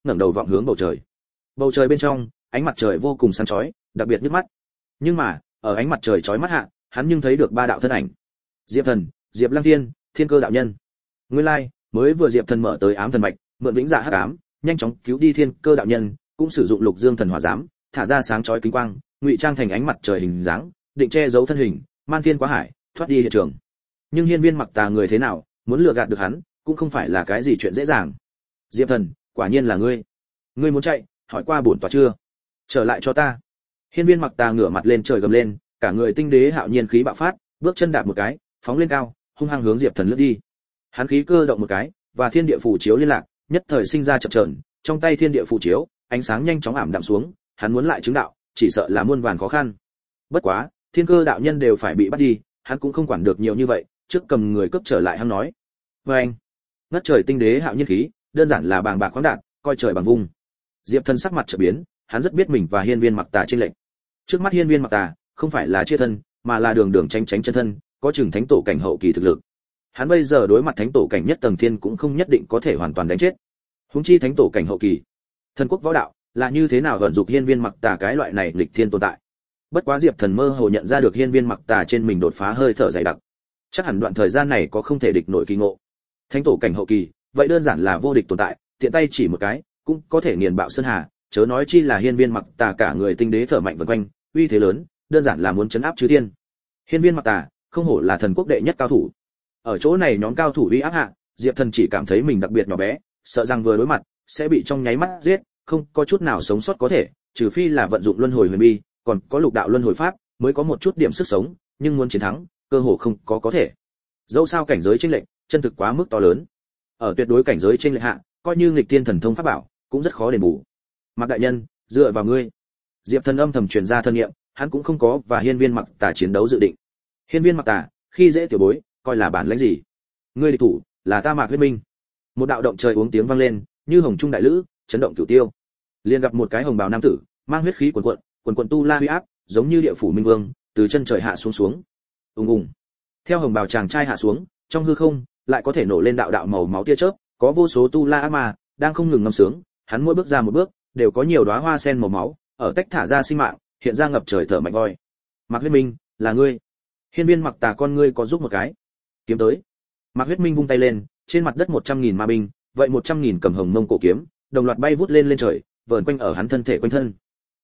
ngẩng đầu vọng hướng bầu trời. Bầu trời bên trong, ánh mặt trời vô cùng sáng chói, đặc biệt nhức mắt. Nhưng mà, ở ánh mặt trời chói mắt hạ, hắn nhưng thấy được ba đạo thân ảnh. Diệp Thần, Diệp Lăng Thiên, Thiên Cơ đạo nhân. Nguyên lai, mới vừa Diệp Thần mở tới ám thần mạch, mượn vĩnh dạ hắc ám, nhanh chóng cứu đi Thiên Cơ đạo nhân, cũng sử dụng Lục Dương thần hỏa giám, thả ra sáng chói kính quang, ngụy trang thành ánh mặt trời hình dáng, định che giấu thân hình, man thiên quá hải, thoát đi hiện trường. Nhưng Hiên Viên Mặc Tà người thế nào, muốn lừa gạt được hắn, cũng không phải là cái gì chuyện dễ dàng. Diệp Thần, quả nhiên là ngươi. Ngươi muốn chạy, hỏi qua bổn tọa chưa? Trở lại cho ta. Hiên Viên Mặc Tà ngửa mặt lên trời gầm lên, cả người tinh đế hạo nhiên khí bạo phát, bước chân đạp một cái, phóng lên cao, hung hăng hướng Diệp Thần lướt đi. Hắn khí cơ động một cái, và thiên địa phù chiếu liên lạc, nhất thời sinh ra chập chờn, trong tay thiên địa phù chiếu, ánh sáng nhanh chóng ảm đạm xuống, hắn muốn lại chứng đạo, chỉ sợ là muôn vàn khó khăn. Bất quá, Thiên Cơ đạo nhân đều phải bị bắt đi, hắn cũng không quản được nhiều như vậy, trước cầm người cướp trở lại hắn nói. Và anh, ngất trời tinh đế hạo nhiên khí, đơn giản là bàng bạc khoáng đạt, coi trời bằng vung. Diệp Thần sắc mặt chợt biến, hắn rất biết mình và Hiên Viên Mặc Tà trên lệnh. Trước mắt Hiên Viên Mặc Tà, không phải là chia thân, mà là đường đường tránh tránh chân thân, có chừng thánh tổ cảnh hậu kỳ thực lực. Hắn bây giờ đối mặt thánh tổ cảnh nhất tầng thiên cũng không nhất định có thể hoàn toàn đánh chết. Huống chi thánh tổ cảnh hậu kỳ, thần quốc võ đạo là như thế nào vận dụng Hiên Viên Mặc Tà cái loại này nghịch thiên tồn tại. Bất quá Diệp Thần mơ hồ nhận ra được Hiên Viên Mặc Tà trên mình đột phá hơi thở dày đặc. Chắc hẳn đoạn thời gian này có không thể địch nổi kỳ ngộ. Thánh tổ cảnh hậu kỳ, vậy đơn giản là vô địch tồn tại, tiện tay chỉ một cái, cũng có thể nghiền bạo sơn hà, chớ nói chi là Hiên Viên Mặc Tà cả người tinh đế thở mạnh vần quanh, uy thế lớn, đơn giản là muốn chấn áp chư thiên. Hiên Viên Mặc Tà, không hổ là thần quốc đệ nhất cao thủ. Ở chỗ này nhóm cao thủ uy áp hạ, Diệp Thần chỉ cảm thấy mình đặc biệt nhỏ bé, sợ rằng vừa đối mặt sẽ bị trong nháy mắt giết, không có chút nào sống sót có thể, trừ phi là vận dụng luân hồi huyền bi, còn có lục đạo luân hồi pháp mới có một chút điểm sức sống, nhưng muốn chiến thắng, cơ hồ không có thể. Dẫu sao cảnh giới chênh lệch, chân thực quá mức to lớn. Ở tuyệt đối cảnh giới chênh lệch hạ, coi như nghịch tiên thần thông pháp bảo, cũng rất khó đền bù. Mạc đại nhân, dựa vào ngươi. Diệp Thần âm thầm truyền ra thân niệm, hắn cũng không có và Hiên Viên Mặc Tà chiến đấu dự định. Hiên Viên Mặc Tà, khi dễ tiểu bối, coi là bản lĩnh gì? Ngươi địch thủ là ta Mạc Huyết Minh. Một đạo động trời uống tiếng vang lên, như hồng trung đại lữ, chấn động cửu tiêu. Liền gặp một cái hồng bào nam tử, mang huyết khí cuồn cuộn tu la huy áp, giống như địa phủ minh vương, từ chân trời hạ xuống. Ùng ùng. Theo hồng bào chàng trai hạ xuống, trong hư không lại có thể nổ lên đạo đạo màu máu tia chớp, có vô số tu la ác ma đang không ngừng ngâm sướng, hắn mỗi bước ra một bước, đều có nhiều đóa hoa sen màu máu ở tách thả ra sinh mạng, hiện ra ngập trời thở mạnh voi. Mạc Huyết Minh, là ngươi. Hiên Viên Mặc Tà con ngươi có giúp một cái. Kiếm tới. Mạc Huyết Minh vung tay lên, trên mặt đất 100.000 ma binh, vậy 100.000 cầm hồng mông cổ kiếm, đồng loạt bay vút lên trời, vờn quanh ở hắn thân thể quanh thân.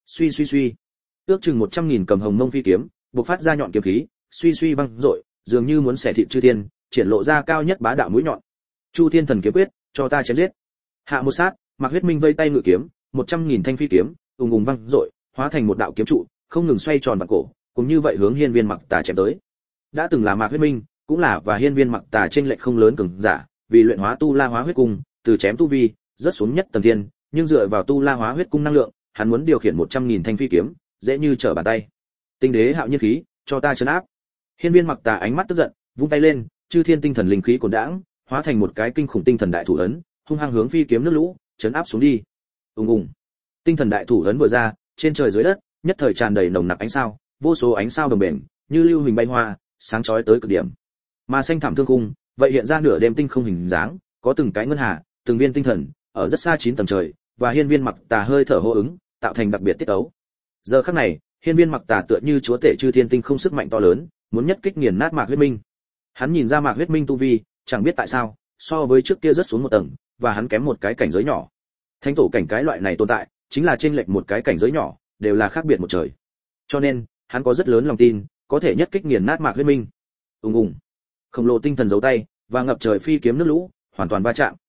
Suy. Ước chừng 100.000 cầm hồng mông phi kiếm, bộc phát ra nhọn kiếm khí, suy văng rội, dường như muốn xẻ thịt chư thiên, triển lộ ra cao nhất bá đạo mũi nhọn. Chu Thiên Thần kiếm quyết, cho ta chém giết. Hạ một sát, Mạc Huyết Minh vây tay ngự kiếm, 100.000 thanh phi kiếm, ùng văng rội, hóa thành một đạo kiếm trụ, không ngừng xoay tròn vặn cổ, cũng như vậy hướng Hiên Viên Mặc Tà chém tới. Đã từng là Mạc Huyết Minh, cũng là và Hiên Viên Mặc Tà trên lệch không lớn cường giả, vì luyện hóa tu la hóa huyết cung, từ chém tu vi, rất xuống nhất tầng thiên, nhưng dựa vào tu la hóa huyết cung năng lượng, hắn muốn điều khiển 100.000 thanh phi kiếm, dễ như trở bàn tay. Tinh đế hạo nhiên khí, cho ta trấn áp. Hiên Viên Mặc Tà ánh mắt tức giận, vung tay lên, chư thiên tinh thần linh khí cuồn đãng, hóa thành một cái kinh khủng tinh thần đại thủ ấn, hung hăng hướng phi kiếm nước lũ, trấn áp xuống đi. Ùng. Tinh thần đại thủ ấn vừa ra, trên trời dưới đất, nhất thời tràn đầy nồng nặc ánh sao, vô số ánh sao đồng bền, như lưu hình bay hoa, sáng chói tới cực điểm. Mà xanh thảm thương khung, vậy hiện ra nửa đêm tinh không hình dáng, có từng cái ngân hà, từng viên tinh thần, ở rất xa 9 tầng trời, và Hiên Viên Mặc Tà hơi thở hô ứng, tạo thành đặc biệt tiết tấu. Giờ khắc này, Hiên Viên Mặc Tà tựa như chúa tể chư thiên tinh không sức mạnh to lớn, muốn nhất kích nghiền nát Mạc Huyết Minh. Hắn nhìn ra Mạc Huyết Minh tu vi, chẳng biết tại sao, so với trước kia rất xuống một tầng, và hắn kém một cái cảnh giới nhỏ. Thánh tổ cảnh cái loại này tồn tại, chính là chênh lệch một cái cảnh giới nhỏ, đều là khác biệt một trời. Cho nên, hắn có rất lớn lòng tin, có thể nhất kích nghiền nát Mạc Huyết Minh. Ùng. Khổng lồ tinh thần giấu tay, và ngập trời phi kiếm nước lũ, hoàn toàn va chạm.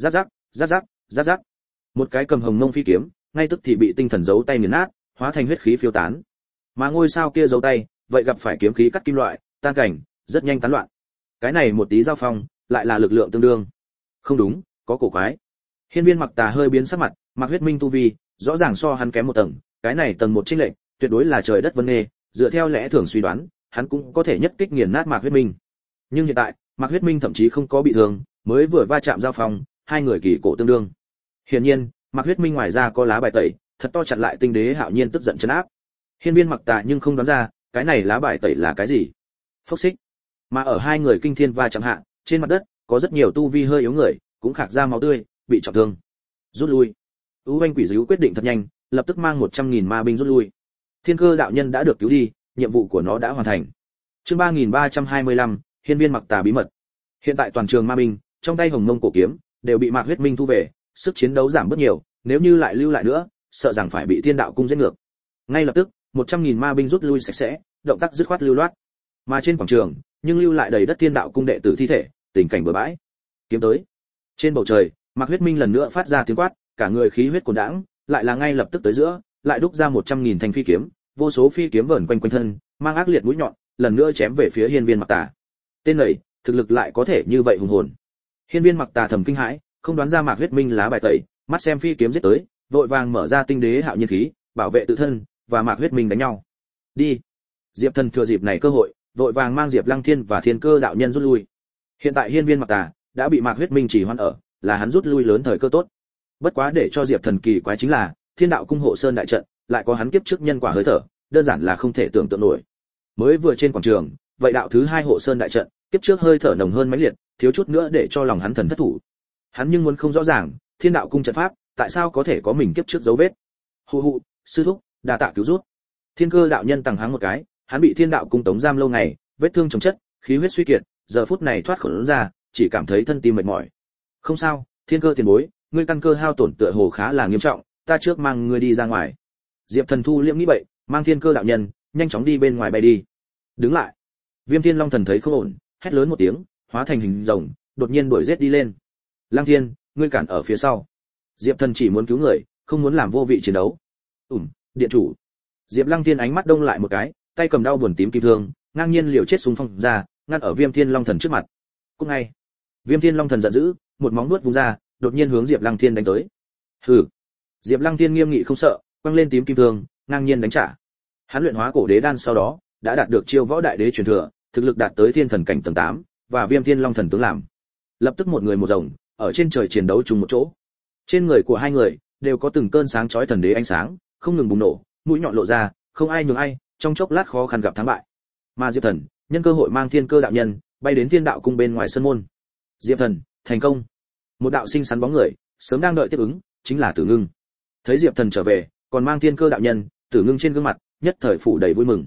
Rắc. Một cái cầm hồng mông phi kiếm, ngay tức thì bị tinh thần giấu tay nghiền nát, hóa thành huyết khí phiêu tán. Mà ngôi sao kia giấu tay, vậy gặp phải kiếm khí cắt kim loại, tan cảnh, rất nhanh tán loạn. Cái này một tí giao phong, lại là lực lượng tương đương. Không đúng, có cổ quái. Hiên Viên Mặc Tà hơi biến sắc mặt, Mạc Huyết Minh tu vi, rõ ràng so hắn kém một tầng, cái này tầng một chênh lệch, tuyệt đối là trời đất vân nghê, dựa theo lẽ thường suy đoán, hắn cũng có thể nhất kích nghiền nát Mạc Huyết Minh. Nhưng hiện tại, Mạc Huyết Minh thậm chí không có bị thương, mới vừa va chạm giao phong, hai người kỳ cổ tương đương. Hiển nhiên, Mạc Huyết Minh ngoài ra có lá bài tẩy, thật to chặn lại tinh đế hạo nhiên tức giận trấn áp. Hiên Viên Mặc Tà nhưng không đoán ra, cái này lá bài tẩy là cái gì. Phốc xích. Mà ở hai người kinh thiên va chạm hạ, trên mặt đất có rất nhiều tu vi hơi yếu người, cũng khạc ra máu tươi, bị trọng thương. Rút lui. U Anh Quỷ Dữ quyết định thật nhanh, lập tức mang 100.000 ma binh rút lui. Thiên Cơ đạo nhân đã được cứu đi, nhiệm vụ của nó đã hoàn thành. Chương 3325, Hiên Viên Mặc Tà bí mật. Hiện tại toàn trường ma binh, trong tay Hồng Mông cổ kiếm, đều bị Mạc Huyết Minh thu về, sức chiến đấu giảm bớt nhiều, nếu như lại lưu lại nữa, sợ rằng phải bị Thiên Đạo cung giết ngược. Ngay lập tức, 100.000 ma binh rút lui sạch sẽ, động tác dứt khoát lưu loát. Mà trên quảng trường, nhưng lưu lại đầy đất Thiên Đạo cung đệ tử thi thể, tình cảnh bừa bãi. Kiếm tới. Trên bầu trời, Mạc Huyết Minh lần nữa phát ra tiếng quát, cả người khí huyết cuồn đãng, lại là ngay lập tức tới giữa, lại đúc ra 100.000 thanh phi kiếm, vô số phi kiếm vờn quanh quanh thân, mang ác liệt mũi nhọn, lần nữa chém về phía Hiên Viên Mặc Tà. Tên này, thực lực lại có thể như vậy hùng hồn. Hiên Viên Mặc Tà thầm kinh hãi, không đoán ra Mạc Huyết Minh lá bài tẩy, mắt xem phi kiếm giết tới, vội vàng mở ra tinh đế hạo nhiên khí, bảo vệ tự thân và Mạc Huyết Minh đánh nhau. Đi. Diệp Thần thừa dịp này cơ hội, vội vàng mang Diệp Lăng Thiên và Thiên Cơ đạo nhân rút lui. Hiện tại Hiên Viên Mặc Tà đã bị Mạc Huyết Minh chỉ hoãn ở, là hắn rút lui lớn thời cơ tốt. Bất quá để cho Diệp Thần kỳ quái chính là, Thiên Đạo cung hộ sơn đại trận, lại có hắn kiếp trước nhân quả hơi thở, đơn giản là không thể tưởng tượng nổi. Mới vừa trên quảng trường, vậy đạo thứ hai hộ sơn đại trận, kiếp trước hơi thở nồng hơn mãnh liệt, thiếu chút nữa để cho lòng hắn thần thất thủ. Hắn nhưng muốn không rõ ràng, Thiên Đạo cung trận pháp, tại sao có thể có mình kiếp trước dấu vết. Hù hù, sư thúc, đa tạ cứu giúp. Thiên Cơ đạo nhân tằng háng một cái, hắn bị Thiên Đạo cung tống giam lâu ngày, vết thương chồng chất, khí huyết suy kiệt, giờ phút này thoát khỏi ra, chỉ cảm thấy thân tim mệt mỏi. Không sao, Thiên Cơ tiền bối, ngươi căn cơ hao tổn tựa hồ khá là nghiêm trọng, ta trước mang ngươi đi ra ngoài. Diệp Thần thu liễm nghĩ vậy, mang Thiên Cơ đạo nhân, nhanh chóng đi bên ngoài bay đi. Đứng lại. Viêm Thiên Long thần thấy không ổn, hét lớn một tiếng, hóa thành hình rồng, đột nhiên đuổi giết đi lên. Lăng Thiên, ngươi cản ở phía sau. Diệp Thần chỉ muốn cứu người, không muốn làm vô vị chiến đấu. Điện chủ. Diệp Lăng Thiên ánh mắt đông lại một cái, tay cầm đao buồn tím kim thương, ngang nhiên liều chết xung phong ra, ngăn ở Viêm Thiên Long thần trước mặt. Cũng ngay, Viêm Thiên Long thần giận dữ, một móng vuốt vung ra, đột nhiên hướng Diệp Lăng Thiên đánh tới. Hừ. Diệp Lăng Thiên nghiêm nghị không sợ, quăng lên tím kim thương, ngang nhiên đánh trả. Hắn luyện hóa cổ đế đan sau đó, đã đạt được chiêu võ đại đế truyền thừa, thực lực đạt tới thiên thần cảnh tầng 8, và Viêm Thiên Long thần tướng làm. Lập tức một người một rồng, ở trên trời chiến đấu chung một chỗ. Trên người của hai người đều có từng cơn sáng chói thần đế ánh sáng, không ngừng bùng nổ, mũi nhọn lộ ra, không ai nhường ai, trong chốc lát khó khăn gặp thắng bại. Mà Diệp Thần, nhân cơ hội mang Thiên Cơ đạo nhân, bay đến Thiên Đạo cung bên ngoài sân môn. Diệp Thần, thành công. Một đạo sinh xắn bóng người, sớm đang đợi tiếp ứng, chính là Tử Ngưng. Thấy Diệp Thần trở về, còn mang Thiên Cơ đạo nhân, Tử Ngưng trên gương mặt nhất thời phủ đầy vui mừng.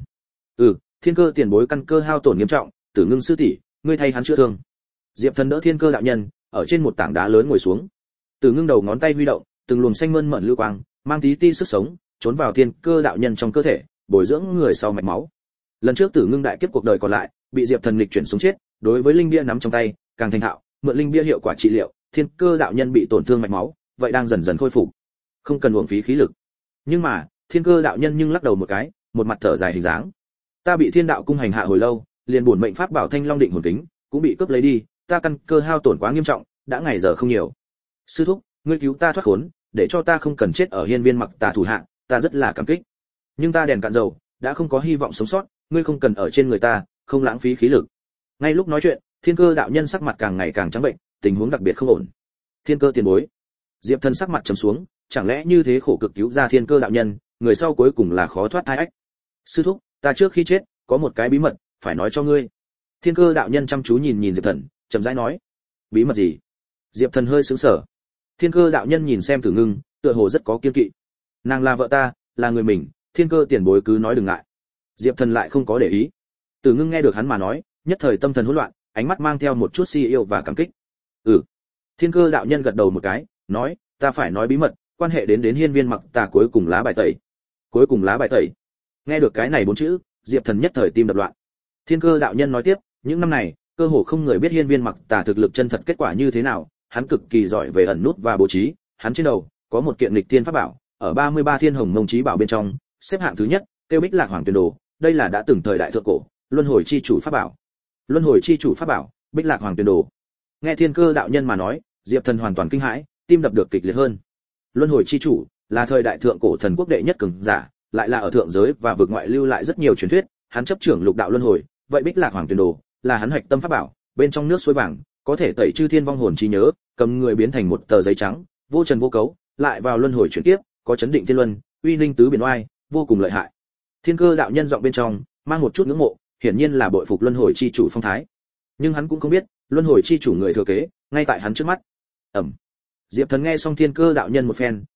Thiên Cơ tiền bối căn cơ hao tổn nghiêm trọng, Tử Ngưng sư tỷ, ngươi thay hắn chữa thương. Diệp Thần đỡ Thiên Cơ đạo nhân, ở trên một tảng đá lớn ngồi xuống. Tử Ngưng đầu ngón tay huy động, từng luồng xanh mơn mởn lưu quang, mang tí ti sức sống, trốn vào Thiên Cơ đạo nhân trong cơ thể, bồi dưỡng người sau mạch máu. Lần trước Tử Ngưng đại kiếp cuộc đời còn lại, bị Diệp Thần nghịch chuyển xuống chết, đối với linh bia nắm trong tay, càng thành thạo, mượn linh bia hiệu quả trị liệu, Thiên Cơ đạo nhân bị tổn thương mạch máu, vậy đang dần dần khôi phục, không cần uổng phí khí lực. Nhưng mà, Thiên Cơ đạo nhân nhưng lắc đầu một cái, một mặt thở dài hình dáng. Ta bị Thiên Đạo cung hành hạ hồi lâu, liền bổn mệnh pháp bảo Thanh Long Định hồn kính cũng bị cướp lấy đi, ta căn cơ hao tổn quá nghiêm trọng, đã ngày giờ không nhiều. Sư thúc, ngươi cứu ta thoát khốn, để cho ta không cần chết ở Hiên Viên Mặc Tà thủ hạ, ta rất là cảm kích. Nhưng ta đèn cạn dầu, đã không có hy vọng sống sót, ngươi không cần ở trên người ta, không lãng phí khí lực. Ngay lúc nói chuyện, Thiên Cơ đạo nhân sắc mặt càng ngày càng trắng bệnh, tình huống đặc biệt không ổn. Thiên Cơ tiền bối. Diệp Thần sắc mặt trầm xuống, chẳng lẽ như thế khổ cực cứu ra Thiên Cơ đạo nhân, người sau cuối cùng là khó thoát thai ách. Sư thúc, ta trước khi chết, có một cái bí mật phải nói cho ngươi. Thiên Cơ đạo nhân chăm chú nhìn Diệp Thần, chậm rãi nói. Bí mật gì? Diệp Thần hơi sững sờ. Thiên Cơ đạo nhân nhìn xem Tử Ngưng, tựa hồ rất có kiêng kỵ. Nàng là vợ ta, là người mình, Thiên Cơ tiền bối cứ nói đừng ngại. Diệp Thần lại không có để ý. Tử Ngưng nghe được hắn mà nói, nhất thời tâm thần hỗn loạn, ánh mắt mang theo một chút si yêu và cảm kích. Thiên Cơ đạo nhân gật đầu một cái, nói, ta phải nói bí mật, quan hệ đến Hiên Viên Mặc Tà cuối cùng lá bài tẩy. Cuối cùng lá bài tẩy. Nghe được cái này bốn chữ, Diệp Thần nhất thời tim đập loạn. Thiên Cơ đạo nhân nói tiếp, những năm này, cơ hồ không người biết Hiên Viên Mặc Tà thực lực chân thật kết quả như thế nào, hắn cực kỳ giỏi về ẩn nút và bố trí, hắn trên đầu có một kiện nghịch thiên pháp bảo, ở 33 Thiên Hồng Mông Chí bảo bên trong, xếp hạng thứ nhất, tiêu Bích Lạc Hoàng Tuyền Đồ, đây là đã từng thời đại thượng cổ, luân hồi chi chủ pháp bảo. Luân hồi chi chủ pháp bảo, Bích Lạc Hoàng Tuyền Đồ. Nghe Thiên Cơ đạo nhân mà nói, Diệp Thần hoàn toàn kinh hãi, tim đập được kịch liệt hơn. Luân hồi chi chủ là thời đại thượng cổ thần quốc đệ nhất cường giả, lại là ở thượng giới và vực ngoại lưu lại rất nhiều truyền thuyết, hắn chấp trưởng lục đạo luân hồi, vậy Bích Lạc Hoàng Tuyền Đồ là hắn hạch tâm pháp bảo, bên trong nước suối vàng, có thể tẩy chư thiên vong hồn trí nhớ, cầm người biến thành một tờ giấy trắng, vô trần vô cấu, lại vào luân hồi chuyển tiếp, có chấn định thiên luân, uy linh tứ biển oai, vô cùng lợi hại. Thiên Cơ đạo nhân giọng bên trong mang một chút ngưỡng mộ, hiển nhiên là bội phục luân hồi chi chủ phong thái. Nhưng hắn cũng không biết, luân hồi chi chủ người thừa kế ngay tại hắn trước mắt. Diệp Thần nghe xong Thiên Cơ đạo nhân một phen,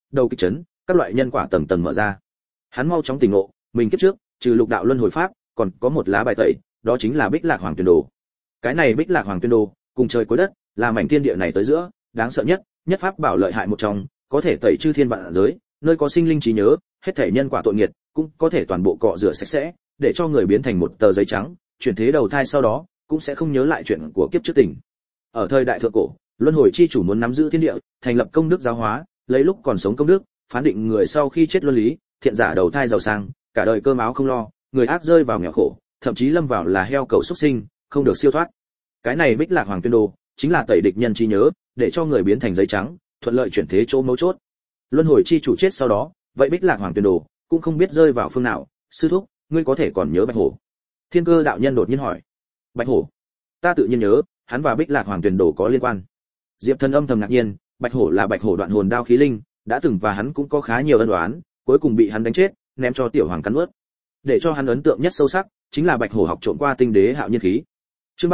đầu kịch chấn, các loại nhân quả tầng tầng mở ra. Hắn mau chóng tỉnh ngộ, mình kiếp trước, trừ lục đạo luân hồi pháp, còn có một lá bài tẩy, đó chính là Bích Lạc Hoàng Tuyền Đồ. Cái này Bích Lạc Hoàng Tuyền Đồ, cùng trời cuối đất, là mảnh thiên địa này tới giữa, đáng sợ nhất pháp bảo lợi hại một trong, có thể tẩy chư thiên vạn giới, nơi có sinh linh trí nhớ, hết thảy nhân quả tội nghiệt, cũng có thể toàn bộ cọ rửa sạch sẽ, để cho người biến thành một tờ giấy trắng, chuyển thế đầu thai sau đó, cũng sẽ không nhớ lại chuyện của kiếp trước tình. Ở thời đại thượng cổ, luân hồi chi chủ muốn nắm giữ thiên địa, thành lập công đức giáo hóa, lấy lúc còn sống công đức, phán định người sau khi chết luân lý, thiện giả đầu thai giàu sang, cả đời cơm áo không lo, người ác rơi vào nghèo khổ, thậm chí lâm vào là heo cầu xuất sinh, không được siêu thoát. Cái này Bích Lạc Hoàng Tuyền Đồ, chính là tẩy địch nhân trí nhớ, để cho người biến thành giấy trắng, thuận lợi chuyển thế chỗ mấu chốt. Luân hồi chi chủ chết sau đó, vậy Bích Lạc Hoàng Tuyền Đồ cũng không biết rơi vào phương nào. Sư thúc, ngươi có thể còn nhớ Bạch Hổ? Thiên Cơ đạo nhân đột nhiên hỏi. Bạch Hổ? Ta tự nhiên nhớ, hắn và Bích Lạc Hoàng Tuyền Đồ có liên quan. Diệp Thần âm thầm ngạc nhiên, Bạch Hổ là Bạch Hổ đoạn hồn đao khí linh, đã từng và hắn cũng có khá nhiều ân oán, cuối cùng bị hắn đánh chết, ném cho tiểu hoàng cắn nuốt. Để cho hắn ấn tượng nhất sâu sắc, chính là Bạch Hổ học trộm qua tinh đế hạo nhiên khí. Chương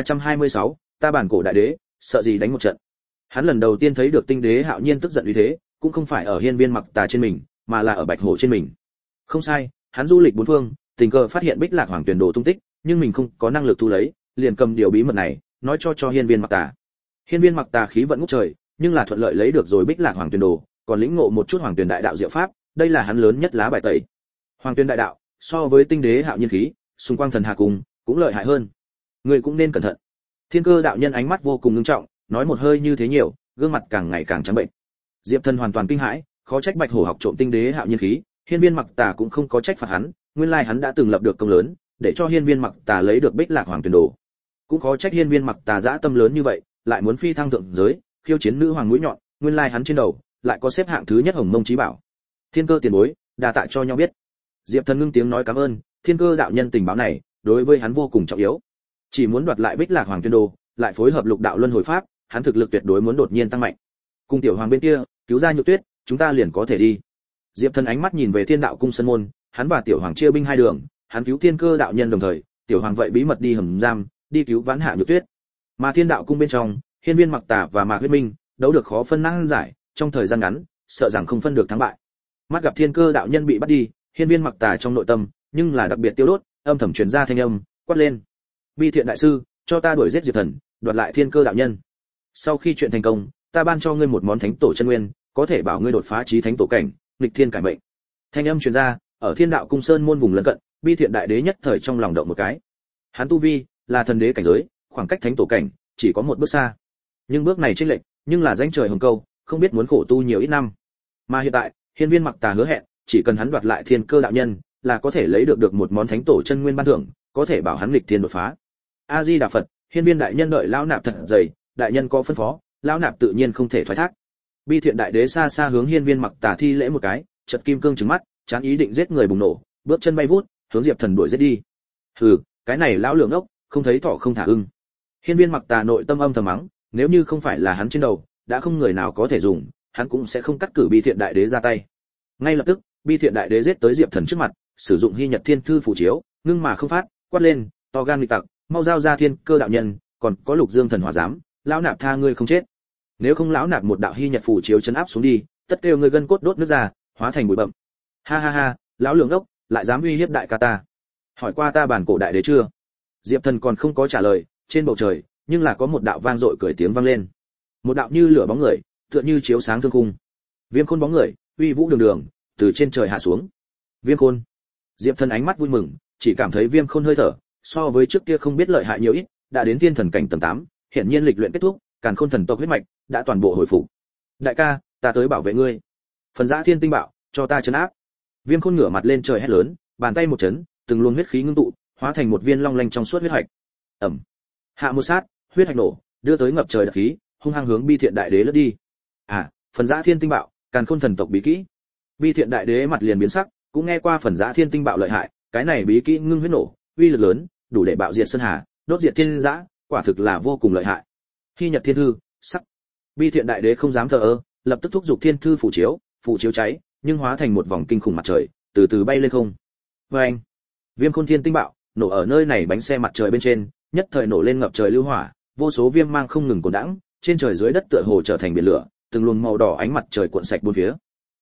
3326, ta bản cổ đại đế, sợ gì đánh một trận. Hắn lần đầu tiên thấy được tinh đế hạo nhiên tức giận uy thế, cũng không phải ở hiên viên mặc tà trên mình, mà là ở Bạch Hổ trên mình. Không sai, hắn du lịch bốn phương, tình cờ phát hiện Bích Lạc Hoàng Tuyền Đồ tung tích, nhưng mình không có năng lực thu lấy, liền cầm điều bí mật này, nói cho hiên viên mặc tà. Hiên viên mặc tà khí vận ngút trời, nhưng là thuận lợi lấy được rồi Bích Lạc Hoàng Tuyền Đồ, còn lĩnh ngộ một chút Hoàng Tuyền đại đạo diệu pháp, đây là hắn lớn nhất lá bài tẩy. Hoàng Tuyền đại đạo, so với tinh đế hạo nhiên khí, xung quanh thần hà cùng, cũng lợi hại hơn. Người cũng nên cẩn thận. Thiên Cơ đạo nhân ánh mắt vô cùng nghiêm trọng, nói một hơi như thế nhiều, gương mặt càng ngày càng trắng bệnh. Diệp Thần hoàn toàn kinh hãi, khó trách Bạch Hổ học trộm tinh đế hạo nhiên khí, hiên viên mặc tà cũng không có trách phạt hắn, nguyên lai hắn đã từng lập được công lớn, để cho hiên viên mặc tà lấy được Bích Lạc Hoàng Tuyền Đồ. Cũng khó trách hiên viên mặc tà dã tâm lớn như vậy, lại muốn phi thăng thượng giới, khiêu chiến nữ hoàng mũi nhọn, nguyên lai hắn trên đầu lại có xếp hạng thứ nhất Hồng Mông Chí Bảo. Thiên Cơ tiền bối, đa tạ cho nhau biết. Diệp Thần ngưng tiếng nói cảm ơn, Thiên Cơ đạo nhân tình báo này, đối với hắn vô cùng trọng yếu. Chỉ muốn đoạt lại Bích Lạc Hoàng Tuyền Đồ, lại phối hợp lục đạo luân hồi pháp, hắn thực lực tuyệt đối muốn đột nhiên tăng mạnh. Cùng tiểu hoàng bên kia, cứu ra Nhược Tuyết, chúng ta liền có thể đi. Diệp Thần ánh mắt nhìn về Thiên Đạo cung sân môn, hắn và tiểu hoàng chia binh hai đường, hắn cứu Thiên Cơ đạo nhân đồng thời, tiểu hoàng vậy bí mật đi hầm giam, đi cứu vãn hạ Nhược Tuyết. Mà Thiên Đạo cung bên trong, hiên viên mặc tà và Mạc Huyết Minh đấu được khó phân năng giải, trong thời gian ngắn, sợ rằng không phân được thắng bại. Mắt gặp Thiên Cơ đạo nhân bị bắt đi, hiên viên mặc tà trong nội tâm, nhưng là đặc biệt tiêu đốt, âm thầm truyền ra thanh âm, quát lên: Bi Thiện đại sư, cho ta đuổi giết Diệp Thần, đoạt lại Thiên Cơ đạo nhân. Sau khi chuyện thành công, ta ban cho ngươi một món thánh tổ chân nguyên, có thể bảo ngươi đột phá chí thánh tổ cảnh, nghịch thiên cải mệnh. Thanh âm truyền ra, ở Thiên Đạo cung sơn môn vùng lân cận, Bi Thiện đại đế nhất thời trong lòng động một cái. Hắn tu vi là thần đế cảnh giới, khoảng cách thánh tổ cảnh chỉ có một bước xa. Nhưng bước này chênh lệch, nhưng là danh trời hồng câu, không biết muốn khổ tu nhiều ít năm. Mà hiện tại, hiên viên mặc tà hứa hẹn, chỉ cần hắn đoạt lại Thiên Cơ đạo nhân, là có thể lấy được một món thánh tổ chân nguyên ban thưởng, có thể bảo hắn nghịch thiên đột phá. A Di Đà Phật, hiên viên đại nhân đợi lão nạp thật dày, đại nhân có phân phó, lão nạp tự nhiên không thể thoái thác. Bi Thiện đại đế xa xa hướng hiên viên mặc tà thi lễ một cái, chợt kim cương trừng mắt, chán ý định giết người bùng nổ, bước chân bay vút, hướng Diệp Thần đuổi giết đi. Hừ, cái này lão lượng ốc, không thấy thỏ không thả ưng. Hiên viên mặc tà nội tâm âm thầm mắng, nếu như không phải là hắn trên đầu, đã không người nào có thể dùng, hắn cũng sẽ không cắt cử Bi Thiện đại đế ra tay. Ngay lập tức, Bi Thiện đại đế giết tới Diệp Thần trước mặt, sử dụng Hy Nhật Thiên Thư phù chiếu, ngưng mà không phát, quát lên, to gan nghịch tặc, mau giao ra Thiên Cơ đạo nhân, còn có Lục Dương thần hỏa giám, lão nạp tha ngươi không chết. Nếu không lão nạp một đạo Hy Nhật phù chiếu chấn áp xuống đi, tất kêu ngươi gân cốt đốt nứt ra, hóa thành bụi bặm. Ha ha ha, lão lượng ốc, lại dám uy hiếp đại ca ta. Hỏi qua ta bản cổ đại đế chưa? Diệp Thần còn không có trả lời, trên bầu trời, nhưng là có một đạo vang dội cười tiếng vang lên. Một đạo như lửa bóng người, tựa như chiếu sáng thương khung. Viêm Khôn bóng người, uy vũ đường đường, từ trên trời hạ xuống. Viêm Khôn. Diệp Thần ánh mắt vui mừng, chỉ cảm thấy Viêm Khôn hơi thở, so với trước kia không biết lợi hại nhiều ít, đã đến thiên thần cảnh tầng 8, hiện nhiên lịch luyện kết thúc, Càn Khôn thần tộc huyết mạch đã toàn bộ hồi phục. Đại ca, ta tới bảo vệ ngươi. Phần Dã Thiên tinh bạo, cho ta trấn áp. Viêm Khôn ngửa mặt lên trời hét lớn, bàn tay một chấn, từng luồng huyết khí ngưng tụ, hóa thành một viên long lanh trong suốt huyết hạch. Ầm. Hạ một sát, huyết hạch nổ, đưa tới ngập trời độc khí, hung hăng hướng Bi Thiện đại đế lướt đi. À, Phần Dã Thiên tinh bạo, Càn Khôn thần tộc bí kỹ. Bi Thiện đại đế mặt liền biến sắc, cũng nghe qua Phần Dã Thiên tinh bạo lợi hại, cái này bí kỹ ngưng huyết nổ, uy lực lớn, đủ để bạo diệt sơn hà, đốt diệt thiên dã, quả thực là vô cùng lợi hại. Hy Nhật Thiên Thư, sắc. Bi Thiện đại đế không dám thờ ơ, lập tức thúc giục Thiên Thư phù chiếu cháy, nhưng hóa thành một vòng kinh khủng mặt trời, từ từ bay lên không. Oeng! Viêm Khôn Thiên tinh bạo, nổ ở nơi này bánh xe mặt trời bên trên, nhất thời nổ lên ngập trời lưu hỏa, vô số viêm mang không ngừng cuồn đãng, trên trời dưới đất tựa hồ trở thành biển lửa, từng luồng màu đỏ ánh mặt trời cuộn sạch bốn phía.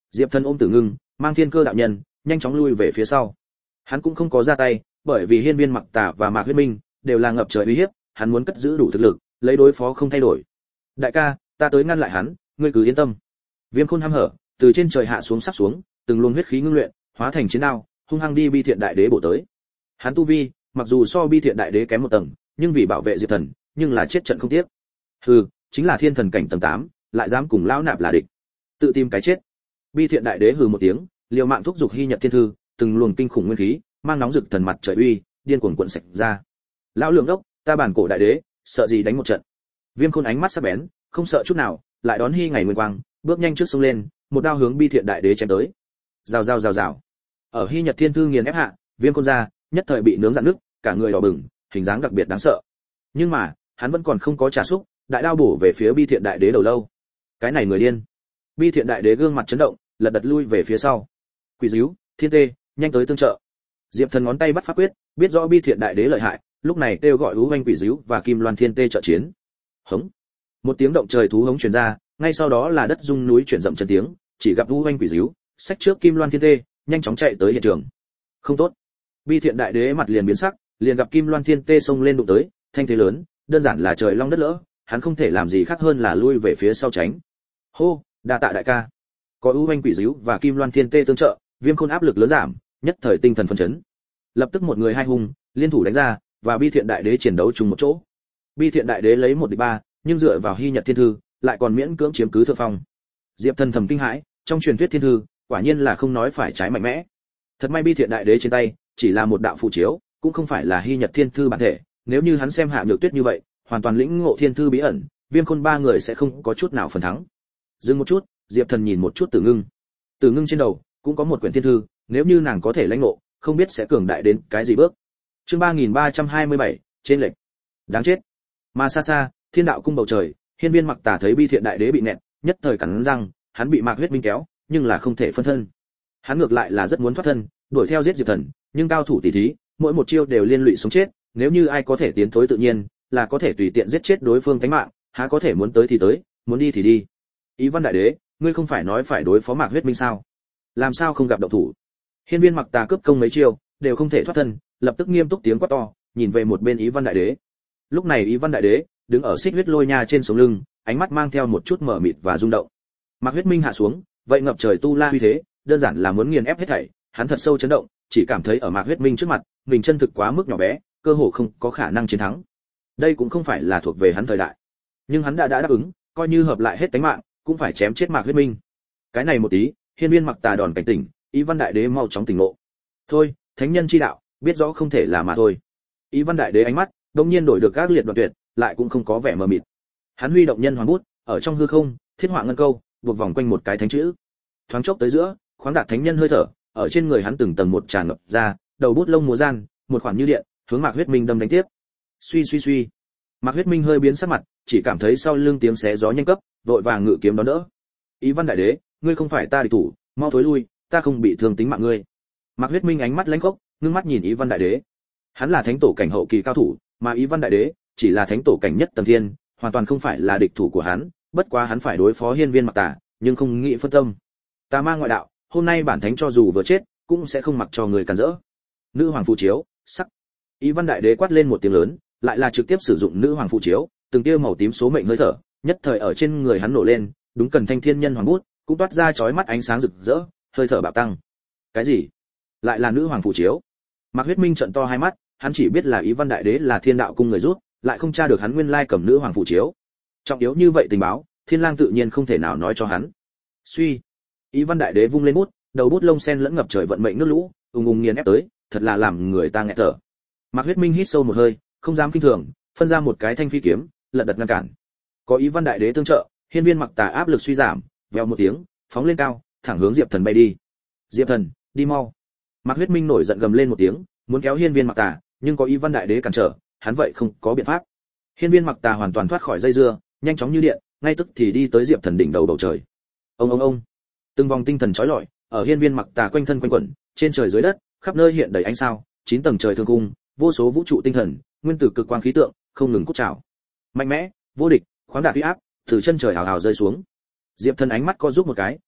Diệp Thần ôm Tử Ngưng, mang Thiên Cơ đạo nhân, nhanh chóng lui về phía sau. Hắn cũng không có ra tay, bởi vì Hiên Viên Mặc Tà và Mạc Huyết Minh đều là ngập trời uy hiếp, hắn muốn cất giữ đủ thực lực, lấy đối phó không thay đổi. Đại ca, ta tới ngăn lại hắn, ngươi cứ yên tâm. Viêm Khôn hăm hở, từ trên trời hạ xuống sắp xuống, từng luồng huyết khí ngưng luyện, hóa thành chiến đao, hung hăng đi Bi Thiện Đại Đế bổ tới. Hắn tu vi, mặc dù so Bi Thiện Đại Đế kém một tầng, nhưng vì bảo vệ Diệp Thần, nhưng là chết trận không tiếc. Hừ, chính là thiên thần cảnh tầng 8, lại dám cùng lão nạp là địch. Tự tìm cái chết. Bi Thiện Đại Đế hừ một tiếng, liều mạng thúc giục Hy Nhật Thiên Thư, từng luồng kinh khủng nguyên khí, mang nóng rực thần mặt trời uy, điên cuồng cuộn sạch ra. Lão lượng đốc, ta bản cổ đại đế, sợ gì đánh một trận. Viêm Khôn ánh mắt sắc bén, không sợ chút nào, lại đón Hy ngày nguyên quang, bước nhanh trước sông lên, một đao hướng Bi Thiện Đại Đế chém tới. Rào rào rào rào. Ở Hy Nhật Thiên Thư nghiền ép hạ, Viêm Khôn ra, nhất thời bị nướng rạn nước, cả người đỏ bừng, hình dáng đặc biệt đáng sợ. Nhưng mà, hắn vẫn còn không có trả xúc, đại đao bổ về phía Bi Thiện Đại Đế đầu lâu. Cái này người điên. Bi Thiện Đại Đế gương mặt chấn động, lật đật lui về phía sau. Quỷ Dữu, Thiên Tê, nhanh tới tương trợ. Diệp Thần ngón tay bắt pháp quyết, biết rõ Bi Thiện Đại Đế lợi hại, lúc này kêu gọi Ú Hoành Quỷ Dữu và Kim Loan Thiên Tê trợ chiến. Hống. Một tiếng động trời thú hống truyền ra, ngay sau đó là đất rung núi chuyển rậm chân tiếng, chỉ gặp Ú Hoành Quỷ Dữu, xách trước Kim Loan Thiên Tê, nhanh chóng chạy tới hiện trường. Không tốt. Bi Thiện Đại Đế mặt liền biến sắc, liền gặp Kim Loan Thiên Tê xông lên đụng tới, thanh thế lớn, đơn giản là trời long đất lỡ, hắn không thể làm gì khác hơn là lui về phía sau tránh. Hô, đa tạ đại ca. Có Ú Hoành Quỷ Dữu và Kim Loan Thiên Tê tương trợ, Viêm Khôn áp lực lớn giảm, nhất thời tinh thần phấn chấn. Lập tức một người hai hùng, liên thủ đánh ra, và Bi Thiện Đại Đế chiến đấu chung một chỗ. Bi Thiện Đại Đế lấy 1-3, nhưng dựa vào Hy Nhật Thiên Thư, lại còn miễn cưỡng chiếm cứ thượng phong. Diệp Thần thầm kinh hãi, trong truyền thuyết thiên thư, quả nhiên là không nói phải trái mạnh mẽ. Thật may Bi Thiện Đại Đế trên tay, chỉ là một đạo phù chiếu, cũng không phải là Hy Nhật Thiên Thư bản thể, nếu như hắn xem Hạ Nhược Tuyết như vậy, hoàn toàn lĩnh ngộ thiên thư bí ẩn, Viêm Khôn ba người sẽ không có chút nào phần thắng. Dừng một chút, Diệp Thần nhìn một chút Tử Ngưng. Tử Ngưng trên đầu cũng có một quyển thiên thư, nếu như nàng có thể lãnh ngộ, không biết sẽ cường đại đến cái gì bước. Chương 3327, trên lệch. Đáng chết. Mà xa xa, Thiên Đạo cung bầu trời, Hiên Viên Mặc Tà thấy Bi Thiện Đại Đế bị nẹt, nhất thời cắn răng, hắn bị Mạc Huyết Minh kéo, nhưng là không thể phân thân. Hắn ngược lại là rất muốn thoát thân, đuổi theo giết Diệp Thần, nhưng cao thủ tỷ thí, mỗi một chiêu đều liên lụy sống chết, nếu như ai có thể tiến thối tự nhiên, là có thể tùy tiện giết chết đối phương tánh mạng, há có thể muốn tới thì tới, muốn đi thì đi. Ý Văn Đại Đế, ngươi không phải nói phải đối phó Mạc Huyết Minh sao? Làm sao không gặp động thủ? Hiên Viên Mặc Tà cướp công mấy chiêu, đều không thể thoát thân, lập tức nghiêm túc tiếng quát to, nhìn về một bên Ý Văn Đại Đế. Lúc này Ý Văn Đại Đế đứng ở xích huyết lôi nha trên sống lưng, ánh mắt mang theo một chút mờ mịt và rung động. Mạc Huyết Minh hạ xuống, vậy ngập trời tu la uy thế, đơn giản là muốn nghiền ép hết thảy, hắn thật sâu chấn động, chỉ cảm thấy ở Mạc Huyết Minh trước mặt, mình chân thực quá mức nhỏ bé, cơ hồ không có khả năng chiến thắng. Đây cũng không phải là thuộc về hắn thời đại, nhưng hắn đã đáp ứng, coi như hợp lại hết tánh mạng, cũng phải chém chết Mạc Huyết Minh. Cái này một tí, Hiên Viên Mặc Tà đòn cảnh tỉnh, Ý Văn Đại Đế mau chóng tỉnh ngộ. Thôi, thánh nhân chi đạo, biết rõ không thể là mà thôi. Ý Văn Đại Đế ánh mắt đột nhiên đổi được các liệt đoạn tuyệt, lại cũng không có vẻ mờ mịt. Hắn huy động nhân hoàng bút, ở trong hư không, thiết họa ngân câu, buộc vòng quanh một cái thánh chữ. Thoáng chốc tới giữa, khoáng đạt thánh nhân hơi thở, ở trên người hắn từng tầng một tràn ngập ra, đầu bút lông múa gian, một khoản như điện, hướng Mạc Huyết Minh đâm đánh tiếp. Suy suy suy. Mạc Huyết Minh hơi biến sắc mặt, chỉ cảm thấy sau lưng tiếng xé gió nhanh cấp, vội vàng ngự kiếm đón đỡ. Ý Văn Đại Đế, ngươi không phải ta địch thủ, mau thối lui, ta không bị thương tính mạng ngươi. Mạc Huyết Minh ánh mắt lãnh khốc, ngưng mắt nhìn Ý Văn Đại Đế. Hắn là thánh tổ cảnh hậu kỳ cao thủ, mà Ý Văn Đại Đế chỉ là thánh tổ cảnh nhất tầng thiên, hoàn toàn không phải là địch thủ của hắn, bất quá hắn phải đối phó Hiên Viên Mặc Tà, nhưng không nghĩ phân tâm. Ta mang ngoại đạo, hôm nay bản thánh cho dù vừa chết, cũng sẽ không mặc cho người cản rỡ. Nữ hoàng phù chiếu, sắc. Ý Văn Đại Đế quát lên một tiếng lớn, lại là trực tiếp sử dụng nữ hoàng phù chiếu, từng tia màu tím số mệnh hơi thở, nhất thời ở trên người hắn nổ lên, đúng cần thanh thiên nhân hoàng bút, cũng toát ra chói mắt ánh sáng rực rỡ, hơi thở bạo tăng. Cái gì? Lại là nữ hoàng phù chiếu? Mạc Huyết Minh trợn to hai mắt, hắn chỉ biết là Ý Văn Đại Đế là Thiên Đạo cung người rút, lại không tra được hắn nguyên lai cầm nữ hoàng phù chiếu. Trọng yếu như vậy tình báo, Thiên Lang tự nhiên không thể nào nói cho hắn. Suy. Ý Văn Đại Đế vung lên bút, đầu bút lông sen lẫn ngập trời vận mệnh nước lũ, ùng ùng nghiền ép tới, thật là làm người ta nghẹt thở. Mạc Huyết Minh hít sâu một hơi, không dám kinh thường, phân ra một cái thanh phi kiếm, lật đật ngăn cản. Có Ý Văn Đại Đế tương trợ, Hiên Viên Mặc Tà áp lực suy giảm, vèo một tiếng, phóng lên cao, thẳng hướng Diệp Thần bay đi. Diệp Thần, đi mau. Mạc Huyết Minh nổi giận gầm lên một tiếng, muốn kéo Hiên Viên Mặc Tà, nhưng có Ý Văn Đại Đế cản trở, hắn vậy không có biện pháp. Hiên Viên Mặc Tà hoàn toàn thoát khỏi dây dưa, nhanh chóng như điện, ngay tức thì đi tới Diệp Thần đỉnh đầu bầu trời. Ông. Từng vòng tinh thần chói lọi, ở Hiên Viên Mặc Tà quanh thân quanh quẩn, trên trời dưới đất, khắp nơi hiện đầy ánh sao, 9 tầng trời thương cung, vô số vũ trụ tinh thần, nguyên tử cực quang khí tượng, không ngừng cút trào. Mạnh mẽ, vô địch, khoáng đạt uy áp, từ chân trời hào hào rơi xuống. Diệp Thần ánh mắt co rút một cái,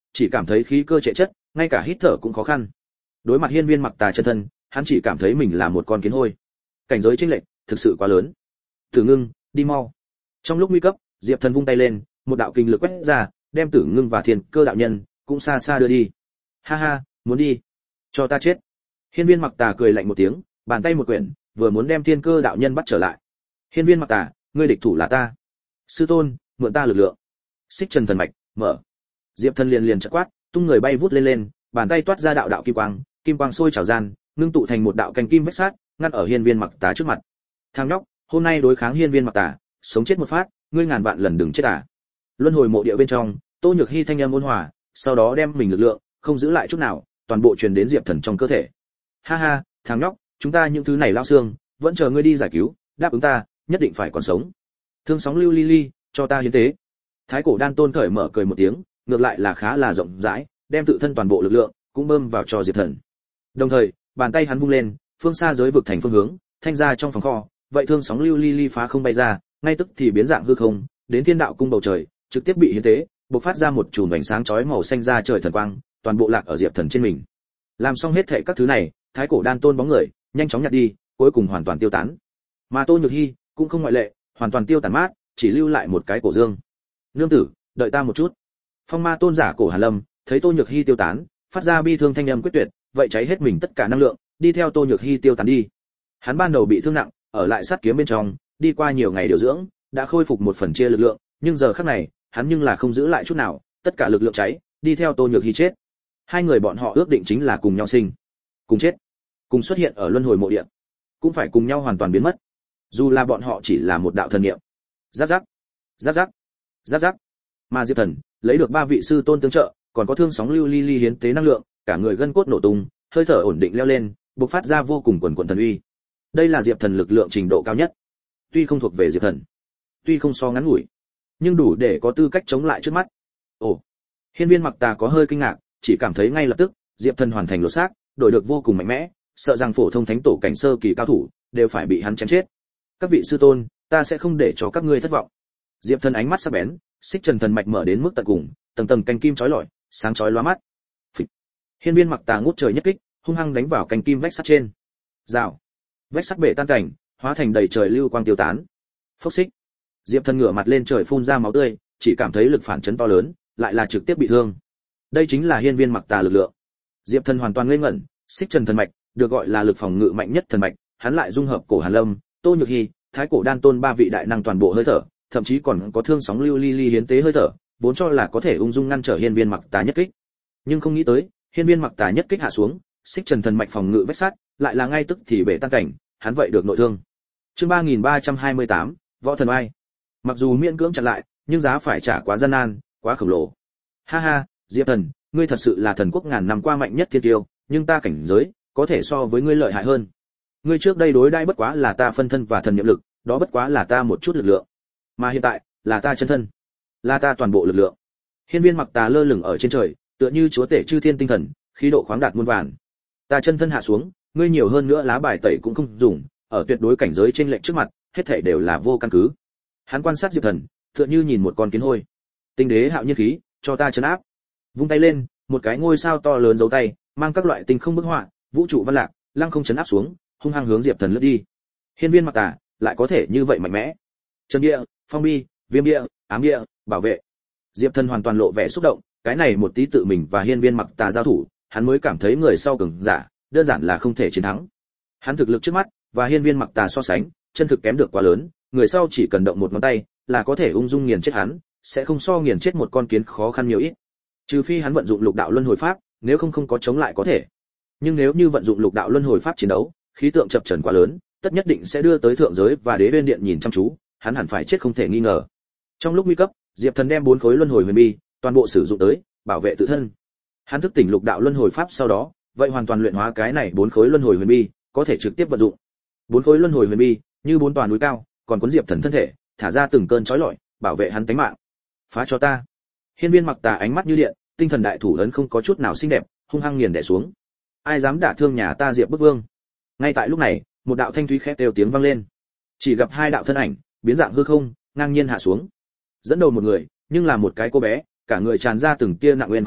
chỉ cảm thấy khí cơ trệ chất, ngay cả hít thở cũng khó khăn. Đối mặt hiên viên mặc tà chân thân, hắn chỉ cảm thấy mình là một con kiến hôi. Cảnh giới chênh lệch thực sự quá lớn. Tử Ngưng, đi mau. Trong lúc nguy cấp, Diệp Thần vung tay lên, một đạo kinh lực quét ra, đem Tử Ngưng và Thiên Cơ đạo nhân cũng xa xa đưa đi. Ha ha, muốn đi? Cho ta chết. Hiên viên mặc tà cười lạnh một tiếng, bàn tay một quyển, vừa muốn đem Thiên Cơ đạo nhân bắt trở lại. Hiên viên mặc tà, ngươi địch thủ là ta. Sư tôn, mượn ta lực lượng. Xích Trần thần mạch, mở. Diệp Thần liền chợt quát, tung người bay vút lên, bàn tay toát ra đạo đạo kim quang sôi trào gian, ngưng tụ thành một đạo cành kim vách sát, ngăn ở hiên viên mặc tà trước mặt. Thằng nhóc, hôm nay đối kháng hiên viên mặc tà, sống chết một phát, ngươi ngàn vạn lần đừng chết à. Luân hồi mộ địa bên trong, Tô Nhược Hi thanh âm ôn hòa, sau đó đem mình lực lượng không giữ lại chút nào, toàn bộ truyền đến Diệp Thần trong cơ thể. Ha ha, thằng nhóc, chúng ta những thứ này lao xương, vẫn chờ ngươi đi giải cứu, đáp ứng ta, nhất định phải còn sống. Thương sóng lưu ly ly, cho ta hiến tế. Thái cổ đan tôn cởi mở cười một tiếng, ngược lại là khá là rộng rãi, đem tự thân toàn bộ lực lượng cũng bơm vào cho Diệp Thần. Đồng thời, bàn tay hắn vung lên, phương xa giới vực thành phương hướng, thanh ra trong phòng kho, vậy thương sóng lưu ly ly phá không bay ra, ngay tức thì biến dạng hư không, đến thiên đạo cung bầu trời, trực tiếp bị hiến tế, bộc phát ra một chùm ánh sáng chói màu xanh ra trời thần quang, toàn bộ lạc ở Diệp Thần trên mình. Làm xong hết thảy các thứ này, thái cổ đan tôn bóng người nhanh chóng nhạt đi, cuối cùng hoàn toàn tiêu tán. Mà Tô Nhược Hi cũng không ngoại lệ, hoàn toàn tiêu tán mát, chỉ lưu lại một cái cổ dương. Nương tử, đợi ta một chút. Phong ma tôn giả cổ Hàn Lâm thấy Tô Nhược Hi tiêu tán, phát ra bi thương thanh âm quyết tuyệt, vậy cháy hết mình tất cả năng lượng, đi theo Tô Nhược Hi tiêu tán đi. Hắn ban đầu bị thương nặng, ở lại sát kiếm bên trong, đi qua nhiều ngày điều dưỡng, đã khôi phục một phần chia lực lượng, nhưng giờ khắc này, hắn nhưng là không giữ lại chút nào, tất cả lực lượng cháy, đi theo Tô Nhược Hi chết. Hai người bọn họ ước định chính là cùng nhau sinh, cùng chết, cùng xuất hiện ở luân hồi mộ địa, cũng phải cùng nhau hoàn toàn biến mất. Dù là bọn họ chỉ là một đạo thần niệm. Giáp giáp, giáp giáp, giáp giáp. Mà Diệp Thần lấy được 3 vị sư tôn tương trợ, còn có thương sóng lưu ly ly hiến tế năng lượng, cả người gân cốt nổ tung, hơi thở ổn định leo lên, bộc phát ra vô cùng quần quần thần uy. Đây là Diệp Thần lực lượng trình độ cao nhất. Tuy không thuộc về Diệp Thần, tuy không so ngắn ngủi, nhưng đủ để có tư cách chống lại trước mắt. Ồ, hiên viên mặc tà có hơi kinh ngạc, chỉ cảm thấy ngay lập tức Diệp Thần hoàn thành lột xác, đổi được vô cùng mạnh mẽ, sợ rằng phổ thông thánh tổ cảnh sơ kỳ cao thủ đều phải bị hắn chém chết. Các vị sư tôn, ta sẽ không để cho các ngươi thất vọng. Diệp Thần ánh mắt sắc bén, xích trần thần mạch mở đến mức tận cùng, tầng tầng canh kim chói lọi, sáng chói lóa mắt. Phịch. Hiên viên mặc tà ngút trời nhất kích, hung hăng đánh vào canh kim vách sắt trên. Rào. Vách sắt bể tan cảnh, hóa thành đầy trời lưu quang tiêu tán. Phốc xích. Diệp Thần ngửa mặt lên trời phun ra máu tươi, chỉ cảm thấy lực phản chấn to lớn, lại là trực tiếp bị thương. Đây chính là hiên viên mặc tà lực lượng. Diệp Thần hoàn toàn ngây ngẩn, xích trần thần mạch, được gọi là lực phòng ngự mạnh nhất thần mạch, hắn lại dung hợp cổ Hàn Lâm, Tô Nhược Hi, thái cổ đan tôn 3 vị đại năng toàn bộ hơi thở, thậm chí còn có thương sóng lưu ly ly hiến tế hơi thở, vốn cho là có thể ung dung ngăn trở hiên viên mặc tà nhất kích. Nhưng không nghĩ tới, hiên viên mặc tà nhất kích hạ xuống, xích trần thần mạch phòng ngự vách sắt, lại là ngay tức thì bể tan cảnh, hắn vậy được nội thương. Chương 3328, Võ Thần Oai. Mặc dù miễn cưỡng chặn lại, nhưng giá phải trả quá gian nan, quá khổng lồ. Ha ha, Diệp Thần, ngươi thật sự là thần quốc ngàn năm qua mạnh nhất thiên tiêu, nhưng ta cảnh giới có thể so với ngươi lợi hại hơn. Ngươi trước đây đối đãi bất quá là ta phân thân và thần niệm lực, đó bất quá là ta một chút lực lượng, mà hiện tại là ta chân thân, là ta toàn bộ lực lượng. Hiên viên mặc tà lơ lửng ở trên trời, tựa như chúa tể chư thiên tinh thần, khí độ khoáng đạt muôn vàn. Ta chân thân hạ xuống, ngươi nhiều hơn nữa lá bài tẩy cũng không dùng, ở tuyệt đối cảnh giới trên lệnh trước mặt, hết thảy đều là vô căn cứ. Hắn quan sát Diệp Thần, tựa như nhìn một con kiến hôi. Tinh đế hạo nhiên khí, cho ta trấn áp. Vung tay lên, một cái ngôi sao to lớn giấu tay, mang các loại tinh không bức họa, vũ trụ văn lạc, lăng không trấn áp xuống, hung hăng hướng Diệp Thần lướt đi. Hiên viên mặc tà lại có thể như vậy mạnh mẽ. Chân địa, phong bi, viêm địa, ám địa, bảo vệ. Diệp Thần hoàn toàn lộ vẻ xúc động, cái này một tí tự mình và hiên viên mặc tà giao thủ, hắn mới cảm thấy người sau cường giả, đơn giản là không thể chiến thắng. Hắn thực lực trước mắt và hiên viên mặc tà so sánh, chân thực kém được quá lớn, người sau chỉ cần động một ngón tay là có thể ung dung nghiền chết hắn, sẽ không so nghiền chết một con kiến khó khăn nhiều ít. Trừ phi hắn vận dụng lục đạo luân hồi pháp, nếu không có chống lại có thể. Nhưng nếu như vận dụng lục đạo luân hồi pháp chiến đấu, khí tượng chập chờn quá lớn, tất nhất định sẽ đưa tới thượng giới và đế bên điện nhìn chăm chú, hắn hẳn phải chết không thể nghi ngờ. Trong lúc nguy cấp, Diệp Thần đem 4 khối luân hồi huyền bi toàn bộ sử dụng tới bảo vệ tự thân. Hắn thức tỉnh lục đạo luân hồi pháp sau đó, vậy hoàn toàn luyện hóa cái này 4 khối luân hồi huyền bi, có thể trực tiếp vận dụng. 4 khối luân hồi huyền bi như 4 tòa núi cao, còn cuốn Diệp Thần thân thể, thả ra từng cơn chói lọi, bảo vệ hắn tính mạng. Phá cho ta. Hiên viên mặc tà ánh mắt như điện, tinh thần đại thủ ấn không có chút nào xinh đẹp, hung hăng nghiền đè xuống. Ai dám đả thương nhà ta Diệp Bức Vương? Ngay tại lúc này, một đạo thanh thúy khét đều tiếng vang lên. Chỉ gặp 2 đạo thân ảnh, biến dạng hư không, ngang nhiên hạ xuống. Dẫn đầu một người, nhưng là một cái cô bé, cả người tràn ra từng tia nặng nguyên khói độc,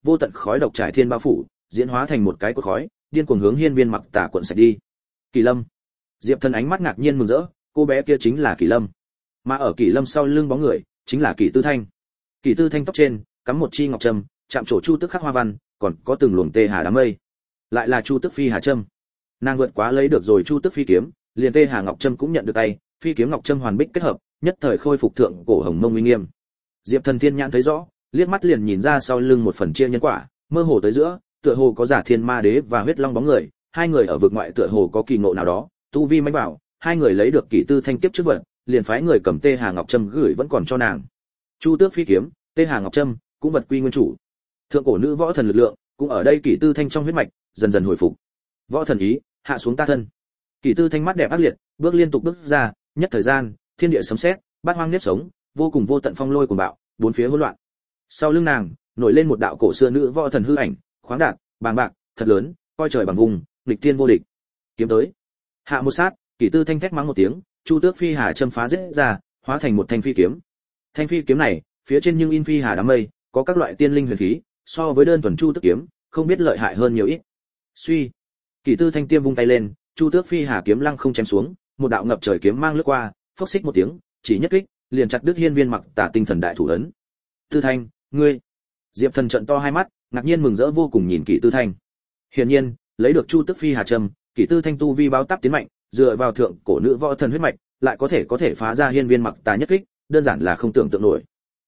vô tận khói độc trải thiên bao phủ, diễn hóa thành một cái cột khói, điên cuồng hướng hiên viên mặc tà cuộn sạch đi. Kỳ Lâm. Diệp Thần ánh mắt ngạc nhiên mừng rỡ, cô bé kia chính là Kỳ Lâm. Mà ở Kỳ Lâm sau lưng bóng người, chính là Kỳ Tư Thanh. Kỳ Tư Thanh tóc trên cắm một chi ngọc trâm, chạm trổ chu tức khắc hoa văn, còn có từng luồng tê hà đám mây. Lại là chu tức phi hà trâm. Nàng vượt quá lấy được rồi chu tức phi kiếm, liền tê hà ngọc trâm cũng nhận được tay, phi kiếm ngọc trâm hoàn bích kết hợp, nhất thời khôi phục thượng cổ hồng mông uy nghiêm. Diệp Thần thiên nhãn thấy rõ, liếc mắt liền nhìn ra sau lưng một phần chia nhân quả, mơ hồ tới giữa, tựa hồ có giả thiên ma đế và huyết long bóng người, hai người ở vực ngoại tựa hồ có kỳ ngộ nào đó, tu vi mãnh bảo, hai người lấy được Kỳ Tư Thanh kiếp trước vật, liền phái người cầm tê hà ngọc trâm gửi vẫn còn cho nàng. Chu tước phi kiếm, tê hà ngọc trâm, cũng vật quy nguyên chủ. Thượng cổ nữ võ thần lực lượng, cũng ở đây Kỳ Tư Thanh trong huyết mạch, dần dần hồi phục. Võ thần ý, hạ xuống ta thân. Kỳ Tư Thanh mắt đẹp ác liệt, bước liên tục bước ra, nhất thời gian, thiên địa sấm sét, bát hoang nếp sống, vô cùng vô tận phong lôi cuồng bạo, bốn phía hỗn loạn. Sau lưng nàng, nổi lên một đạo cổ xưa nữ võ thần hư ảnh, khoáng đạt, bàng bạc, thật lớn, coi trời bằng vùng, nghịch thiên vô địch. Kiếm tới. Hạ một sát, Kỳ Tư Thanh thét mắng một tiếng, chu tước phi hà châm phá giết ra, hóa thành một thanh phi kiếm. Thanh phi kiếm này, phía trên nhưng in phi hà đám mây, có các loại tiên linh huyền khí, so với đơn thuần chu tước kiếm, không biết lợi hại hơn nhiều ít. Suy. Kỳ Tư Thanh tiêm vung tay lên, chu tước phi hà kiếm lăng không chém xuống, một đạo ngập trời kiếm mang lướt qua, phốc xích một tiếng, chỉ nhất kích, liền chặt đứt hiên viên mặc tả tinh thần đại thủ ấn. Tư Thanh, ngươi. Diệp Thần trợn to hai mắt, ngạc nhiên mừng rỡ vô cùng nhìn Kỳ Tư Thanh. Hiển nhiên, lấy được chu tước phi hà trầm, Kỳ Tư Thanh tu vi báo táp tiến mạnh, dựa vào thượng cổ nữ võ thần huyết mạch, lại có thể phá ra hiên viên mặc tà nhất kích, đơn giản là không tưởng tượng nổi.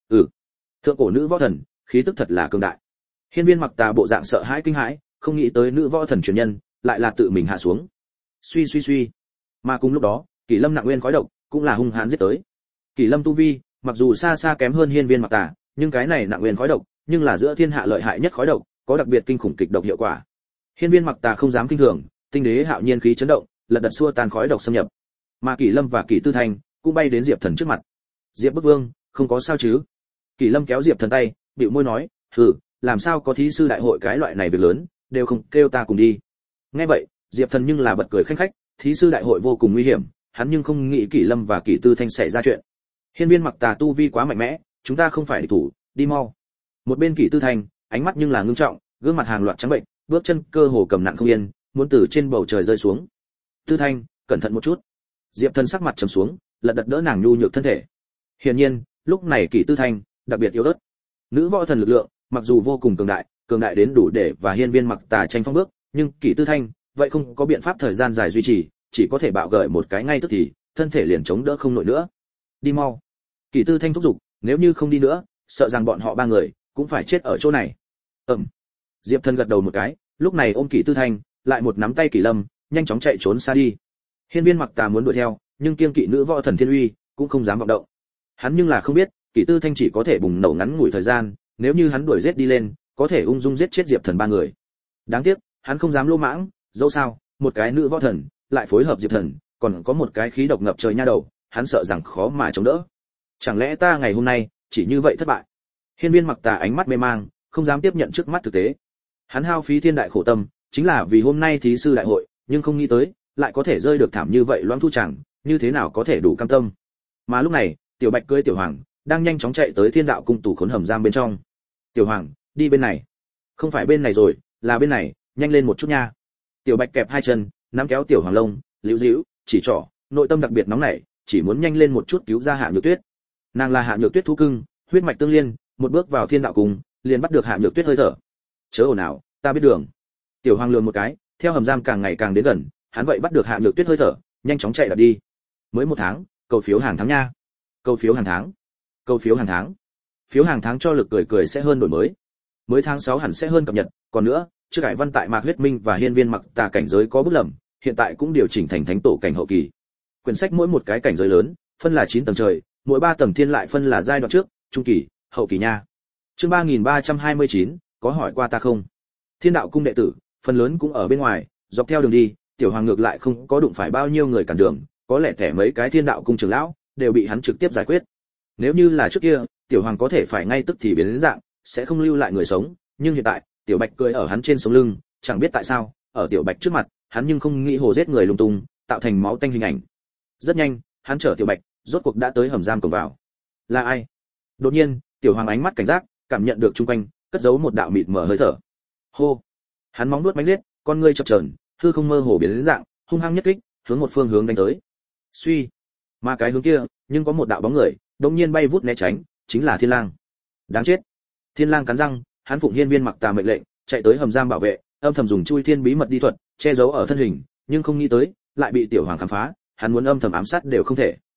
Thượng cổ nữ võ thần, khí tức thật là cường đại. Hiên viên mặc tà bộ dạng sợ hãi kinh hãi, không nghĩ tới nữ võ thần truyền nhân, lại là tự mình hạ xuống. Suy. Mà cùng lúc đó, Kỳ Lâm nặng nguyên khói độc, cũng là hung hãn giết tới. Kỳ Lâm tu vi, mặc dù xa xa kém hơn hiên viên mặc tà, nhưng cái này nặng nguyên khói độc, nhưng là giữa thiên hạ lợi hại nhất khói độc, có đặc biệt kinh khủng kịch độc hiệu quả. Hiên viên mặc tà không dám kinh thường, tinh đế hạo nhiên khí chấn động, lật đật xua tan khói độc xâm nhập. Mà Kỳ Lâm và Kỳ Tư Thanh cũng bay đến Diệp Thần trước mặt. Diệp Bức Vương, không có sao chứ? Kỳ Lâm kéo Diệp Thần tay, bĩu môi nói, hừ, làm sao có thí sư đại hội cái loại này việc lớn, đều không kêu ta cùng đi. Nghe vậy, Diệp Thần nhưng là bật cười khanh khách, thí sư đại hội vô cùng nguy hiểm, hắn nhưng không nghĩ Kỳ Lâm và Kỳ Tư Thanh xảy ra chuyện. Hiên viên mặc tà tu vi quá mạnh mẽ, chúng ta không phải địch thủ, đi mau. Một bên Kỳ Tư Thanh, ánh mắt nhưng là ngưng trọng, gương mặt hàng loạt trắng bệnh, bước chân cơ hồ cầm nặng không yên, muốn từ trên bầu trời rơi xuống. Tư Thanh, cẩn thận một chút. Diệp Thần sắc mặt trầm xuống, lật đật đỡ nàng nhu nhược thân thể. Hiển nhiên, lúc này Kỳ Tư Thanh đặc biệt yếu ớt. Nữ võ thần lực lượng, mặc dù vô cùng cường đại đến đủ để và hiên viên mặc tà tranh phong bước, nhưng Kỳ Tư Thanh vậy không có biện pháp thời gian dài duy trì, chỉ có thể bạo gợi một cái ngay tức thì, thân thể liền chống đỡ không nổi nữa. Đi mau. Kỳ Tư Thanh thúc giục, nếu như không đi nữa, sợ rằng bọn họ ba người cũng phải chết ở chỗ này. Diệp Thần gật đầu một cái, lúc này ôm Kỳ Tư Thanh, lại một nắm tay Kỳ Lâm, nhanh chóng chạy trốn xa đi. Hiên viên mặc tà muốn đuổi theo, nhưng kiêng kỵ nữ võ thần thiên uy, cũng không dám vọng động. Hắn nhưng là không biết, Kỳ Tư Thanh chỉ có thể bùng nổ ngắn ngủi thời gian, nếu như hắn đuổi giết đi lên, có thể ung dung giết chết Diệp Thần ba người. Đáng tiếc, hắn không dám lô mãng, dẫu sao, một cái nữ võ thần, lại phối hợp Diệp Thần, còn có một cái khí độc ngập trời nha đầu, hắn sợ rằng khó mà chống đỡ. Chẳng lẽ ta ngày hôm nay chỉ như vậy thất bại? Hiên viên mặc tà ánh mắt mê mang, không dám tiếp nhận trước mắt thực tế. Hắn hao phí thiên đại khổ tâm, chính là vì hôm nay thí sư đại hội, nhưng không nghĩ tới, lại có thể rơi được thảm như vậy loãng thu chẳng, như thế nào có thể đủ cam tâm. Mà lúc này, Tiểu Bạch cưỡi Tiểu Hoàng, đang nhanh chóng chạy tới Thiên Đạo cung tù khốn hầm giam bên trong. Tiểu Hoàng, đi bên này. Không phải bên này rồi, là bên này, nhanh lên một chút nha. Tiểu Bạch kẹp hai chân, nắm kéo Tiểu Hoàng lông, liễu díu, chỉ trỏ, nội tâm đặc biệt nóng nảy, chỉ muốn nhanh lên một chút cứu ra Hạ Nhược Tuyết. Nàng là Hạ Nhược Tuyết thú cưng, huyết mạch tương liên, một bước vào Thiên Đạo cung, liền bắt được Hạ Nhược Tuyết hơi thở. Chớ ồn ào, ta biết đường. Tiểu Hoàng lườm một cái, theo hầm giam càng ngày càng đến gần, hắn vậy bắt được Hạ Nhược Tuyết hơi thở, nhanh chóng chạy đạp đi. Mới một tháng, cầu phiếu hàng tháng nha. Cầu phiếu hàng tháng. Cầu phiếu hàng tháng. Phiếu hàng tháng cho lực cười sẽ hơn đổi mới. Mới tháng 6 hẳn sẽ hơn cập nhật, còn nữa, trước cải văn tại Mạc Huyết Minh và Hiên viên mặc tà cảnh giới có bút lầm, hiện tại cũng điều chỉnh thành thánh tổ cảnh hậu kỳ. Quyển sách mỗi một cái cảnh giới lớn, phân là 9 tầng trời, mỗi 3 tầng thiên lại phân là giai đoạn trước, trung kỳ, hậu kỳ nha. Chương 3329, có hỏi qua ta không? Thiên Đạo cung đệ tử, phần lớn cũng ở bên ngoài, dọc theo đường đi, Tiểu Hoàng ngược lại không có đụng phải bao nhiêu người cản đường, có lẽ thẻ mấy cái Thiên Đạo cung trưởng lão đều bị hắn trực tiếp giải quyết. Nếu như là trước kia, Tiểu Hoàng có thể phải ngay tức thì biến đến dạng, sẽ không lưu lại người sống, nhưng hiện tại, Tiểu Bạch cười ở hắn trên sống lưng, chẳng biết tại sao, ở Tiểu Bạch trước mặt, hắn nhưng không nghĩ hồ giết người lung tung, tạo thành máu tanh hình ảnh. Rất nhanh, hắn chở Tiểu Bạch, rốt cuộc đã tới hầm giam cổng vào. Là ai? Đột nhiên, Tiểu Hoàng ánh mắt cảnh giác, cảm nhận được xung quanh, cất giấu một đạo mịt mờ hơi thở. Hô. Hắn móng nuốt mãnh liệt, con ngươi chập chờn, hư không mơ hồ biến đến dạng, hung hăng nhất kích, hướng một phương hướng đánh tới. Suy. Mà cái hướng kia, nhưng có một đạo bóng người, đột nhiên bay vút né tránh, chính là Thiên Lang. Đáng chết. Thiên Lang cắn răng, hắn phụng Hiên Viên Mặc Tà mệnh lệnh, chạy tới hầm giam bảo vệ, âm thầm dùng chui thiên bí mật đi thuật, che giấu ở thân hình, nhưng không nghĩ tới, lại bị Tiểu Hoàng khám phá, hắn muốn âm thầm ám sát đều không thể.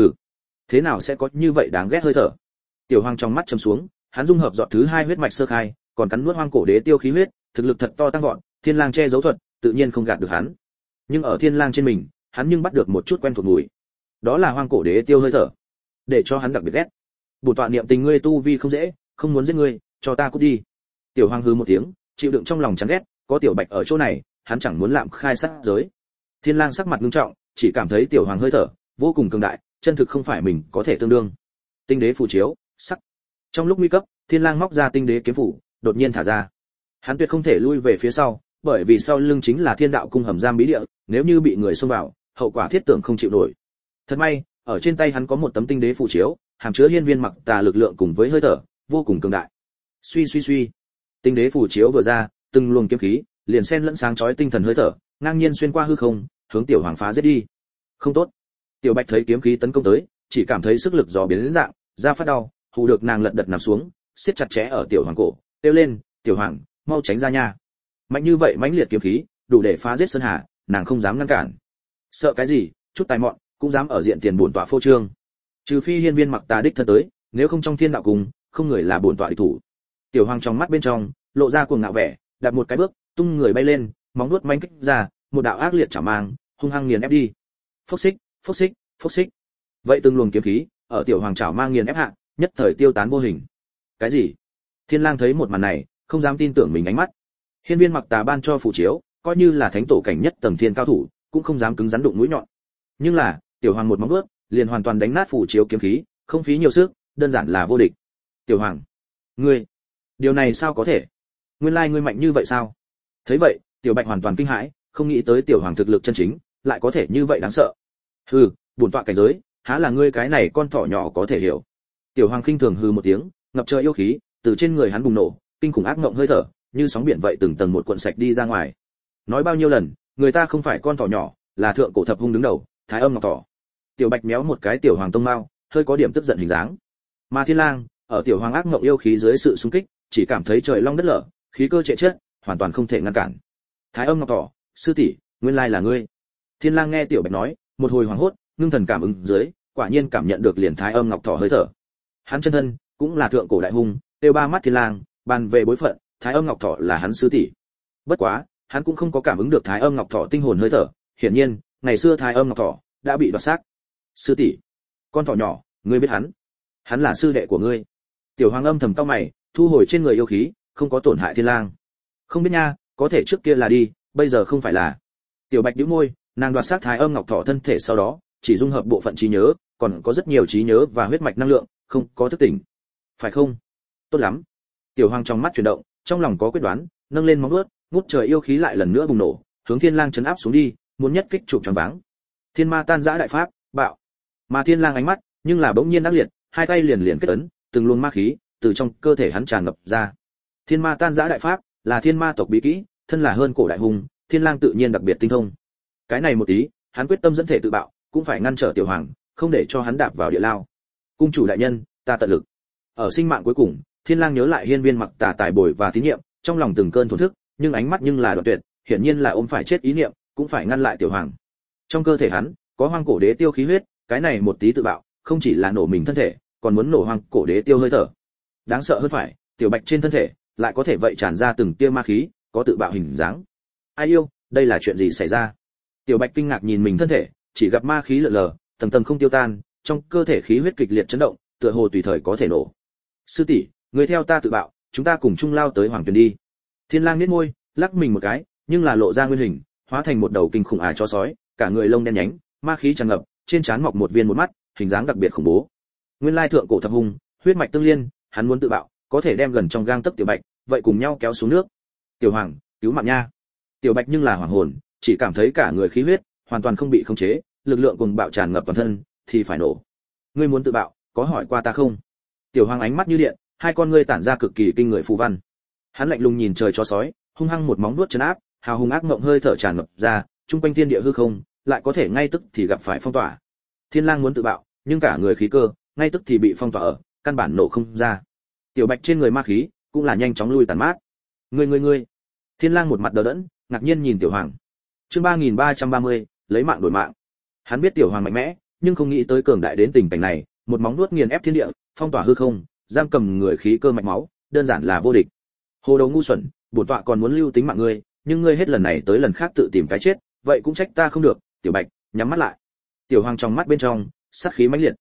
Thế nào sẽ có như vậy đáng ghét hơi thở? Tiểu Hoàng trong mắt trầm xuống, hắn dung hợp giọt thứ 2 huyết mạch sơ khai, còn cắn nuốt hoang cổ đế tiêu khí huyết, thực lực thật to tăng vọt, Thiên Lang che giấu thuật, tự nhiên không gạt được hắn. Nhưng ở Thiên Lang trên mình, hắn nhưng bắt được một chút quen thuộc mùi. Đó là hoang cổ đế tiêu hơi thở, để cho hắn đặc biệt ghét. Bổn tọa niệm tình ngươi tu vi không dễ, không muốn giết ngươi, cho ta cút đi. Tiểu Hoàng hừ một tiếng, chịu đựng trong lòng chán ghét, có Tiểu Bạch ở chỗ này, hắn chẳng muốn lạm khai sát giới. Thiên Lang sắc mặt nghiêm trọng, chỉ cảm thấy Tiểu Hoàng hơi thở vô cùng cường đại, chân thực không phải mình có thể tương đương. Tinh đế phù chiếu, sắc. Trong lúc nguy cấp, Thiên Lang móc ra tinh đế kiếm phủ, đột nhiên thả ra. Hắn tuyệt không thể lui về phía sau, bởi vì sau lưng chính là Thiên Đạo cung hầm giam bí địa, nếu như bị người xông vào, hậu quả thiết tưởng không chịu nổi. Thật may, ở trên tay hắn có một tấm tinh đế phù chiếu, hàm chứa Hiên Viên Mặc Tà lực lượng cùng với hơi thở, vô cùng cường đại. Suy suy suy. Tinh đế phù chiếu vừa ra, từng luồng kiếm khí liền xen lẫn sáng chói tinh thần hơi thở, ngang nhiên xuyên qua hư không, hướng Tiểu Hoàng phá giết đi. Không tốt. Tiểu Bạch thấy kiếm khí tấn công tới, chỉ cảm thấy sức lực gió biến đến dạng, da phát đau, hù được nàng lật đật nằm xuống, siết chặt chẽ ở Tiểu Hoàng cổ, kêu lên, "Tiểu Hoàng, mau tránh ra nha." Mạnh như vậy mãnh liệt kiếm khí, đủ để phá giết sơn hà, nàng không dám ngăn cản. Sợ cái gì, chút tài mọn, cũng dám ở diện tiền bổn tọa phô trương. Trừ phi Hiên Viên Mặc Tà đích thân tới, nếu không trong Thiên Đạo cung, không người là bổn tọa địch thủ. Tiểu Hoàng trong mắt bên trong lộ ra cuồng ngạo vẻ, đạp một cái bước, tung người bay lên, móng vuốt manh kích ra, một đạo ác liệt chảo mang, hung hăng nghiền ép đi. Phốc xích, phốc xích, phốc xích. Vậy từng luồng kiếm khí ở Tiểu Hoàng chảo mang nghiền ép hạ, nhất thời tiêu tán vô hình. Cái gì? Thiên Lang thấy một màn này, không dám tin tưởng mình ánh mắt. Hiên Viên Mặc Tà ban cho phù chiếu, coi như là thánh tổ cảnh nhất tầng thiên cao thủ, cũng không dám cứng rắn đụng mũi nhọn. Nhưng là, Tiểu Hoàng một móng vuốt, liền hoàn toàn đánh nát phù chiếu kiếm khí, không phí nhiều sức, đơn giản là vô địch. Tiểu Hoàng, ngươi, điều này sao có thể? Nguyên lai ngươi mạnh như vậy sao? Thấy vậy, Tiểu Bạch hoàn toàn kinh hãi, không nghĩ tới Tiểu Hoàng thực lực chân chính, lại có thể như vậy đáng sợ. Hừ, bổn tọa cảnh giới, há là ngươi cái này con thỏ nhỏ có thể hiểu. Tiểu Hoàng khinh thường hừ một tiếng, ngập trời yêu khí từ trên người hắn bùng nổ, kinh khủng ác ngộng hơi thở, như sóng biển vậy từng tầng một cuộn sạch đi ra ngoài. Nói bao nhiêu lần, người ta không phải con thỏ nhỏ, là thượng cổ thập hung đứng đầu, Thái Âm Ngọc Thỏ. Tiểu Bạch méo một cái Tiểu Hoàng tông mao, hơi có điểm tức giận hình dáng. Mà Thiên Lang, ở Tiểu Hoàng ác ngộng yêu khí dưới sự xung kích, chỉ cảm thấy trời long đất lở, khí cơ trệ chết, hoàn toàn không thể ngăn cản. Thái Âm Ngọc Thỏ, sư tỷ, nguyên lai là ngươi. Thiên Lang nghe Tiểu Bạch nói, một hồi hoảng hốt, ngưng thần cảm ứng dưới, quả nhiên cảm nhận được liền Thái Âm Ngọc Thỏ hơi thở. Hắn chân thân cũng là thượng cổ đại hung, tiêu ba mắt Thiên Lang, bàn về bối phận, Thái Âm Ngọc Thỏ là hắn sư tỷ. Bất quá, hắn cũng không có cảm ứng được Thái Âm Ngọc Thỏ tinh hồn hơi thở, hiển nhiên, ngày xưa Thái Âm Ngọc Thỏ đã bị đoạt xác. Sư tỷ, con thỏ nhỏ, ngươi biết hắn? Hắn là sư đệ của ngươi. Tiểu Hoàng âm thầm cau mày, thu hồi trên người yêu khí, không có tổn hại Thiên Lang. Không biết nha, có thể trước kia là đi, bây giờ không phải là. Tiểu Bạch nhíu môi, nàng đoạt xác Thái Âm Ngọc Thỏ thân thể sau đó, chỉ dung hợp bộ phận trí nhớ, còn có rất nhiều trí nhớ và huyết mạch năng lượng, không có thức tỉnh. Phải không? Tốt lắm. Tiểu Hoàng trong mắt chuyển động, trong lòng có quyết đoán, nâng lên móng vuốt, ngút trời yêu khí lại lần nữa bùng nổ, hướng Thiên Lang chấn áp xuống đi, muốn nhất kích chụp choáng váng. Thiên Ma tan rã đại pháp, bạo. Mà Thiên Lang ánh mắt, nhưng là bỗng nhiên đắc liệt, hai tay liền liền kết ấn, từng luồng ma khí từ trong cơ thể hắn tràn ngập ra. Thiên Ma tan rã đại pháp là Thiên Ma tộc bí kỹ, thân là hơn cổ đại hùng, Thiên Lang tự nhiên đặc biệt tinh thông. Cái này một tí, hắn quyết tâm dẫn thể tự bạo, cũng phải ngăn trở Tiểu Hoàng, không để cho hắn đạp vào địa lao. Cung chủ đại nhân, ta tận lực. Ở sinh mạng cuối cùng, Thiên Lang nhớ lại Hiên Viên Mặc Tà tài bồi và tín nhiệm, trong lòng từng cơn thổn thức, nhưng ánh mắt nhưng là đoạn tuyệt, hiển nhiên là ôm phải chết ý niệm, cũng phải ngăn lại Tiểu Hoàng. Trong cơ thể hắn có hoang cổ đế tiêu khí huyết, cái này một tí tự bạo, không chỉ là nổ mình thân thể, còn muốn nổ hoang cổ đế tiêu hơi thở. Đáng sợ hơn phải, Tiểu Bạch trên thân thể lại có thể vậy tràn ra từng tia ma khí, có tự bạo hình dáng. Ai yêu, đây là chuyện gì xảy ra? Tiểu Bạch kinh ngạc nhìn mình thân thể, chỉ gặp ma khí lờ lờ, tầng tầng không tiêu tan, trong cơ thể khí huyết kịch liệt chấn động, tựa hồ tùy thời có thể nổ. Sư tỷ, người theo ta tự bạo, chúng ta cùng chung lao tới Hoàng Tuyền đi. Thiên Lang nhếch môi, lắc mình một cái, nhưng là lộ ra nguyên hình, hóa thành một đầu kinh khủng chó sói, cả người lông đen nhánh, ma khí tràn ngập, trên trán mọc một viên một mắt, hình dáng đặc biệt khủng bố. Nguyên lai thượng cổ thập hung, huyết mạch tương liên, hắn muốn tự bạo, có thể đem gần trong gang tấc Tiểu Bạch, vậy cùng nhau kéo xuống nước. Tiểu Hoàng, cứu mạng nha. Tiểu Bạch nhưng là hoàng hồn, chỉ cảm thấy cả người khí huyết hoàn toàn không bị khống chế, lực lượng cùng bạo tràn ngập toàn thân, thì phải nổ. Ngươi muốn tự bạo, có hỏi qua ta không? Tiểu Hoàng ánh mắt như điện, hai con ngươi tản ra cực kỳ kinh người phù văn. Hắn lạnh lùng nhìn trời chó sói, hung hăng một móng vuốt trấn áp, hào hùng ác ngộng hơi thở tràn ngập ra, trung quanh thiên địa hư không, lại có thể ngay tức thì gặp phải phong tỏa. Thiên Lang muốn tự bạo, nhưng cả người khí cơ, ngay tức thì bị phong tỏa ở, căn bản nổ không ra. Tiểu Bạch trên người ma khí, cũng là nhanh chóng lui tàn mát. Ngươi. Thiên Lang một mặt đờ đẫn, ngạc nhiên nhìn Tiểu Hoàng. Chương 3330, lấy mạng đổi mạng. Hắn biết Tiểu Hoàng mạnh mẽ, nhưng không nghĩ tới cường đại đến tình cảnh này, một móng vuốt nghiền ép thiên địa, phong tỏa hư không, giam cầm người khí cơ mạch máu, đơn giản là vô địch. Hồ đầu ngu xuẩn, bổn tọa còn muốn lưu tính mạng ngươi, nhưng ngươi hết lần này tới lần khác tự tìm cái chết, vậy cũng trách ta không được. Tiểu Bạch nhắm mắt lại. Tiểu Hoàng trong mắt bên trong sát khí mãnh liệt.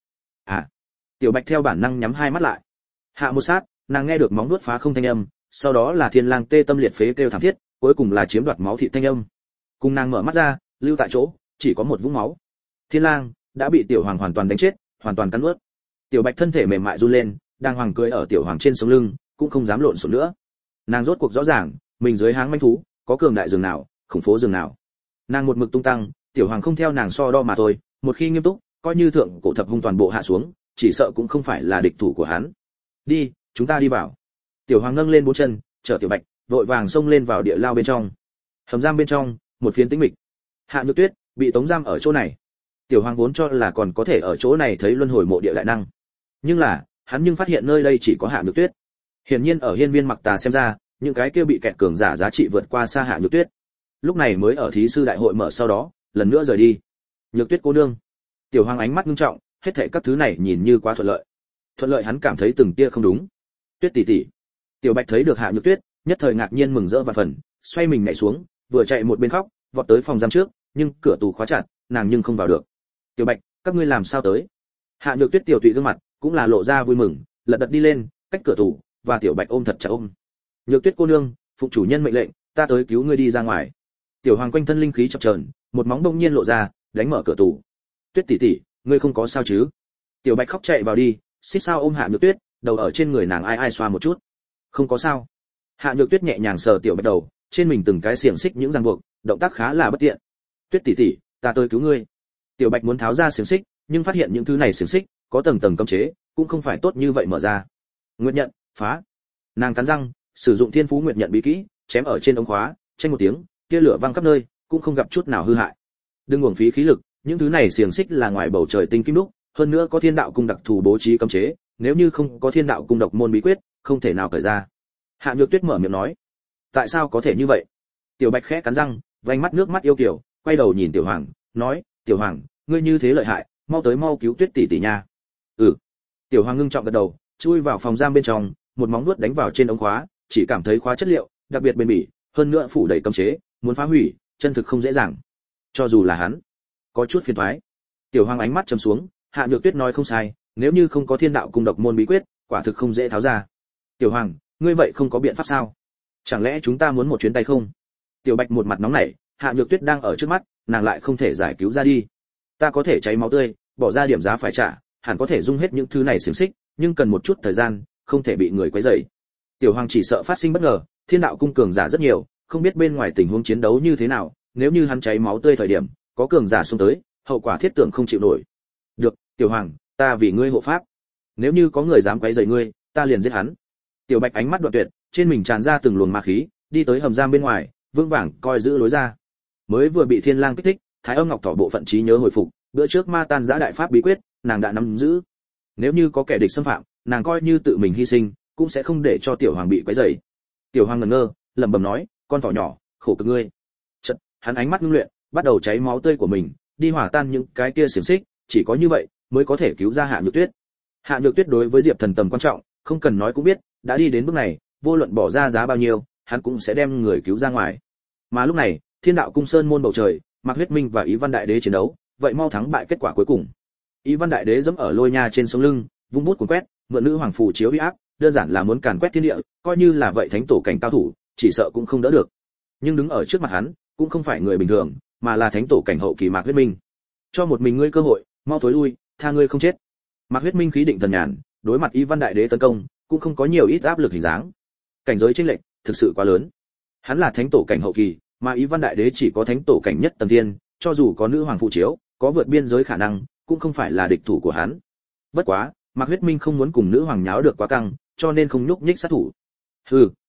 Tiểu Bạch theo bản năng nhắm hai mắt lại. Hạ một sát, nàng nghe được móng vuốt phá không thanh âm, sau đó là Thiên Lang tê tâm liệt phế kêu thảm thiết, cuối cùng là chiếm đoạt máu thịt thanh âm. Cùng nàng mở mắt ra, lưu tại chỗ, chỉ có một vũng máu. Thiên Lang đã bị Tiểu Hoàng hoàn toàn đánh chết, hoàn toàn cắn nuốt. Tiểu Bạch thân thể mềm mại run lên, đang hoàng cưỡi ở Tiểu Hoàng trên sống lưng, cũng không dám lộn xộn nữa. Nàng rốt cuộc rõ ràng, mình dưới háng manh thú, có cường đại rừng nào, khủng phố rừng nào. Nàng một mực tung tăng, Tiểu Hoàng không theo nàng so đo mà thôi, một khi nghiêm túc, coi như thượng cổ thập hung toàn bộ hạ xuống, chỉ sợ cũng không phải là địch thủ của hắn. Đi, chúng ta đi vào. Tiểu Hoàng nâng lên bốn chân, chở Tiểu Bạch, vội vàng xông lên vào địa lao bên trong. Hầm giam bên trong, một phiến tĩnh mịch. Hạ Nhược Tuyết bị tống giam ở chỗ này. Tiểu Hoàng vốn cho là còn có thể ở chỗ này thấy luân hồi mộ địa đại năng, nhưng là hắn nhưng phát hiện nơi đây chỉ có Hạ Nhược Tuyết. Hiển nhiên ở hiên viên Mặc Tà xem ra, những cái kia bị kẹt cường giả giá trị vượt qua xa Hạ Nhược Tuyết. Lúc này mới ở thí sư đại hội mở sau đó, lần nữa rời đi. Nhược Tuyết cô nương. Tiểu Hoàng ánh mắt nghiêm trọng, hết thảy các thứ này nhìn như quá thuận lợi. Thuận lợi hắn cảm thấy từng tia không đúng. Tuyết tỷ tỷ. Tiểu Bạch thấy được Hạ Nhược Tuyết, nhất thời ngạc nhiên mừng rỡ vạn phần, xoay mình nhảy xuống, vừa chạy một bên khóc, vọt tới phòng giam trước, nhưng cửa tù khóa chặt, nàng nhưng không vào được. Tiểu Bạch, các ngươi làm sao tới? Hạ Nhược Tuyết tiểu tụy gương mặt, cũng là lộ ra vui mừng, lật đật đi lên, cách cửa tù, và Tiểu Bạch ôm thật chặt ôm. Nhược Tuyết cô nương, phụng chủ nhân mệnh lệnh, ta tới cứu ngươi đi ra ngoài. Tiểu Hoàng quanh thân linh khí chập chờn, một móng đông nhiên lộ ra, đánh mở cửa tù. Tuyết tỷ tỷ, ngươi không có sao chứ? Tiểu Bạch khóc chạy vào đi, xích sao ôm Hạ Nhược Tuyết, đầu ở trên người nàng ai ai xoa một chút. Không có sao. Hạ Nhược Tuyết nhẹ nhàng sờ Tiểu Bạch đầu, trên mình từng cái xiềng xích những ràng buộc, động tác khá là bất tiện. Tuyết tỷ tỷ, ta tới cứu ngươi. Tiểu Bạch muốn tháo ra xiềng xích, nhưng phát hiện những thứ này xiềng xích có tầng tầng cấm chế, cũng không phải tốt như vậy mở ra. Nguyệt nhận, phá. Nàng cắn răng, sử dụng Thiên Phú Nguyệt nhận bí kỹ, chém ở trên ống khóa, chênh một tiếng, tia lửa văng khắp nơi, cũng không gặp chút nào hư hại. Đừng uổng phí khí lực, những thứ này xiềng xích là ngoài bầu trời tinh kim đúc, hơn nữa có Thiên Đạo cung đặc thù bố trí cấm chế, nếu như không có Thiên Đạo cung độc môn bí quyết, không thể nào cởi ra. Hạ Nhược Tuyết mở miệng nói, tại sao có thể như vậy? Tiểu Bạch khẽ cắn răng, vành mắt nước mắt yêu kiều, quay đầu nhìn Tiểu Hoàng, nói, Tiểu Hoàng, ngươi như thế lợi hại, mau cứu Tuyết tỷ tỷ nha. Ừ. Tiểu Hoàng ngưng trọng gật đầu, chui vào phòng giam bên trong, một móng vuốt đánh vào trên ống khóa, chỉ cảm thấy khóa chất liệu đặc biệt bền bỉ, hơn nữa phủ đầy cấm chế, muốn phá hủy, chân thực không dễ dàng. Cho dù là hắn, có chút phiền toái. Tiểu Hoàng ánh mắt trầm xuống, Hạ Nhược Tuyết nói không sai, nếu như không có Thiên Đạo cung độc môn bí quyết, quả thực không dễ tháo ra. Tiểu Hoàng, ngươi vậy không có biện pháp sao? Chẳng lẽ chúng ta muốn một chuyến tay không? Tiểu Bạch một mặt nóng nảy, Hạ Nhược Tuyết đang ở trước mắt, nàng lại không thể giải cứu ra đi. Ta có thể cháy máu tươi, bỏ ra điểm giá phải trả, hẳn có thể dung hết những thứ này xiềng xích, nhưng cần một chút thời gian, không thể bị người quấy rầy. Tiểu Hoàng chỉ sợ phát sinh bất ngờ, Thiên Đạo cung cường giả rất nhiều, không biết bên ngoài tình huống chiến đấu như thế nào, nếu như hắn cháy máu tươi thời điểm, có cường giả xông tới, hậu quả thiết tưởng không chịu nổi. Được, Tiểu Hoàng, ta vì ngươi hộ pháp. Nếu như có người dám quấy rầy ngươi, ta liền giết hắn. Tiểu Bạch ánh mắt đoạn tuyệt, trên mình tràn ra từng luồng ma khí, đi tới hầm giam bên ngoài, vững vàng coi giữ lối ra. Mới vừa bị Thiên Lang kích thích, Thái Âm Ngọc Thỏ bộ phận trí nhớ hồi phục, bữa trước ma tan giã đại pháp bí quyết, nàng đã nắm giữ. Nếu như có kẻ địch xâm phạm, nàng coi như tự mình hy sinh, cũng sẽ không để cho Tiểu Hoàng bị quấy rầy. Tiểu Hoàng ngẩn ngơ, lẩm bẩm nói, con thỏ nhỏ, khổ cực ngươi. Chợt, hắn ánh mắt ngưng luyện, bắt đầu cháy máu tươi của mình, đi hỏa tan những cái kia xiềng xích, chỉ có như vậy mới có thể cứu ra Hạ Nhược Tuyết. Hạ Nhược Tuyết đối với Diệp Thần tầm quan trọng, không cần nói cũng biết, đã đi đến bước này, vô luận bỏ ra giá bao nhiêu, hắn cũng sẽ đem người cứu ra ngoài. Mà lúc này, Thiên Đạo cung sơn môn bầu trời, Mạc Huyết Minh và Ý Văn Đại Đế chiến đấu, vậy mau thắng bại kết quả cuối cùng. Ý Văn Đại Đế giẫm ở lôi nha trên sống lưng, vung bút cuốn quét, mượn nữ hoàng phù chiếu uy áp, đơn giản là muốn càn quét thiên địa, coi như là vậy thánh tổ cảnh cao thủ, chỉ sợ cũng không đỡ được. Nhưng đứng ở trước mặt hắn, cũng không phải người bình thường, mà là thánh tổ cảnh hậu kỳ Mạc Huyết Minh. Cho một mình ngươi cơ hội, mau thối lui, tha ngươi không chết. Mạc Huyết Minh khí định thần nhàn, đối mặt Ý Văn Đại Đế tấn công, cũng không có nhiều ít áp lực hình dáng. Cảnh giới chênh lệch thực sự quá lớn. Hắn là thánh tổ cảnh hậu kỳ, mà Ý Văn Đại Đế chỉ có thánh tổ cảnh nhất tầng thiên, cho dù có nữ hoàng phụ chiếu, có vượt biên giới khả năng, cũng không phải là địch thủ của hắn. Bất quá, Mạc Huyết Minh không muốn cùng nữ hoàng nháo được quá căng, cho nên không nhúc nhích sát thủ. Hừ,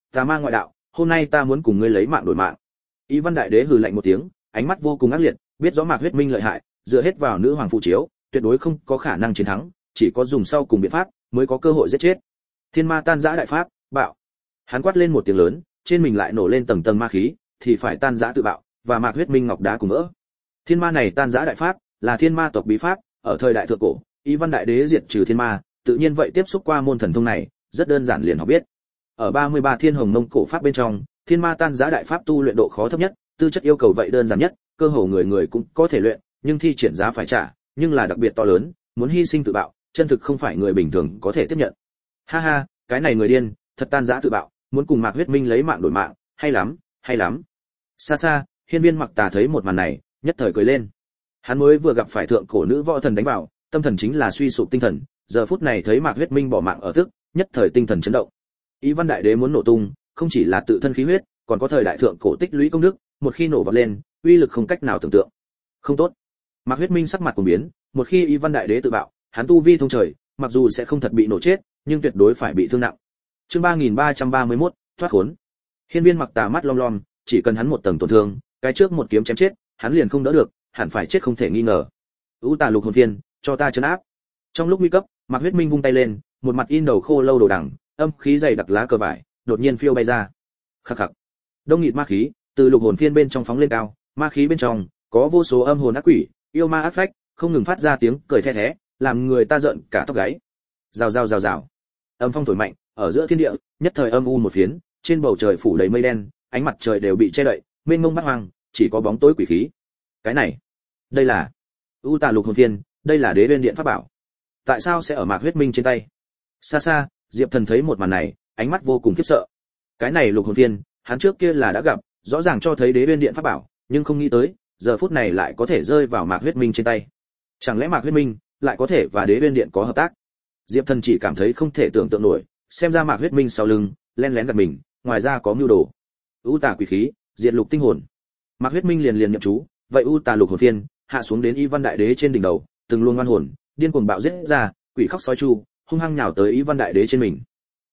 Tà ma ngoại đạo, hôm nay ta muốn cùng ngươi lấy mạng đổi mạng. Ý Văn Đại Đế hừ lạnh một tiếng, ánh mắt vô cùng ác liệt, biết rõ Mạc Huyết Minh lợi hại, dựa hết vào nữ hoàng phụ chiếu, tuyệt đối không có khả năng chiến thắng, chỉ có dùng sau cùng biện pháp mới có cơ hội giết chết. Thiên ma tan rã đại pháp, bạo. Hắn quát lên một tiếng lớn, trên mình lại nổ lên tầng tầng ma khí, thì phải tan rã tự bạo, và Mạc Huyết Minh ngọc đá cùng vỡ. Thiên ma này tan rã đại pháp, là thiên ma tộc bí pháp, ở thời đại thượng cổ, Ý Văn Đại Đế diệt trừ thiên ma, tự nhiên vậy tiếp xúc qua môn thần thông này, rất đơn giản liền học biết. Ở 33 Thiên Hồng Mông cổ pháp bên trong, thiên ma tan rã đại pháp tu luyện độ khó thấp nhất, tư chất yêu cầu vậy đơn giản nhất, cơ hồ người người cũng có thể luyện, nhưng thi triển giá phải trả, nhưng là đặc biệt to lớn, muốn hy sinh tự bạo, chân thực không phải người bình thường có thể tiếp nhận. Ha ha, cái này người điên, thật tan rã tự bạo, muốn cùng Mạc Huyết Minh lấy mạng đổi mạng, hay lắm, hay lắm. Xa xa, Hiên Viên Mặc Tà thấy một màn này, nhất thời cười lên. Hắn mới vừa gặp phải thượng cổ nữ võ thần đánh vào, tâm thần chính là suy sụp tinh thần, giờ phút này thấy Mạc Huyết Minh bỏ mạng ở tức, nhất thời tinh thần chấn động. Ý Văn Đại Đế muốn nổ tung, không chỉ là tự thân khí huyết, còn có thời đại thượng cổ tích lũy công đức, một khi nổ vọt lên, uy lực không cách nào tưởng tượng. Không tốt. Mạc Huyết Minh sắc mặt cuồng biến, một khi Ý Văn Đại Đế tự bạo, hắn tu vi thông trời, mặc dù sẽ không thật bị nổ chết, nhưng tuyệt đối phải bị thương nặng. Chương 3331, thoát khốn. Hiên Viên Mặc Tà mắt long lom, chỉ cần hắn một tầng tổn thương, cái trước một kiếm chém chết, hắn liền không đỡ được, hẳn phải chết không thể nghi ngờ. U Tà Lục Hồn Phiên, cho ta trấn áp. Trong lúc nguy cấp, Mạc Huyết Minh vung tay lên, một mặt in đầu khô lâu đồ đằng, âm khí dày đặc lá cờ vải, đột nhiên phiêu bay ra. Khắc khắc. Đông nghịt ma khí, từ Lục Hồn Phiên bên trong phóng lên cao, ma khí bên trong có vô số âm hồn ác quỷ, yêu ma ác phách, không ngừng phát ra tiếng cười the thé, làm người ta giận cả tóc gáy. Rào rào rào rào. Âm phong thổi mạnh, ở giữa thiên địa, nhất thời âm u một phiến, trên bầu trời phủ đầy mây đen, ánh mặt trời đều bị che đậy, mênh mông bát hoang, chỉ có bóng tối quỷ khí. Cái này, đây là U Tà Lục Hồn Phiên, đây là Đế Uyên Điện pháp bảo. Tại sao sẽ ở Mạc Huyết Minh trên tay? Xa xa, Diệp Thần thấy một màn này, ánh mắt vô cùng khiếp sợ. Cái này Lục Hồn Phiên, hắn trước kia là đã gặp, rõ ràng cho thấy Đế Uyên Điện pháp bảo, nhưng không nghĩ tới, giờ phút này lại có thể rơi vào Mạc Huyết Minh trên tay. Chẳng lẽ Mạc Huyết Minh lại có thể và Đế Uyên Điện có hợp tác? Diệp Thần chỉ cảm thấy không thể tưởng tượng nổi, xem ra Mạc Huyết Minh sau lưng lén lén gạt mình, ngoài ra có mưu đồ. U Tà quỷ khí, diệt lục tinh hồn. Mạc Huyết Minh liền nhậm chú, vậy U Tà Lục Hồn Phiên hạ xuống đến Ý Văn Đại Đế trên đỉnh đầu, từng luồng oan hồn điên cuồng bạo giết ra, quỷ khóc sói chu, hung hăng nhào tới Ý Văn Đại Đế trên mình.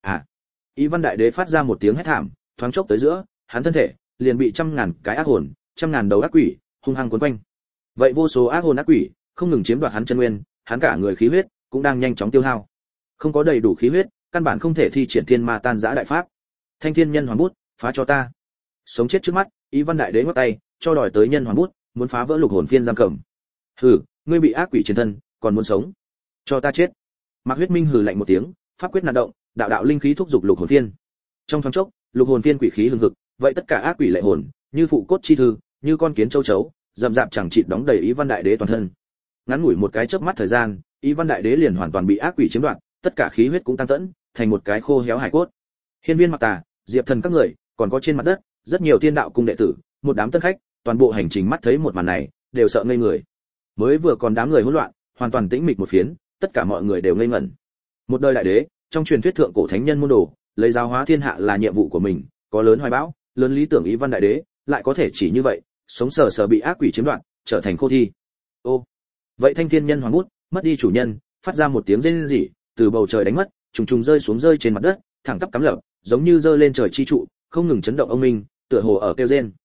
Ý Văn Đại Đế phát ra một tiếng hét thảm, thoáng chốc tới giữa, hắn thân thể liền bị trăm ngàn cái ác hồn, trăm ngàn đầu ác quỷ hung hăng cuốn quanh. Vậy vô số ác hồn ác quỷ không ngừng chiếm đoạt hắn chân nguyên, hắn cả người khí huyết cũng đang nhanh chóng tiêu hao. Không có đầy đủ khí huyết, căn bản không thể thi triển thiên ma tan rã đại pháp. Thanh Thiên Nhân Hoàng bút, phá cho ta. Sống chết trước mắt, Ý Văn Đại Đế ngoắc tay, cho đòi tới Nhân Hoàng bút, muốn phá vỡ Lục Hồn Phiên giam cầm. Hừ, ngươi bị ác quỷ trên thân, còn muốn sống? Cho ta chết. Mạc Huyết Minh hừ lạnh một tiếng, pháp quyết nạt động, đạo đạo linh khí thúc giục Lục Hồn Phiên. Trong thoáng chốc, Lục Hồn Phiên quỷ khí hừng hực, vậy tất cả ác quỷ lệ hồn, như phụ cốt chi thư, như con kiến châu chấu, rậm rạp chẳng chịt đóng đầy Ý Văn Đại Đế toàn thân. Ngắn ngủi một cái chớp mắt thời gian, Ý Văn Đại Đế liền hoàn toàn bị ác quỷ chiếm đoạt, tất cả khí huyết cũng tăng tẫn, thành một cái khô héo hải cốt. Hiên Viên Mặc Tà, Diệp Thần các người, còn có trên mặt đất, rất nhiều thiên đạo cung đệ tử, một đám tân khách, toàn bộ hành trình mắt thấy một màn này, đều sợ ngây người. Mới vừa còn đám người hỗn loạn, hoàn toàn tĩnh mịch một phiến, tất cả mọi người đều ngây ngẩn. Một đời đại đế, trong truyền thuyết thượng cổ thánh nhân môn đồ, lấy giáo hóa thiên hạ là nhiệm vụ của mình, có lớn hoài bão, lớn lý tưởng Ý Văn Đại Đế, lại có thể chỉ như vậy, sống sờ sờ bị ác quỷ chiếm đoạt, trở thành khô thi. Ô, vậy Thanh Thiên Nhân Hoàng bút, mất đi chủ nhân, phát ra một tiếng rên rỉ, từ bầu trời đánh mất, trùng trùng rơi xuống rơi trên mặt đất, thẳng tắp cắm lở, giống như rơi lên trời chi trụ, không ngừng chấn động ông minh, tựa hồ ở kêu rên.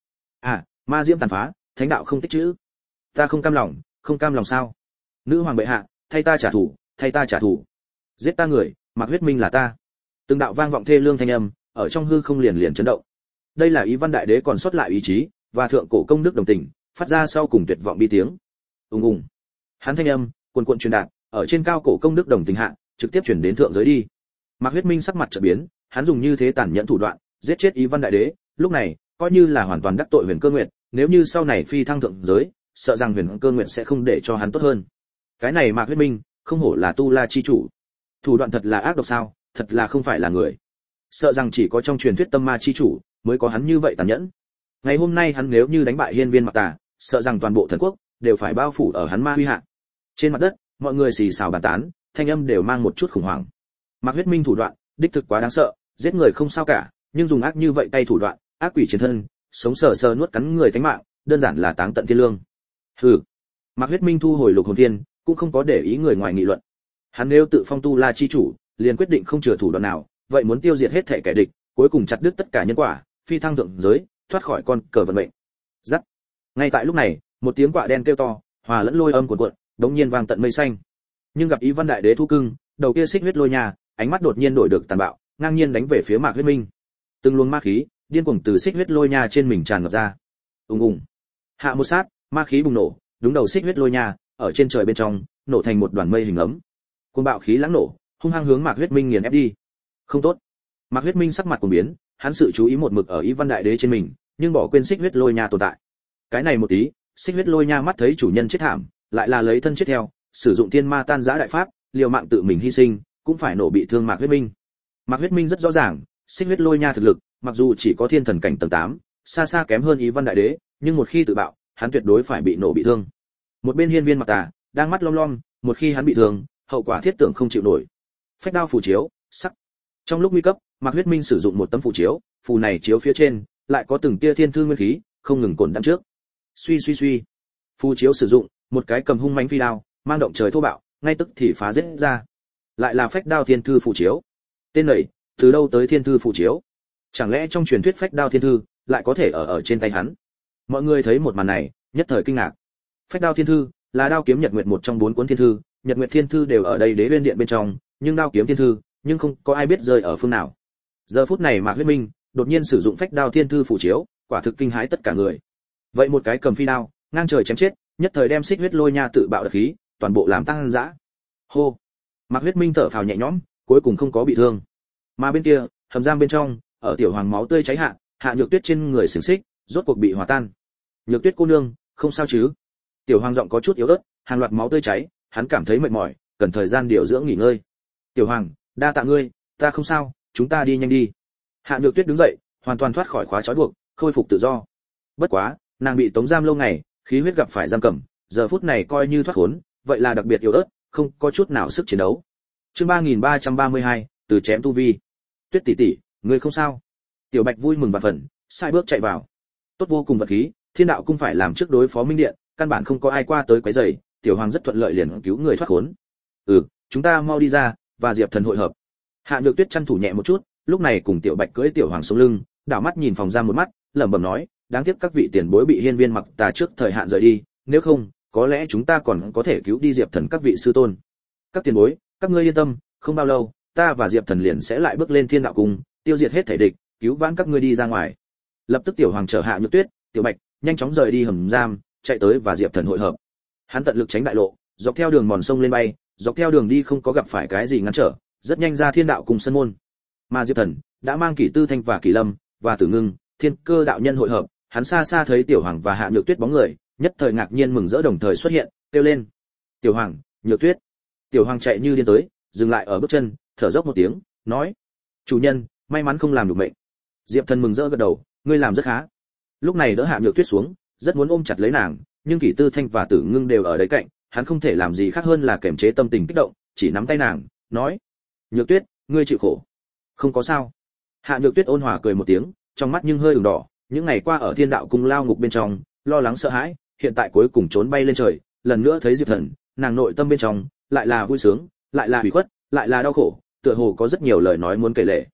Ma diễm tàn phá, thánh đạo không tích chữ. Ta không cam lòng, không cam lòng sao? Nữ hoàng bệ hạ, thay ta trả thù, thay ta trả thù. Giết ta người, Mạc Huyết Minh là ta. Từng đạo vang vọng thê lương thanh âm, ở trong hư không liền liền chấn động. Đây là Ý Văn Đại Đế còn sót lại ý chí, và thượng cổ công đức đồng tình, phát ra sau cùng tuyệt vọng bi tiếng. Ùng ùng. Hắn thanh âm, cuồn cuộn truyền đạt, ở trên cao cổ công đức đồng tình hạ, trực tiếp chuyển đến thượng giới đi. Mạc Huyết Minh sắc mặt chợt biến, hắn dùng như thế tàn nhẫn thủ đoạn, giết chết Ý Văn Đại Đế, lúc này, coi như là hoàn toàn đắc tội Huyền Cơ Nguyệt, nếu như sau này phi thăng thượng giới, sợ rằng Huyền Cơ Nguyệt sẽ không để cho hắn tốt hơn. Cái này Mạc Huyết Minh, không hổ là tu la chi chủ. Thủ đoạn thật là ác độc sao, thật là không phải là người. Sợ rằng chỉ có trong truyền thuyết tâm ma chi chủ mới có hắn như vậy tàn nhẫn. Ngày hôm nay hắn nếu như đánh bại Hiên Viên Mặc Tà, sợ rằng toàn bộ thần quốc đều phải bao phủ ở hắn ma huy hạ. Trên mặt đất, mọi người xì xào bàn tán, thanh âm đều mang một chút khủng hoảng. Mạc Huyết Minh thủ đoạn, đích thực quá đáng sợ, giết người không sao cả, nhưng dùng ác như vậy tay thủ đoạn, ác quỷ chiến thân, sống sờ sờ nuốt cắn người tánh mạng, đơn giản là táng tận thiên lương. Hừ. Mạc Huyết Minh thu hồi Lục Hồn Phiên, cũng không có để ý người ngoài nghị luận. Hắn nếu tự phong tu la chi chủ, liền quyết định không chừa thủ đoạn nào, vậy muốn tiêu diệt hết thể kẻ địch, cuối cùng chặt đứt tất cả nhân quả, phi thăng thượng giới, thoát khỏi con cờ vận mệnh. Rắc. Ngay tại lúc này, một tiếng quạ đen kêu to, hòa lẫn lôi âm cuồn cuộn, đống nhiên vang tận mây xanh. Nhưng gặp Ý Văn Đại Đế thu cưng, đầu kia xích huyết lôi nhà, ánh mắt đột nhiên đổi được tàn bạo, ngang nhiên đánh về phía Mạc Huyết Minh. Từng luồng ma khí điên cuồng từ xích huyết lôi nha trên mình tràn ngập ra. Ùng ùng. Hạ một sát, ma khí bùng nổ, đúng đầu xích huyết lôi nha, ở trên trời bên trong, nổ thành một đoàn mây hình ấm. Cuồng bạo khí lãng nổ, hung hăng hướng Mạc Huyết Minh nghiền ép đi. Không tốt. Mạc Huyết Minh sắc mặt cuồng biến, hắn sự chú ý một mực ở Ý Văn Đại Đế trên mình, nhưng bỏ quên xích huyết lôi nha tồn tại. Cái này một tí, xích huyết lôi nha mắt thấy chủ nhân chết thảm, lại là lấy thân chết theo, sử dụng thiên ma tan giã đại pháp, liều mạng tự mình hy sinh, cũng phải nổ bị thương Mạc Huyết Minh. Mạc Huyết Minh rất rõ ràng, xích huyết lôi nha thực lực, mặc dù chỉ có thiên thần cảnh tầng 8, xa xa kém hơn Ý Văn Đại Đế, nhưng một khi tự bạo, hắn tuyệt đối phải bị nổ bị thương. Một bên Hiên Viên Mặc Tà đang mắt long lom, một khi hắn bị thương, hậu quả thiết tưởng không chịu nổi. Phách đao phù chiếu, sắc. Trong lúc nguy cấp, Mạc Huyết Minh sử dụng một tấm phù chiếu, phù này chiếu phía trên lại có từng tia thiên thư nguyên khí, không ngừng cồn đắm trước. Suy suy suy. Phù chiếu sử dụng, một cái cầm hung mãnh phi đao, mang động trời thô bạo, ngay tức thì phá giết ra. Lại là phách đao thiên thư phù chiếu. Tên này, từ đâu tới thiên thư phù chiếu? Chẳng lẽ trong truyền thuyết phách đao thiên thư lại có thể ở trên tay hắn? Mọi người thấy một màn này, nhất thời kinh ngạc. Phách đao thiên thư là đao kiếm nhật nguyệt một trong 4 cuốn thiên thư, nhật nguyệt thiên thư đều ở đây Đế Uyên điện bên trong, nhưng đao kiếm thiên thư, nhưng không có ai biết rơi ở phương nào. Giờ phút này Mạc Huyết Minh đột nhiên sử dụng phách đao thiên thư phù chiếu, quả thực kinh hãi tất cả người. Vậy một cái cầm phi đao, ngang trời chém chết, nhất thời đem xích huyết lôi nha tự bạo độc khí, toàn bộ làm tăng dã. Hô. Mạc Huyết Minh thở phào nhẹ nhõm, cuối cùng không có bị thương. Mà bên kia, hầm giam bên trong, ở tiểu hoàng máu tươi cháy hạ, Hạ Nhược Tuyết trên người xiềng xích, rốt cuộc bị hòa tan. Nhược Tuyết cô nương, không sao chứ? Tiểu hoàng giọng có chút yếu ớt, hàng loạt máu tươi cháy, hắn cảm thấy mệt mỏi, cần thời gian điều dưỡng nghỉ ngơi. Tiểu hoàng, đa tạ ngươi, ta không sao, chúng ta đi nhanh đi. Hạ Nhược Tuyết đứng dậy, hoàn toàn thoát khỏi khóa trói buộc, khôi phục tự do. Bất quá, nàng bị tống giam lâu ngày, khí huyết gặp phải giam cầm, giờ phút này coi như thoát khốn, vậy là đặc biệt yếu ớt, không có chút nào sức chiến đấu. Chương 3332, từ chém tu vi. Tuyết tỷ tỷ, ngươi không sao? Tiểu Bạch vui mừng và phần, sai bước chạy vào. Tốt vô cùng vật khí, Thiên đạo cung phải làm trước đối phó Minh điện, căn bản không có ai qua tới quấy rầy, tiểu hoàng rất thuận lợi liền cứu người thoát khốn. Chúng ta mau đi ra, và Diệp Thần hội hợp. Hạ Nhược Tuyết chăn thủ nhẹ một chút, lúc này cùng Tiểu Bạch cưỡi tiểu hoàng xuống lưng, đảo mắt nhìn phòng giam một mắt, lẩm bẩm nói, đáng tiếc các vị tiền bối bị Hiên Viên Mặc Tà trước thời hạn rời đi, nếu không, có lẽ chúng ta còn có thể cứu đi Diệp Thần các vị sư tôn. Các tiền bối, các ngươi yên tâm, không bao lâu, ta và Diệp Thần liền sẽ lại bước lên Thiên đạo cung, tiêu diệt hết thể địch, cứu vãn các ngươi đi ra ngoài. Lập tức tiểu hoàng chở Hạ Nhược Tuyết, Tiểu Bạch nhanh chóng rời đi hầm giam, chạy tới và Diệp Thần hội hợp. Hắn tận lực tránh đại lộ, dọc theo đường mòn sông lên bay, dọc theo đường đi không có gặp phải cái gì ngăn trở, rất nhanh ra Thiên đạo cùng sân môn. Mà Diệp Thần đã mang Kỷ Tư Thanh và Kỷ Lâm và Tử Ngưng, Thiên Cơ đạo nhân hội hợp, hắn xa xa thấy Tiểu Hoàng và Hạ Nhược Tuyết bóng người, nhất thời ngạc nhiên mừng rỡ đồng thời xuất hiện, kêu lên: "Tiểu Hoàng, Nhược Tuyết!" Tiểu Hoàng chạy như điên tới, dừng lại ở bước chân, thở dốc một tiếng, nói: "Chủ nhân, may mắn không làm được mệnh." Diệp Thần mừng rỡ gật đầu, "Ngươi làm rất khá." Lúc này đỡ Hạ Nhược Tuyết xuống, rất muốn ôm chặt lấy nàng, nhưng Kỷ Tư Thanh và Tử Ngưng đều ở đấy cạnh, hắn không thể làm gì khác hơn là kiềm chế tâm tình kích động, chỉ nắm tay nàng, nói: "Nhược Tuyết, ngươi chịu khổ." "Không có sao." Hạ Nhược Tuyết ôn hòa cười một tiếng, trong mắt nhưng hơi ửng đỏ, những ngày qua ở Thiên đạo cung lao ngục bên trong, lo lắng sợ hãi, hiện tại cuối cùng trốn bay lên trời, lần nữa thấy Diệp Thần, nàng nội tâm bên trong lại là vui sướng, lại là ủy khuất, lại là đau khổ, tựa hồ có rất nhiều lời nói muốn kể lể.